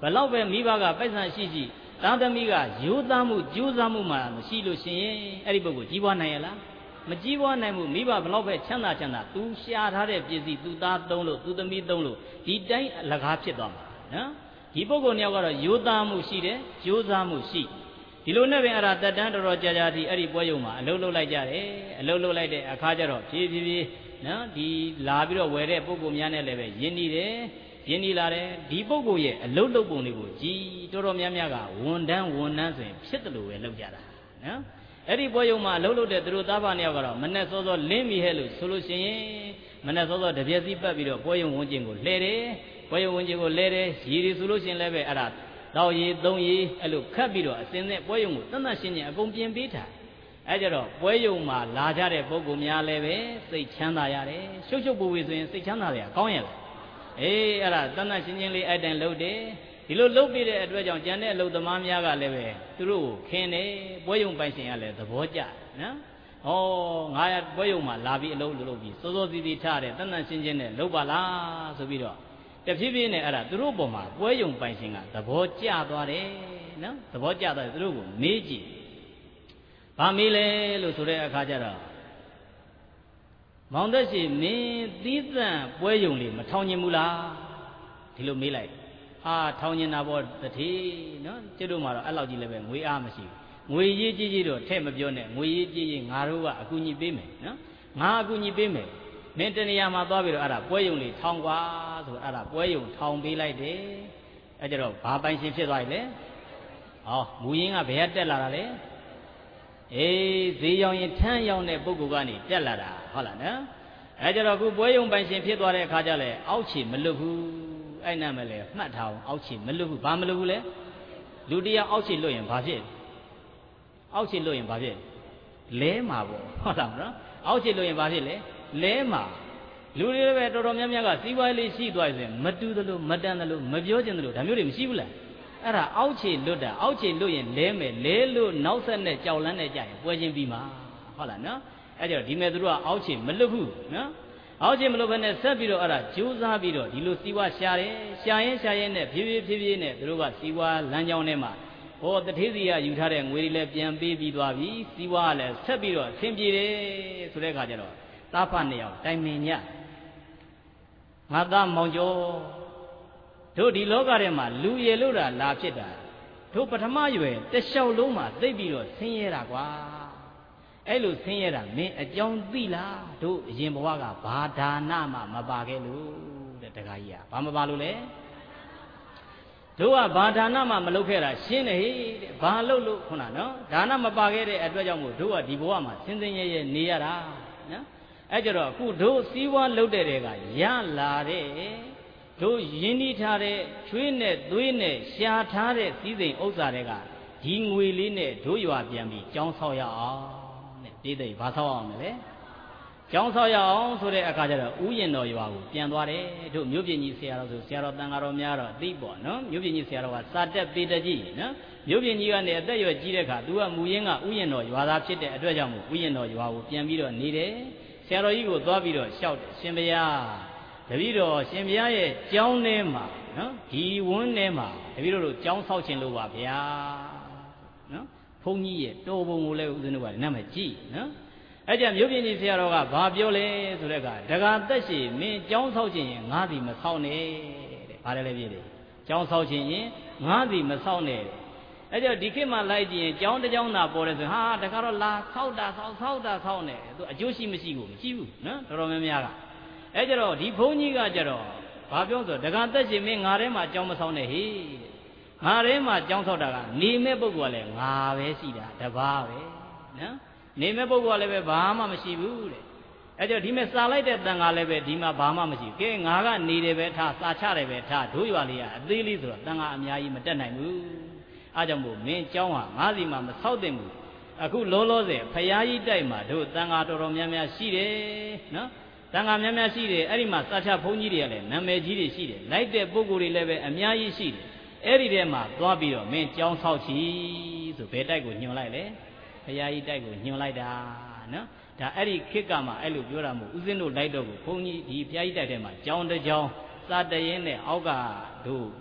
ဘလောက်ပဲမိဘကပိုက်ဆံရှိရှိသားသမီးကရိုးသားမှုကြိုးစားမှုမှမရှိလို့ရှိရင်အဲ့ဒီပုဂ္ဂိုလ်ကြီးပွားနိုင်ရလားမကြီးပွားနိုင်မှုမိဘဘလောက်ပဲချမ်းသာချမ်းသာသူရှာထားတဲ့ပစ္စည်းသူသားသုံးလို့သူသမီးသုံးလို့ဒီတိုင်းအလကားဖြစ်သွားမှာနော်ဒီပုဂ္ဂိုလ်နှစ်ယောက်ကတော့ရိုးသားမှုရှိတယ်ကြိုးစားမှုရှိဒီလိုနဲ့ပဲအဲ့ဒါတက်တန်းတော်တော်ကြာကြာဒီအဲ့ဒီပွဲရုံမှာအလုပ်လုပ်လိုက်ကြတယ်အလုပ်လုပ်လိုက်တဲ့အခါကျတော့ဖြည်းဖြည်းဖြည်းနော်ဒီလာပြီးတော့ဝယ်တဲ့ပုဂ္ဂိုလ်များနဲ့လည်းပဲယဉ်နေတယ်ယဉ်နေလာတယ်ဒီပုဂ္ဂိုလ်ရဲ့အလုပ်လုပ်ပုံတွေကိုကြည်တော်တော်များများကဝန်တန်းဝန်တန်းဆိုရင်ဖြစ်တယ်လို့ပဲလုပ်ကြတာနော်အဲ့ဒီပွဲရုံမှာအလုပ်လုပ်တဲ့သူတို့သားဖနှစ်ယောက်ကတော့မနဲ့စောစောလင်းပြီဟဲ့လို့ဆိုလို့ရှိရင်မနဲ့စောစောတပြက်စီးပတ်ပြီးတော့ပွဲရုံဝန်းကျင်ကိုလှဲတယ်ပွဲရုံဝန်းကျင်ကိုလှဲတယ်ရည်ရည်ဆိုလို့ရှိရင်လည်းပဲအဲ့ဒါတော့ရည်သုံးရည်အဲ့လိုခတ်ပြီးတော့အစင်းနဲ့ပွဲရုံကိုတန်တန်ရှင်းရှင်းအကုန်ပြင်ပေးထားအဲ့ကြတော့ပွဲရုံမှာလာကြတဲ့ပုဂ္ဂိုလ်များလည်းပဲစိတ်ချမ်းသာရတယ်ရှုပ်ရှုပ်ပူပူဆိုရင်စိတ်ချမ်းသာရကောင်းရလားအေးအဲ့ဒါတန်တန်ရှင်းရှင်းလေးအဲ့တိုင်လုပ်တယ်ဒီလိုလုပ်ပြီးတဲ့အတွက်ကြောင့်ကျန်တဲ့အလုပ်သမားများကလည်းပဲသူတို့ကိုခင်းတယ်ပွဲရုံပိုင်ရှင်ကလည်းသဘောကျနော်ဟောငါရပွဲရုံမှာလာပြီးအလုပ်လုပ်ပြီးစိုးစိုးစီးစီးထားတယ်တန်တန်ရှင်းရှင်းနဲ့လုပ်ပါလားဆိုပြီးတော့တဖြည်းဖြည်းနဲ့အဲ့ဒါသူတို့ပေါ်မှာပွဲရုံပိုင်ရှင်ကသဘောကျသွားတယ်နော်သဘောကျသွားတယ်သူတို့ကိုမေးကြည့်ဘာမေးလဲလို့ဆိုတဲ့အခါကျတော့မောင်သက်ရှိမင်းသီးသန့်ပွဲရုံလေးမထောင်ကျင်ဘူးလားဒီလိုမေးလိုက်ဟာထောင်ကျင်တာပေါ့တတိနော်ကျတို့မှာတော့အဲ့လောက်ကြီးလည်းပဲငွေအားမရှိဘူးငွေရေးကြီးကြီးတော့ထဲ့မပြောနဲ့ငွေရေးကြီးကြီးငါတို့ကအကူညီပေးမယ်နော်ငါအကူညီပေးမယ်မင်းတနေရာမှာသွားပြီးတော့အဲ့ဒါပွဲရုံလေးထောင်ကွာဆိုအဲ့ဒါပွဲရုံထောင်ပေးလိုက်တယ်အဲ့ကြတော့ဘာပိုင်ရှင်ဖြစ်သွားပြီလဲဟောမူရင်းကဘယ်ကတက်လာတာလဲအေးဈေးရောင်ရင်ထမ်းရောင်တဲ့ပုဂ္ဂိုလ်ကနေတက်လာတာဟုတ်လားနော်အဲ့ကြတော့ခုပွဲရုံပိုင်ရှင်ဖြစ်သွားတဲ့အခါကျလဲအောက်ခြေမလွတ်ဘူးအဲ့နာမလဲမှတ်ထားအောင်အောက်ခြေမလွတ်ဘူးဘာမလွတ်ဘူးလဲလူတရားအောက်ခြေလွတ်ရင်ဘာဖြစ်အောက်ခြေလွတ်ရင်ဘာဖြစ်လဲမှာပေါ့ဟုတ်လားနော်အောက်ခြေလွတ်ရင်ဘာဖြစ်လဲလဲမှာလူတွေလည်းပဲတော်တော်များများကစီးပွားရေးလေးရှိသွားရင်မတူသလိုမတန်သလိုမပြောချင်သလိုဒါမျိုးတွေမရှိဘူးလားအဲ့ဒါအောက်ခြေလွတ်တာအောက်ခြေလွတ်ရင်လဲမယ်လဲလို့နောက်ဆက်နဲ့ကြောက်လန်းနဲ့ကြရင်ပွဲချင်းပြီးမှာဟုတ်လားနော်အဲ့ကြတော့ဒီမဲ့သူတို့ကအောက်ခြေမလွတ်ဘူးနော်အောက်ခြေမလွတ်ဘဲနဲ့ဆက်ပြီးတော့အဲ့ဒါကြိုးစားပြီးတော့ဒီလိုစီးပွားရှာတယ်ရှာရင်ရှာရင်နဲ့ဖြည်းဖြည်းဖြည်းဖြည်းနဲ့သူတို့ကစီးပွားလမ်းကြောင်းထဲမှာဟောတထေးစီကယူထားတဲ့ငွေတွေလည်းပြန်ပေးပြီးသွားပြီစီးပွားကလည်းဆက်ပြီးတော့အဆင်ပြေတယ်ဆိုတဲ့အခါကျတော့သားဖနှစ်ယောက်တိုင်ပင်ညငါသားမောင်ကျော်တို့ဒီလောကထဲမှာလူရည်လို့တာလာဖြစ်တာတို့ပထမရွယ်တလျှောက်လုံးမှာသိပြီးတော့ဆင်းရဲတာကွာအဲ့လိုဆင်းရဲတာမင်းအကြောင်းသိလားတို့အရင်ဘဝကဘာဒါနမှမပါခဲ့လို့တဲ့တခါကြီးကဘာမပါလို့လဲတို့ကဘာဒါနမှမလုပ်ခဲ့တာရှင်းတယ်ဟေ့တဲ့ဘာလုပ်လို့ခုနနော်ဒါနမပါခဲ့တဲ့အတွက်ကြောင့်မို့တို့ကဒီဘဝမှာဆင်းဆင်းရဲရဲနေရတာနော်အဲ့ကြတော့အခုတို့စီးပွားလုပ်တဲ့တွေကရလာတဲ့တို့ရင်းနှီးထားတဲ့ချွေးနဲ့သွေးနဲ့ရှာထားတဲ့စည်းစိမ်ဥစ္စာတွေကဒီငွေလေးနဲ့တို့ရွာပြန်ပြီးကြောင်းဆောက်ရအောင်တဲ့ပြည်သိဘာဆောက်အောင်လဲကြောင်းဆောက်ရအောင်ဆိုတဲ့အခါကျတော့ဥယျာဉ်တော်ရွာကိုပြန်သွားတယ်တို့မြို့ပြင်ကြီးဆရာတော်ဆိုဆရာတော်တန်ဃာတော်များတော့အသိပေါ့နော်မြို့ပြင်ကြီးဆရာတော်ကစာတက်ပေတကြီးနော်မြို့ပြင်ကြီးကနေအသက်ရွယ်ကြီးတဲ့အခါသူကမူရင်းကဥယျာဉ်တော်ရွာသားဖြစ်တဲ့အတွက်ကြောင့်မို့ဥယျာဉ်တော်ရွာကိုပြန်ပြီးတော့နေတယ်ဆရာတော်ကြီးကိုသွားပြီးတော့လျှောက်တယ်ရှင်ဘုရားတပည့်တော်ရှင်ဘုရားရဲ့ကျောင်းထဲမှာနော်ဒီဝန်းထဲမှာတပည့်တော်တို့ကျောင်းဆောက်ခြင်းလို့ပါဗျာနော်ဘုန်းကြီးရဲ့တော်ပုံကိုလည်းဦးဇင်းတို့ကနားမကြည့်နော်အဲ့ကြမြို့ပြင်ကြီးဆရာတော်ကဘာပြောလဲဆိုတဲ့အခါဒကာသက်ရှိမင်းကျောင်းဆောက်ခြင်းရင်ငါးစီမဆောက်နဲ့တဲ့ဘာလဲလဲပြေတယ်ကျောင်းဆောက်ခြင်းရင်ငါးစီမဆောက်နဲ့အဲ့ကြဒီခေတ်မှာလိုက်ကြည့်ရင်ကျောင်းတစ်ကျောင်းသာပေါ်တယ်ဆိုဟာတခါတော့လာဆောက်တာဆောက်ဆောက်တာဆောက်နေသူအကျိုးရှိမရှိကိုမရှိဘူးနော်တော်တော်များများကအဲ့ကြတော့ဒီဘုန်းကြီးကကြတော့ဘာပြောဆိုဒကာသက်ရှင်မင်းငါထဲမှာကျောင်းမဆောက်နဲ့ဟေ့ငါထဲမှာကျောင်းဆောက်တာကနေမဲ့ပုဂ္ဂိုလ်ကလည်းငါပဲရှိတာတပါးပဲနော်နေမဲ့ပုဂ္ဂိုလ်ကလည်းပဲဘာမှမရှိဘူးတဲ့အဲ့ကြတော့ဒီမဲ့စာလိုက်တဲ့တန်ခါလည်းပဲဒီမှာဘာမှမရှိဘူးကဲငါကနေတယ်ပဲထားစာချတယ်ပဲထားတို့ရွာလေးကအသေးလေးဆိုတော့တန်ခါအများကြီးမတက်နိုင်ဘူးအားကြောင့်မို့မင်းကျောင်းဟာငါးစီမှာမဆောက်သင့်ဘူးအခုလောလောဆယ်ဖရာကြီးတိုက်မှာတို့တန်ခါတော်တော်များများရှိတယ်နော်တန်ခါများများရှိတယ်အဲ့ဒီမှာစာချဘုန်းကြီးတွေကလည်းနာမည်ကြီးတွေရှိတယ်လိုက်တဲ့ပုဂ္ဂိုလ်တွေလည်းပဲအများကြီးရှိတယ်အဲ့ဒီထဲမှာသွားပြီးတော့မင်းကျောင်းဆောက်ချီဆိုဘယ်တိုက်ကိုညွှန်လိုက်လဲဖရာကြီးတိုက်ကိုညွှန်လိုက်တာနော်ဒါအဲ့ဒီခေတ်ကမှအဲ့လိုပြောတာမို့ဦးဇင်းတို့လိုက်တော့ကိုဘုန်းကြီးဒီဖရာကြီးတိုက်ထဲမှာကျောင်းတစ်ကျောင်းစာတရင်နဲ့အောက်ကတို့ဆ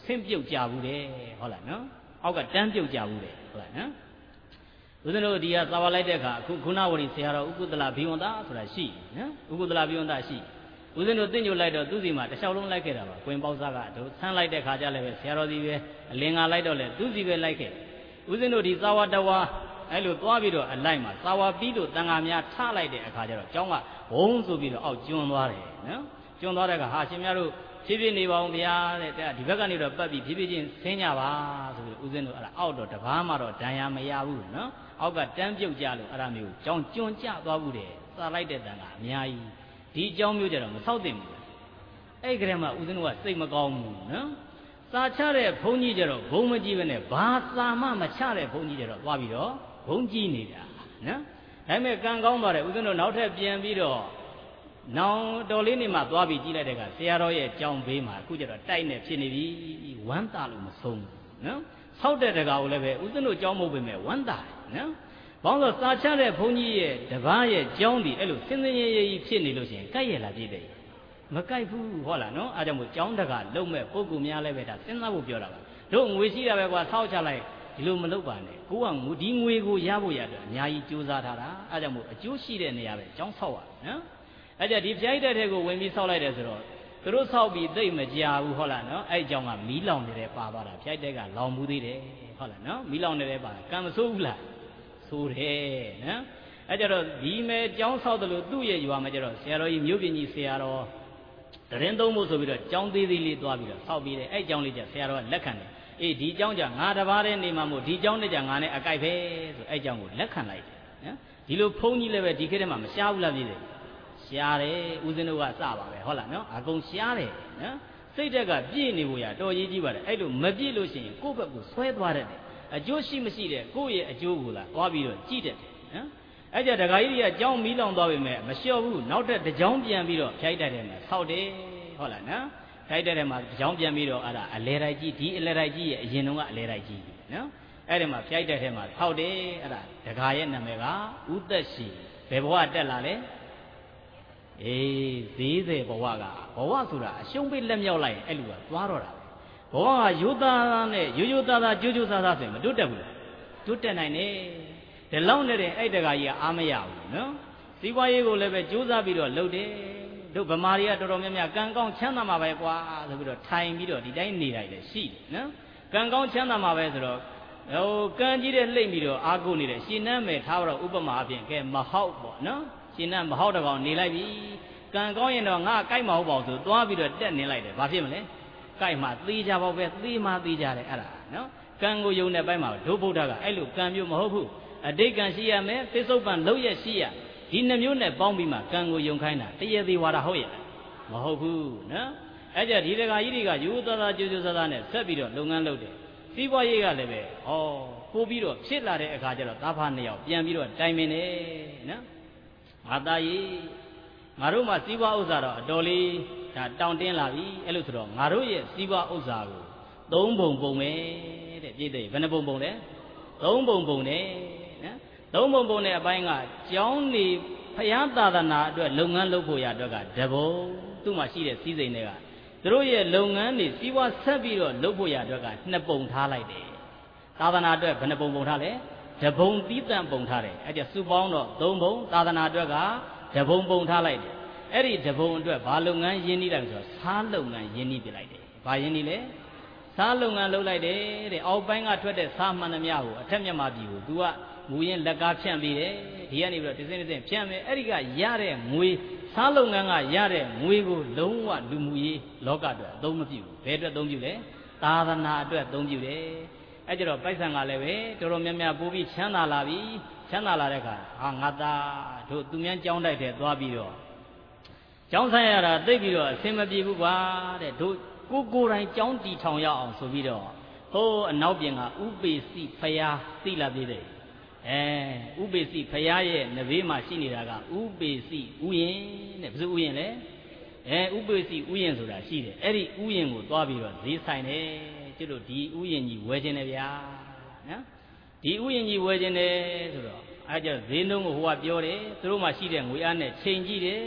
ဆင့်ပြုတ်ကြဘူးတယ်ဟုတ်လားနော်အောက်ကတန်းပြုတ်ကြဘူးတယ်ဟုတ်လားနော်ဦးဇင်းတို့ဒီကသာဝလိုက်တဲ့အခါအခုခုနဝရီဆရာတော်ဥက္ကုတလဘိဝန္တာဆိုတာရှိနော်ဥက္ကုတလဘိဝန္တာရှိဦးဇင်းတို့တင့်ညိုလိုက်တော့သူ့စီမှာတစ်လျှောက်လုံးလိုက်ခဲ့တာပါကွင်ပေါက်စားကတို့ဆန်းလိုက်တဲ့ခါကျလည်းပဲဆရာတော်စီပဲအလင်္ကာလိုက်တော့လေသူ့စီပဲလိုက်ခဲ့ဦးဇင်းတို့ဒီသာဝတဝါအဲ့လိုသွားပြီးတော့အလိုက်မှာသာဝပြီးလို့တန်ဃာများထလိုက်တဲ့အခါကျတော့ကျောင်းကဘုံဆိုပြီးတော့အောက်ကျွန်းသွားတယ်နော်ကျွန်းသွားတဲ့အခါဟာရှင်များတို့ဖြည်းဖြည်းနေပါအောင်ဗျာတဲ့ဒီဘက်ကနေတော့ပတ်ပြီးဖြည်းဖြည်းချင်းဆင်းကြပါဆိုပြီးဦးဇင်းတို့အဲ့ဒါအောက်တော့တပားမှတော့ဒဏ်ရာမရဘူးနော်အောက်ကတန်းပြုတ်ကြလို့အဲ့ဒါမျိုးကျောင်းကျွန်းကျသွားဘူးတယ်စာလိုက်တဲ့တန်ဃာအများကြီးဒီအကြောင်းမျိုးကြတော့မဆောက်တင်ဘူးအဲ့ကလေးမှဦးဇင်းတို့ကစိတ်မကောင်းဘူးနော်စာချတဲ့ဘုန်းကြီးကြတော့ဘုံမကြည့်ပဲနဲ့ဘာစာမှမချတဲ့ဘုန်းကြီးကြတော့သွားပြီးတော့ဘုံကြည့်နေတာနော်ဒါပေမဲ့ကံကောင်းသွားတယ်ဦးဇင်းတို့နောက်ထပ်ပြန်ပြီးတော့နောင်တော်လေးနေမှသွားပြီးကြည့်လိုက်တဲ့ကဆရာတော်ရဲ့ကြောင်းဘေးမှာအခုကျတော့တိုက်နေဖြစ်နေပြီဝမ်းသာလို့မဆုံးဘူးနော်ဆောက်တဲ့တကာကိုလည်းပဲဦးဇင်းတို့ကြောင်းမဟုတ်ပေမဲ့ဝမ်းသာတယ်နော်ဘောင်းဆိုစာချတဲ့ဘုန်းကြီးရဲ့တပားရဲ့ကြောင်းဒီအဲ့လိုစင်စင်ရဲရဲကြီးဖြစ်နေလို့ရှိရင်ကြိုက်ရလားပြည့်တယ်မကြိုက်ဘူးဟုတ်လားနော်အားကြောင့်မို့ကြောင်းတကာလုံးမဲ့ပုဂ္ဂိုလ်များလည်းပဲဒါစဉ်းစားဖို့ပြောတာပါတို့ငွေရှိတာပဲကွာဆောက်ချလိုက်ဒီလိုမလုပ်ပါနဲ့ကိုကငွေဒီငွေကိုရဖို့ရတော့အများကြီးကြိုးစားထားတာအားကြောင့်မို့အကျိုးရှိတဲ့နေရာပဲကြောင်းဆောက်ရနော်အဲ့ကြဒီဖျားတဲ့တဲ့ကိုဝင်ပြီးဆောက်လိုက်တယ်ဆိုတော့သူတို့ဆောက်ပြီးသိမ့်မကြဘူးဟုတ်လားနော်အဲ့ကြောင့်ကမီးလောင်နေတဲ့ပါသွားတာဖျားတဲ့ကလောင်မှုသေးတယ်ဟုတ်လားနော်မီးလောင်နေတဲ့ပါကံမဆိုးဘူးလားဆိုးတယ်နော်အဲ့ကြတော့ဒီမဲ့ကြောင်းဆောက်တယ်လို့သူ့ရဲ့ရွာမှာကြတော့ဆရာတော်ကြီးမြို့ပြင်ကြီးဆရာတော်တရင်သုံးဖို့ဆိုပြီးတော့ကြောင်းသေးသေးလေးသွားပြီးတော့ဆောက်ပြီးတယ်အဲ့ကြောင်းလေးကျဆရာတော်ကလက်ခံတယ်အေးဒီကြောင်းကြငါတပါးတည်းနေမှာမို့ဒီကြောင်းနဲ့ကြငါနဲ့အကြိုက်ပဲဆိုအဲ့ကြောင်းကိုလက်ခံလိုက်တယ်နော်ဒီလိုဖုံးကြီးလည်းပဲဒီခေတ်ထဲမှာမရှားဘူးလားပြည်တယ်ရှားတယ်ဦးဇင်းတို့ကစပါပဲဟုတ်လားနော်အကုန်ရှားတယ်နော်စိတ်တက်ကပြည့်နေဖို့ရတော်ကြီးကြီးပါတယ်အဲ့လိုမပြည့်လို့ရှိရင်ကိုယ့်ဘက်ကိုဆွဲသွားတတ်တယ်အကျိုးရှိမရှိတဲ့ကိုယ့်ရဲ့အကျိုးကိုလာသွားပြီးတော့ကြည့်တတ်တယ်နော်အဲ့ကြဒကာကြီးတွေကကြောင်းမီးလောင်သွားပြီမဲ့မလျှော့ဘူးနောက်ထပ်တစ်ကြောင်းပြန်ပြီးတော့ဖြိုက်တတ်တယ်မှာဆောက်တယ်ဟုတ်လားနော်ဖြိုက်တတ်တယ်မှာတစ်ကြောင်းပြန်ပြီးတော့အဲ့ဒါအလဲတိုက်ကြီးဒီအလဲတိုက်ကြီးရဲ့အရင်တုန်းကအလဲတိုက်ကြီးနော်အဲ့ဒီမှာဖြိုက်တတ်တယ်မှာဆောက်တယ်အဲ့ဒါဒကာရဲ့နာမည်ကဥသက်ရှိဘယ်ဘဝတက်လာလဲအေးဈေးစေဘဝကဘဝဆိုတာအရှုံးပေးလက်မြောက်လိုက်ရင်အဲ့လိုကသွားတော့တာဘဝကရိုးသားနဲ့ရိုးရိုးသားသားကြိုးကြိုးစားစားဆိုရင်မတွတ်တက်ဘူးလားတွတ်တက်နိုင်တယ်ဒီလောက်နဲ့တဲ့အဲ့တကာကြီးကအားမရဘူးနော်စီးပွားရေးကိုလည်းပဲကြိုးစားပြီးတော့လုပ်တယ်တို့ဗမာတွေကတော်တော်များများကံကောင်းချမ်းသာမှာပဲကွာဆိုပြီးတော့ထိုင်ပြီးတော့ဒီတိုင်းနေတိုင်းလည်းရှိတယ်နော်ကံကောင်းချမ်းသာမှာပဲဆိုတော့ဟိုကံကြီးတဲ့လှိမ့်ပြီးတော့အားကိုးနေတဲ့ရှင်နန်းမယ်ထားတော့ဥပမာအပြင်ကဲမဟုတ်ပေါ့နော်ရှင်နန်းမဟုတ်တကောင်နေလိုက်ပြီကံကောင်းရင်တော့ငါကြိုက်မဟုတ်ပါဘူးဆိုသွားပြီးတော့တက်နေလိုက်တယ်ဘာဖြစ်မလဲကြိုက်မှသေးကြပါပဲသေးမှသေးကြတယ်အဲ့ဒါနော်ကံကိုယုံတဲ့ဘက်မှာဒုဗုဒ္ဓကအဲ့လိုကံမျိုးမဟုတ်ဘူးအတိတ်ကံရှိရမယ်သစ္ဆုတ်ပံလုံးရရှိရဒီနှမျိုးနဲ့ပေါင်းပြီးမှကံကိုယုံခိုင်းတာတရေသေးဝါဒဟုတ်ရဲ့မဟုတ်ဘူးနော်အဲ့ကြဒီတကာကြီးတွေကယူသားသားကြိုးကြိုးစားစားနဲ့ဆက်ပြီးတော့လုပ်ငန်းလုပ်တယ်စီးပွားရေးကလည်းပဲဩပို့ပြီးတော့ဖြစ်လာတဲ့အခါကျတော့သားဖားနှစ်ယောက်ပြန်ပြီးတော့တိုင်ပင်တယ်နော်ငါသားကြီးငါတို့မှစီးပွားဥစ္စာတော့အတော်လေးဒါတောင်းတင်းလာပြီအဲ့လိုဆိုတော့ငါတို့ရဲ့စီးပွားဥစ္စာကိုသုံးပုံပုံပဲတဲ့ပြည့်တဲ့ဘယ်နှပုံပုံလဲသုံးပုံပုံနဲ့နော်သုံးပုံပုံနဲ့အပိုင်းကကျောင်းနေဖျားသာသနာအတွက်လုပ်ငန်းလုပ်ဖို့ရအတွက်ကတပုံသူ့မှာရှိတဲ့စည်းစိမ်တွေကသူတို့ရဲ့လုပ်ငန်းတွေစီးပွားဆက်ပြီးတော့လုပ်ဖို့ရအတွက်ကနှစ်ပုံထားလိုက်တယ်သာသနာအတွက်ဘယ်နှပုံပုံထားလဲတပုံသီးတန့်ပုံထားတယ်အဲ့ကျစုပေါင်းတော့သုံးပုံသာသနာအတွက်ကတပုံပုံထားလိုက်တယ်အဲ့ဒီတပုံအတွက်ဘာလုပ်ငန်းရင်းနှီးလိုက်ဆိုတော့စားလုပ်ငန်းရင်းနှီးပြလိုက်တယ်ဘာရင်းနှီးလဲစားလုပ်ငန်းလုပ်လိုက်တယ်တဲ့အောက်ပိုင်းကထွက်တဲ့စားမှန်သမျှကိုအထက်မြတ်မာပြည်ကို तू ကငွေရင်လက်ကားဖြန့်ပေးတယ်ဒီကနေပြီးတော့တစ်စင်းတစ်စင်းဖြန့်မယ်အဲ့ဒီကရတဲ့ငွေစားလုပ်ငန်းကရတဲ့ငွေကိုလုံးဝလူမှုရေးလောကအတွက်အသုံးမပြုဘူးဘယ်အတွက်အသုံးပြုလဲသာသနာအတွက်အသုံးပြုတယ်အဲ့ကြတော့ပိုက်ဆံကလည်းပဲတော်တော်များများပိုးပြီးချမ်းသာလာပြီချမ်းသာလာတဲ့အခါဟာငါသားတို့သူများကြောင်းတိုက်တဲ့သွားပြီးတော့ကျောင်းဆိုင်ရတာသိပြီးတော့အဆင်မပြေဘူးကွာတဲ့တို့ကိုကိုယ်တိုင်ကျောင်းတီထောင်ရအောင်ဆိုပြီးတော့ဟိုးအနောက်ပြင်ကဥပေစီဖယားသိလာသေးတယ်အဲဥပေစီဖယားရဲ့နဘေးမှာရှိနေတာကဥပေစီဥယျင်တဲ့ဘယ်သူဥယျင်လဲအဲဥပေစီဥယျင်ဆိုတာရှိတယ်အဲ့ဒီဥယျင်ကိုသွားပြီးတော့ဈေးဆိုင်တယ်ကျတို့ဒီဥယျင်ကြီးဝယ်ခြင်းတယ်ဗျာနော်ဒီဥယျင်ကြီးဝယ်ခြင်းတယ်ဆိုတော့အဲကျဈေးနှုန်းကိုဟိုကပြောတယ်သူတို့မှရှိတဲ့ငွေအားနဲ့ချိန်ကြည့်တယ်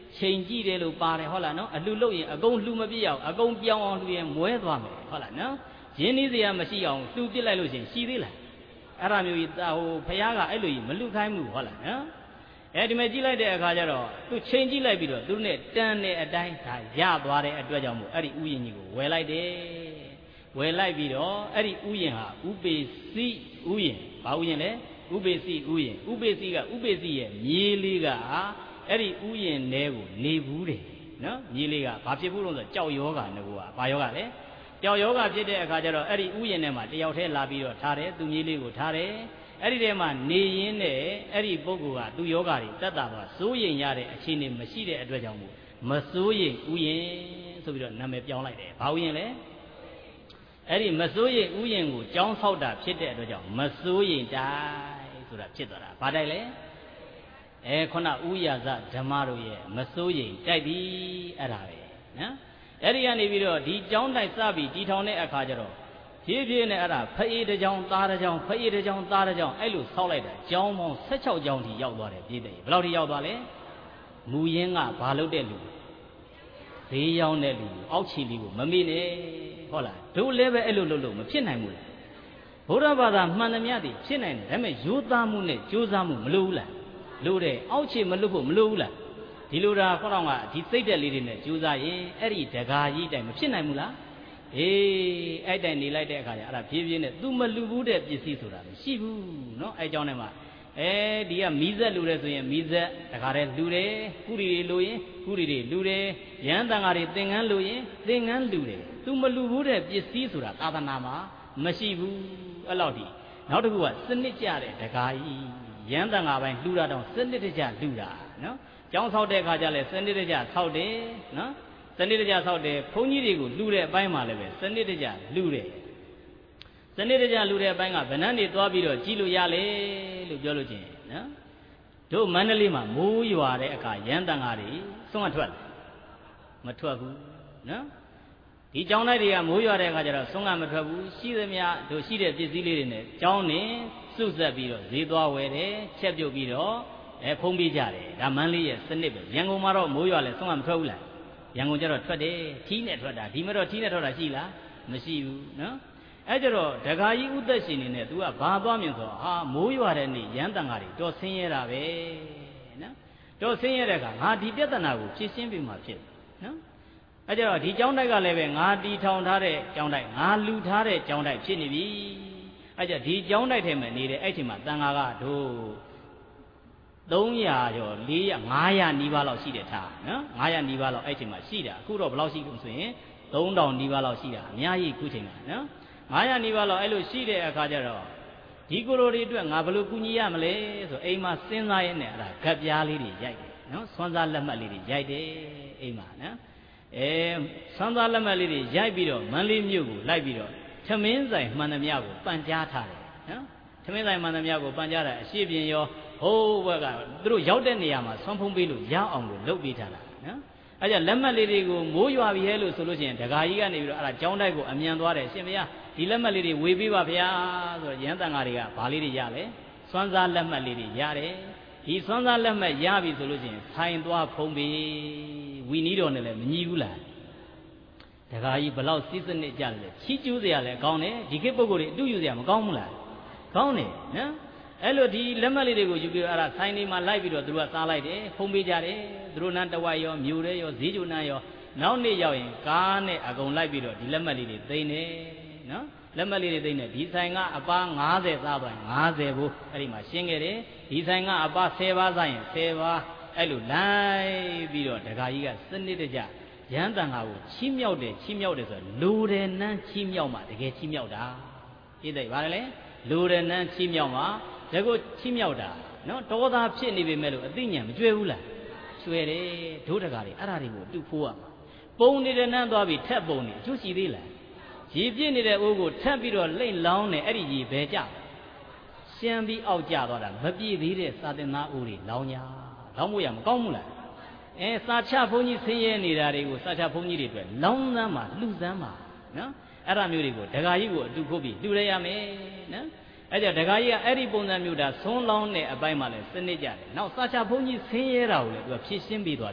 ချိန်ကြည့်တယ်လို့ပါတယ်ဟုတ်လားနော်အလှလို့ရင်အကုန်လှမပြည့်အောင်အကုန်ပြောင်းအောင်လှရင်မွဲသွားမယ်ဟုတ်လားနော်ရင်းနှီးစရာမရှိအောင်လှပြစ်လိုက်လို့ရှိရင်ရှိသေးလားအဲ့ဒါမျိုးကြီးဟိုဖယားကအဲ့လိုကြီးမလှခိုင်းဘူးဟုတ်လားနော်အဲဒီမဲ့ကြည့်လိုက်တဲ့အခါကျတော့သူချိန်ကြည့်လိုက်ပြီးတော့သူနဲ့တန်တဲ့အတိုင်းဒါရသွားတဲ့အတွက်ကြောင့်မို့အဲ့ဒီဥယျာဉ်ကြီးကိုဝယ်လိုက်တယ်ဝယ်လိုက်ပြီးတော့အဲ့ဒီဥယျာဉ်ဟာဥပေစီဥယျာဉ်ဘာဥယျာဉ်လဲဥပေစီဥယျာဉ်ဥပေစီကဥပေစီရဲ့မြေးလေးကအဲ့ဒီဥယျာဉ်ထဲကိုနေဘူးတယ်နော်မြေးလေးကဘာဖြစ်ဘူးလို့ဆိုကြောက်ယောဂါငကူကဘာယောဂါလဲကြောက်ယောဂါဖြစ်တဲ့အခါကျတော့အဲ့ဒီဥယျာဉ်ထဲမှာတယောက်တည်းလာပြီးတော့ထားတယ်သူမြေးလေးကိုထားတယ်အဲ့ဒီထဲမှာနေရင်းနဲ့အဲ့ဒီပုဂ္ဂိုလ်ကသူယောဂါတွေတက်တာတော့စိုးရင်ရတဲ့အခြေအနေမရှိတဲ့အတွက်ကြောင့်မို့မစိုးရင်ဥယျာဉ်ဆိုပြီးတော့နာမည်ပြောင်းလိုက်တယ်ဘာဥယျာဉ်လဲအဲ့ဒီမစိုးရင်ဥယျာဉ်ကိုကြောင်းဆောက်တာဖြစ်တဲ့အတွက်ကြောင့်မစိုးရင်တိုက်ဆိုတာဖြစ်သွားတာဘာတိုက်လဲအဲခုနဥယာဇဓမ္မတို့ရဲ့မစိုးရင်တိုက်ပြီအဲ့ဒါပဲနော်အဲ့ဒီကနေပြီးတော့ဒီကြောင်းတိုက်စပြီးတီထောင်တဲ့အခါကျတော့ဖြည်းဖြည်းနဲ့အဲ့ဒါဖအေးတစ်ကြောင်းသားတစ်ကြောင်းဖအေးတစ်ကြောင်းသားတစ်ကြောင်းအဲ့လိုဆောက်လိုက်တာကြောင်းပေါင်း၁၆ကြောင်းထိရောက်သွားတယ်ပြည့်တယ်ဘယ်လောက်ထိရောက်သွားလဲမူရင်းကဘာလုပ်တဲ့လူဈေးရောက်တဲ့လူအောက်ခြေလေးကိုမမေ့နဲ့ဟုတ်လားတို့လည်းပဲအဲ့လိုလုပ်လို့မဖြစ်နိုင်ဘူးလားဘုရားဘာသာမှန်သမျှတည်ဖြစ်နိုင်တယ်ဒါပေမဲ့ရိုးသားမှုနဲ့ကြိုးစားမှုမလိုဘူးလားလို့တဲ့အောက်ခြေမလွတ်ဖို့မလိုဘူးလားဒီလိုတာခေါတော့ကဒီစိတ်တက်လေးတွေနဲ့ကြိုးစားရင်အဲ့ဒီတကာကြီးတိုင်မဖြစ်နိုင်ဘူးလားအေးအဲ့တိုင်နေလိုက်တဲ့အခါကျအဲ့ဒါဖြည်းဖြည်းနဲ့ तू မလူဘူးတဲ့ပစ္စည်းဆိုတာမရှိဘူးเนาะအဲ့ကြောင်းထဲမှာအဲဒီကမီးဇက်လူတယ်ဆိုရင်မီးဇက်တခါတည်းလူတယ်ကုရီတွေလူရင်ကုရီတွေလူတယ်ရဟန်းတန်ဃာတွေသင်္ကန်းလူရင်သင်္ကန်းလူတယ် तू မလူဘူးတဲ့ပစ္စည်းဆိုတာသာသနာမှာမရှိဘူးအဲ့လောက်ဒီနောက်တစ်ခုကစနစ်ကြတဲ့တကာကြီးရဟန်းတန်ဃာပိုင်းလှူတာတောင်စနစ်တကျလှူတာနော်ကျောင်းဆောက်တဲ့အခါကျလည်းစနစ်တကျဆောက်တယ်နော်စနစ်တကျဆောက်တယ်ဘုန်းကြီးတွေကိုလှူတဲ့အပိုင်းမှာလည်းပဲစနစ်တကျလှူတယ်စနစ်တကျလှူတဲ့အပိုင်းကဗဏ္ဍန်တွေသွားပြီးတော့ကြည်လို့ရလေလို့ပြောလို့ချင်းနော်တို့မန္တလေးမှာမိုးရွာတဲ့အခါရဟန်းတန်ဃာတွေစွန့်ထွက်မထွက်ဘူးနော်ဒီကျောင်းလိုက်တွေကမိုးရွာတဲ့အခါကျတော့စွန့်ကမထွက်ဘူးရှိသမျှတို့ရှိတဲ့ပစ္စည်းလေးတွေနဲ့ကျောင်းနေစုဆက်ပြီးတော့ဈေးသွားဝယ်တယ်ချက်ပြုတ်ပြီးတော့အဲဖုံးပေးကြတယ်ဒါမန္တလေးရဲ့စနစ်ပဲရန်ကုန်မှာတော့မိုးရွာလဲစွန့်ကမထွက်ဘူးလားရန်ကုန်ကျတော့ထွက်တယ်ထီးနဲ့ထွက်တာဒီမှာတော့ထီးနဲ့ထွက်တာရှိလားမရှိဘူးနော်အဲကြတော့ဒကာကြီးဥသက်ရှင်နေနဲ့ तू ကဘာသွားမြင်ဆိုဟာမိုးရွာတဲ့နေ့ရန်တန်ဃာတွေတော်ဆင်းရဲတာပဲနော်တော်ဆင်းရဲတဲ့အခါငါဒီပြဿနာကိုဖြေရှင်းပြီးမှဖြစ်နော်အဲကြတော့ဒီကျောင်းတိုက်ကလည်းပဲငါတီထောင်ထားတဲ့ကျောင်းတိုက်ငါလူထားတဲ့ကျောင်းတိုက်ဖြစ်နေပြီအဲကြဒီကျောင်းတိုက်ထဲမှာနေတဲ့အဲ့ဒီမှာတန်ဃာကတို့သုံးရာကျော်လေးရာငါးရာနီးပါးလောက်ရှိတယ်ထားနော်ငါးရာနီးပါးလောက်အဲ့ဒီမှာရှိတာအခုတော့ဘယ်လောက်ရှိလို့ဆိုရင်သုံးထောင်နီးပါးလောက်ရှိတာအများကြီးအခုချိန်မှာနော်ငါးရာနီးပါးလောက်အဲ့လိုရှိတဲ့အခါကျတော့ဒီကိုလိုတွေအတွက်ငါဘယ်လိုကူညီရမလဲဆိုအိမ်မှာစဉ်းစားရင်းနဲ့အဲ့ဒါဂတ်ပြားလေးတွေရိုက်တယ်နော်ဆွမ်းစားလက်မှတ်လေးတွေရိုက်တယ်အိမ်မှာနော်အဲဆွမ်းစားလက်မှတ်လေးတွေရိုက်ပြီးတော့မန္တလေးမြို့ကိုလိုက်ပြီးတော့ထမင်းဆိုင်မှန်သမျှကိုပန်ကြားထားတယ်နော်ထမင်းဆိုင်မှန်သမျှကိုပန်ကြားတာအရှိပြင်ရောဟိုးဘက်ကသူတို့ရောက်တဲ့နေရာမှာဆွမ်းဖုံးပေးလို့ရအောင်လို့လုပ်ပေးထားတာနော်အဲကြလက်မှတ်လေးတွေကိုမိုးရွာပြီဟဲလို့ဆိုလို့ရှိရင်ဒကာကြီးကနေပြီးတော့အဲ့ဒါကျောင်းတိုက်ကိုအမြန်သွားတယ်ရှင်မယားဒီလက်မှတ်လေးတွေဝေပေးပါဗျာဆိုတော့ရဟန်းတန်ဃာတွေကဘာလေးတွေရလဲစွမ်းစားလက်မှတ်လေးတွေရတယ်ဒီစွမ်းစားလက်မှတ်ရပြီဆိုလို့ရှိရင်ဆိုင်သွားဖုံးပေးဝီနီးတော်နဲ့လည်းမညီဘူးလားဒကာကြီးဘလောက်စိစနစ်ကြလဲချီးကျူးစရာလည်းကောင်းတယ်ဒီခေတ်ပုဂ္ဂိုလ်တွေအတူယူစရာမကောင်းဘူးလားကောင်းတယ်နော်အဲ့လိုဒီလက်မှတ်လေးတွေကိုယူပြီးတော့အဲ့ဒါဆိုင်တွေမှာလိုက်ပြီးတော့သူတို့ကစားလိုက်တယ်ဖုံးပေးကြတယ်သူတို့နန်းတဝိုက်ရောမြို့ရဲရောဈေးကျုံနန်းရောနောက်နေ့ရောက်ရင်ကားနဲ့အကုန်လိုက်ပြီးတော့ဒီလက်မှတ်လေးတွေသိမ်းတယ်နော်လက်မှတ်လေးတွေသိမ်းတယ်ဒီဆိုင်ကအပား၅၀သားသွားရင်၅၀ဘူးအဲ့ဒီမှာရှင်းခဲ့တယ်ဒီဆိုင်ကအပား၁၀ပါးစားရင်၁၀ပါးအဲ့လိုလိုက်ပြီးတော့ဒကာကြီးကစနစ်တကျရဟန်းတန်ဃာကိုချီးမြှောက်တယ်ချီးမြှောက်တယ်ဆိုတော့လူတယ်နန်းချီးမြှောက်မှတကယ်ချီးမြှောက်တာပြည့်တယ်ဗါလဲလူတယ်နန်းချီးမြှောက်မှဒါကိုချီးမြှောက်တာနော်တောသားဖြစ်နေပေမဲ့လို့အသိဉာဏ်မကျွဲဘူးလားကျွဲတယ်ဒုဒကာတွေအဲ့ဒါတွေကိုတူဖိုးရမှာပုံနေတဲ့နန်းသွားပြီးထက်ပုံနေအကျိုးရှိသေးလားရေပြည့်နေတဲ့အိုးကိုထပ်ပြီးတော့လိမ့်လောင်းနေအဲ့ဒီရေပဲကြရှမ်းပြီးအောက်ကျသွားတာမပြည့်သေးတဲ့စာတင်သားအိုးတွေလောင်းညာလောင်းဖို့ရမကောင်းဘူးလားအဲစာချဘုန်းကြီးဆင်းရဲနေတာတွေကိုစာချဘုန်းကြီးတွေအတွက်လောင်းသမ်းမှာလှူသမ်းမှာနော်အဲ့ဒါမျိုးတွေကိုဒကာကြီးကိုအတူဖို့ပြီးလှူရရမယ်နော်အဲ့ကြဒကာကြီးကအဲ့ဒီပုံစံမျိုးဒါဆွန်းလောင်းတဲ့အပိုင်းမှာလဲစနစ်ကြတယ်နောက်စာချဘုန်းကြီးဆင်းရဲတာကိုလည်းသူကဖြည့်ရှင်းပေးသွားတယ်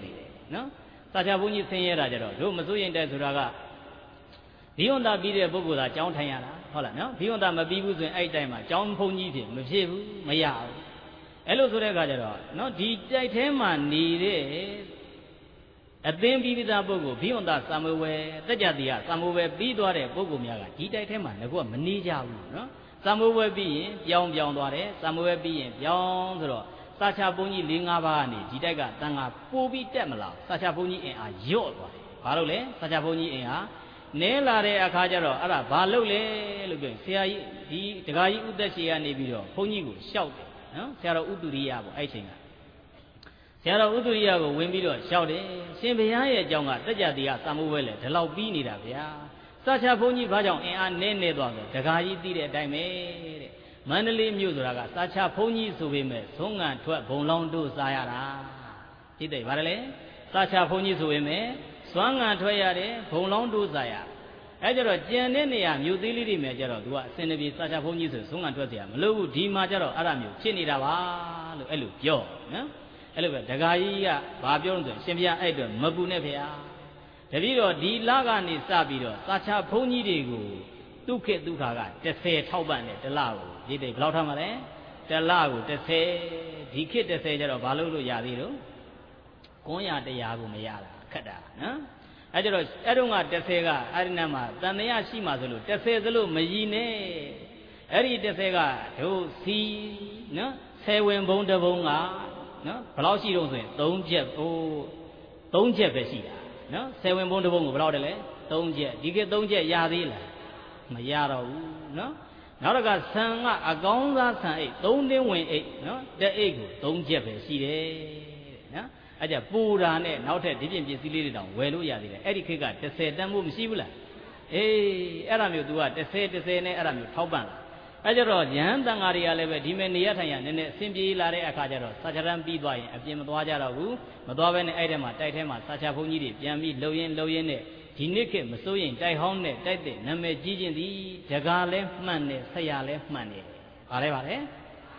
နော်စာချဘုန်းကြီးဆင်းရဲတာကြတော့တို့မစိုးရင်တဲ့ဆိုတာကဘီယွန်သားပြီးတဲ့ပုဂ္ဂိုလ်သာကြောင်းထိုင်ရတာဟုတ်လားနော်ဘီယွန်သားမပြီးဘူးဆိုရင်အဲ့တိုင်းမှာကြောင်းဘုန်းကြီးဖြစ်မဖြစ်ဘူးမရဘူးအဲ့လိုဆိုတဲ့အခါကျတော့နော်ဒီတိုက်ထဲမှာနေတဲ့အသင်းပြီးသားပုဂ္ဂိုလ်ဘီယွန်သားစာမဝယ်တက်ကြတိကစာမဝယ်ပြီးသွားတဲ့ပုဂ္ဂိုလ်များကဒီတိုက်ထဲမှာငါကမနေကြဘူးနော်စာမဝယ်ပြီးရင်ပြောင်းပြောင်းသွားတယ်စာမဝယ်ပြီးရင်ပြောင်းဆိုတော့စာချဘုန်းကြီး၄၅ပါးကနေဒီတိုက်ကတန်ခါပို့ပြီးတက်မလားစာချဘုန်းကြီးအင်အားညော့သွားတယ်ဘာလို့လဲစာချဘုန်းကြီးအင်အားနဲလာတဲ့အခါကျတော့အဲ့ဒါဘာလုပ်လဲလို့ပြောရင်ဆရာကြီးဒီဒကာကြီးဥသက်ရှိကနေပြီးတော့ဘုန်းကြီးကိုရှောက်တယ်နော်ဆရာတော်ဥတုရိယပေါ့အဲ့ချိန်ကဆရာတော်ဥတုရိယကိုဝင်ပြီးတော့ရှောက်တယ်ရှင်ဘုရားရဲ့အကြောင်းကတက်ကြတိကစာမိုးပဲလေဒီလောက်ပြီးနေတာဗျာစာချဘုန်းကြီးဘာကြောင့်အင်အားနဲနေသွားလဲဒကာကြီးသိတဲ့အတိုင်းပဲတဲ့မန္တလေးမြို့ဆိုတာကစာချဘုန်းကြီးဆိုပေမဲ့ဇုံငံထွက်ဘုံလောင်းတို့စားရတာကြည့်တယ်ဗါတယ်လေစာချဘုန်းကြီးဆိုပေမဲ့စွမ်းငံထွက်ရတယ်ဘုံလောင်းတို့စားရအဲကြတော့ကြံတဲ့နေရာမြို့သေးလေးတွေမြဲကြတော့ तू ကအစင်တပြေစာချဘုန်းကြီးဆိုဇုံငံထွက်เสียမလို့ဘူးဒီမှာကြတော့အဲ့ဒါမျိုးဖြစ်နေတာပါလို့အဲ့လိုပြောနော်အဲ့လိုပဲဒကာကြီးကဘာပြောလို့ဆိုရှင်ဘုရားအဲ့အတွက်မပူနဲ့ဖေဟာတပည့်တော်ဒီလကနေစပြီးတော့စာချဘုန်းကြီးတွေကိုဒုက္ခဒုက္ခကတစ်ဆယ်ထောက်ပံ့တယ်တစ်လကိုဒီတိတ်ဘယ်လောက်ထားမှာလဲတစ်လကိုတစ်ဆယ်ဒီခေတ်တစ်ဆယ်ကျတော့ဘာလို့လို့ရသေးတော့ကွန်းရတရားကိုမရတာခက်တာနော်အဲကြတော့အဲ့တုန်းကတစ်ဆယ်ကအဲ့ဒီနားမှာတန်တရားရှိမှဆိုလို့တစ်ဆယ်စလို့မရည်နဲ့အဲ့ဒီတစ်ဆယ်ကတို့စီနော်ဆယ်ဝင်ဘုံတစ်ဘုံကနော်ဘယ်လောက်ရှိတော့ဆိုရင်သုံးချက်ဟိုသုံးချက်ပဲရှိတာနော်ဆယ်ဝင်ဘုံတစ်ဘုံကိုဘယ်လောက်တလဲသုံးချက်ဒီခေတ်သုံးချက်ရသေးလားမရတော့ဘူးနော်နောက်တစ်ခါဆန်ကအကောင်းစားဆန်အိတ်သုံးတင်းဝင်အိတ်နော်တက်အိတ်ကိုသုံးချက်ပဲရှိတယ်နော်အဲ့ကြပူတာနဲ့နောက်ထပ်ဒီပြင်ပစ္စည်းလေးတွေတောင်ဝယ်လို့ရသေးတယ်အဲ့ဒီခေတ်ကတစ်ဆယ်တန်းဖို့မရှိဘူးလားအေးအဲ့ဒါမျိုး तू ကတစ်ဆယ်တစ်ဆယ်နဲ့အဲ့ဒါမျိုးထောက်ပံ့လာအဲ့ကြတော့ရဟန်းတန်ဃာတွေကလည်းပဲဒီမဲ့နေရထိုင်ရနည်းနည်းအဆင်ပြေလာတဲ့အခါကျတော့စာချရန်ပြီးသွားရင်အပြင်မသွားကြတော့ဘူးမသွားဘဲနဲ့အဲ့ထဲမှာတိုက်ထဲမှာစာချဘုန်းကြီးတွေပြန်ပြီးလှုပ်ရင်းလှုပ်ရင်းနဲ့ဒီနေ့ခေတ်မစိုးရင်တိုက်ဟောင်းနဲ့တိုက်တဲ့နာမည်ကြီးခြင်းသည်ဒကာလဲမှန်တယ်ဆရာလဲမှန်တယ်ဗါလဲဗါလဲ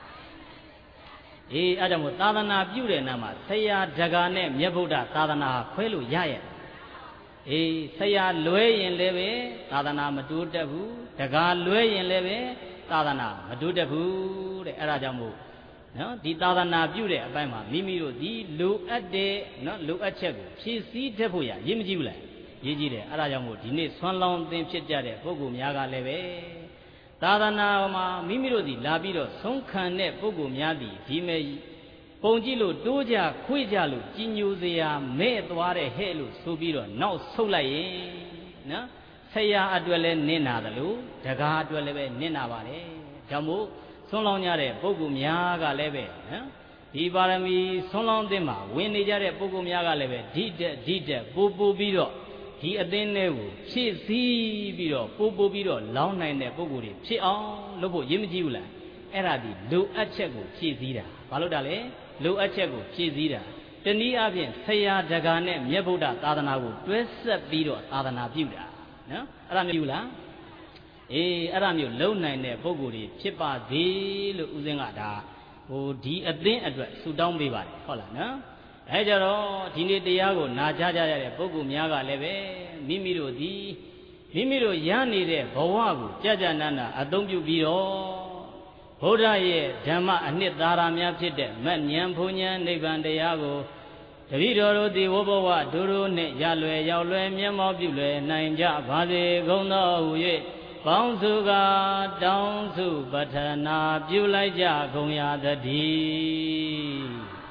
အေးအဲ့ဒါမို့သာသနာပြုတဲ့နာမှာဆရာဒကာနဲ့မြတ်ဗုဒ္ဓသာသနာခွဲလို့ရရဲ့အေးဆရာလွဲရင်လည်းပဲသာသနာမတိုးတက်ဘူးဒကာလွဲရင်လည်းပဲသာသနာမတိုးတက်ဘူးတဲ့အဲ့ဒါကြောင့်မို့နော်ဒီသာသနာပြုတဲ့အပိုင်းမှာမိမိတို့ဒီလိုအပ်တဲ့နော်လိုအပ်ချက်ကိုဖြည့်ဆည်းတတ်ဖို့ရရည်မကြည့်ဘူးလားရေးကြည့်တယ်အဲ့ဒါကြောင့်မို့ဒီနေ့ဆွမ်းလောင်းသင်ဖြစ်ကြတဲ့ပုဂ္ဂိုလ်များကလည်းပဲသာသနာမှာမိမိတို့ဒီလာပြီးတော့ဆုံးခံတဲ့ပုဂ္ဂိုလ်များသည်ဒီမဲ့ပုံကြည့်လို့တိုးကြခွေ့ကြလို့ကြီးညိုစရာမဲ့သွားတဲ့ဟဲ့လို့ဆိုပြီးတော့နောက်ဆုတ်လိုက်ရင်နော်ဆရာအတွက်လည်းနင့်နာတယ်လို့ဒကာအတွက်လည်းပဲနင့်နာပါလေကြောင့်မို့ဆွမ်းလောင်းကြတဲ့ပုဂ္ဂိုလ်များကလည်းပဲနော်ဒီပါရမီဆွမ်းလောင်းသင်မှာဝင်နေကြတဲ့ပုဂ္ဂိုလ်များကလည်းပဲဓိတက်ဓိတက်ပူပူပြီးတော့ဒီအသင်းလေးကိုဖြည့်ဆည်းပြီးတော့ပို့ပို့ပြီးတော့လောင်းနိုင်တဲ့ပုဂ္ဂိုလ်တွေဖြစ်အောင်လုပ်ဖို့ရည်မကြည့်ဘူးလားအဲ့ဒါဒီလိုအပ်ချက်ကိုဖြည့်ဆည်းတာဘာလို့တာလဲလိုအပ်ချက်ကိုဖြည့်ဆည်းတာတနည်းအားဖြင့်ဆရာဒကာနဲ့မြတ်ဗုဒ္ဓသာသနာကိုတွဲဆက်ပြီးတော့သာသနာပြုတာနော်အဲ့ဒါမျိုးလားအေးအဲ့ဒါမျိုးလုံနိုင်တဲ့ပုဂ္ဂိုလ်တွေဖြစ်ပါသေးလို့ဦးဇင်းကဒါဟိုဒီအသင်းအတွက်ဆုတောင်းပေးပါတယ်ဟုတ်လားနော်အဲကြတော့ဒီနေ့တရားကိုနာကြားကြရတဲ့ပုဂ္ဂိုလ်များကလည်းပဲမိမိတို့ဒီမိမိတို့ရနေတဲ့ဘဝကိုကြာကြာနာနာအသုံးပြုပြီးတော့ဘုရားရဲ့ဓမ္မအနှစ်သာရများဖြစ်တဲ့မဉ္ဇဉ်ဘုံဉ္ဇဉ်နိဗ္ဗာန်တရားကိုတပည့်တော်တို့ဒီဝဘဝဒုတို့နှင့်ရလွယ်ရောက်လွယ်မျက်မှောက်ပြုလွယ်နိုင်ကြပါစေကုန်သောဟူ၍ပေါင်းစုကတောင်းစုပဋ္ဌနာပြုလိုက်ကြကုန်ရသတည်း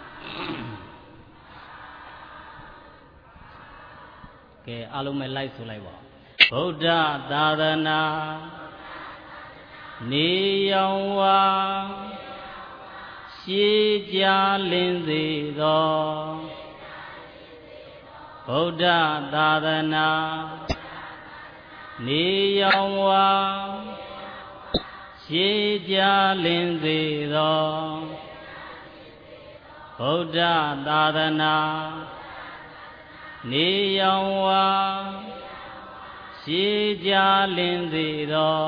ကဲအားလုံးပဲလိုက်ဆိုလိုက်ပါဗုဒ္ဓသာသနာနေရောင်ဝါရှေးကြလင်းစေသောဗုဒ္ဓသာသနာနေရောင်ဝါရှေးကြလင်းစေသောဗုဒ္ဓသာသနာနေရောင်ဝါရှေးကြလင်းစေသော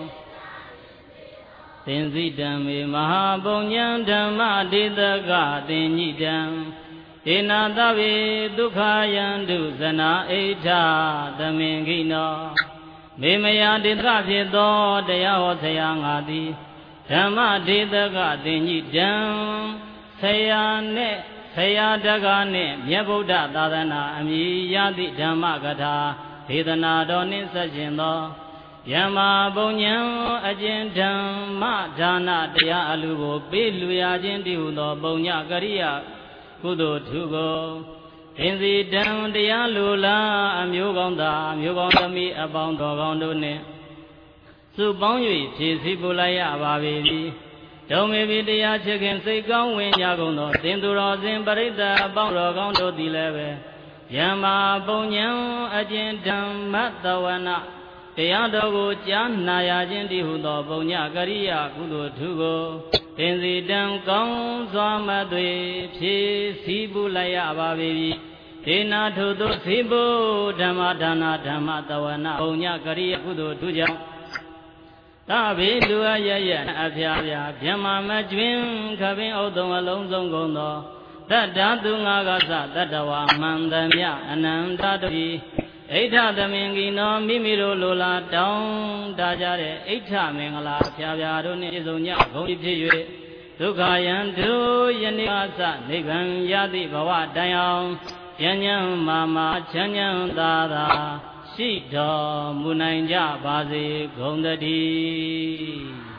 သင်္စိတံမေမဟာပုံညံဓမ္မဒေသကသင်္ညိတံဒေနာသဗ္ဗေဒုက္ခယန္တုဇနာအိဋ္ဌသမင်ခိနောမေမယဒေသဖြစ်သောတရားဟောဆရာငါသည်ဓမ္မဒေသကသင်္ကြိတံဆရာနှင့်ဆရာတကားနှင့်မြတ်ဗုဒ္ဓသာသနာအမည်ရသည့်ဓမ္မကထာဒေသနာတော်နှင့်ဆက်ရှင်သောယမဘုံညံအကျဉ်ဓမ္မဒါနတရားအလူကိုပေးလူရခြင်းတည်းဟုသောပုံညကရိယာကုသိုလ်ထုကိုအင်းစီတံတရားလူလားအမျိုးကောင်းသာအမျိုးကောင်းသမီးအပေါင်းတော်ကောင်းတို့နှင့်စုပေါင်း၍ဖြည့်ဆည်းပူလိုက်ရပါပေ၏ဒုံမေပိတရားချစ်ခင်စိတ်ကောင်းဝင်ကြကုန်သောသင်သူတော်စင်ပရိသတ်အပေါင်းတော်ကောင်းတို့သည်လည်းပဲယမပုံညံအကျဉ်ဓမ္မတဝနာတရားတော်ကိုကြားနာရခြင်းတည်းဟုသောပုံညကရိယာကုသိုလ်ထုကိုသင်စီတံကောင်းစွာမသွေဖြည့်ဆည်းပူလိုက်ရပါပေ၏ဒေနာထုသို့စီဘုဓမ္မဒါနဓမ္မတဝနာပုံညကရိယာကုသိုလ်ထုကြောင့်သဗ္ဗေလူအရရအဖျားဖျားဗြဟ္မာမကျွင်းခပင်ဥဒ္ဓံအလုံးစုံကုန်သောတတ္တသူငါကသတတ္တဝါမန္တမြအနန္တတုဤဣဋ္ဌသမင်ကိနောမိမိတို့လိုလားတောင်းတကြတဲ့ဣဋ္ဌမင်္ဂလာဖျားဖျားတို့နှင့်ပြည့်စုံကြဂုဏ်ဖြစ်၍ဒုက္ခယံတုယနေ့အစနိဗ္ဗာန်ရသည့်ဘဝတိုင်အောင်ဉာဏ်ဉာဏ်မာမာချမ်းချမ်းသာသာရှိတော်မူနိုင်ကြပါစေကုန်သတည်း